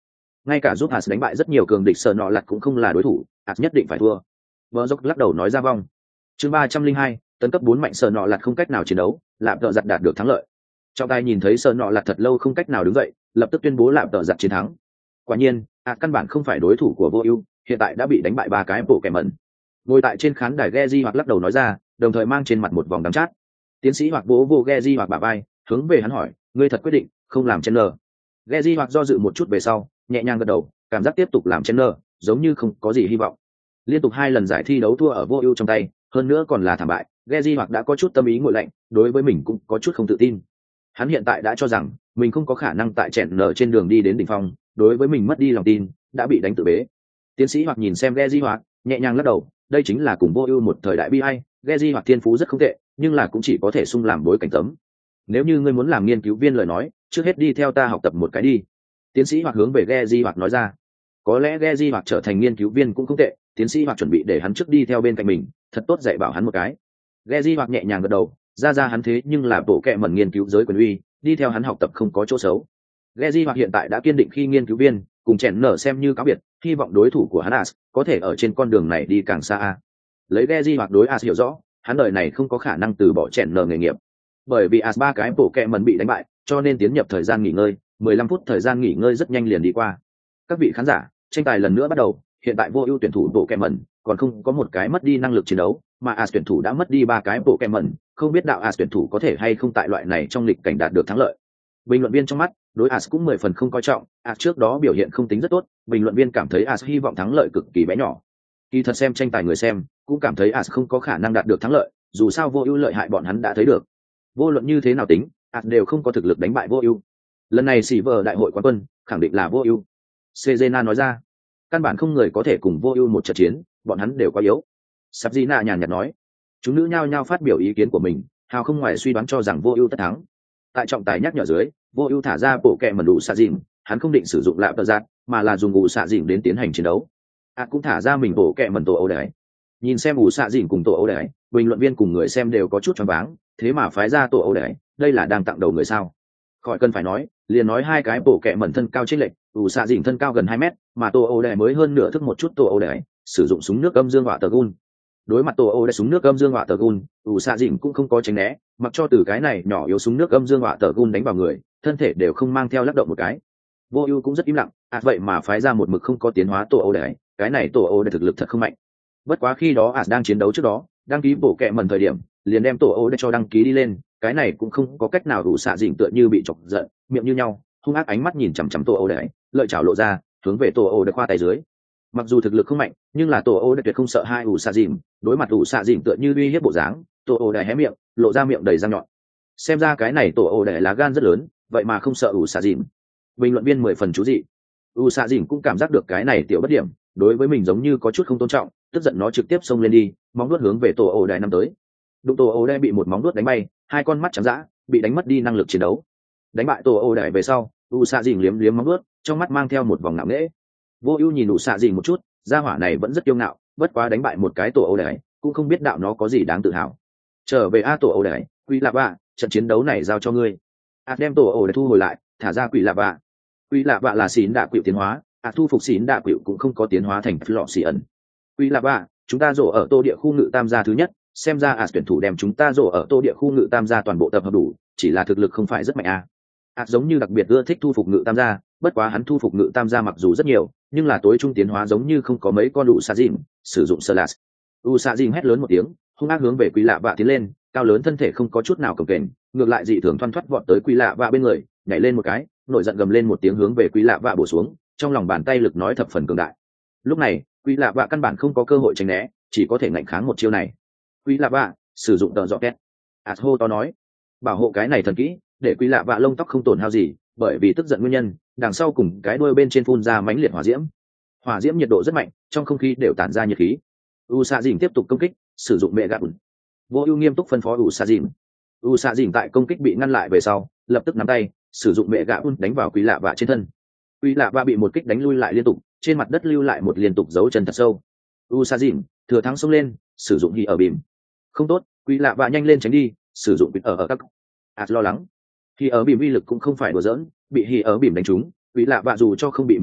Speaker 1: ngay cả giúp as đánh bại rất nhiều cường địch sợ nọ lặt cũng không là đối thủ, as nhất định phải thua. Vợ dốc lắc đầu nói ra vong. Chương ba trăm linh hai, tấn cấp bốn mạnh sợ nọ lặt không cách nào chiến đấu, lạp tợ giặt đạt được thắng lợi. Trọng tài nhìn thấy sợ nọ lặt thật lâu không cách nào đứng dậy, lập tức tuyên bố lạp tợ giặt chiến thắng. Quả nhiên, as căn bản không phải đối thủ của vô ưu, hiện tại đã bị đánh bại ba cái bộ kẻ mẩn. Ngồi tại trên khán đài Geji hoặc lắc đầu nói ra, đồng thời mang trên mặt một vòng đắng chát. Tiến sĩ hoặc vỗ vô Geji hoặc bả vai, hướng về hắn hỏi, ngươi thật quyết định không làm chen nờ? Geji hoặc do dự một chút về sau, nhẹ nhàng gật đầu, cảm giác tiếp tục làm chen nờ, giống như không có gì hy vọng. Liên tục hai lần giải thi đấu thua ở vô ưu trong tay, hơn nữa còn là thảm bại, Geji hoặc đã có chút tâm ý nguội lạnh, đối với mình cũng có chút không tự tin. Hắn hiện tại đã cho rằng mình không có khả năng tại chen nờ trên đường đi đến đỉnh phong, đối với mình mất đi lòng tin, đã bị đánh tự bế. Tiến sĩ hoặc nhìn xem Geji hoặc, nhẹ nhàng lắc đầu, đây chính là cùng vô ưu một thời đại bi ai, Geji hoặc thiên phú rất không tệ, nhưng là cũng chỉ có thể sung làm bối cảnh tấm. Nếu như ngươi muốn làm nghiên cứu viên lời nói, trước hết đi theo ta học tập một cái đi. Tiến sĩ hoặc hướng về Geji hoặc nói ra. Có lẽ Geji hoặc trở thành nghiên cứu viên cũng không tệ, tiến sĩ hoặc chuẩn bị để hắn trước đi theo bên cạnh mình, thật tốt dạy bảo hắn một cái. Geji hoặc nhẹ nhàng gật đầu, ra ra hắn thế nhưng là bộ kệ mẩn nghiên cứu giới quyền uy, đi theo hắn học tập không có chỗ xấu. Geji hoặc hiện tại đã kiên định khi nghiên cứu viên, cùng chèn nở xem như cáo biệt, hy vọng đối thủ của hắn As có thể ở trên con đường này đi càng xa. Lấy Geji hoặc đối As hiểu rõ, hắn đời này không có khả năng từ bỏ chèn nở nghề nghiệp. Bởi vì As ba cái bộ kệ mẩn bị đánh bại, cho nên tiến nhập thời gian nghỉ ngơi, mười lăm phút thời gian nghỉ ngơi rất nhanh liền đi qua. Các vị khán giả, tranh tài lần nữa bắt đầu, hiện tại vô ưu tuyển thủ bộ kệ mẩn, còn không có một cái mất đi năng lực chiến đấu, mà As tuyển thủ đã mất đi ba cái bộ kệ mẩn, không biết đạo As tuyển thủ có thể hay không tại loại này trong lịch cảnh đạt được thắng lợi. Bình luận viên trong mắt, đối As cũng mười phần không coi trọng, As trước đó biểu hiện không tính rất tốt, bình luận viên cảm thấy As hy vọng thắng lợi cực kỳ bé nhỏ. Kỳ thật xem tranh tài người xem, cũng cảm thấy As không có khả năng đạt được thắng lợi, dù sao vô ưu lợi hại bọn hắn đã thấy được. Vô luận như thế nào tính, As đều không có thực lực đánh bại vô ưu. Lần này Silver đại hội quán quân, khẳng định là vô ưu. Cezena nói ra, căn bản không người có thể cùng vô ưu một trận chiến, bọn hắn đều quá yếu. Sabina nhàn nhạt nói, chúng nữ nhao nhao phát biểu ý kiến của mình, hào không ngoài suy đoán cho rằng vô ưu tất thắng. Tại trọng tài nhắc nhở dưới, vô ưu thả ra bộ kẹ mẩn đủ xạ dìm, hắn không định sử dụng lạp tợ giạt, mà là dùng ủ xạ dìm đến tiến hành chiến đấu. À cũng thả ra mình bộ kẹ mẩn tổ ấu đáy. Nhìn xem ủ xạ dìm cùng tổ ấu đáy, bình luận viên cùng người xem đều có chút choáng váng, thế mà phái ra tổ ấu đáy, đây là đang tặng đầu người sao? Khỏi cần phải nói, liền nói hai cái bộ kẹ mẩn thân cao chênh lệch, ủ xạ dìm thân cao gần hai mét, mà tổ ấu đáy mới hơn nửa thước một chút tổ ấu đáy, sử dụng súng nước âm dương hỏa tờ gun. Đối mặt tổ ấu đáy súng nước âm dương hỏa tờ gun, ủ xạ dìm cũng không có tránh né, mặc cho từ cái này nhỏ yếu súng nước âm dương hỏa tờ gun đánh vào người, thân thể đều không mang theo lắc động một cái. Vô ưu cũng rất im lặng, à vậy mà phái ra một mực không có tiến hóa tổ ấu đáy, cái này tổ ấu đáy thực lực thật không mạnh. Bất quá khi đó à đang chiến đấu trước đó, đăng ký bổ kẹ mẩn thời điểm, liền đem tổ ấu đáy cho đăng ký đi lên, cái này cũng không có cách nào đủ xạ dịnh tựa như bị chọc giận, miệng như nhau, hung ác ánh mắt nhìn chằm chằm tổ ấu đáy, lợi chảo lộ ra, hướng về tổ ấu đáy khoa tay dưới. Mặc dù thực lực không mạnh, nhưng là tổ ấu đáy tuyệt không sợ hai ủ xạ dịnh, đối mặt ủ xạ dịnh tựa như uy hiếp bộ dáng, tổ ấu đáy hé miệng, lộ ra miệng đầy răng nhọn. Xem ra cái này tổ ấu đáy lá gan rất lớn, vậy mà không sợ ủ xạ dịnh. Bình luận viên mười phần chú dị. U xạ dìn cũng cảm giác được cái này tiểu bất điểm, đối với mình giống như có chút không tôn trọng, tức giận nó trực tiếp xông lên đi, móng vuốt hướng về tổ ổ đài năm tới. Đụng tổ ổ đài bị một móng vuốt đánh bay, hai con mắt trắng dã, bị đánh mất đi năng lực chiến đấu. Đánh bại tổ ổ đài về sau, U xạ dìn liếm liếm móng vuốt, trong mắt mang theo một vòng ngạo nghễ. Vô Ưu nhìn U xạ dìn một chút, gia hỏa này vẫn rất kiêu ngạo, bất quá đánh bại một cái tổ ổ đài, cũng không biết đạo nó có gì đáng tự hào. Trở về a tổ ổ đài, Quỷ Lạp Vạ, trận chiến đấu này giao cho ngươi. A đem tổ ổ đài thu hồi lại, thả ra Quỷ Lạp Vạ. Quỷ Lạp Vạ là xín đạ quỷ tiến hóa, à thu phục xín đạ quỷ cũng không có tiến hóa thành lọ xì ẩn. Quỷ Lạp Vạ, chúng ta rổ ở tô địa khu ngự tam gia thứ nhất, xem ra à tuyển thủ đem chúng ta rổ ở tô địa khu ngự tam gia toàn bộ tập hợp đủ, chỉ là thực lực không phải rất mạnh à. À giống như đặc biệt ưa thích thu phục ngự tam gia, bất quá hắn thu phục ngự tam gia mặc dù rất nhiều, nhưng là tối trung tiến hóa giống như không có mấy con đủ xạ dìn, sử dụng sơ lạt. U xạ dìn hét lớn một tiếng, hung ác hướng về Quỷ Lạp Vạ tiến lên, cao lớn thân thể không có chút nào cồng kềnh, ngược lại dị thường thoăn thoắt vọt tới Quỷ Lạp Vạ bên người, nhảy lên một cái, nổi giận gầm lên một tiếng hướng về Quỷ Lạp Vạ bổ xuống, trong lòng bàn tay lực nói thập phần cường đại. Lúc này, Quỷ Lạp Vạ căn bản không có cơ hội tránh né, chỉ có thể ngạnh kháng một chiêu này. Quỷ Lạp Vạ sử dụng tờ dọ két. Asho to nói, bảo hộ cái này thần kỹ, để Quỷ Lạp Vạ lông tóc không tổn hao gì, bởi vì tức giận nguyên nhân, đằng sau cùng cái đuôi bên trên phun ra mãnh liệt hỏa diễm. Hỏa diễm nhiệt độ rất mạnh, trong không khí đều tản ra nhiệt khí. U Sa Dĩnh tiếp tục công kích, sử dụng mẹ gạt. Vô Ưu nghiêm túc phân phó U Sa Dĩnh. U Sa Dĩnh tại công kích bị ngăn lại về sau, lập tức nắm tay, sử dụng mẹ gạ un đánh vào Quỷ Lạp Vạ trên thân. Quỷ Lạp Vạ bị một kích đánh lui lại liên tục, trên mặt đất lưu lại một liên tục dấu chân thật sâu. U Sa Dĩnh thừa thắng xông lên, sử dụng hỉ ở bìm. Không tốt, Quỷ Lạp Vạ nhanh lên tránh đi, sử dụng ở ở các. Ạt lo lắng. Hỉ ở bìm uy lực cũng không phải đùa giỡn, bị hỉ ở bìm đánh trúng, Quỷ Lạp Vạ dù cho không bị miểu sát,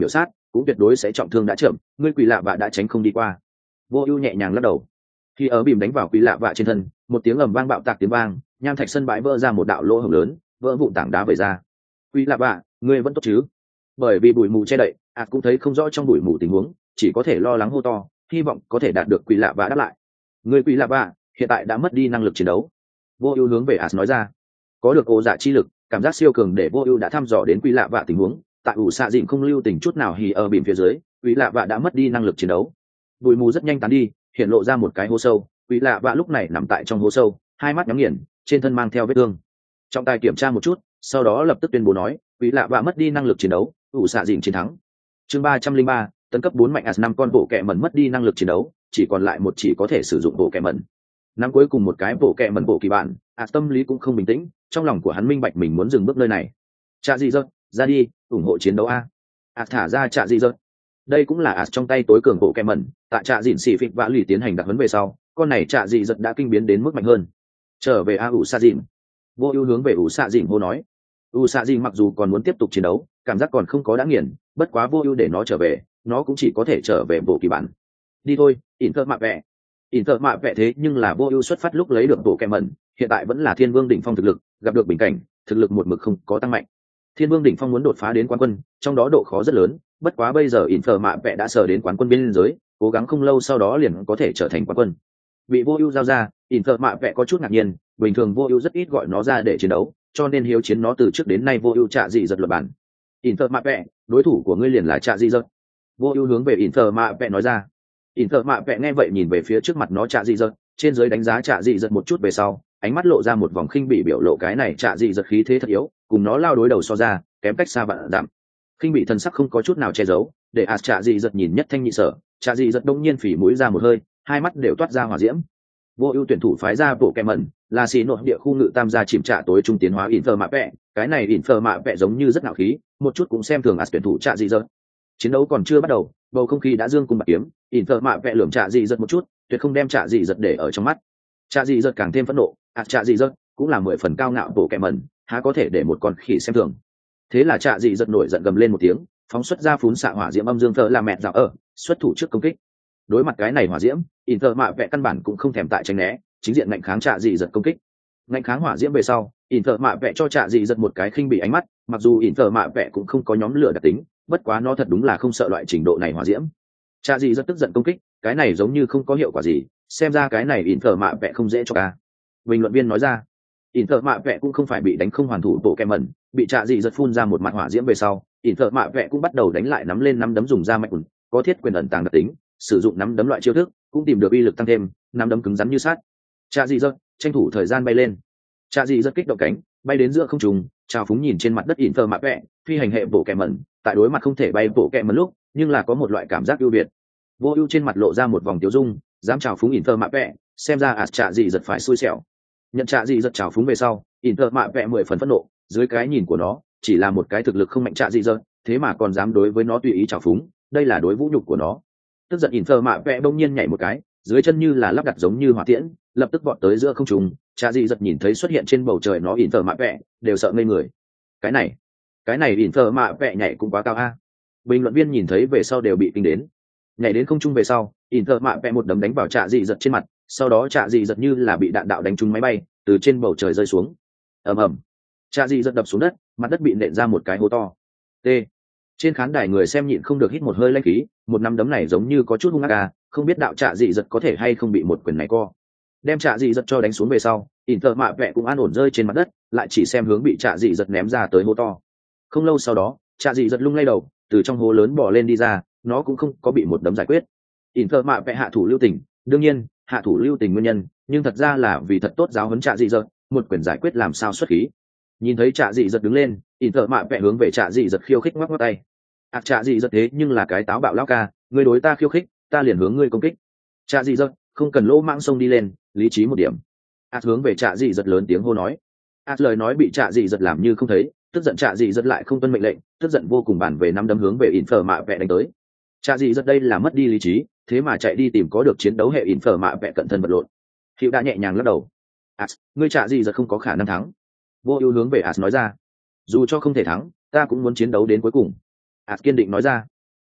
Speaker 1: cũng tuyệt đối sẽ trọng thương đã chậm, ngươi quỷ lạ vạ đã tránh không đi qua. Vô ưu nhẹ nhàng lắc đầu. Khi ở bìm đánh vào quỷ lạ vạ trên thân, một tiếng ầm vang bạo tạc tiếng vang, nham thạch sân bãi vỡ ra một đạo lỗ hổng lớn, vỡ vụn tảng đá vẩy ra. Quỷ lạ vạ, ngươi vẫn tốt chứ? Bởi vì bụi mù che đậy, ạt cũng thấy không rõ trong bụi mù tình huống, chỉ có thể lo lắng hô to, hy vọng có thể đạt được quỷ lạ vạ đáp lại. Ngươi quỷ lạ vạ hiện tại đã mất đi năng lực chiến đấu. Vô ưu hướng về ạt nói ra. Có được ô dạ chi lực, cảm giác siêu cường để vô ưu đã thăm dò đến quỷ lạ vạ tình huống, tại ủ xạ dịn không lưu tình chút nào hì ở bìm phía dưới, quỷ lạ vạ đã mất đi năng lực chiến đấu. Bụi mù rất nhanh tán đi, hiện lộ ra một cái hố sâu, quỷ lạ vạ lúc này nằm tại trong hố sâu, hai mắt nhắm nghiền, trên thân mang theo vết thương. Trọng tài kiểm tra một chút, sau đó lập tức tuyên bố nói, quỷ lạ vạ mất đi năng lực chiến đấu, ủ xạ dịn chiến thắng. Chương ba trăm linh ba, tấn cấp bốn mạnh as năm con bộ kẹ mẩn mất đi năng lực chiến đấu, chỉ còn lại một chỉ có thể sử dụng bộ kẹ mẩn. Năm cuối cùng một cái bộ kẹ mẩn bộ kỳ bản, as tâm lý cũng không bình tĩnh, trong lòng của hắn minh bạch mình muốn dừng bước nơi này. Trạ dị dật, ra đi, ủng hộ chiến đấu a. As thả ra trạ dị dật. Đây cũng là as trong tay tối cường bộ kẹ mẩn, tại trạ dịn xỉ phịch vã lì tiến hành đặc huấn về sau, con này trạ dị dật đã kinh biến đến mức mạnh hơn. Trở về a ủ xạ dịn. Vô ưu hướng về ủ xạ dịn hô nói. U xạ dịn mặc dù còn muốn tiếp tục chiến đấu, cảm giác còn không có đã nghiền, bất quá vô ưu để nó trở về, nó cũng chỉ có thể trở về bộ kỳ bản. Đi thôi, ỉn thợ mạ vẹ. ỉn thợ mạ vẹ thế nhưng là vô ưu xuất phát lúc lấy được bộ kẹ mẩn, hiện tại vẫn là thiên vương đỉnh phong thực lực, gặp được bình cảnh, thực lực một mực không có tăng mạnh. Thiên vương đỉnh phong muốn đột phá đến quán quân, trong đó độ khó rất lớn, bất quá bây giờ ỉn thợ mạ vẹ đã sờ đến quán quân biên giới, cố gắng không lâu sau đó liền có thể trở thành quán quân. Bị vô ưu giao ra, ỉn thợ mạ vẹ có chút ngạc nhiên, bình thường vô ưu rất ít gọi nó ra để chiến đấu, cho nên hiếu chiến nó từ trước đến nay vô ưu trạ dị giật luật bản. ỉn thợ mạ vẹ, đối thủ của ngươi liền là trạ dị giật. Vô ưu hướng về ỉn thợ mạ vẹ nói ra. ỉn thợ mạ vẹ nghe vậy nhìn về phía trước mặt nó trạ dị giật, trên dưới đánh giá trạ dị giật một chút về sau, ánh mắt lộ ra một vòng khinh bị biểu lộ cái này trạ dị giật khí thế thật yếu, cùng nó lao đối đầu so ra, kém cách xa vạn dặm. Khinh bị thần sắc không có chút nào che giấu, để as trạ dị giật nhìn nhất thanh nhị sở, trạ dị giật đông nhiên phỉ mũi ra một hơi, hai mắt đều toát ra hỏa diễm. Vô ưu tuyển thủ phái ra bộ kẹ mẩn là xì nội địa khu ngự tam gia chìm trạ tối trung tiến hóa ỉn phơ mạ vẹ, cái này ỉn phơ mạ vẹ giống như rất ngạo khí, một chút cũng xem thường as tuyển thủ trạ dị giật. Chiến đấu còn chưa bắt đầu, bầu không khí đã dương cung bạc kiếm, ỉn phơ mạ vẹ lườm trạ dị giật một chút, tuyệt không đem trạ dị giật để ở trong mắt. Trạ dị giật càng thêm phẫn nộ, as trạ dị giật cũng là mười phần cao ngạo bộ kẹ mẩn, há có thể để một con khỉ xem thường. Thế là trạ dị giật nổi giận gầm lên một tiếng, phóng xuất ra phún xạ hỏa diễm âm dương thợ là mẹ dạo ở, xuất thủ trước công kích. Đối mặt cái này hỏa diễm, ỉn thợ mạ vẹ căn bản cũng không thèm tại tránh né, chính diện ngạnh kháng trạ dị giật công kích. Ngạnh kháng hỏa diễm về sau, ỉn thợ mạ vẹ cho trạ dị giật một cái khinh bị ánh mắt, mặc dù ỉn thợ mạ vẹ cũng không có nhóm lửa đặc tính, bất quá nó thật đúng là không sợ loại trình độ này hỏa diễm. Trạ dị giật tức giận công kích, cái này giống như không có hiệu quả gì, xem ra cái này ỉn thợ mạ vẹ không dễ cho ca. Bình luận viên nói ra. ỉn thợ mạ vẹ cũng không phải bị đánh không hoàn thủ bộ kẹ mẩn, bị trạ dị giật phun ra một mặt hỏa diễm về sau, ỉn thợ mạ vẹ cũng bắt đầu đánh lại nắm lên nắm đấm dùng ra mạnh ủn, có thiết quyền ẩn tàng đặc tính, sử dụng nắm đấm loại chiêu thức cũng tìm được uy lực tăng thêm, nắm đấm cứng rắn như sắt. Trạ dị giật tranh thủ thời gian bay lên. Trạ dị giật kích động cánh, bay đến giữa không trung, trào phúng nhìn trên mặt đất ỉn thợ mạ vẹ, phi hành hệ bộ kẹ mẩn, tại đối mặt không thể bay bộ kẹ mẩn lúc, nhưng là có một loại cảm giác ưu việt. Vô ưu trên mặt lộ ra một vòng tiêu dung, dám trào phúng ỉn thợ mạ vẹ, xem ra as trạ dị giật phải xui xẻo. Nhận trạ dị giật trào phúng về sau, ỉn thợ mạ vẹ mười phần phẫn nộ, dưới cái nhìn của nó chỉ là một cái thực lực không mạnh trạ dị giật, thế mà còn dám đối với nó tùy ý trào phúng, đây là đối vũ nhục của nó. Tức giận ỉn thợ mạ vẹ bỗng nhiên nhảy một cái, dưới chân như là lắp đặt giống như hỏa tiễn, lập tức vọt tới giữa không trung. Trạ dị giật nhìn thấy xuất hiện trên bầu trời nó ỉn thợ mạ vẹ, đều sợ ngây người. Cái này, cái này ỉn thợ mạ vẹ nhảy cũng quá cao a. Bình luận viên nhìn thấy về sau đều bị kinh đến. Nhảy đến không trung về sau, ỉn thợ mạ vẹ một đấm đánh vào trạ dị giật trên mặt, sau đó trạ dị giật như là bị đạn đạo đánh trúng máy bay, từ trên bầu trời rơi xuống. Ầm ầm. Trạ dị giật đập xuống đất, mặt đất bị nện ra một cái hố to. T. Trên khán đài người xem nhịn không được hít một hơi lãnh khí, một nắm đấm này giống như có chút hung ác à, không biết đạo trạ dị giật có thể hay không bị một quyền này co. Đem trạ dị giật cho đánh xuống về sau, ỉn thợ mạ vẹ cũng an ổn rơi trên mặt đất, lại chỉ xem hướng bị trạ dị giật ném ra tới hố to. Không lâu sau đó, trạ dị giật lung lay đầu, từ trong hố lớn bò lên đi ra, nó cũng không có bị một đấm giải quyết. ỉn thợ mạ vẹ hạ thủ lưu tình, đương nhiên hạ thủ lưu tình nguyên nhân, nhưng thật ra là vì thật tốt giáo huấn trạ dị giật, một quyền giải quyết làm sao xuất khí. Nhìn thấy trạ dị giật đứng lên, ỉn thợ mạ vẹ hướng về trạ dị giật khiêu khích ngoắc ngoắc tay. ạc trạ dị giật thế nhưng là cái táo bạo lao ca, ngươi đối ta khiêu khích, ta liền hướng ngươi công kích. Trạ dị giật không cần lỗ mãng sông đi lên, lý trí một điểm. ạc hướng về trạ dị giật lớn tiếng hô nói. ạc lời nói bị trạ dị giật làm như không thấy, tức giận trạ dị giật lại không tuân mệnh lệnh, tức giận vô cùng bàn về năm đấm hướng về ỉn thợ mạ vẹ đánh tới. Trạ dị giật đây là mất đi lý trí, thế mà chạy đi tìm có được chiến đấu hệ ỉn thợ mạ vẹ cận thân vật lộn. Hiệu đã nhẹ nhàng lắc đầu. As, ngươi trạ dị giật không có khả năng thắng. Vô ưu hướng về As nói ra. Dù cho không thể thắng, ta cũng muốn chiến đấu đến cuối cùng. As kiên định nói ra.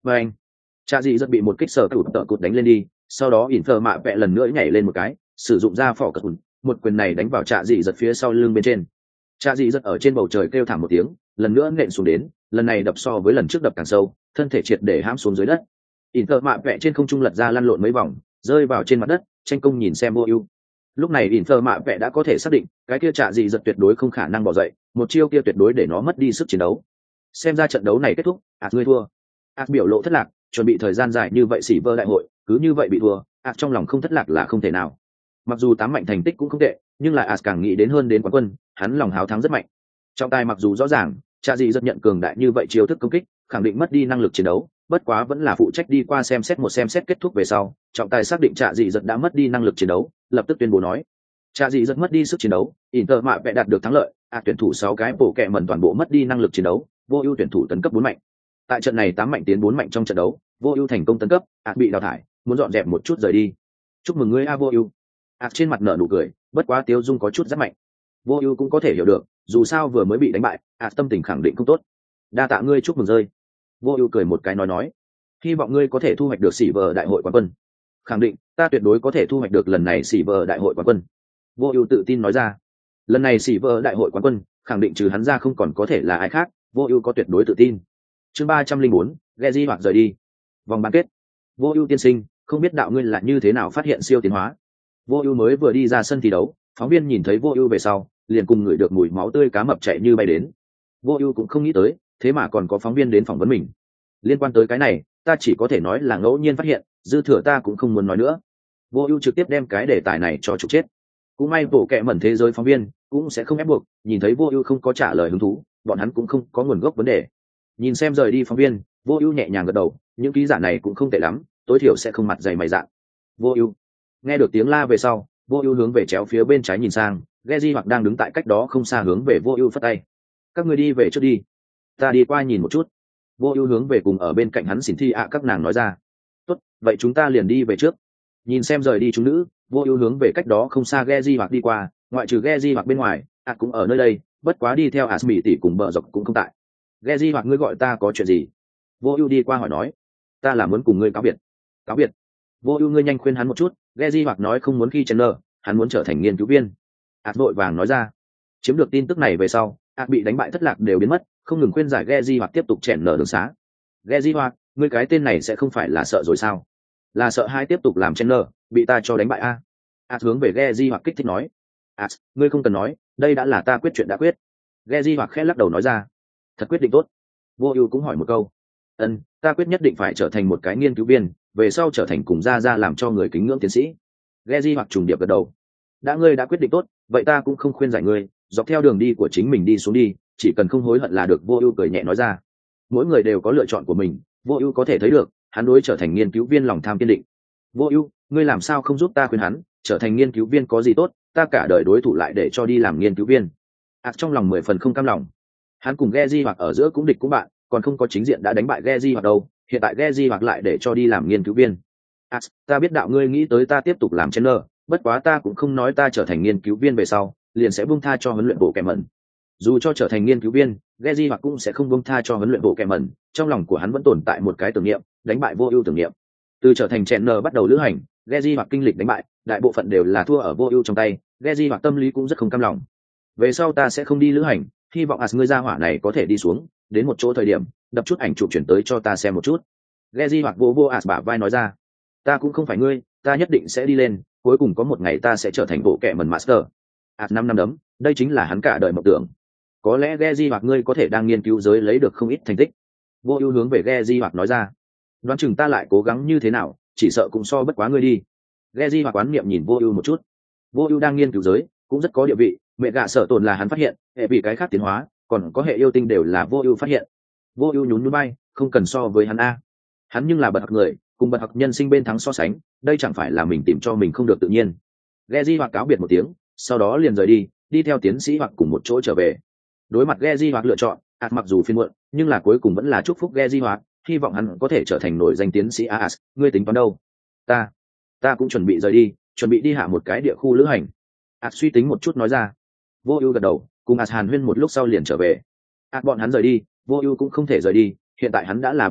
Speaker 1: và anh cha dị rất bị một kích sở tụt tợ cụt đánh lên đi, sau đó ỉn thờ mạ vẹ lần nữa nhảy lên một cái, sử dụng ra phỏ cật hùn, một quyền này đánh vào cha dị giật phía sau lưng bên trên. Cha dị giật ở trên bầu trời kêu thảm một tiếng, lần nữa nện xuống đến, lần này đập so với lần trước đập càng sâu, thân thể triệt để hãm xuống dưới đất. ỉn thờ mạ vẹ trên không trung lật ra lăn lộn mấy vòng, rơi vào trên mặt đất, tranh công nhìn xem vô ưu. Lúc này ỉn thờ mạ vẹ đã có thể xác định cái kia cha dị giật tuyệt đối không khả năng bỏ dậy, một chiêu kia tuyệt đối để nó mất đi sức chiến đấu. Xem ra trận đấu này kết thúc, ạt ngươi thua. ạt biểu lộ thất lạc, chuẩn bị thời gian dài như vậy xỉ vơ đại hội cứ như vậy bị thua, ạt trong lòng không thất lạc là không thể nào. Mặc dù tám mạnh thành tích cũng không tệ, nhưng lại ạt càng nghĩ đến hơn đến quán quân, hắn lòng háo thắng rất mạnh. Trọng tài mặc dù rõ ràng cha dị rất nhận cường đại như vậy chiêu thức công kích khẳng định mất đi năng lực chiến đấu, bất quá vẫn là phụ trách đi qua xem xét một xem xét kết thúc về sau, trọng tài xác định cha dị rất đã mất đi năng lực chiến đấu, lập tức tuyên bố nói cha dị rất mất đi sức chiến đấu, Inter mạ vẽ đạt được thắng lợi. ạt tuyển thủ sáu cái bổ kẹ mẩn toàn bộ mất đi năng lực chiến đấu, vô ưu tuyển thủ tấn cấp bốn mạnh. Tại trận này tám mạnh tiến bốn mạnh trong trận đấu, vô ưu thành công tấn cấp, ạt bị đào thải, muốn dọn dẹp một chút rời đi. Chúc mừng ngươi a vô ưu. ạt trên mặt nở nụ cười, bất quá tiêu dung có chút rất mạnh. Vô ưu cũng có thể hiểu được, dù sao vừa mới bị đánh bại, ạt tâm tình khẳng định không tốt. Đa tạ ngươi chúc mừng rơi. Vô ưu cười một cái nói nói, hy vọng ngươi có thể thu hoạch được xỉ vờ đại hội quán quân. Khẳng định, ta tuyệt đối có thể thu hoạch được lần này xỉ vờ đại hội quán quân. Vô ưu tự tin nói ra, lần này xỉ vờ đại hội quán quân khẳng định trừ hắn ra không còn có thể là ai khác, vô ưu có tuyệt đối tự tin. Chương ba trăm linh bốn, Geji hoặc rời đi. Vòng bán kết. Vô ưu tiên sinh, không biết đạo ngươi là như thế nào phát hiện siêu tiến hóa. Vô ưu mới vừa đi ra sân thi đấu, phóng viên nhìn thấy vô ưu về sau, liền cùng ngửi được mùi máu tươi cá mập chạy như bay đến. Vô ưu cũng không nghĩ tới, thế mà còn có phóng viên đến phỏng vấn mình. Liên quan tới cái này, ta chỉ có thể nói là ngẫu nhiên phát hiện, dư thừa ta cũng không muốn nói nữa. Vô ưu trực tiếp đem cái đề tài này cho trục chết. Cũng may bộ kệ mẩn thế giới phóng viên cũng sẽ không ép buộc, nhìn thấy vô ưu không có trả lời hứng thú, bọn hắn cũng không có nguồn gốc vấn đề. Nhìn xem rời đi phóng viên, vô ưu nhẹ nhàng gật đầu, những ký giả này cũng không tệ lắm, tối thiểu sẽ không mặt dày mày dạn. Vô ưu nghe được tiếng la về sau, vô ưu hướng về chéo phía bên trái nhìn sang, Geji hoặc đang đứng tại cách đó không xa hướng về vô ưu phất tay. Các người đi về trước đi, ta đi qua nhìn một chút. Vô ưu hướng về cùng ở bên cạnh hắn xỉn thi ạ các nàng nói ra. Tốt, vậy chúng ta liền đi về trước. Nhìn xem rời đi chúng nữ, vô ưu hướng về cách đó không xa Geji hoặc đi qua, ngoại trừ Geji hoặc bên ngoài, ạ cũng ở nơi đây, bất quá đi theo Asmi tỷ cùng bờ dọc cũng không tại. Geji hoặc ngươi gọi ta có chuyện gì? Vô ưu đi qua hỏi nói. Ta là muốn cùng ngươi cáo biệt. Cáo biệt? Vô ưu ngươi nhanh khuyên hắn một chút. Geji hoặc nói không muốn khi Chandler, hắn muốn trở thành nghiên cứu viên. ạt vội vàng nói ra. Chiếm được tin tức này về sau, ạt bị đánh bại thất lạc đều biến mất, không ngừng khuyên giải Geji hoặc tiếp tục chèn nở đường xá. Geji hoặc, ngươi cái tên này sẽ không phải là sợ rồi sao? Là sợ hai tiếp tục làm Chandler bị ta cho đánh bại a? ạt hướng về Geji hoặc kích thích nói. ạt, ngươi không cần nói, đây đã là ta quyết chuyện đã quyết. Geji hoặc khẽ lắc đầu nói ra. Thật quyết định tốt. Vô ưu cũng hỏi một câu. Ân, ta quyết nhất định phải trở thành một cái nghiên cứu viên, về sau trở thành cùng gia gia làm cho người kính ngưỡng tiến sĩ. Geji hoặc trùng điệp gật đầu. Đã ngươi đã quyết định tốt, vậy ta cũng không khuyên giải ngươi, dọc theo đường đi của chính mình đi xuống đi, chỉ cần không hối hận là được. Vô ưu cười nhẹ nói ra. Mỗi người đều có lựa chọn của mình, Vô ưu có thể thấy được, hắn đối trở thành nghiên cứu viên lòng tham kiên định. Vô ưu, ngươi làm sao không giúp ta khuyên hắn, trở thành nghiên cứu viên có gì tốt, ta cả đời đối thủ lại để cho đi làm nghiên cứu viên. ạt trong lòng mười phần không cam lòng. Hắn cùng Geji hoặc ở giữa cũng địch cũng bạn, còn không có chính diện đã đánh bại Geji hoặc đâu, hiện tại Geji hoặc lại để cho đi làm nghiên cứu viên. À, ta biết đạo ngươi nghĩ tới ta tiếp tục làm trainer, bất quá ta cũng không nói ta trở thành nghiên cứu viên về sau liền sẽ buông tha cho huấn luyện bộ kẻ mẩn. Dù cho trở thành nghiên cứu viên, Geji hoặc cũng sẽ không buông tha cho huấn luyện bộ kẻ mẩn, trong lòng của hắn vẫn tồn tại một cái tưởng niệm, đánh bại vô ưu tưởng niệm. Từ trở thành trainer bắt đầu lữ hành, Geji hoặc kinh lịch đánh bại, đại bộ phận đều là thua ở vô ưu trong tay, Geji hoặc tâm lý cũng rất không cam lòng. Về sau ta sẽ không đi lữ hành, hy vọng as ngươi ra hỏa này có thể đi xuống đến một chỗ thời điểm đập chút ảnh chụp chuyển tới cho ta xem một chút. Geji hoặc vô vô as bả vai nói ra. Ta cũng không phải ngươi, ta nhất định sẽ đi lên, cuối cùng có một ngày ta sẽ trở thành bộ kệ mẩn master. As năm năm đấm, đây chính là hắn cả đời mộng tưởng. Có lẽ Geji hoặc ngươi có thể đang nghiên cứu giới lấy được không ít thành tích. Vô ưu hướng về Geji hoặc nói ra. Đoán chừng ta lại cố gắng như thế nào, chỉ sợ cũng so bất quá ngươi đi. Geji hoặc quán niệm nhìn vô ưu một chút. Vô ưu đang nghiên cứu giới cũng rất có địa vị, mẹ gạ sợ tồn là hắn phát hiện, hệ vì cái khác tiến hóa còn có hệ yêu tinh đều là vô ưu phát hiện. Vô ưu nhún nhún bay, không cần so với hắn a, hắn nhưng là bậc học người, cùng bậc học nhân sinh bên thắng so sánh, đây chẳng phải là mình tìm cho mình không được tự nhiên. Geji hoặc cáo biệt một tiếng, sau đó liền rời đi, đi theo tiến sĩ hoặc cùng một chỗ trở về. Đối mặt Geji hoặc lựa chọn, ạt mặc dù phiền muộn, nhưng là cuối cùng vẫn là chúc phúc Geji hoặc, hy vọng hắn có thể trở thành nổi danh tiến sĩ. As, ngươi tính toán đâu? Ta, ta cũng chuẩn bị rời đi, chuẩn bị đi hạ một cái địa khu lữ hành. As suy tính một chút nói ra. Vô ưu gật đầu, cùng As hàn huyên một lúc sau liền trở về. As bọn hắn rời đi, vô ưu cũng không thể rời đi, hiện tại hắn đã là bốn mạnh,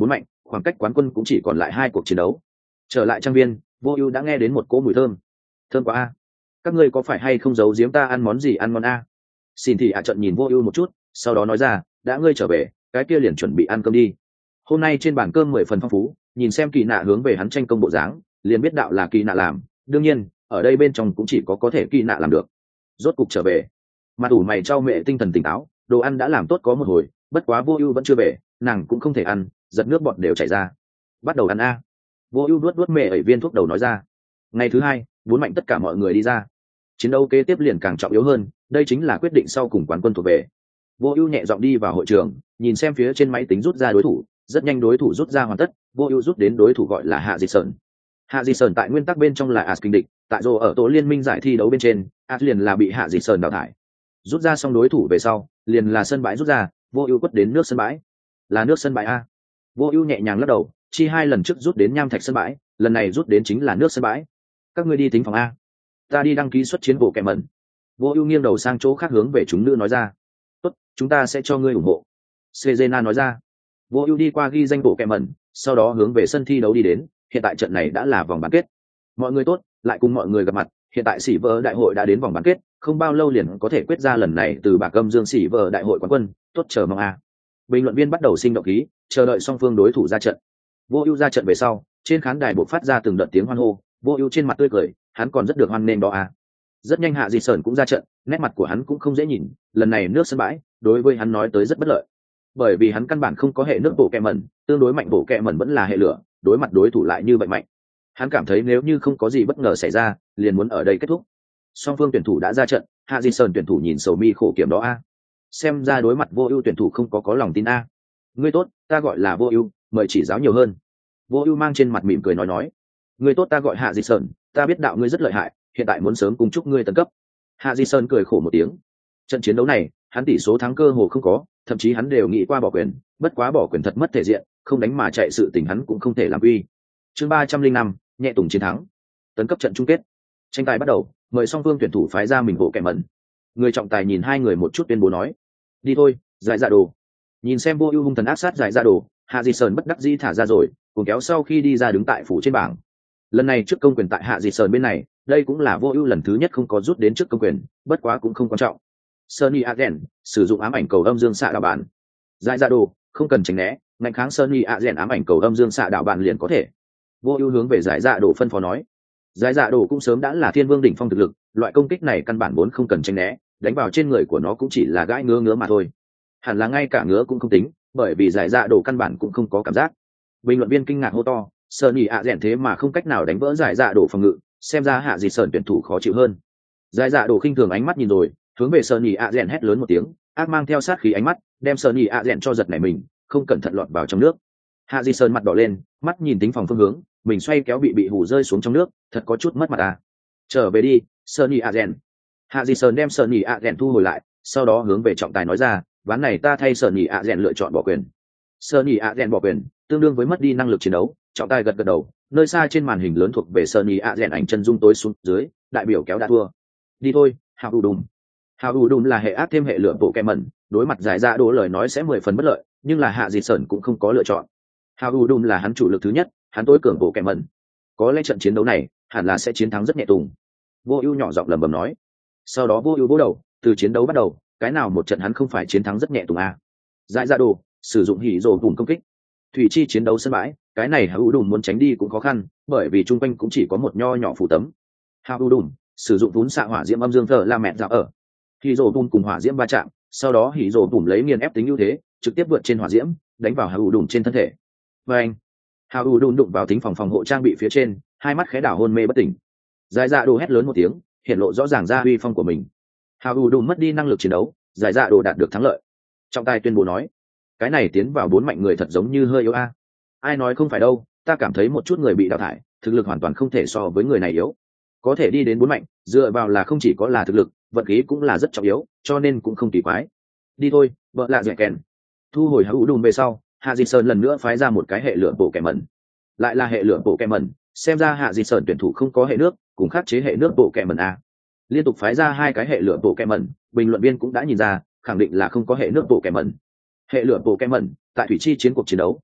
Speaker 1: khoảng cách quán quân cũng chỉ còn lại hai cuộc chiến đấu. Trở lại trang viên, Vô Ưu đã nghe đến một cỗ mùi thơm. Thơm quá a. Các ngươi có phải hay không giấu giếm ta ăn món gì ăn ngon a? Xin thị ạ trận nhìn Vô Ưu một chút, sau đó nói ra, đã ngươi trở về, cái kia liền chuẩn bị ăn cơm đi. Hôm nay trên bàn cơm mười phần phong phú, nhìn xem Kỳ Nạ hướng về hắn tranh công bộ dáng, liền biết đạo là Kỳ Nạ làm, đương nhiên, ở đây bên trong cũng chỉ có có thể Kỳ Nạ làm được. Rốt cục trở về. Mặt ủ mày trao mẹ tinh thần tỉnh táo, đồ ăn đã làm tốt có một hồi, bất quá Vô Ưu vẫn chưa về, nàng cũng không thể ăn, giật nước bọt đều chảy ra. Bắt đầu ăn a. Vô Ưu nuốt nuốt mẹ ẩy viên thuốc đầu nói ra. Ngày thứ hai, bốn mạnh tất cả mọi người đi ra. Chiến đấu kế tiếp liền càng trọng yếu hơn, đây chính là quyết định sau cùng quán quân thuộc về. Vô Ưu nhẹ giọng đi vào hội trường, nhìn xem phía trên máy tính rút ra đối thủ, rất nhanh đối thủ rút ra hoàn tất, Vô Ưu rút đến đối thủ gọi là Hạ Dịch Sơn. Hạ Dịch Sơn tại nguyên tắc bên trong là As kinh địch, tại rồ ở tổ liên minh giải thi đấu bên trên, As liền là bị Hạ Dịch Sơn đào thải. Rút ra xong đối thủ về sau, liền là sân bãi rút ra, Vô Ưu quất đến nước sân bãi. Là nước sân bãi a. Vô Ưu nhẹ nhàng lắc đầu, chi hai lần trước rút đến nham thạch sân bãi, lần này rút đến chính là nước sân bãi. Các ngươi đi tính phòng a, ta đi đăng ký xuất chiến bộ kẻ mẩn. Vô Ưu nghiêng đầu sang chỗ khác hướng về chúng nữ nói ra. Tốt, chúng ta sẽ cho ngươi ủng hộ. Sejena nói ra. Vô Ưu đi qua ghi danh bộ kẻ mẩn, sau đó hướng về sân thi đấu đi đến, hiện tại trận này đã là vòng bán kết. Mọi người tốt, lại cùng mọi người gặp mặt, hiện tại Silver đại hội đã đến vòng bán kết, không bao lâu liền có thể quyết ra lần này từ bạc âm dương Silver đại hội quán quân, tốt chờ mong a. Bình luận viên bắt đầu sinh động khí, chờ đợi song phương đối thủ ra trận. Vô Ưu ra trận về sau, trên khán đài bộc phát ra từng đợt tiếng hoan hô, Vô Ưu trên mặt tươi cười, hắn còn rất được hoan nghênh đó a. Rất nhanh Hạ Dịch Sơn cũng ra trận, nét mặt của hắn cũng không dễ nhìn, lần này nước sân bãi, đối với hắn nói tới rất bất lợi. Bởi vì hắn căn bản không có hệ nước bộ kẹ mẩn, tương đối mạnh bộ kẹ mẩn vẫn là hệ lửa, đối mặt đối thủ lại như vậy mạnh. Hắn cảm thấy nếu như không có gì bất ngờ xảy ra, liền muốn ở đây kết thúc. Song phương tuyển thủ đã ra trận, Hạ Dịch Sơn tuyển thủ nhìn sầu mi khổ kiểm đó a. Xem ra đối mặt Vô Ưu tuyển thủ không có có lòng tin a. Ngươi tốt, ta gọi là Vô Ưu, mời chỉ giáo nhiều hơn. Vô Ưu mang trên mặt mỉm cười nói nói. Ngươi tốt, ta gọi Hạ Dịch Sơn, ta biết đạo ngươi rất lợi hại, hiện tại muốn sớm cùng chúc ngươi tấn cấp. Hạ Di Sơn cười khổ một tiếng. Trận chiến đấu này, hắn tỷ số thắng cơ hồ không có, thậm chí hắn đều nghĩ qua bỏ quyền, bất quá bỏ quyền thật mất thể diện, không đánh mà chạy sự tình hắn cũng không thể làm uy. Chương ba trăm linh năm, nhẹ tùng chiến thắng. Tấn cấp trận chung kết. Tranh tài bắt đầu, mời song phương tuyển thủ phái ra mình bộ kẻ mẩn. Người trọng tài nhìn hai người một chút tuyên bố nói: "Đi thôi, giải dạ đồ." Nhìn xem Vô Ưu hung thần ác sát giải dạ đồ, Hạ Di Sơn bất đắc dĩ thả ra rồi, cùng kéo sau khi đi ra đứng tại phủ trên bảng. Lần này trước công quyền tại Hạ Di Sơn bên này, đây cũng là Vô Ưu lần thứ nhất không có rút đến trước công quyền, bất quá cũng không quan trọng. Sunny Agen sử dụng ám ảnh cầu âm dương xạ đạo bản. Giải dạ đồ, không cần tránh né, ngăn kháng Sunny Agen ám ảnh cầu âm dương xạ đạo bản liền có thể. Vô Ưu hướng về giải dạ đồ phân phó nói. Giải dạ đồ cũng sớm đã là thiên vương đỉnh phong thực lực, loại công kích này căn bản vốn không cần tránh né, đánh vào trên người của nó cũng chỉ là gãi ngứa ngứa mà thôi. Hẳn là ngay cả ngứa cũng không tính, bởi vì giải dạ đồ căn bản cũng không có cảm giác. Bình luận viên kinh ngạc hô to, Sunny Agen thế mà không cách nào đánh vỡ giải dạ đồ phòng ngự, xem ra Hạ Dịch Sơn tuyển thủ khó chịu hơn. Giải dạ đồ khinh thường ánh mắt nhìn rồi, hướng về Sunny Agen hét lớn một tiếng, ác mang theo sát khí ánh mắt, đem Sunny Agen cho giật nảy mình, không cẩn thận lọt vào trong nước. Hạ Dịch Sơn mặt đỏ lên, mắt nhìn tính phòng phương hướng, mình xoay kéo bị bị hù rơi xuống trong nước, thật có chút mất mặt à. Trở về đi, Sunny Agen. Hạ Dịch Sơn đem Sunny Agen thu hồi lại, sau đó hướng về trọng tài nói ra, ván này ta thay Sunny Agen lựa chọn bỏ quyền. Sunny Agen bỏ quyền, tương đương với mất đi năng lực chiến đấu. Trọng tài gật gật đầu, nơi xa trên màn hình lớn thuộc về Sunny Agen ảnh chân dung tối xuống dưới, đại biểu kéo đã thua. Đi thôi, Hào U Đùm. Hào U Đùm là hệ ác thêm hệ lửa bộ kẹ mẩn, đối mặt giải dạ đồ lời nói sẽ mười phần bất lợi, nhưng là Hạ Dịch Sơn cũng không có lựa chọn. Hào U Đùm là hắn chủ lực thứ nhất, hắn tối cường bộ kẹ mẩn. Có lẽ trận chiến đấu này, hẳn là sẽ chiến thắng rất nhẹ tùng. Vô Ưu nhỏ giọng lẩm bẩm nói. Sau đó Vô Ưu vỗ đầu, từ chiến đấu bắt đầu, cái nào một trận hắn không phải chiến thắng rất nhẹ tùng a. Giải dạ đồ, sử dụng hỉ rồ bùn công kích. Thủy chi chiến đấu sân bãi, cái này Hào U Đùm muốn tránh đi cũng khó khăn, bởi vì trung quanh cũng chỉ có một nho nhỏ phủ tấm. Hào U Đùm sử dụng vốn xạ hỏa diễm âm dương thờ la mẹ dạo ở. Hỉ rồ bùn cùng hỏa diễm va chạm, sau đó hỉ rồ bùn lấy nghiền ép tính ưu thế, trực tiếp vượt trên hỏa diễm, đánh vào Hào U Đùm trên thân thể. Và anh, Hào U Đùm đụng vào tính phòng phòng hộ trang bị phía trên, hai mắt khẽ đảo hôn mê bất tỉnh. Giải dạ đồ hét lớn một tiếng, hiện lộ rõ ràng ra uy phong của mình. Hào U Đùm mất đi năng lực chiến đấu, giải dạ đồ đạt được thắng lợi. Trọng tài tuyên bố nói, cái này tiến vào bốn mạnh người thật giống như hơi yếu a. Ai nói không phải đâu, ta cảm thấy một chút người bị đào thải, thực lực hoàn toàn không thể so với người này yếu. Có thể đi đến bốn mạnh, dựa vào là không chỉ có là thực lực, vận khí cũng là rất trọng yếu, cho nên cũng không kỳ quái. Đi thôi, vợ lạ dẻ kèn. Thu hồi Hào U Đùm về sau, Hạ Dịch Sơn lần nữa phái ra một cái hệ lửa bộ kẻ mẩn. Lại là hệ lửa bộ kẻ mẩn, xem ra Hạ Dịch Sơn tuyển thủ không có hệ nước, cùng khắc chế hệ nước bộ kẻ mẩn a. Liên tục phái ra hai cái hệ lửa bộ kẻ mẩn, bình luận viên cũng đã nhìn ra, khẳng định là không có hệ nước bộ kẻ mẩn. Hệ lửa bộ kẻ mẩn, tại thủy chi chiến cuộc chiến đấu,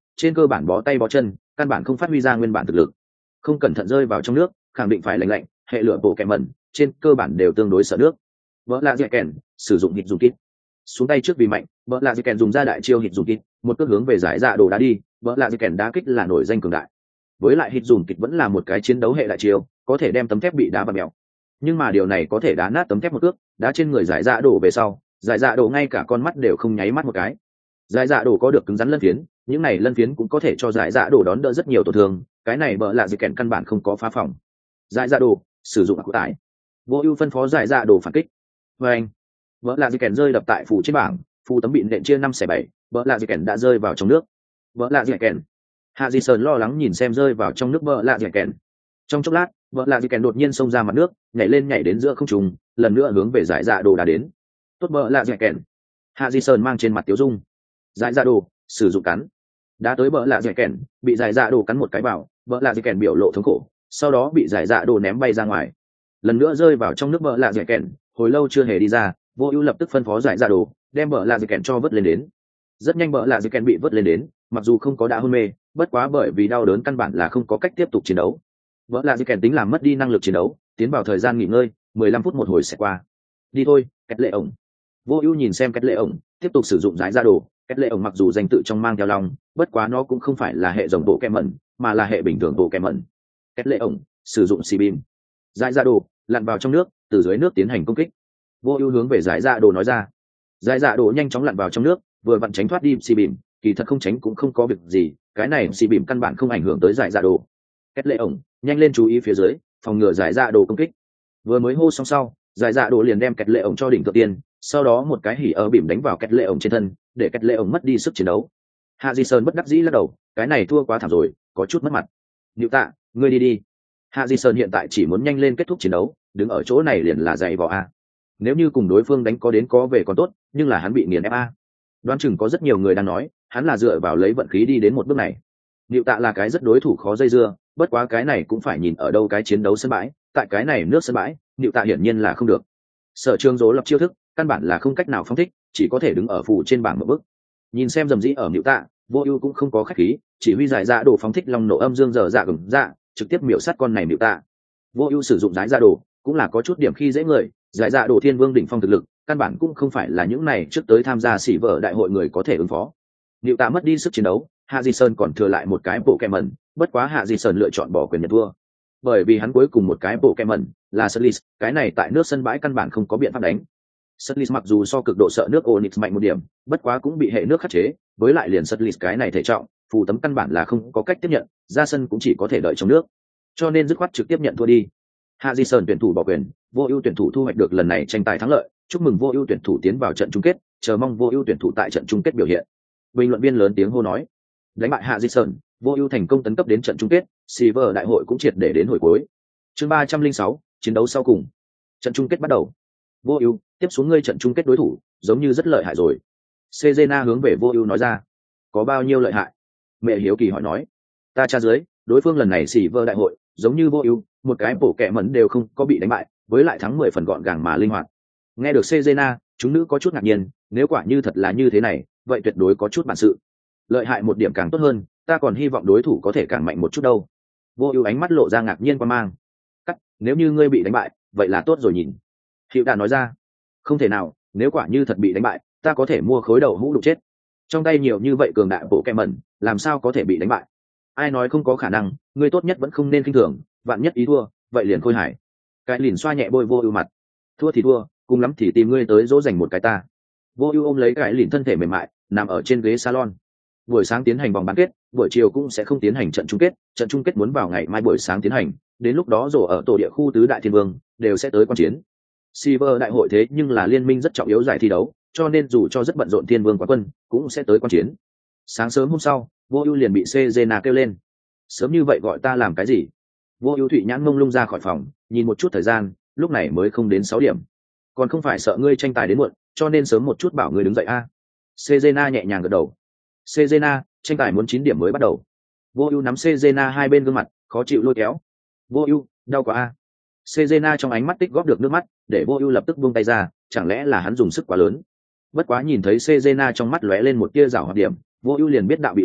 Speaker 1: trên cơ bản bó tay bó chân, căn bản không phát huy ra nguyên bản thực lực. Không cẩn thận rơi vào trong nước, khẳng định phải lạnh lạnh, hệ lửa bộ kẹm mẩn, trên cơ bản đều tương đối sợ nước. Vỡ lạ dẻ kèn, sử dụng hít dùng kít. Xuống tay trước vì mạnh, vỡ lạ dẻ kèn dùng ra đại chiêu hít dùng kít, một cước hướng về giải dạ đồ đá đi, vỡ lạ dẻ kèn đá kích là nổi danh cường đại. Với lại hít dùng kít vẫn là một cái chiến đấu hệ đại chiêu, có thể đem tấm thép bị đá bật mèo. Nhưng mà điều này có thể đá nát tấm thép một cước, đá trên người giải dạ đồ về sau, giải dạ đồ ngay cả con mắt đều không nháy mắt một cái. Giải dạ đồ có được cứng rắn lân phiến, những này lân phiến cũng có thể cho giải dạ đồ đón đỡ rất nhiều tổn thương, cái này bỡ lạ dẻ kèn căn bản không có phá phòng. Giải dạ đồ sử dụng ác tải, vô ưu phân phó giải dạ đồ phản kích. Và anh vỡ lạ dẻ kèn rơi đập tại phủ trên bảng, phù tấm bị nện chia năm xẻ bảy, vỡ lạ dẻ kèn đã rơi vào trong nước. Vỡ lạ dẻ kèn, hạ di sơn lo lắng nhìn xem rơi vào trong nước vỡ lạ dẻ kèn. Trong chốc lát, vỡ lạ dẻ kèn đột nhiên xông ra mặt nước, nhảy lên nhảy đến giữa không trung, lần nữa hướng về giải dạ đồ đã đến. Tốt vỡ lạ dẻ kèn, hạ di sơn mang trên mặt tiếu dung. Giải dạ đồ sử dụng cắn, đã tới vỡ lạ dẻ kèn, bị giải dạ đồ cắn một cái vào, vỡ lạ dẻ kèn biểu lộ thống khổ, sau đó bị giải dạ đồ ném bay ra ngoài, lần nữa rơi vào trong nước vỡ lạ dẻ kèn, hồi lâu chưa hề đi ra. Vô ưu lập tức phân phó giải dạ đồ đem vỡ lạ dẻ kèn cho vớt lên đến. Rất nhanh vỡ lạ dẻ kèn bị vớt lên đến, mặc dù không có đã hôn mê, bất quá bởi vì đau đớn căn bản là không có cách tiếp tục chiến đấu. Vỡ lạ dẻ kèn tính làm mất đi năng lực chiến đấu, tiến vào thời gian nghỉ ngơi, mười lăm phút một hồi sẽ qua. Đi thôi, Kết Lệ ổng. Vô ưu nhìn xem Kết Lệ ổng, tiếp tục sử dụng giải dạ đồ. Kết Lệ ổng mặc dù danh tự trong mang theo lòng, bất quá nó cũng không phải là hệ dòng bộ kẹm mẩn, mà là hệ bình thường bộ kẹm mẩn. Kết Lệ ổng sử dụng xì bìm, giải dạ đồ lặn vào trong nước, từ dưới nước tiến hành công kích. Vô ưu hướng về giải dạ đồ nói ra. Giải dạ đồ nhanh chóng lặn vào trong nước, vừa vặn tránh thoát đi xì bìm, kỳ thật không tránh cũng không có việc gì, cái này xì bìm căn bản không ảnh hưởng tới giải dạ đồ. Kết Lệ ổng nhanh lên chú ý phía dưới, phòng ngừa giải dạ đồ công kích. Vừa mới hô xong sau, giải dạ đồ liền đem Kết Lệ ổng cho đỉnh thượng tiên, sau đó một cái hỉ ở bìm đánh vào Kết Lệ ổng trên thân, để Kết Lệ ổng mất đi sức chiến đấu. Hạ Di Sơn bất đắc dĩ lắc đầu, cái này thua quá thảm rồi, có chút mất mặt. Niệu Tạ, ngươi đi đi. Hạ Di Sơn hiện tại chỉ muốn nhanh lên kết thúc chiến đấu, đứng ở chỗ này liền là dạy vò a. Nếu như cùng đối phương đánh có đến có về còn tốt, nhưng là hắn bị nghiền ép a. Đoán chừng có rất nhiều người đang nói, hắn là dựa vào lấy vận khí đi đến một bước này. Niệu Tạ là cái rất đối thủ khó dây dưa, bất quá cái này cũng phải nhìn ở đâu cái chiến đấu sân bãi, tại cái này nước sân bãi, Niệu Tạ hiển nhiên là không được. Sở Trường Dỗ lập chiêu thức, căn bản là không cách nào phong thích, chỉ có thể đứng ở phủ trên bảng một bước. Nhìn xem dầm dĩ ở Niệu Tạ, Vô Ưu cũng không có khách khí, chỉ huy giải dạ đồ phóng thích long nổ âm dương dở dạ gầm dạ, trực tiếp miểu sát con này Niệu Tạ. Vô Ưu sử dụng giải dạ đồ, cũng là có chút điểm khi dễ người, giải dạ đồ thiên vương đỉnh phong thực lực, căn bản cũng không phải là những này trước tới tham gia xỉ vở đại hội người có thể ứng phó. Niệu Tạ mất đi sức chiến đấu, Hạ Di Sơn còn thừa lại một cái bộ kẹm mẩn, bất quá Hạ Di Sơn lựa chọn bỏ quyền nhận thua, bởi vì hắn cuối cùng một cái bộ kẹm mẩn là Sutlis, cái này tại nước sân bãi căn bản không có biện pháp đánh. Sutlis mặc dù so cực độ sợ nước Onyx mạnh một điểm, bất quá cũng bị hệ nước khắc chế, với lại liền Sutlis cái này thể trọng, phù tấm căn bản là không có cách tiếp nhận, ra sân cũng chỉ có thể đợi trong nước, cho nên dứt khoát trực tiếp nhận thua đi. Hạ Di Sơn tuyển thủ bỏ quyền, Vô Ưu tuyển thủ thu hoạch được lần này tranh tài thắng lợi, chúc mừng Vô Ưu tuyển thủ tiến vào trận chung kết, chờ mong Vô Ưu tuyển thủ tại trận chung kết biểu hiện. Bình luận viên lớn tiếng hô nói. Đánh bại Hạ Di Sơn, Vô Ưu thành công tấn cấp đến trận chung kết, Silver đại hội cũng triệt để đến hồi cuối. Chương ba trăm lẻ sáu, chiến đấu sau cùng. Trận chung kết bắt đầu. Vô Ưu, tiếp xuống ngươi trận chung kết đối thủ, giống như rất lợi hại rồi. Cezena hướng về Vô Ưu nói ra. Có bao nhiêu lợi hại? Mẹ hiếu kỳ hỏi nói. Ta tra dưới, đối phương lần này Silver đại hội, giống như Vô Ưu, một cái bổ kẹ mẩn đều không có bị đánh bại, với lại thắng mười phần gọn gàng mà linh hoạt. Nghe được Cezena, chúng nữ có chút ngạc nhiên, nếu quả như thật là như thế này, vậy tuyệt đối có chút bản sự. Lợi hại một điểm càng tốt hơn, ta còn hy vọng đối thủ có thể càng mạnh một chút đâu. Vô Ưu ánh mắt lộ ra ngạc nhiên quan mang. Cắt, nếu như ngươi bị đánh bại, vậy là tốt rồi nhìn. Hiệu Đà nói ra. Không thể nào, nếu quả như thật bị đánh bại, ta có thể mua khối đầu hũ đục chết. Trong tay nhiều như vậy cường đại bộ kẹ mẩn, làm sao có thể bị đánh bại? Ai nói không có khả năng, ngươi tốt nhất vẫn không nên khinh thường, vạn nhất ý thua, vậy liền khôi hài. Cái lìn xoa nhẹ bôi Vô Ưu mặt. Thua thì thua, cùng lắm thì tìm ngươi tới dỗ dành một cái ta. Vô Ưu ôm lấy cái lìn thân thể mềm mại, nằm ở trên ghế salon. Buổi sáng tiến hành vòng bán kết, buổi chiều cũng sẽ không tiến hành trận chung kết, trận chung kết muốn vào ngày mai buổi sáng tiến hành, đến lúc đó rổ ở tổ địa khu tứ đại thiên vương đều sẽ tới quan chiến. Silver đại hội thế nhưng là liên minh rất trọng yếu giải thi đấu, cho nên dù cho rất bận rộn thiên vương quán quân, cũng sẽ tới quan chiến. Sáng sớm hôm sau, Vô Ưu liền bị Cezena kêu lên. Sớm như vậy gọi ta làm cái gì? Vô Ưu thụy nhãn mông lung ra khỏi phòng, nhìn một chút thời gian, lúc này mới không đến sáu điểm. Còn không phải sợ ngươi tranh tài đến muộn, cho nên sớm một chút bảo ngươi đứng dậy a. À. Cezena nhẹ nhàng gật đầu. Cezena, tranh tài muốn chín điểm mới bắt đầu. Vô Ưu nắm Cezena hai bên gương mặt, khó chịu lôi kéo. Vô Ưu, đau quá a. À. Cezena trong ánh mắt tích góp được nước mắt, để Vô Ưu lập tức buông tay ra, chẳng lẽ là hắn dùng sức quá lớn. Bất quá nhìn thấy Cezena trong mắt lóe lên một tia giảo hoạt điểm, Vô Ưu liền biết đạo bị lừa,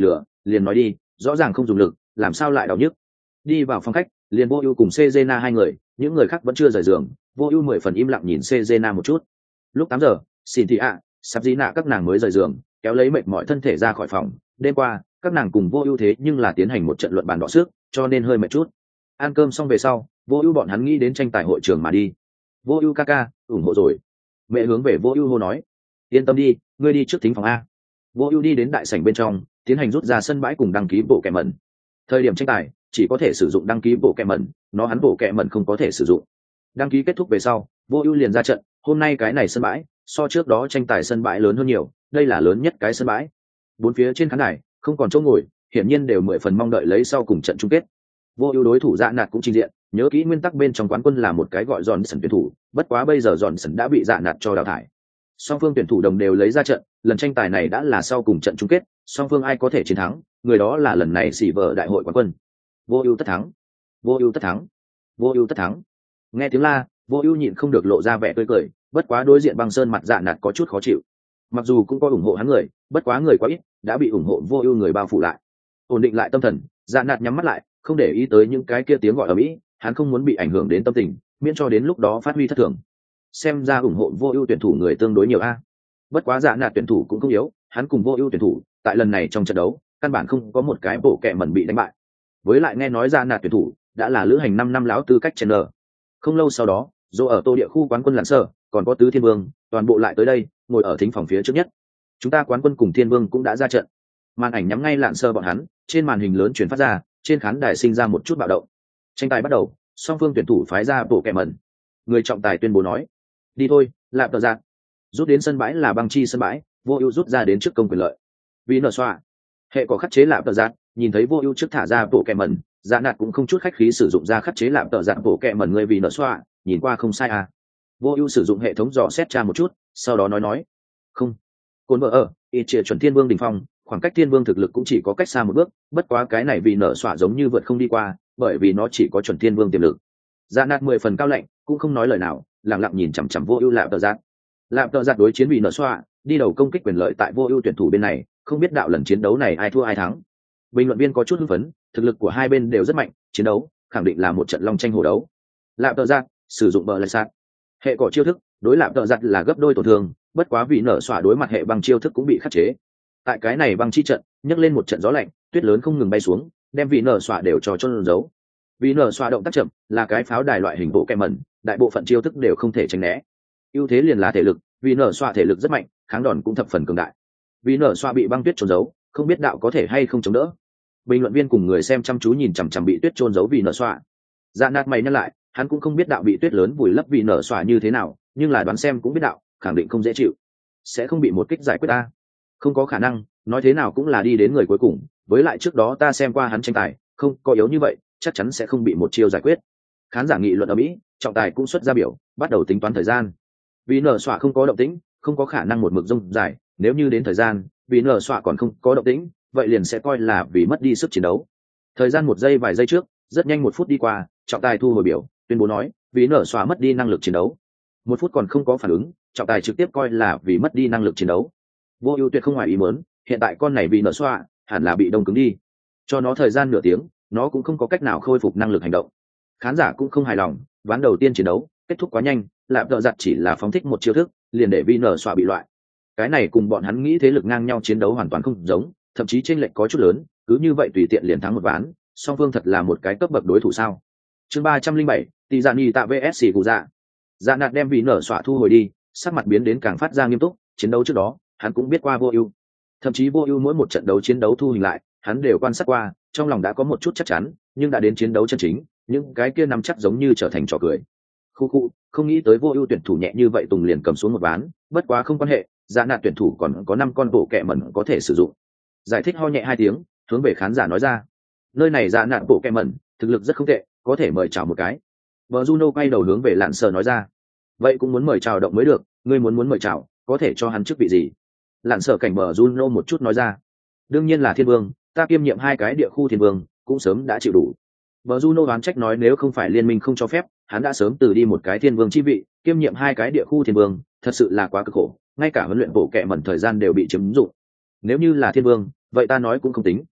Speaker 1: liền nói đi, rõ ràng không dùng lực làm sao lại đau nhức. Đi vào phòng khách liền vô ưu cùng Cezena hai người, những người khác vẫn chưa rời giường. Vô ưu mười phần im lặng nhìn Cezena một chút. Lúc tám giờ xin thị ạ sắp dĩ nạ các nàng mới rời giường, kéo lấy mệt mỏi thân thể ra khỏi phòng. Đêm qua các nàng cùng vô ưu thế nhưng là tiến hành một trận luận bàn đọ sức, cho nên hơi mệt chút. Ăn cơm xong về sau, vô ưu bọn hắn nghĩ đến tranh tài hội trường mà đi. Vô ưu ca ca ủng hộ rồi. Mẹ hướng về vô ưu hô nói, yên tâm đi, ngươi đi trước thính phòng a. Vô ưu đi đến đại sảnh bên trong, tiến hành rút ra sân bãi cùng đăng ký bộ kẹ mẩn. Thời điểm tranh tài chỉ có thể sử dụng đăng ký bộ kẹ mẩn, nó hắn bộ kẹ mẩn không có thể sử dụng. Đăng ký kết thúc về sau, vô ưu liền ra trận. Hôm nay cái này sân bãi so trước đó tranh tài sân bãi lớn hơn nhiều, đây là lớn nhất cái sân bãi. Bốn phía trên khán đài không còn chỗ ngồi, hiển nhiên đều mười phần mong đợi lấy sau cùng trận chung kết. Vô ưu đối thủ Dạ Nạt cũng trình diện, nhớ kỹ nguyên tắc bên trong quán quân là một cái gọi giòn sần tuyển thủ, bất quá bây giờ giòn sần đã bị Dạ Nạt cho đào thải. Song phương tuyển thủ đồng đều lấy ra trận, lần tranh tài này đã là sau cùng trận chung kết, song phương ai có thể chiến thắng, người đó là lần này xỉ vợ đại hội quán quân. Vô ưu tất thắng, vô ưu tất thắng, vô ưu tất thắng. Nghe tiếng la, vô ưu nhịn không được lộ ra vẻ tươi cười, bất quá đối diện băng sơn mặt Dạ Nạt có chút khó chịu. Mặc dù cũng có ủng hộ hắn người, bất quá người quá ít, đã bị ủng hộ vô ưu người bao phủ lại. Ổn định lại tâm thần, Dạ Nạt nhắm mắt lại, không để ý tới những cái kia tiếng gọi ở mỹ, hắn không muốn bị ảnh hưởng đến tâm tình, miễn cho đến lúc đó phát huy thất thường. Xem ra ủng hộ vô ưu tuyển thủ người tương đối nhiều a. Bất quá Dạ Nạt tuyển thủ cũng không yếu, hắn cùng vô ưu tuyển thủ tại lần này trong trận đấu căn bản không có một cái bộ kẹ mẩn bị đánh bại. Với lại nghe nói Dạ Nạt tuyển thủ đã là lữ hành năm năm lão tư cách chen nở. Không lâu sau đó, dù ở tô địa khu quán quân lặn sở, còn có tứ thiên vương, toàn bộ lại tới đây, ngồi ở thính phòng phía trước nhất. Chúng ta quán quân cùng thiên vương cũng đã ra trận. Màn ảnh nhắm ngay lặn sơ bọn hắn, trên màn hình lớn truyền phát ra, trên khán đài sinh ra một chút bạo động. Tranh tài bắt đầu, song phương tuyển thủ phái ra bộ kẹ mẩn. Người trọng tài tuyên bố nói, đi thôi, lạp tờ giạt. Rút đến sân bãi là băng chi sân bãi, vô ưu rút ra đến trước công quyền lợi. Vì nở xoa, hệ có khắc chế lạp tờ giạt, nhìn thấy vô ưu trước thả ra bộ kẹ mẩn, Dạ Nạt cũng không chút khách khí sử dụng ra khắc chế lạp tờ giạt bộ kẹ mẩn người vì nở xoa, nhìn qua không sai à. Vô ưu sử dụng hệ thống dò xét tra một chút, sau đó nói nói, không, cồn vợ ở, y trịa chuẩn thiên vương đỉnh phong, khoảng cách thiên vương thực lực cũng chỉ có cách xa một bước, bất quá cái này vì nở xoa giống như vượt không đi qua, bởi vì nó chỉ có chuẩn thiên vương tiềm lực. Dạ Nạt mười phần cao lạnh, cũng không nói lời nào, lặng lặng nhìn chằm chằm vô ưu lạp tờ giạt. Lạp tờ giạt đối chiến vì nở xoa, đi đầu công kích quyền lợi tại vô ưu tuyển thủ bên này, không biết đạo lần chiến đấu này ai thua ai thắng. Bình luận viên có chút hưng phấn, thực lực của hai bên đều rất mạnh, chiến đấu khẳng định là một trận long tranh hổ đấu. Lạp tờ giạt sử dụng bờ lạch sạt, hệ cỏ chiêu thức đối lạp tợ giặt là gấp đôi tổn thương, bất quá vì nở xoa đối mặt hệ băng chiêu thức cũng bị khắc chế. Tại cái này băng chi trận nhấc lên một trận gió lạnh, tuyết lớn không ngừng bay xuống, đem vị nở xoa đều cho chôn giấu. Vì nở xoa động tác chậm, là cái pháo đài loại hình bộ kẹm mẩn, đại bộ phận chiêu thức đều không thể tránh né. Ưu thế liền là thể lực, vì nở xoa thể lực rất mạnh, kháng đòn cũng thập phần cường đại. Vì nở xoa bị băng tuyết chôn giấu, không biết đạo có thể hay không chống đỡ. Bình luận viên cùng người xem chăm chú nhìn chằm chằm bị tuyết chôn giấu vì nở xoa. Dạ Nạt mày nhăn lại, hắn cũng không biết đạo bị tuyết lớn vùi lấp vì nở xoa như thế nào, nhưng là đoán xem cũng biết đạo khẳng định không dễ chịu, sẽ không bị một kích giải quyết ta. Không có khả năng, nói thế nào cũng là đi đến người cuối cùng, với lại trước đó ta xem qua hắn tranh tài, không có yếu như vậy, chắc chắn sẽ không bị một chiêu giải quyết. Khán giả nghị luận ở mỹ, trọng tài cũng xuất ra biểu, bắt đầu tính toán thời gian. Vì nở xoa không có động tĩnh, không có khả năng một mực rông dài, nếu như đến thời gian vì nở xoa còn không có động tĩnh, vậy liền sẽ coi là vì mất đi sức chiến đấu. Thời gian một giây vài giây trước, rất nhanh một phút đi qua, trọng tài thu hồi biểu, tuyên bố nói vì nở xoa mất đi năng lực chiến đấu. Một phút còn không có phản ứng, trọng tài trực tiếp coi là vì mất đi năng lực chiến đấu. Vô ưu tuyệt không ngoài ý muốn, hiện tại con này vì nở xoa hẳn là bị đông cứng đi, cho nó thời gian nửa tiếng nó cũng không có cách nào khôi phục năng lực hành động. Khán giả cũng không hài lòng, ván đầu tiên chiến đấu kết thúc quá nhanh, lạp tợ giặt chỉ là phóng thích một chiêu thức liền để vi nở xoa bị loại. Cái này cùng bọn hắn nghĩ thế lực ngang nhau chiến đấu hoàn toàn không giống, thậm chí chênh lệch có chút lớn, cứ như vậy tùy tiện liền thắng một ván, song phương thật là một cái cấp bậc đối thủ sao. Chương ba trăm linh bảy, tỷ dạ nhì tạ vs xỉ cụ dạ. Dạ Nạt đem vì nở xoa thu hồi đi, sắc mặt biến đến càng phát ra nghiêm túc, chiến đấu trước đó hắn cũng biết qua vô ưu, thậm chí vô ưu mỗi một trận đấu chiến đấu thu hình lại hắn đều quan sát qua, trong lòng đã có một chút chắc chắn, nhưng đã đến chiến đấu chân chính, những cái kia nắm chắc giống như trở thành trò cười. Khu khu, không nghĩ tới vô ưu tuyển thủ nhẹ như vậy tùng liền cầm xuống một ván, bất quá không quan hệ, Dạ Nạt tuyển thủ còn có năm con bộ kẹ mẩn có thể sử dụng. Giải thích ho nhẹ hai tiếng, hướng về khán giả nói ra, nơi này Dạ Nạt bộ kẹ mẩn thực lực rất không tệ, có thể mời chào một cái. Vợ Juno quay đầu hướng về lạn sờ nói ra, vậy cũng muốn mời chào động mới được, ngươi muốn muốn mời chào có thể cho hắn chức vị gì? Lạn sờ cảnh bờ Juno một chút nói ra, đương nhiên là thiên vương, ta kiêm nhiệm hai cái địa khu thiên vương cũng sớm đã chịu đủ. Bờ Juno đoán trách nói nếu không phải liên minh không cho phép, hắn đã sớm từ đi một cái thiên vương chi vị, kiêm nhiệm hai cái địa khu thiên vương, thật sự là quá cực khổ, ngay cả huấn luyện bộ kệ mẩn thời gian đều bị chiếm dụng. Nếu như là thiên vương, vậy ta nói cũng không tính,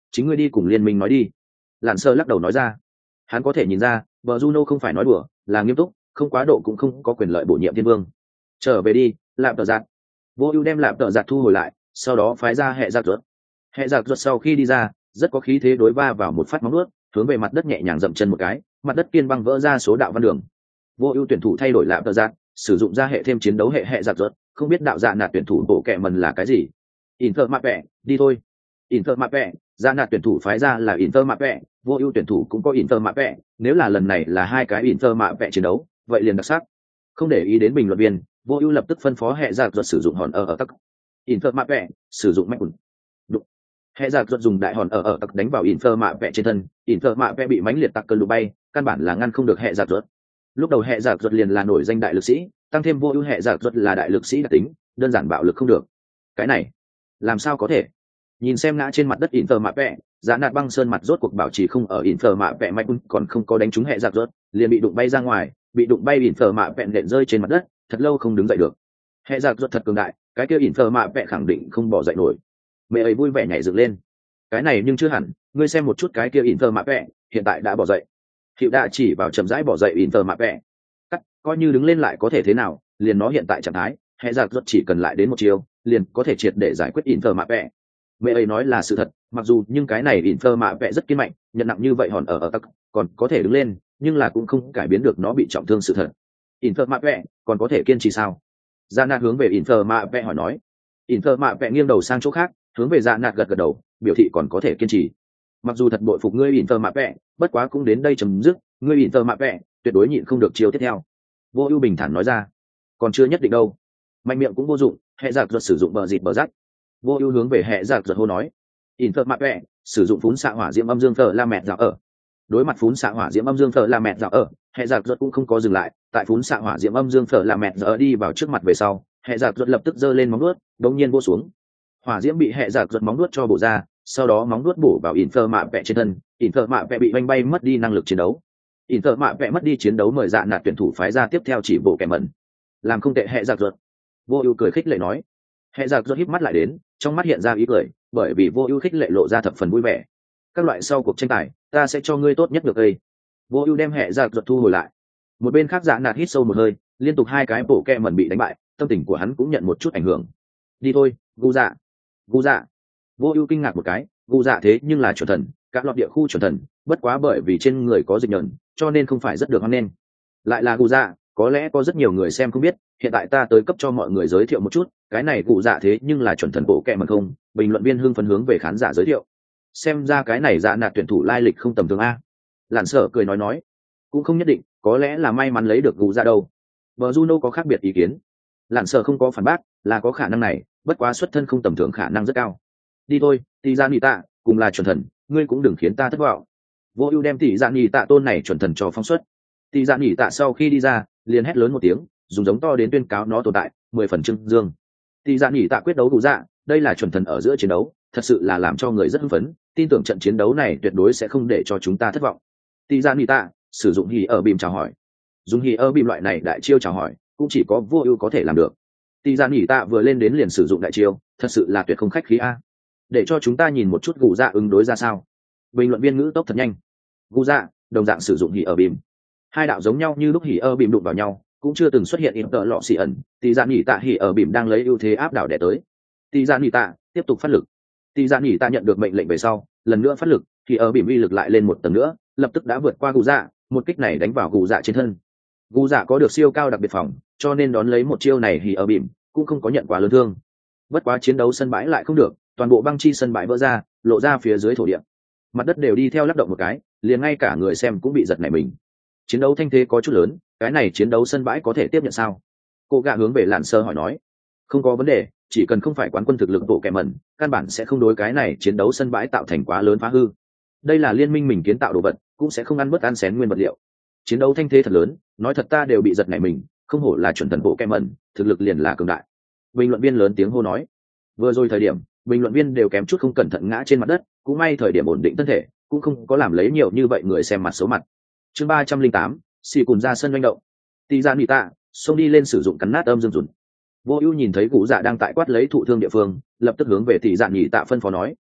Speaker 1: chính ngươi đi cùng liên minh nói đi. Lạn sơ lắc đầu nói ra. Hắn có thể nhìn ra bờ Juno không phải nói đùa, là nghiêm túc, không quá độ cũng không có quyền lợi bổ nhiệm thiên vương. Trở về đi, lạp tợ giặt. Vô ưu đem lạp tợ giặt thu hồi lại, sau đó phái ra hệ giặc ruột. Hệ giặc ruột sau khi đi ra rất có khí thế đối va vào một phát móng nuốt, hướng về mặt đất nhẹ nhàng dậm chân một cái, mặt đất kiên băng vỡ ra số đạo văn đường. Vô ưu tuyển thủ thay đổi lạp tợ giặt, sử dụng ra hệ thêm chiến đấu hệ hệ giặc ruột, không biết đạo dạ nạt tuyển thủ bộ kệ mần là cái gì. Inter map vẽ, đi thôi. Inter map vẽ, dạ nạt tuyển thủ phái ra là Inter map vẽ, vô ưu tuyển thủ cũng có Inter map vẽ, nếu là lần này là hai cái Inter map vẽ chiến đấu, vậy liền đặc sắc. Không để ý đến bình luận viên, vô ưu lập tức phân phó hệ giặc ruột sử dụng hòn ở ở tắc. Inter map vẽ, sử dụng mạch ủn. Đụng. Hệ giặc ruột dùng đại hòn ở ở tắc đánh vào Inter map vẽ trên thân, Inter map vẽ bị mãnh liệt tắc cơn lũ bay, căn bản là ngăn không được hệ giặc ruột. Lúc đầu hệ giặc ruột liền là nổi danh đại lực sĩ, tăng thêm vô ưu hệ giặc ruột là đại lực sĩ đặc tính, đơn giản bạo lực không được. Cái này, làm sao có thể? Nhìn xem ngã trên mặt đất Inter mạ vẽ, giá nạt băng sơn mặt rốt cuộc bảo trì không ở Inter mạ vẽ mạch còn không có đánh trúng hệ giặc rớt, liền bị đụng bay ra ngoài, bị đụng bay Inter mạ vẽ nện rơi trên mặt đất, thật lâu không đứng dậy được. Hệ giặc rớt thật cường đại, cái kia Inter mạ vẽ khẳng định không bỏ dậy nổi. Mẹ ấy vui vẻ nhảy dựng lên. Cái này nhưng chưa hẳn, ngươi xem một chút cái kia Inter mạ vẽ, hiện tại đã bỏ dậy. Hiệu đã chỉ vào chậm rãi bỏ dậy Inter mạ vẽ. Cắt, coi như đứng lên lại có thể thế nào, liền nó hiện tại trạng thái, hệ giặc rớt chỉ cần lại đến một chiều, liền có thể triệt để giải quyết Inter mạ vẽ. Mẹ ấy nói là sự thật, mặc dù nhưng cái này Inter mạ vẽ rất kiên mạnh, nhận nặng như vậy hòn ở ở tắc, còn có thể đứng lên, nhưng là cũng không cải biến được nó bị trọng thương sự thật. Inter mạ vẽ còn có thể kiên trì sao? Dạ nạt hướng về Inter mạ vẽ hỏi nói. Inter mạ vẽ nghiêng đầu sang chỗ khác, hướng về Dạ nạt gật gật đầu, biểu thị còn có thể kiên trì. Mặc dù thật bội phục ngươi Inter mạ vẽ, bất quá cũng đến đây chấm dứt, ngươi Inter mạ vẽ tuyệt đối nhịn không được chiêu tiếp theo. Vô ưu bình thản nói ra. Còn chưa nhất định đâu. Mạnh miệng cũng vô dụng, hệ giặc ruột sử dụng bờ dịt bờ rắc. Vô ưu hướng về hệ giặc ruột hô nói. Inter map vẽ, sử dụng phún xạ hỏa diễm âm dương thờ la mẹt dạo ở. Đối mặt phún xạ hỏa diễm âm dương thờ la mẹt dạo ở, hệ giặc ruột cũng không có dừng lại, tại phún xạ hỏa diễm âm dương thờ la mẹt dạo ở đi vào trước mặt về sau, hệ giặc ruột lập tức giơ lên móng vuốt, đột nhiên vỗ xuống. Hỏa diễm bị hệ giặc ruột móng vuốt cho bổ ra, sau đó móng vuốt bổ vào Inter map vẽ trên thân, Inter map vẽ bị vanh bay mất đi năng lực chiến đấu. Inter map vẽ mất đi chiến đấu mời Dạ nạt tuyển thủ phái ra tiếp theo chỉ bộ kẻ mẩn. Làm không tệ hệ giặc ruột. Vô ưu cười khích lệ nói. Hệ giặc ruột híp mắt lại đến, trong mắt hiện ra ý cười, bởi vì vô ưu khích lệ lộ ra thập phần vui vẻ. Các loại sau cuộc tranh tài, ta sẽ cho ngươi tốt nhất được đây. Vô ưu đem hệ giặc ruột thu hồi lại. Một bên khác Dạ nạt hít sâu một hơi, liên tục hai cái bộ kẹ mẩn bị đánh bại, tâm tình của hắn cũng nhận một chút ảnh hưởng. Đi thôi, gu dạ, gu dạ. Vô ưu kinh ngạc một cái, gu dạ thế nhưng là chuẩn thần, các lọt địa khu chuẩn thần, bất quá bởi vì trên người có dịch nhẫn, cho nên không phải rất được hoan nghênh. Lại là gu dạ, có lẽ có rất nhiều người xem không biết, hiện tại ta tới cấp cho mọi người giới thiệu một chút, cái này cụ dạ thế nhưng là chuẩn thần bộ kẹ mẩn không? Bình luận viên hưng phấn hướng về khán giả giới thiệu. Xem ra cái này Dạ nạt tuyển thủ lai lịch không tầm thường a. Lạn Sở cười nói nói, cũng không nhất định, có lẽ là may mắn lấy được cụ dạ đâu. Bờ Juno có khác biệt ý kiến. Lạn Sở không có phản bác, là có khả năng này, bất quá xuất thân không tầm thường khả năng rất cao. Đi thôi, tỷ gia nhị tạ, cùng là chuẩn thần, ngươi cũng đừng khiến ta thất vọng. Vô ưu đem tỷ gia nhị tạ tôn này chuẩn thần cho phong xuất. Tỷ gia nhị tạ sau khi đi ra, liền hét lớn một tiếng, dùng giống to đến tuyên cáo nó tồn tại, mười phần trưng dương. Tỷ gia nhị tạ quyết đấu cụ dạ, đây là chuẩn thần ở giữa chiến đấu, thật sự là làm cho người rất hưng phấn, tin tưởng trận chiến đấu này tuyệt đối sẽ không để cho chúng ta thất vọng. Tỷ gia nhị tạ sử dụng hỉ ở bìm chào hỏi. Dùng hỉ ở bìm loại này đại chiêu chào hỏi, cũng chỉ có vô ưu có thể làm được. Tỷ gia nhị tạ vừa lên đến liền sử dụng đại chiêu, thật sự là tuyệt không khách khí a. Để cho chúng ta nhìn một chút cụ dạ ứng đối ra sao. Bình luận viên ngữ tốc thật nhanh. Cụ dạ đồng dạng sử dụng hỉ ở bìm. Hai đạo giống nhau như lúc hỉ ở bìm đụng vào nhau, cũng chưa từng xuất hiện in tợ lọ xì ẩn. Tỷ dạ nhị tạ hỉ ở bìm đang lấy ưu thế áp đảo đẻ tới. Tỷ dạ nhị tạ tiếp tục phát lực. Tỷ dạ nhị tạ nhận được mệnh lệnh về sau, lần nữa phát lực, hỉ ở bìm uy lực lại lên một tầng nữa, lập tức đã vượt qua cụ dạ, một kích này đánh vào cụ dạ trên thân. Cụ dạ có được siêu cao đặc biệt phòng, cho nên đón lấy một chiêu này hỉ ở bìm cũng không có nhận quá lớn thương. Bất quá chiến đấu sân bãi lại không được, toàn bộ băng chi sân bãi vỡ ra, lộ ra phía dưới thổ địa, mặt đất đều đi theo lắc động một cái, liền ngay cả người xem cũng bị giật nảy mình. Chiến đấu thanh thế có chút lớn, cái này chiến đấu sân bãi có thể tiếp nhận sao? Cô gạ hướng về Lạn Sơ hỏi nói. Không có vấn đề, chỉ cần không phải quán quân thực lực bộ kẻ mẩn, căn bản sẽ không đối cái này chiến đấu sân bãi tạo thành quá lớn phá hư. Đây là liên minh mình kiến tạo đồ vật, cũng sẽ không ăn bớt ăn xén nguyên vật liệu. Chiến đấu thanh thế thật lớn, nói thật ta đều bị giật nảy mình, không hổ là chuẩn thần bộ kẻ mẩn, thực lực liền là cường đại. Bình luận viên lớn tiếng hô nói. Vừa rồi thời điểm, bình luận viên đều kém chút không cẩn thận ngã trên mặt đất, cũng may thời điểm ổn định thân thể, cũng không có làm lấy nhiều như vậy người xem mặt xấu mặt. Chương ba trăm linh tám, xì cùn ra sân manh động. Tỷ dạ nhị tạ xông đi lên sử dụng cắn nát âm dương dùn. Vô ưu nhìn thấy cụ dạ đang tại quát lấy thụ thương địa phương, lập tức hướng về tỷ dạ nhị tạ phân phó nói.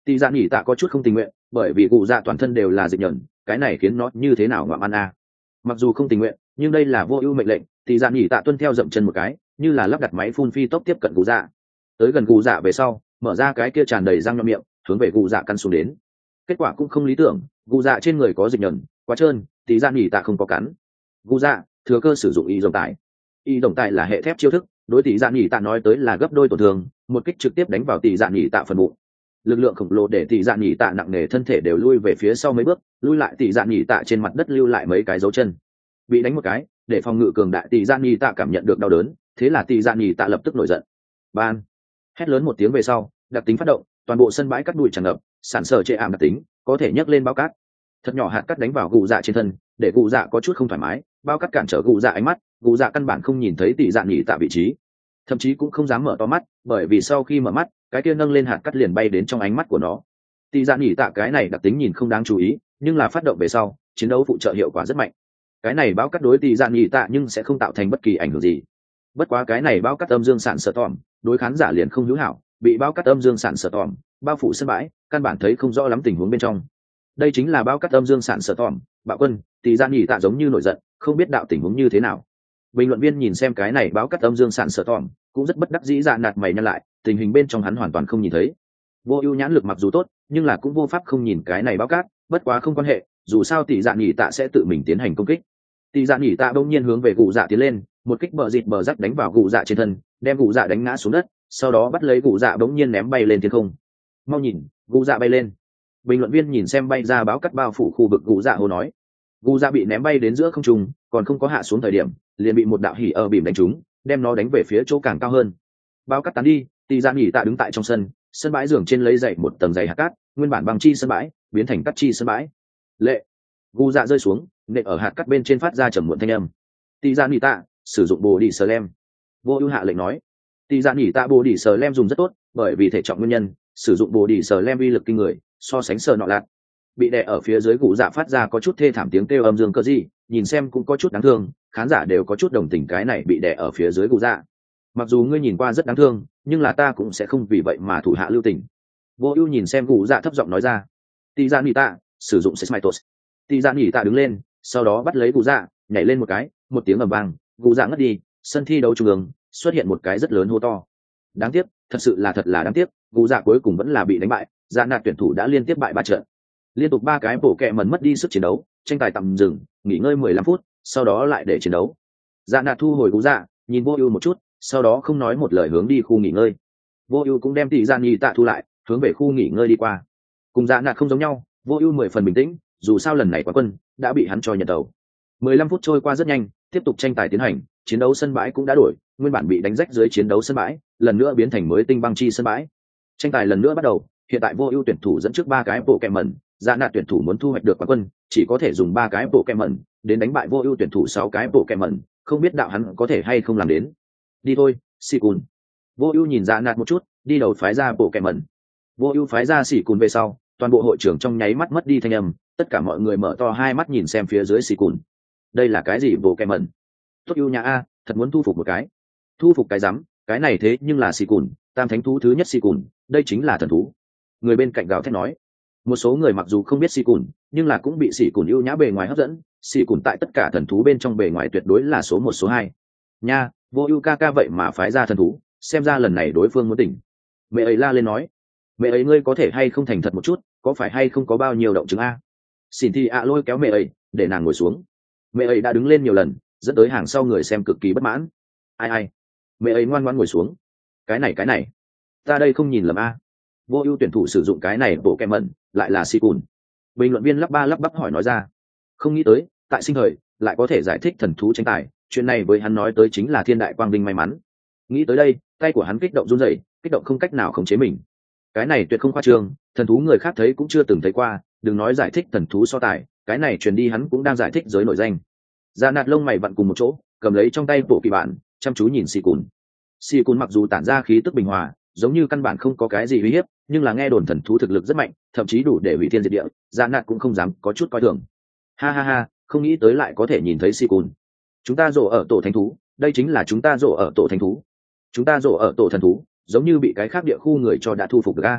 Speaker 1: Tỷ dạ nhỉ tạ có chút không tình nguyện, bởi vì cụ dạ toàn thân đều là dịch nhẫn, cái này khiến nó như thế nào ngoạm ăn a. Mặc dù không tình nguyện, nhưng đây là vô ưu mệnh lệnh, tỷ dạ nhỉ tạ tuân theo dậm chân một cái, như là lắp đặt máy phun phi tốc tiếp cận cụ dạ. Tới gần cụ dạ về sau, mở ra cái kia tràn đầy răng nhọn miệng, hướng về cụ dạ căn xuống đến. Kết quả cũng không lý tưởng, cụ dạ trên người có dịch nhẫn, quá trơn, tỷ dạ nhỉ tạ không có cắn. Cụ dạ thừa cơ sử dụng y rồng tải. Y rồng tải là hệ thép chiêu thức, đối tỷ dạ nhỉ tạ nói tới là gấp đôi tổn thương, một kích trực tiếp đánh vào tỷ dạ nhỉ tạ phần bụng. Lực lượng khổng lồ để tỷ dạ nhỉ tạ nặng nề thân thể đều lui về phía sau mấy bước, lui lại tỷ dạ nhỉ tạ trên mặt đất lưu lại mấy cái dấu chân. Bị đánh một cái, để phòng ngự cường đại tỷ dạ nhỉ tạ cảm nhận được đau đớn, thế là tỷ dạ nhỉ tạ lập tức nổi giận. Ban hét lớn một tiếng về sau, đặc tính phát động, toàn bộ sân bãi cắt bụi tràn ngập, sản sở trệ ảm đặc tính có thể nhấc lên bao cát. Thật nhỏ hạt cắt đánh vào gù dạ trên thân, để gù dạ có chút không thoải mái, bao cát cản trở gù dạ ánh mắt, gù dạ căn bản không nhìn thấy tỷ dạ nhỉ tạ vị trí, thậm chí cũng không dám mở to mắt, bởi vì sau khi mở mắt, cái kia nâng lên hạt cắt liền bay đến trong ánh mắt của nó. Tỷ dạ nhỉ tạ cái này đặc tính nhìn không đáng chú ý, nhưng là phát động về sau, chiến đấu phụ trợ hiệu quả rất mạnh. Cái này bao cắt đối tỷ dạ nhỉ tạ nhưng sẽ không tạo thành bất kỳ ảnh hưởng gì. Bất quá cái này bao cắt âm dương sản sở tỏm, đối khán giả liền không hữu hảo, bị bao cắt âm dương sản sở tỏm bao phủ sân bãi, căn bản thấy không rõ lắm tình huống bên trong. Đây chính là bao cắt âm dương sản sở tỏm, bạo quân, tỷ dạ nhỉ tạ giống như nổi giận, không biết đạo tình huống như thế nào. Bình luận viên nhìn xem cái này báo cắt âm dương sản sở tỏm, cũng rất bất đắc dĩ dạ nạt mày nhăn lại, tình hình bên trong hắn hoàn toàn không nhìn thấy. Vô ưu nhãn lực mặc dù tốt, nhưng là cũng vô pháp không nhìn cái này báo cát, bất quá không quan hệ, dù sao tỷ dạ nhỉ tạ sẽ tự mình tiến hành công kích. Tỷ dạ nhỉ tạ bỗng nhiên hướng về gù dạ tiến lên, một kích bờ dịt bờ rắc đánh vào gù dạ trên thân, đem gù dạ đánh ngã xuống đất, sau đó bắt lấy gù dạ bỗng nhiên ném bay lên thiên không. Mau nhìn, gù dạ bay lên. Bình luận viên nhìn xem bay ra báo cắt bao phủ khu vực gù dạ hô nói. Gù dạ bị ném bay đến giữa không trung, còn không có hạ xuống thời điểm, liền bị một đạo hỉ ở bìm đánh trúng, đem nó đánh về phía chỗ càng cao hơn. Bao cắt tán đi, tỷ dạ nhỉ tạ đứng tại trong sân, sân bãi giường trên lấy dậy một tầng dày hạt cát, nguyên bản bằng chi sân bãi biến thành cắt chi sân bãi. Lệ, gu dạ rơi xuống, nện ở hạt cát bên trên phát ra trầm muộn thanh âm. Tỷ dạ nhỉ tạ sử dụng bồ đi sờ lem. Vô ưu hạ lệnh nói. Tỷ dạ nhỉ tạ bồ đi sờ lem dùng rất tốt, bởi vì thể trọng nguyên nhân, sử dụng bồ đi sờ lem uy lực kinh người, so sánh sờ nọ lạc. Bị đè ở phía dưới gù dạ phát ra có chút thê thảm tiếng kêu âm dương cơ gì, nhìn xem cũng có chút đáng thương, khán giả đều có chút đồng tình cái này bị đè ở phía dưới gù dạ. Mặc dù ngươi nhìn qua rất đáng thương, nhưng là ta cũng sẽ không vì vậy mà thủ hạ lưu tình. Vô ưu nhìn xem gù dạ thấp giọng nói ra. Tỷ dạ nhỉ tạ sử dụng sesmitos. Tỷ dạ nhỉ tạ đứng lên, sau đó bắt lấy gù dạ, nhảy lên một cái, một tiếng ầm vang, gù dạ ngất đi, sân thi đấu trung ương xuất hiện một cái rất lớn hô to. Đáng tiếc, thật sự là thật là đáng tiếc, gù dạ cuối cùng vẫn là bị đánh bại, dạ nạt tuyển thủ đã liên tiếp bại ba trận. Liên tục ba cái bổ kẹ mẩn mất đi sức chiến đấu, tranh tài tạm dừng, nghỉ ngơi mười lăm phút, sau đó lại để chiến đấu. Dạ nạt thu hồi gù dạ, nhìn vô ưu một chút, sau đó không nói một lời hướng đi khu nghỉ ngơi. Vô ưu cũng đem tỷ dạ nhỉ tạ thu lại, hướng về khu nghỉ ngơi đi qua. Cùng dạ nạt không giống nhau, vô ưu mười phần bình tĩnh, dù sao lần này quán quân đã bị hắn cho nhận đầu. mười lăm phút trôi qua rất nhanh, tiếp tục tranh tài tiến hành, chiến đấu sân bãi cũng đã đổi, nguyên bản bị đánh rách dưới chiến đấu sân bãi, lần nữa biến thành mới tinh băng chi sân bãi. Tranh tài lần nữa bắt đầu, hiện tại vô ưu tuyển thủ dẫn trước ba cái bộ kẹ mẩn, dạ nạt tuyển thủ muốn thu hoạch được quán quân, chỉ có thể dùng ba cái bộ kẹ mẩn đến đánh bại vô ưu tuyển thủ sáu cái bộ kẹ mẩn, không biết đạo hắn có thể hay không làm đến. Đi thôi, xì cùn. Vô ưu nhìn dạ nạt một chút, đi đầu phái ra bộ kẹ mẩn. Vô ưu phái ra xì cùn về sau, toàn bộ hội trưởng trong nháy mắt mất đi thanh âm, tất cả mọi người mở to hai mắt nhìn xem phía dưới xì cùn. Đây là cái gì bộ kẹ mẩn? Tốt ưu nhà a, thật muốn thu phục một cái. Thu phục cái rắm, cái này thế nhưng là xì cùn, tam thánh thú thứ nhất xì cùn, đây chính là thần thú. Người bên cạnh gào thét nói. Một số người mặc dù không biết xì cùn, nhưng là cũng bị xì cùn ưu nhã bề ngoài hấp dẫn, xì cùn tại tất cả thần thú bên trong bề ngoài tuyệt đối là số một số hai. Nha, vô ưu ca ca vậy mà phái ra thần thú, xem ra lần này đối phương muốn tỉnh. Mẹ ấy la lên nói. Mẹ ấy ngươi có thể hay không thành thật một chút, có phải hay không có bao nhiêu động chứng a? Xin thi ạ lôi kéo mẹ ấy, để nàng ngồi xuống. Mẹ ấy đã đứng lên nhiều lần, dẫn tới hàng sau người xem cực kỳ bất mãn. Ai ai? Mẹ ấy ngoan ngoãn ngồi xuống. Cái này cái này, ta đây không nhìn lầm a. Vô ưu tuyển thủ sử dụng cái này bộ kẹm mẩn, lại là xì cùn. Bình luận viên lắp ba lắp bắp hỏi nói ra. Không nghĩ tới, tại sinh thời lại có thể giải thích thần thú tranh tài, chuyện này với hắn nói tới chính là thiên đại quang vinh may mắn. Nghĩ tới đây, tay của hắn kích động run rẩy, kích động không cách nào khống chế mình. Cái này tuyệt không khoa trương, thần thú người khác thấy cũng chưa từng thấy qua, đừng nói giải thích thần thú so tài, cái này truyền đi hắn cũng đang giải thích giới nổi danh. Dạ nạt lông mày vặn cùng một chỗ, cầm lấy trong tay bộ kỳ bản, chăm chú nhìn xì cùn. Xì cùn mặc dù tản ra khí tức bình hòa, giống như căn bản không có cái gì uy hiếp, nhưng là nghe đồn thần thú thực lực rất mạnh, thậm chí đủ để hủy thiên diệt địa, dạ nạt cũng không dám có chút coi thường. Ha ha ha, không nghĩ tới lại có thể nhìn thấy xì cùn. Chúng ta rổ ở tổ thánh thú, đây chính là chúng ta rổ ở tổ thánh thú. Chúng ta rổ ở tổ thần thú, giống như bị cái khác địa khu người cho đã thu phục được a.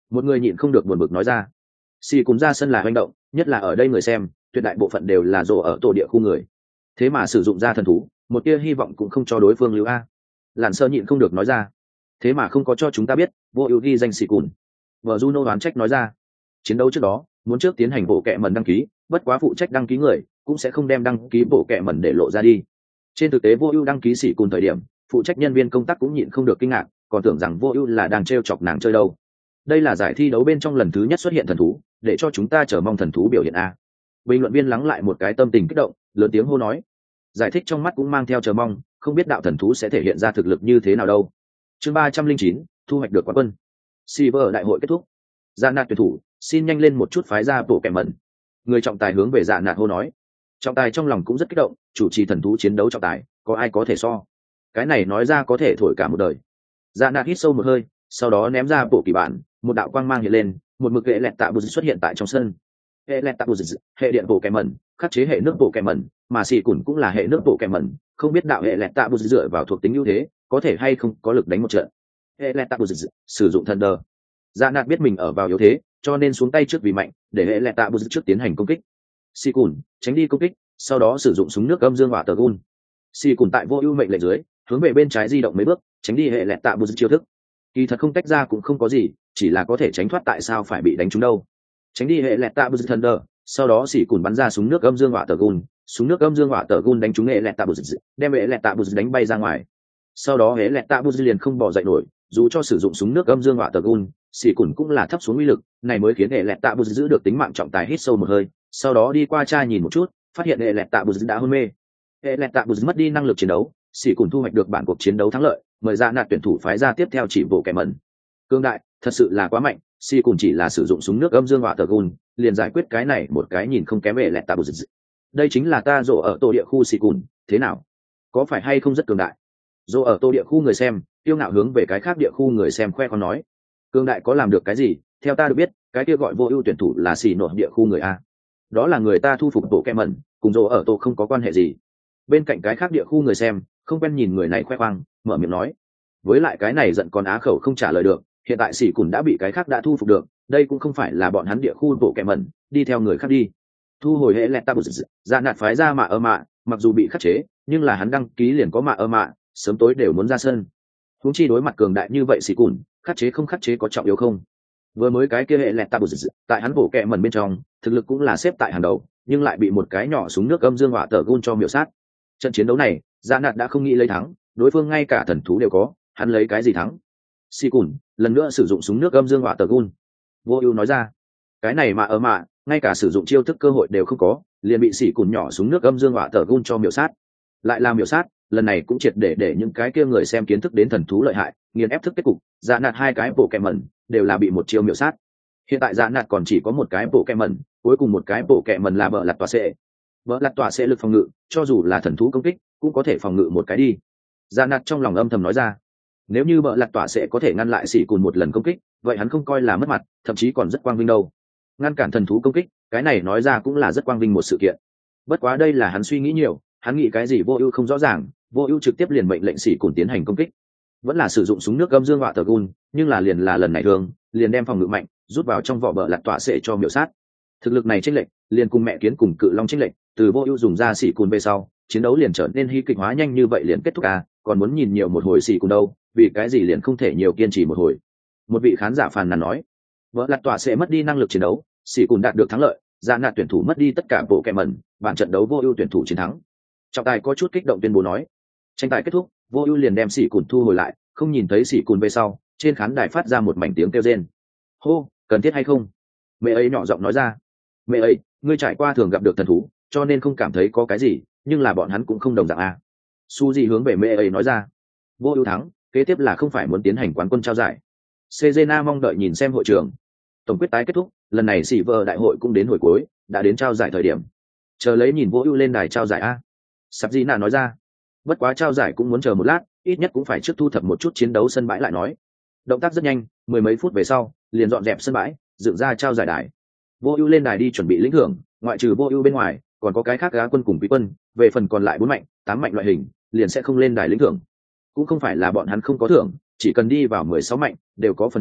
Speaker 1: Một người nhịn không được buồn bực nói ra. Xì cùng ra sân là hành động, nhất là ở đây người xem tuyệt đại bộ phận đều là rồ ở tổ địa khu người, thế mà sử dụng ra thần thú một tia hy vọng cũng không cho đối phương lưu a. Lặn sơ nhịn không được nói ra. Thế mà không có cho chúng ta biết vô ưu ghi danh xì cùn. Vợ Juno đoán trách nói ra. Chiến đấu trước đó muốn trước tiến hành bộ kệ mẩn đăng ký, bất quá phụ trách đăng ký người cũng sẽ không đem đăng ký bộ kệ mẩn để lộ ra đi. Trên thực tế vô ưu đăng ký xì cùn thời điểm phụ trách nhân viên công tác cũng nhịn không được kinh ngạc, còn tưởng rằng vô ưu là đang t chọc nàng chơi đâu. Đây là giải thi đấu bên trong lần thứ nhất xuất hiện thần thú, để cho chúng ta chờ mong thần thú biểu hiện a. Bình luận viên lắng lại một cái tâm tình kích động, lớn tiếng hô nói. Giải thích trong mắt cũng mang theo chờ mong, không biết đạo thần thú sẽ thể hiện ra thực lực như thế nào đâu. Chương ba trăm linh chín, thu hoạch được quán quân. Silver đại hội kết thúc. Dạ nạt tuyển thủ, xin nhanh lên một chút phái ra bộ kẻ mẩn. Người trọng tài hướng về dạ nạt hô nói. Trọng tài trong lòng cũng rất kích động, chủ trì thần thú chiến đấu trọng tài, có ai có thể so? Cái này nói ra có thể thổi cả một đời. Dạ nạt hít sâu một hơi, sau đó ném ra bộ kỳ bản, một đạo quang mang hiện lên, một mực hệ lẹt tạ bù xuất hiện tại trong sân. Hệ lẹt tạ bù hệ điện bộ kẻ mẩn, khắc chế hệ nước bộ kẻ mẩn, mà xì cùn cũng là hệ nước bộ kẻ mẩn, không biết đạo hệ lẹt tạ bù dựa vào thuộc tính ưu thế, có thể hay không có lực đánh một trận. Hệ lẹt tạ bù sử dụng thần đờ. Dạ nạt biết mình ở vào yếu thế, cho nên xuống tay trước vì mạnh, để hệ lẹt tạ bù trước tiến hành công kích. Xì cùn tránh đi công kích, sau đó sử dụng súng nước âm dương hỏa tờ gun. Xì cùn tại vô ưu mệnh lệnh dưới, hướng về bên trái di động mấy bước, tránh đi hệ lẹt tạ bù chiêu thức. Kỳ thật không tách ra cũng không có gì, chỉ là có thể tránh thoát tại sao phải bị đánh trúng đâu. Tránh đi hệ lẹt tạ bù thần đờ, sau đó xì cùn bắn ra súng nước âm dương hỏa tờ gun, súng nước âm dương hỏa tờ gun đánh trúng hệ lẹt tạ bù, đem hệ lẹt tạ bù đánh bay ra ngoài. Sau đó hệ lẹt tạ bù liền không bỏ dậy nổi, dù cho sử dụng súng nước âm dương hỏa tờ gun, xì cùn cũng là thấp xuống uy lực, này mới khiến hệ lẹt tạ bù giữ được tính mạng. Trọng tài hít sâu một hơi, sau đó đi qua tra nhìn một chút, phát hiện hệ lẹt tạ bù đã hôn mê. Hệ lẹt tạ bù mất đi năng lực chiến đấu, xì cùn thu hoạch được bản cuộc chiến đấu thắng lợi, mời ra nạt tuyển thủ phái ra tiếp theo chỉ bộ kẻ mẩn. Cương đại, thật sự là quá mạnh, xì cùn chỉ là sử dụng súng nước âm dương hỏa tờ gun, liền giải quyết cái này một cái nhìn không kém hệ lẹt tạ bù. Đây chính là ta rộ ở tổ địa khu xì cùn, thế nào? Có phải hay không rất cường đại? Rộ ở tổ địa khu người xem, tiêu ngạo hướng về cái khác địa khu người xem khoe con nói. Cương đại có làm được cái gì? Theo ta được biết, cái kia gọi vô ưu tuyển thủ là xì nội địa khu người a. Đó là người ta thu phục bộ kẻ mẩn, cùng rộ ở tổ không có quan hệ gì. Bên cạnh cái khác địa khu người xem không quen nhìn người này khoe khoang, mở miệng nói. Với lại cái này giận con á khẩu không trả lời được, hiện tại xỉ cùn đã bị cái khác đã thu phục được, đây cũng không phải là bọn hắn địa khu bộ kẻ mẩn, đi theo người khác đi. Thu hồi hệ lẹt ta bù ra nạt phái ra mạ ơ mạ, mặc dù bị khắc chế nhưng là hắn đăng ký liền có mạ ơ mạ, sớm tối đều muốn ra sân. Huống chi đối mặt cường đại như vậy xỉ cùn, khắc chế không khắc chế có trọng yếu không? Vừa mới cái kia hệ lẹt ta bù tại hắn bộ kẻ mẩn bên trong thực lực cũng là xếp tại hàng đầu, nhưng lại bị một cái nhỏ súng nước âm dương hỏa tờ gun cho miểu sát. Trận chiến đấu này dạ nạt đã không nghĩ lấy thắng, đối phương ngay cả thần thú đều có, hắn lấy cái gì thắng? Xì cùn lần nữa sử dụng súng nước âm dương hỏa tờ gun. Vô ưu nói ra. Cái này mà ở mạ ngay cả sử dụng chiêu thức cơ hội đều không có, liền bị xì cùn nhỏ súng nước âm dương hỏa tờ gun cho miểu sát. Lại làm miểu sát, lần này cũng triệt để để những cái kia người xem kiến thức đến thần thú lợi hại, nghiền ép thức kết cục. Dạ nạt hai cái bộ kẹ mẩn đều là bị một chiêu miểu sát. Hiện tại dạ nạt còn chỉ có một cái bộ kẹ mẩn, cuối cùng một cái bộ kẹ mẩn là bờ lặt tòa xệ. Bờ lặt tòa xệ lực phòng ngự, cho dù là thần thú công kích cũng có thể phòng ngự một cái đi. Dạ nạt trong lòng âm thầm nói ra. Nếu như bợ lặt tỏa sẽ có thể ngăn lại xỉ cùn một lần công kích, vậy hắn không coi là mất mặt, thậm chí còn rất quang vinh đâu. Ngăn cản thần thú công kích, cái này nói ra cũng là rất quang vinh một sự kiện. Bất quá đây là hắn suy nghĩ nhiều, hắn nghĩ cái gì vô ưu không rõ ràng, vô ưu trực tiếp liền mệnh lệnh xỉ cùn tiến hành công kích. Vẫn là sử dụng súng nước âm dương hỏa tờ gun, nhưng là liền là lần này thường, liền đem phòng ngự mạnh rút vào trong vỏ bợ lặt tỏa sẽ cho miểu sát. Thực lực này chênh lệch, liền cùng mẹ kiến cùng cự long chênh lệch, từ vô ưu dùng ra xỉ cùn về sau, chiến đấu liền trở nên hy kịch hóa nhanh như vậy liền kết thúc à, còn muốn nhìn nhiều một hồi xỉ cùn đâu, vì cái gì liền không thể nhiều kiên trì một hồi. Một vị khán giả phàn nàn nói. Vợ lặt tỏa sẽ mất đi năng lực chiến đấu, xỉ cùn đạt được thắng lợi, dạ nạt tuyển thủ mất đi tất cả bộ kẹ mẩn, bản trận đấu vô ưu tuyển thủ chiến thắng. Trọng tài có chút kích động tuyên bố nói. Tranh tài kết thúc, vô ưu liền đem xỉ cùn thu hồi lại, không nhìn thấy xỉ cùn về sau, trên khán đài phát ra một mảnh tiếng kêu rên. Hô, cần thiết hay không? Mẹ ấy nhỏ giọng nói ra. Mẹ ấy, ngươi trải qua thường gặp được thần thú, cho nên không cảm thấy có cái gì, nhưng là bọn hắn cũng không đồng dạng à. Su gì hướng về mẹ ấy nói ra. Vô ưu thắng, kế tiếp là không phải muốn tiến hành quán quân trao giải. Cezena mong đợi nhìn xem hội trường. Tổng quyết tái kết thúc, lần này Silver đại hội cũng đến hồi cuối, đã đến trao giải thời điểm. Chờ lấy nhìn Vô ưu lên đài trao giải a. Sabina nói ra. Bất quá trao giải cũng muốn chờ một lát, ít nhất cũng phải trước thu thập một chút chiến đấu sân bãi lại nói. Động tác rất nhanh, mười mấy phút về sau, liền dọn dẹp sân bãi, dựng ra trao giải đài. Vô ưu lên đài đi chuẩn bị lĩnh thưởng, ngoại trừ Vô ưu bên ngoài, còn có cái khác gá quân cùng quý quân, về phần còn lại bốn mạnh, tám mạnh loại hình, liền sẽ không lên đài lĩnh thưởng. Cũng không phải là bọn hắn không có thưởng, chỉ cần đi vào mười sáu mạnh đều có phần thưởng,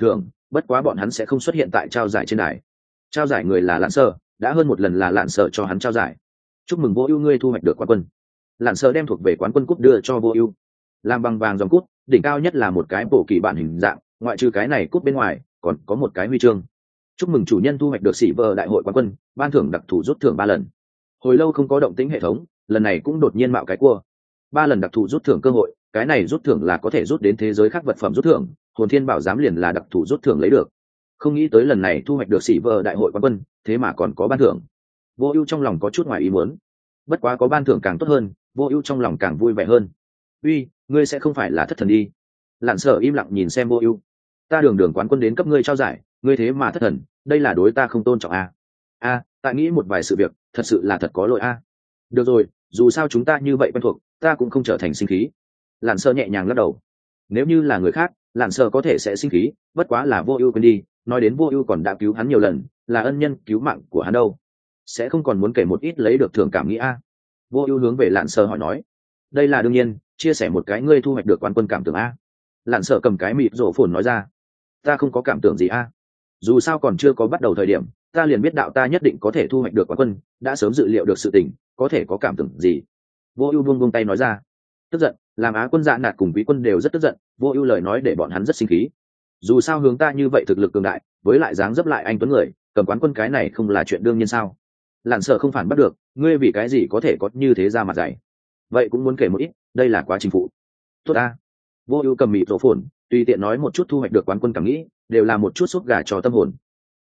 Speaker 1: bất quá bọn hắn sẽ không xuất hiện tại trao giải trên đài. Trao giải người là Lạn Sở, đã hơn một lần là Lạn Sở cho hắn trao giải. Chúc mừng Vô Ưu ngươi thu hoạch được quán quân. Lạn Sở đem thuộc về quán quân cúp đưa cho Vô Ưu. Làm bằng vàng dòng cúp, đỉnh cao nhất là một cái bộ kỳ bản hình dạng, ngoại trừ cái này cúp bên ngoài, còn có một cái huy chương. Chúc mừng chủ nhân thu hoạch được Silver đại hội quán quân, ban thưởng đặc thù rút thưởng ba lần. Hồi lâu không có động tĩnh hệ thống, lần này cũng đột nhiên mạo cái cua. Ba lần đặc thù rút thưởng cơ hội, cái này rút thưởng là có thể rút đến thế giới khác vật phẩm rút thưởng, hồn thiên bảo giám liền là đặc thù rút thưởng lấy được. Không nghĩ tới lần này thu hoạch được Silver đại hội quán quân, thế mà còn có ban thưởng. Vô Ưu trong lòng có chút ngoài ý muốn. Bất quá có ban thưởng càng tốt hơn, Vô Ưu trong lòng càng vui vẻ hơn. "Uy, ngươi sẽ không phải là thất thần đi?" Lạn Sở im lặng nhìn xem Vô Ưu. "Ta đường đường quán quân đến cấp ngươi trao giải, ngươi thế mà thất thần, đây là đối ta không tôn trọng à?" "A, tại nghĩ một vài sự việc, thật sự là thật có lỗi a." "Được rồi, dù sao chúng ta như vậy quen thuộc, ta cũng không trở thành sinh khí." Lạn Sở nhẹ nhàng lắc đầu. Nếu như là người khác, Lạn Sở có thể sẽ sinh khí, bất quá là Vô Ưu quên đi, nói đến Vô Ưu còn đã cứu hắn nhiều lần, là ân nhân cứu mạng của hắn đâu, sẽ không còn muốn kể một ít lấy được thưởng cảm nghĩ a. Vô Ưu hướng về Lạn Sở hỏi nói. "Đây là đương nhiên, chia sẻ một cái ngươi thu hoạch được quán quân cảm tưởng a." Lạn Sở cầm cái mịt rộ phồn nói ra. "Ta không có cảm tưởng gì a. Dù sao còn chưa có bắt đầu thời điểm, ta liền biết đạo ta nhất định có thể thu hoạch được quán quân, đã sớm dự liệu được sự tình, có thể có cảm tưởng gì." Vô Ưu buông buông tay nói ra. Tức giận, làm Á Quân Dạ Nạt cùng Quý Quân đều rất tức giận, Vô Ưu lời nói để bọn hắn rất sinh khí. Dù sao hướng ta như vậy thực lực cường đại, với lại dáng dấp lại anh tuấn người, cầm quán quân cái này không là chuyện đương nhiên sao? Lạn Sở không phản bắt được, ngươi vì cái gì có thể có như thế ra mặt dày? Vậy cũng muốn kể một ít, đây là quá trình phụ. Tốt a. Vô Ưu cầm mịt rộ phồn, tùy tiện nói một chút thu hoạch được quán quân cảm nghĩ, đều là một chút sốt gà cho tâm hồn.